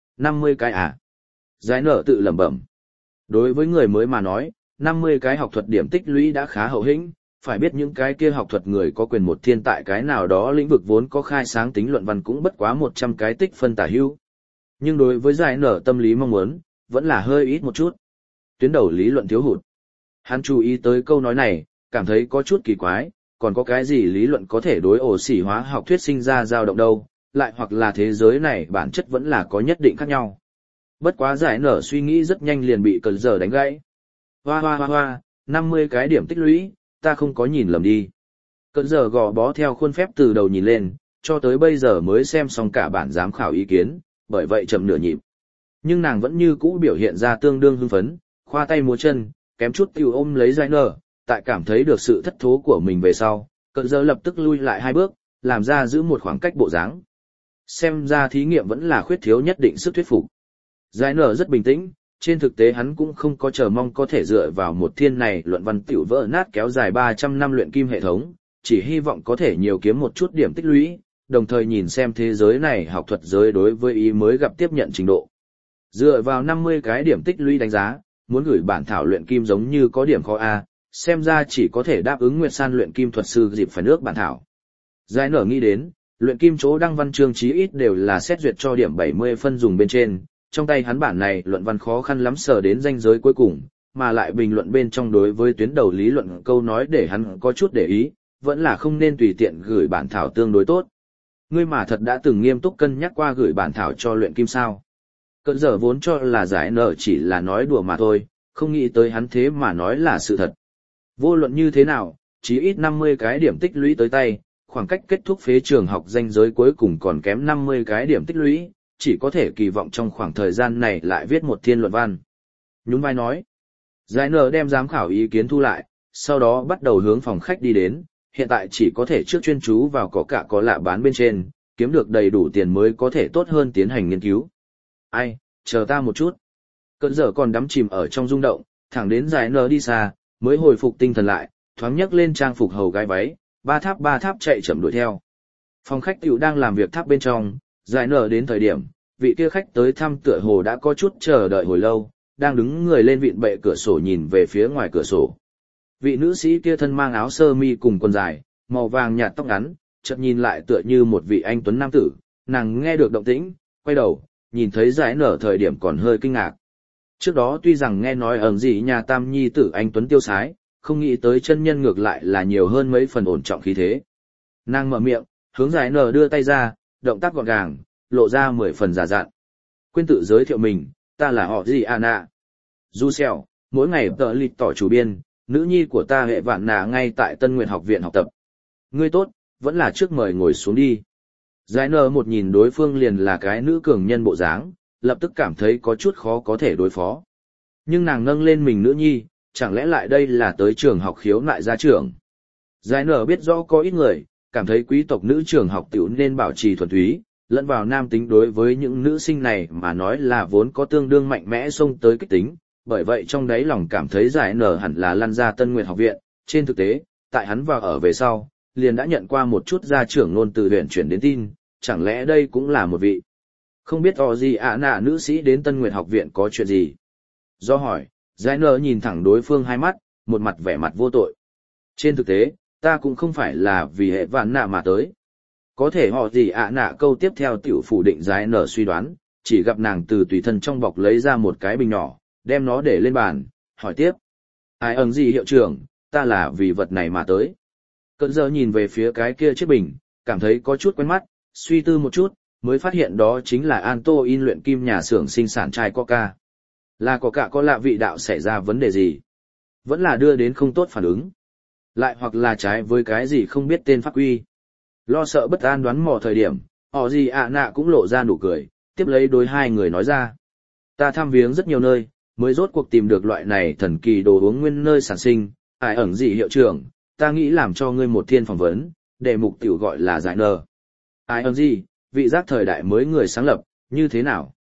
A: 50 cái à? Giải nở tự lẩm bẩm. Đối với người mới mà nói, 50 cái học thuật điểm tích lũy đã khá hậu hĩnh, phải biết những cái kia học thuật người có quyền một thiên tại cái nào đó lĩnh vực vốn có khai sáng tính luận văn cũng bất quá 100 cái tích phân tả hữu. Nhưng đối với giải nở tâm lý mong muốn, vẫn là hơi ít một chút. Tuyến đầu lý luận thiếu hụt. Hắn chú ý tới câu nói này, cảm thấy có chút kỳ quái, còn có cái gì lý luận có thể đối ổ xỉ hóa học thuyết sinh ra dao động đâu, lại hoặc là thế giới này bản chất vẫn là có nhất định khác nhau. Bất quá giải nở suy nghĩ rất nhanh liền bị cơn giờ đánh gãy. Hoa hoa hoa hoa, 50 cái điểm tích lũy, ta không có nhìn lầm đi. Cơn giờ gò bó theo khuôn phép từ đầu nhìn lên, cho tới bây giờ mới xem xong cả bản giám khảo ý kiến, bởi vậy chậm nửa nhịp. Nhưng nàng vẫn như cũ biểu hiện ra tương đương hưng phấn, khoa tay múa chân, kém chút tiêu ôm lấy giải nở, tại cảm thấy được sự thất thố của mình về sau, cơn giờ lập tức lui lại 2 bước, làm ra giữ một khoảng cách bộ dáng. Xem ra thí nghiệm vẫn là khuyết thiếu nhất định sức thuyết phục. Giải nở rất bình tĩnh, trên thực tế hắn cũng không có chờ mong có thể dựa vào một thiên này luận văn tiểu vỡ nát kéo dài 300 năm luyện kim hệ thống, chỉ hy vọng có thể nhiều kiếm một chút điểm tích lũy, đồng thời nhìn xem thế giới này học thuật giới đối với ý mới gặp tiếp nhận trình độ. Dựa vào 50 cái điểm tích lũy đánh giá, muốn gửi bản thảo luyện kim giống như có điểm khó A, xem ra chỉ có thể đáp ứng Nguyệt San luyện kim thuật sư dịp phải nước bản thảo. Giải nở nghĩ đến, luyện kim chỗ đăng văn chương chí ít đều là xét duyệt cho điểm 70 phân dùng bên trên, trong tay hắn bản này luận văn khó khăn lắm sờ đến ranh giới cuối cùng, mà lại bình luận bên trong đối với tuyến đầu lý luận câu nói để hắn có chút để ý, vẫn là không nên tùy tiện gửi bản thảo tương đối tốt. Ngươi mà thật đã từng nghiêm túc cân nhắc qua gửi bản thảo cho luyện kim sao. Cận giờ vốn cho là giải nở chỉ là nói đùa mà thôi, không nghĩ tới hắn thế mà nói là sự thật. Vô luận như thế nào, chí ít 50 cái điểm tích lũy tới tay, khoảng cách kết thúc phế trường học danh giới cuối cùng còn kém 50 cái điểm tích lũy, chỉ có thể kỳ vọng trong khoảng thời gian này lại viết một thiên luận văn. Nhún vai nói. Giải nở đem giám khảo ý kiến thu lại, sau đó bắt đầu hướng phòng khách đi đến, hiện tại chỉ có thể trước chuyên chú vào có cả có lạ bán bên trên, kiếm được đầy đủ tiền mới có thể tốt hơn tiến hành nghiên cứu. Ai, chờ ta một chút. Cận giờ còn đắm chìm ở trong rung động, thẳng đến giải nở đi xa, mới hồi phục tinh thần lại, thoáng nhấc lên trang phục hầu gái váy, ba tháp chạy chậm đuổi theo. Phòng khách tiểu đang làm việc tháp bên trong, giải nở đến thời điểm, vị kia khách tới thăm tựa hồ đã có chút chờ đợi hồi lâu, đang đứng người lên vịn bệ cửa sổ nhìn về phía ngoài cửa sổ. Vị nữ sĩ kia thân mang áo sơ mi cùng quần dài, màu vàng nhạt tóc ngắn, chợt nhìn lại tựa như một vị anh tuấn nam tử, nàng nghe được động tĩnh, quay đầu, nhìn thấy giải nở thời điểm còn hơi kinh ngạc. Trước đó tuy rằng nghe nói ẩn gì nhà tam nhi tử anh tuấn tiêu sái, không nghĩ tới chân nhân ngược lại là nhiều hơn mấy phần ổn trọng khí thế. Nàng mở miệng, hướng giải nở đưa tay ra, động tác gọn gàng, lộ ra 10 phần giả dặn. Quên tự giới thiệu mình, ta là họ gì Anna. Du Sẹo, mỗi ngày tợ lịch tỏ chủ biên, nữ nhi của ta hệ vạn nà ngay tại Tân Nguyệt học viện học tập. Ngươi tốt, vẫn là trước mời ngồi xuống đi. Giải nở một nhìn đối phương liền là cái nữ cường nhân bộ dáng, lập tức cảm thấy có chút khó có thể đối phó. Nhưng nàng nâng lên mình nữ nhi, chẳng lẽ lại đây là tới trường học khiếu nại gia trưởng. Giải nở biết rõ có ít người, cảm thấy quý tộc nữ trường học tiểu nên bảo trì thuần túy, lẫn vào nam tính đối với những nữ sinh này mà nói là vốn có tương đương mạnh mẽ xông tới kích tính, bởi vậy trong đáy lòng cảm thấy giải nở hẳn là lăn ra Tân Nguyệt học viện. Trên thực tế, tại hắn vào ở về sau, liền đã nhận qua một chút gia trưởng luôn từ huyện chuyển đến tin, chẳng lẽ đây cũng là một vị. Không biết gì nạ nữ sĩ đến Tân Nguyệt học viện có chuyện gì. Do hỏi, giải nở nhìn thẳng đối phương hai mắt, một mặt vẻ mặt vô tội. Trên thực tế, ta cũng không phải là vì hệ vạn nạ mà tới. Có thể nạ câu tiếp theo tiểu phủ định giải nở suy đoán, chỉ gặp nàng từ tùy thân trong bọc lấy ra một cái bình nhỏ, đem nó để lên bàn, hỏi tiếp. Ai ẩn gì hiệu trưởng, ta là vì vật này mà tới. Cận giờ nhìn về phía cái kia chiếc bình, cảm thấy có chút quen mắt, suy tư một chút, mới phát hiện đó chính là Anto in luyện kim nhà xưởng sinh sản chai Coca. Là Coca có lạ vị đạo xảy ra vấn đề gì? Vẫn là đưa đến không tốt phản ứng. Lại hoặc là trái với cái gì không biết tên pháp quy. Lo sợ bất an đoán mò thời điểm, họ gì nạ cũng lộ ra nụ cười, tiếp lấy đối hai người nói ra. Ta thăm viếng rất nhiều nơi, mới rốt cuộc tìm được loại này thần kỳ đồ uống nguyên nơi sản sinh. Ai ẩn gì hiệu trưởng, ta nghĩ làm cho ngươi một thiên phỏng vấn, để mục tiểu gọi là giải nở. Ai ẩn gì, vị giác thời đại mới người sáng lập, như thế nào?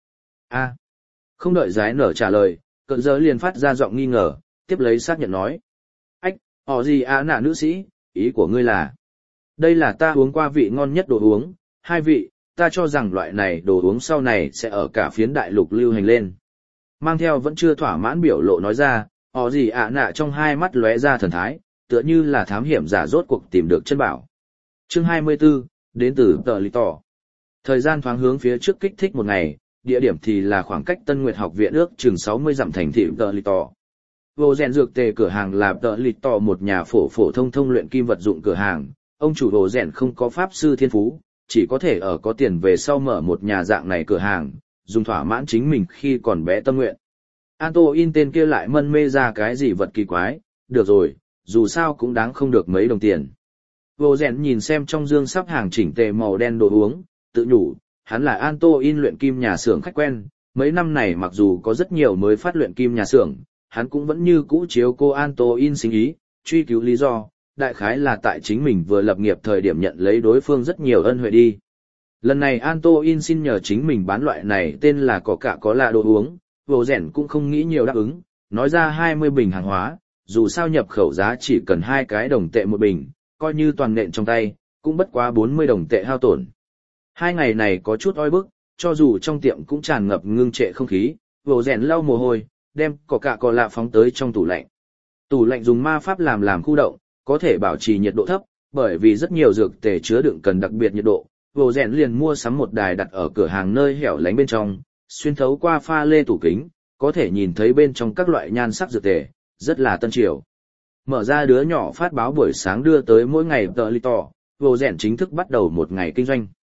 A: Không đợi giải nở trả lời, cận giờ liền phát ra giọng nghi ngờ, tiếp lấy xác nhận nói. Ách, họ gì nạ nữ sĩ, ý của ngươi là? Đây là ta uống qua vị ngon nhất đồ uống, hai vị, ta cho rằng loại này đồ uống sau này sẽ ở cả phiến đại lục lưu hành lên. Mang theo vẫn chưa thỏa mãn biểu lộ nói ra, họ gì nạ trong hai mắt lóe ra thần thái, tựa như là thám hiểm giả rốt cuộc tìm được chân bảo. Chương 24, đến từ tờ lì tỏ. Thời gian thoáng hướng phía trước kích thích một ngày, địa điểm thì là khoảng cách Tân Nguyệt học viện ước chừng 60 dặm thành thị tờ lì tỏ. Vô rèn dược tề cửa hàng là tờ lì tỏ một nhà phổ thông luyện kim vật dụng cửa hàng. Ông chủ đồ rèn không có pháp sư thiên phú, chỉ có thể ở có tiền về sau mở một nhà dạng này cửa hàng, dùng thỏa mãn chính mình khi còn bé tâm nguyện. Anto in tên kia lại mân mê ra cái gì vật kỳ quái, được rồi, dù sao cũng đáng không được mấy đồng tiền. Vô rèn nhìn xem trong dương sắp hàng chỉnh tề màu đen đồ uống, tự nhủ, hắn là Anto in luyện kim nhà xưởng khách quen, mấy năm này mặc dù có rất nhiều mới phát luyện kim nhà xưởng, hắn cũng vẫn như cũ chiếu cô Anto in sinh ý, truy cứu lý do. Đại khái là tại chính mình vừa lập nghiệp thời điểm nhận lấy đối phương rất nhiều ân huệ đi. Lần này Anto in xin nhờ chính mình bán loại này tên là có cả có lạ đồ uống, vô rèn cũng không nghĩ nhiều đáp ứng, nói ra 20 bình hàng hóa, dù sao nhập khẩu giá chỉ cần 2 cái đồng tệ một bình, coi như toàn nện trong tay, cũng bất quá 40 đồng tệ hao tổn. 2 ngày này có chút oi bức, cho dù trong tiệm cũng tràn ngập ngưng trệ không khí, vô rèn lau mồ hôi, đem có cả có lạ phóng tới trong tủ lạnh. Tủ lạnh dùng ma pháp làm khu động, có thể bảo trì nhiệt độ thấp, bởi vì rất nhiều dược tề chứa đựng cần đặc biệt nhiệt độ. Vô rèn liền mua sắm một đài đặt ở cửa hàng nơi hẻo lánh bên trong, xuyên thấu qua pha lê tủ kính, có thể nhìn thấy bên trong các loại nhan sắc dược tề, rất là tân triều. Mở ra đứa nhỏ phát báo buổi sáng đưa tới mỗi ngày tờ lì tỏ, vô rèn chính thức bắt đầu một ngày kinh doanh.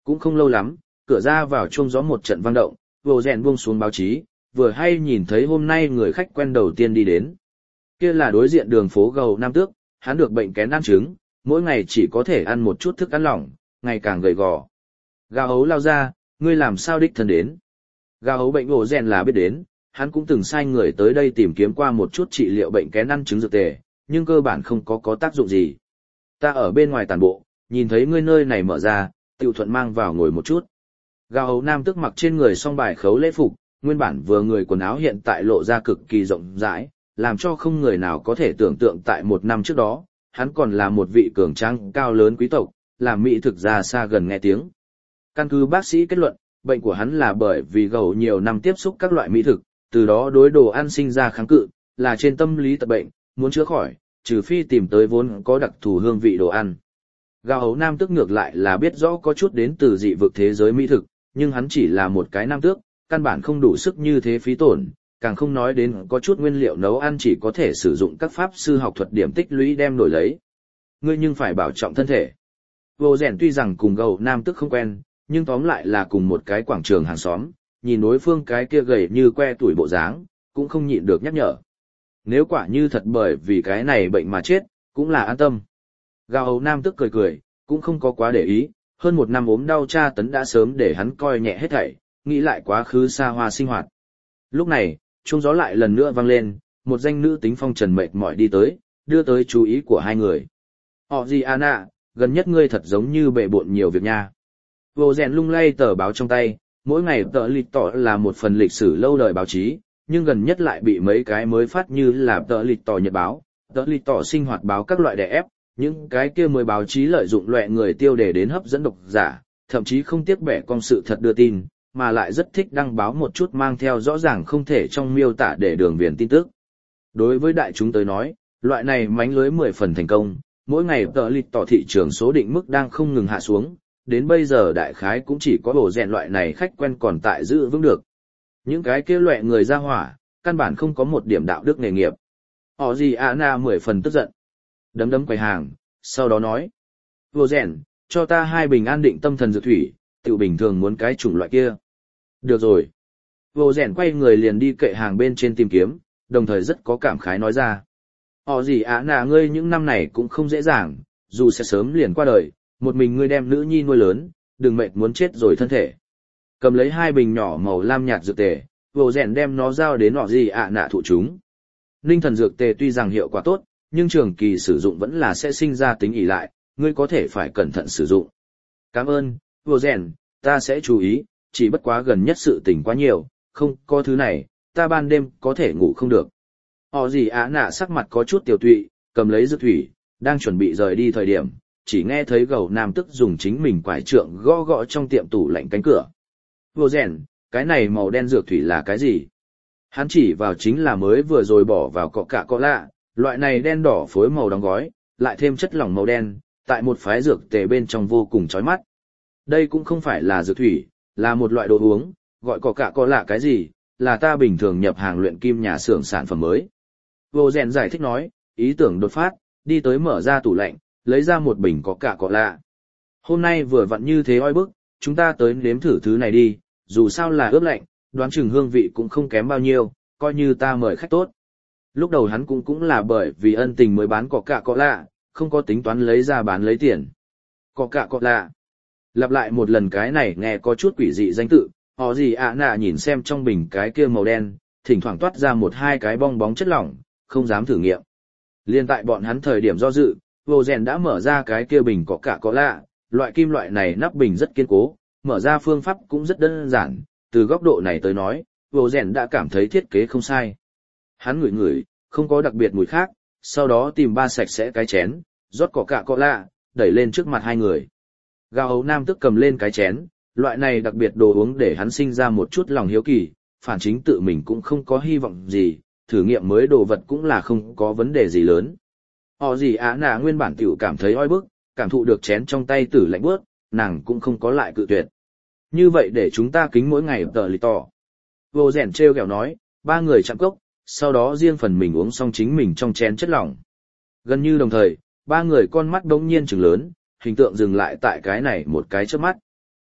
A: Cũng không lâu lắm, cửa ra vào chuông gió một trận vang động, vô rèn buông xuống báo chí, vừa hay nhìn thấy hôm nay người khách quen đầu tiên đi đến. Kia là đối diện đường phố Gầu Nam Tước, hắn được bệnh kén ăn trứng, mỗi ngày chỉ có thể ăn một chút thức ăn lỏng, ngày càng gầy gò. Gào ấu lao ra, ngươi làm sao đích thân đến? Gào ấu bệnh ổ rèn là biết đến, hắn cũng từng sai người tới đây tìm kiếm qua một chút trị liệu bệnh kén ăn trứng dược tề, nhưng cơ bản không có tác dụng gì. Ta ở bên ngoài tàn bộ, nhìn thấy ngươi nơi này mở ra, tiểu thuận mang vào ngồi một chút. Gào ấu Nam Tước mặc trên người song bài khấu lễ phục, nguyên bản vừa người quần áo hiện tại lộ ra cực kỳ rộng rãi, làm cho không người nào có thể tưởng tượng tại một năm trước đó, hắn còn là một vị cường tráng cao lớn quý tộc, làm mỹ thực ra xa gần nghe tiếng. Căn cứ bác sĩ kết luận, bệnh của hắn là bởi vì gầu nhiều năm tiếp xúc các loại mỹ thực, từ đó đối đồ ăn sinh ra kháng cự, là trên tâm lý tật bệnh, muốn chữa khỏi, trừ phi tìm tới vốn có đặc thù hương vị đồ ăn. Gào ấu Nam Tước ngược lại là biết rõ có chút đến từ dị vực thế giới mỹ thực, nhưng hắn chỉ là một cái nam tước, căn bản không đủ sức như thế phí tổn, càng không nói đến có chút nguyên liệu nấu ăn chỉ có thể sử dụng các pháp sư học thuật điểm tích lũy đem đổi lấy. Ngươi nhưng phải bảo trọng thân thể. Vô rèn tuy rằng cùng gầu Nam Tước không quen, nhưng tóm lại là cùng một cái quảng trường hàng xóm, nhìn đối phương cái kia gầy như que tuổi bộ dáng, cũng không nhịn được nhắc nhở. Nếu quả như thật bởi vì cái này bệnh mà chết, cũng là an tâm. Gào ấu Nam Tước cười cười, cũng không có quá để ý, hơn một năm ốm đau tra tấn đã sớm để hắn coi nhẹ hết thảy, nghĩ lại quá khứ xa hoa sinh hoạt. Lúc này, chuông gió lại lần nữa vang lên, một danh nữ tính phong trần mệt mỏi đi tới, đưa tới chú ý của hai người. Họ gì Anna, gần nhất ngươi thật giống như bệ bộn nhiều việc nha. Vô rèn lung lay tờ báo trong tay, mỗi ngày tờ lịch tỏ là một phần lịch sử lâu đời báo chí, nhưng gần nhất lại bị mấy cái mới phát như là tờ lịch tỏ nhật báo, tờ lịch tỏ sinh hoạt báo các loại đè ép, những cái kia mới báo chí lợi dụng loại người tiêu đề đến hấp dẫn độc giả, thậm chí không tiếc bẻ con sự thật đưa tin, mà lại rất thích đăng báo một chút mang theo rõ ràng không thể trong miêu tả để đường viền tin tức. Đối với đại chúng tới nói, loại này mánh lưới 10 phần thành công, mỗi ngày tờ lịch tỏ thị trường số định mức đang không ngừng hạ xuống, đến bây giờ đại khái cũng chỉ có bổ rèn loại này khách quen còn tại giữ vững được. Những cái kia loại người ra hỏa, căn bản không có một điểm đạo đức nghề nghiệp. Họ gì Anna 10 phần tức giận. Đấm đấm quầy hàng, sau đó nói. Vô rèn, cho ta 2 bình an định tâm thần dược thủy, tự bình thường muốn cái chủng loại kia. Được rồi. Vô rèn quay người liền đi kệ hàng bên trên tìm kiếm, đồng thời rất có cảm khái nói ra. Họ gì Anna ngươi những năm này cũng không dễ dàng, dù sẽ sớm liền qua đời, một mình ngươi đem nữ nhi nuôi lớn, đừng mệt muốn chết rồi thân thể. Cầm lấy 2 bình nhỏ màu lam nhạt dược tề, vô rèn đem nó giao đến họ gì Anna thụ chúng. Ninh thần dược tề tuy rằng hiệu quả tốt, nhưng trường kỳ sử dụng vẫn là sẽ sinh ra tính ỷ lại, ngươi có thể phải cẩn thận sử dụng. Cảm ơn, vô rèn, ta sẽ chú ý, chỉ bất quá gần nhất sự tình quá nhiều, không có thứ này, ta ban đêm có thể ngủ không được. Họ gì Anna sắc mặt có chút tiểu tụy, cầm lấy dược thủy, đang chuẩn bị rời đi thời điểm, chỉ nghe thấy gầu Nam Tước dùng chính mình quải trượng gõ gõ trong tiệm tủ lạnh cánh cửa. Vô rèn, cái này màu đen dược thủy là cái gì? Hắn chỉ vào chính là mới vừa rồi bỏ vào cọ cạ cọ lạ, loại này đen đỏ phối màu đóng gói, lại thêm chất lỏng màu đen, tại một phái dược tề bên trong vô cùng chói mắt. Đây cũng không phải là dược thủy, là một loại đồ uống, gọi cọ cạ cọ lạ cái gì, là ta bình thường nhập hàng luyện kim nhà xưởng sản phẩm mới. Vô rèn giải thích nói, ý tưởng đột phát, đi tới mở ra tủ lạnh, lấy ra một bình cọ cạ cọ lạ. Hôm nay vừa vặn như thế oi bức, chúng ta tới nếm thử thứ này đi, dù sao là ướp lạnh, đoán chừng hương vị cũng không kém bao nhiêu, coi như ta mời khách tốt. Lúc đầu hắn cũng là bởi vì ân tình mới bán cọ cạ cọ lạ, không có tính toán lấy ra bán lấy tiền. Cọ cạ cọ lạ. Lặp lại một lần cái này nghe có chút quỷ dị danh tự, họ gì nạ nhìn xem trong bình cái kia màu đen, thỉnh thoảng toát ra 1-2 cái bong bóng chất lỏng, không dám thử nghiệm. Liên tại bọn hắn thời điểm do dự, vô rèn đã mở ra cái kia bình cọ cạ cọ lạ, loại kim loại này nắp bình rất kiên cố, mở ra phương pháp cũng rất đơn giản, từ góc độ này tới nói, vô rèn đã cảm thấy thiết kế không sai. Hắn ngửi ngửi, không có đặc biệt mùi khác, sau đó tìm 3 sạch sẽ cái chén, rót cọ cạ cọ lạ, đẩy lên trước mặt hai người. Gào ấu Nam Tước cầm lên cái chén, loại này đặc biệt đồ uống để hắn sinh ra một chút lòng hiếu kỳ, phản chính tự mình cũng không có hy vọng gì, thử nghiệm mới đồ vật cũng là không có vấn đề gì lớn. Họ gì nạ nguyên bản tiểu cảm thấy oi bức, cảm thụ được chén trong tay tử lạnh bước, nàng cũng không có lại cự tuyệt. Như vậy để chúng ta kính mỗi ngày tờ lì tỏ. Vô rèn treo kẹo nói, 3 người chạm cốc, sau đó riêng phần mình uống xong chính mình trong chén chất lỏng. Gần như đồng thời, 3 người con mắt đống nhiên trừng lớn, hình tượng dừng lại tại cái này một cái chớp mắt.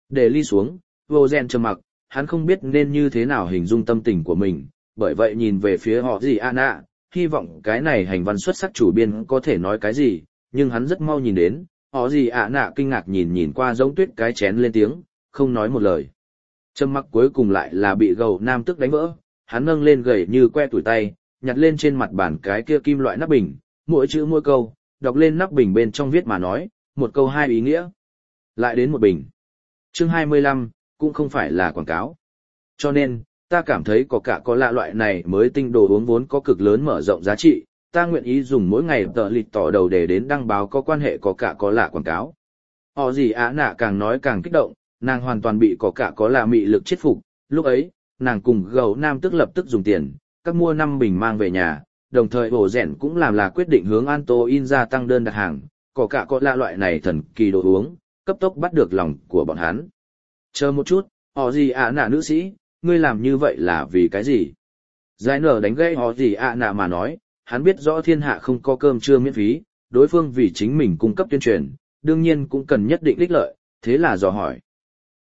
A: Để ly xuống, vô rèn trầm mặc, hắn không biết nên như thế nào hình dung tâm tình của mình, bởi vậy nhìn về phía họ gì Anna, hy vọng cái này hành văn xuất sắc chủ biên có thể nói cái gì, nhưng hắn rất mau nhìn đến, họ gì Anna kinh ngạc nhìn nhìn qua giống tuyết cái chén lên tiếng, không nói một lời. Trầm mặc cuối cùng lại là bị gầu nam tức đánh vỡ, hắn nâng lên gầy như que tuổi tay, nhặt lên trên mặt bàn cái kia kim loại nắp bình, mỗi chữ mỗi câu, đọc lên nắp bình bên trong viết mà nói, một câu hai ý nghĩa. Lại đến một bình. Chương 25, cũng không phải là quảng cáo. Cho nên, ta cảm thấy có cả có lạ loại này mới tinh đồ uống vốn có cực lớn mở rộng giá trị, ta nguyện ý dùng mỗi ngày tờ lịch tỏ đầu để đến đăng báo có quan hệ có cả có lạ quảng cáo. Họ gì á nạ càng nói càng kích động, nàng hoàn toàn bị có cả có lạ mị lực chết phục, lúc ấy, nàng cùng gấu nam tức lập tức dùng tiền, các mua 5 bình mang về nhà, đồng thời bổ rèn cũng làm là quyết định hướng Anto in ra tăng đơn đặt hàng, có cả có lạ loại này thần kỳ đồ uống, cấp tốc bắt được lòng của bọn hắn. Chờ một chút, họ gì ạ nạ nữ sĩ, ngươi làm như vậy là vì cái gì? Giải nở đánh gây họ gì ạ nạ mà nói, hắn biết rõ thiên hạ không có cơm trưa miễn phí, đối phương vì chính mình cung cấp tuyên truyền, đương nhiên cũng cần nhất định ích lợi, thế là dò hỏi.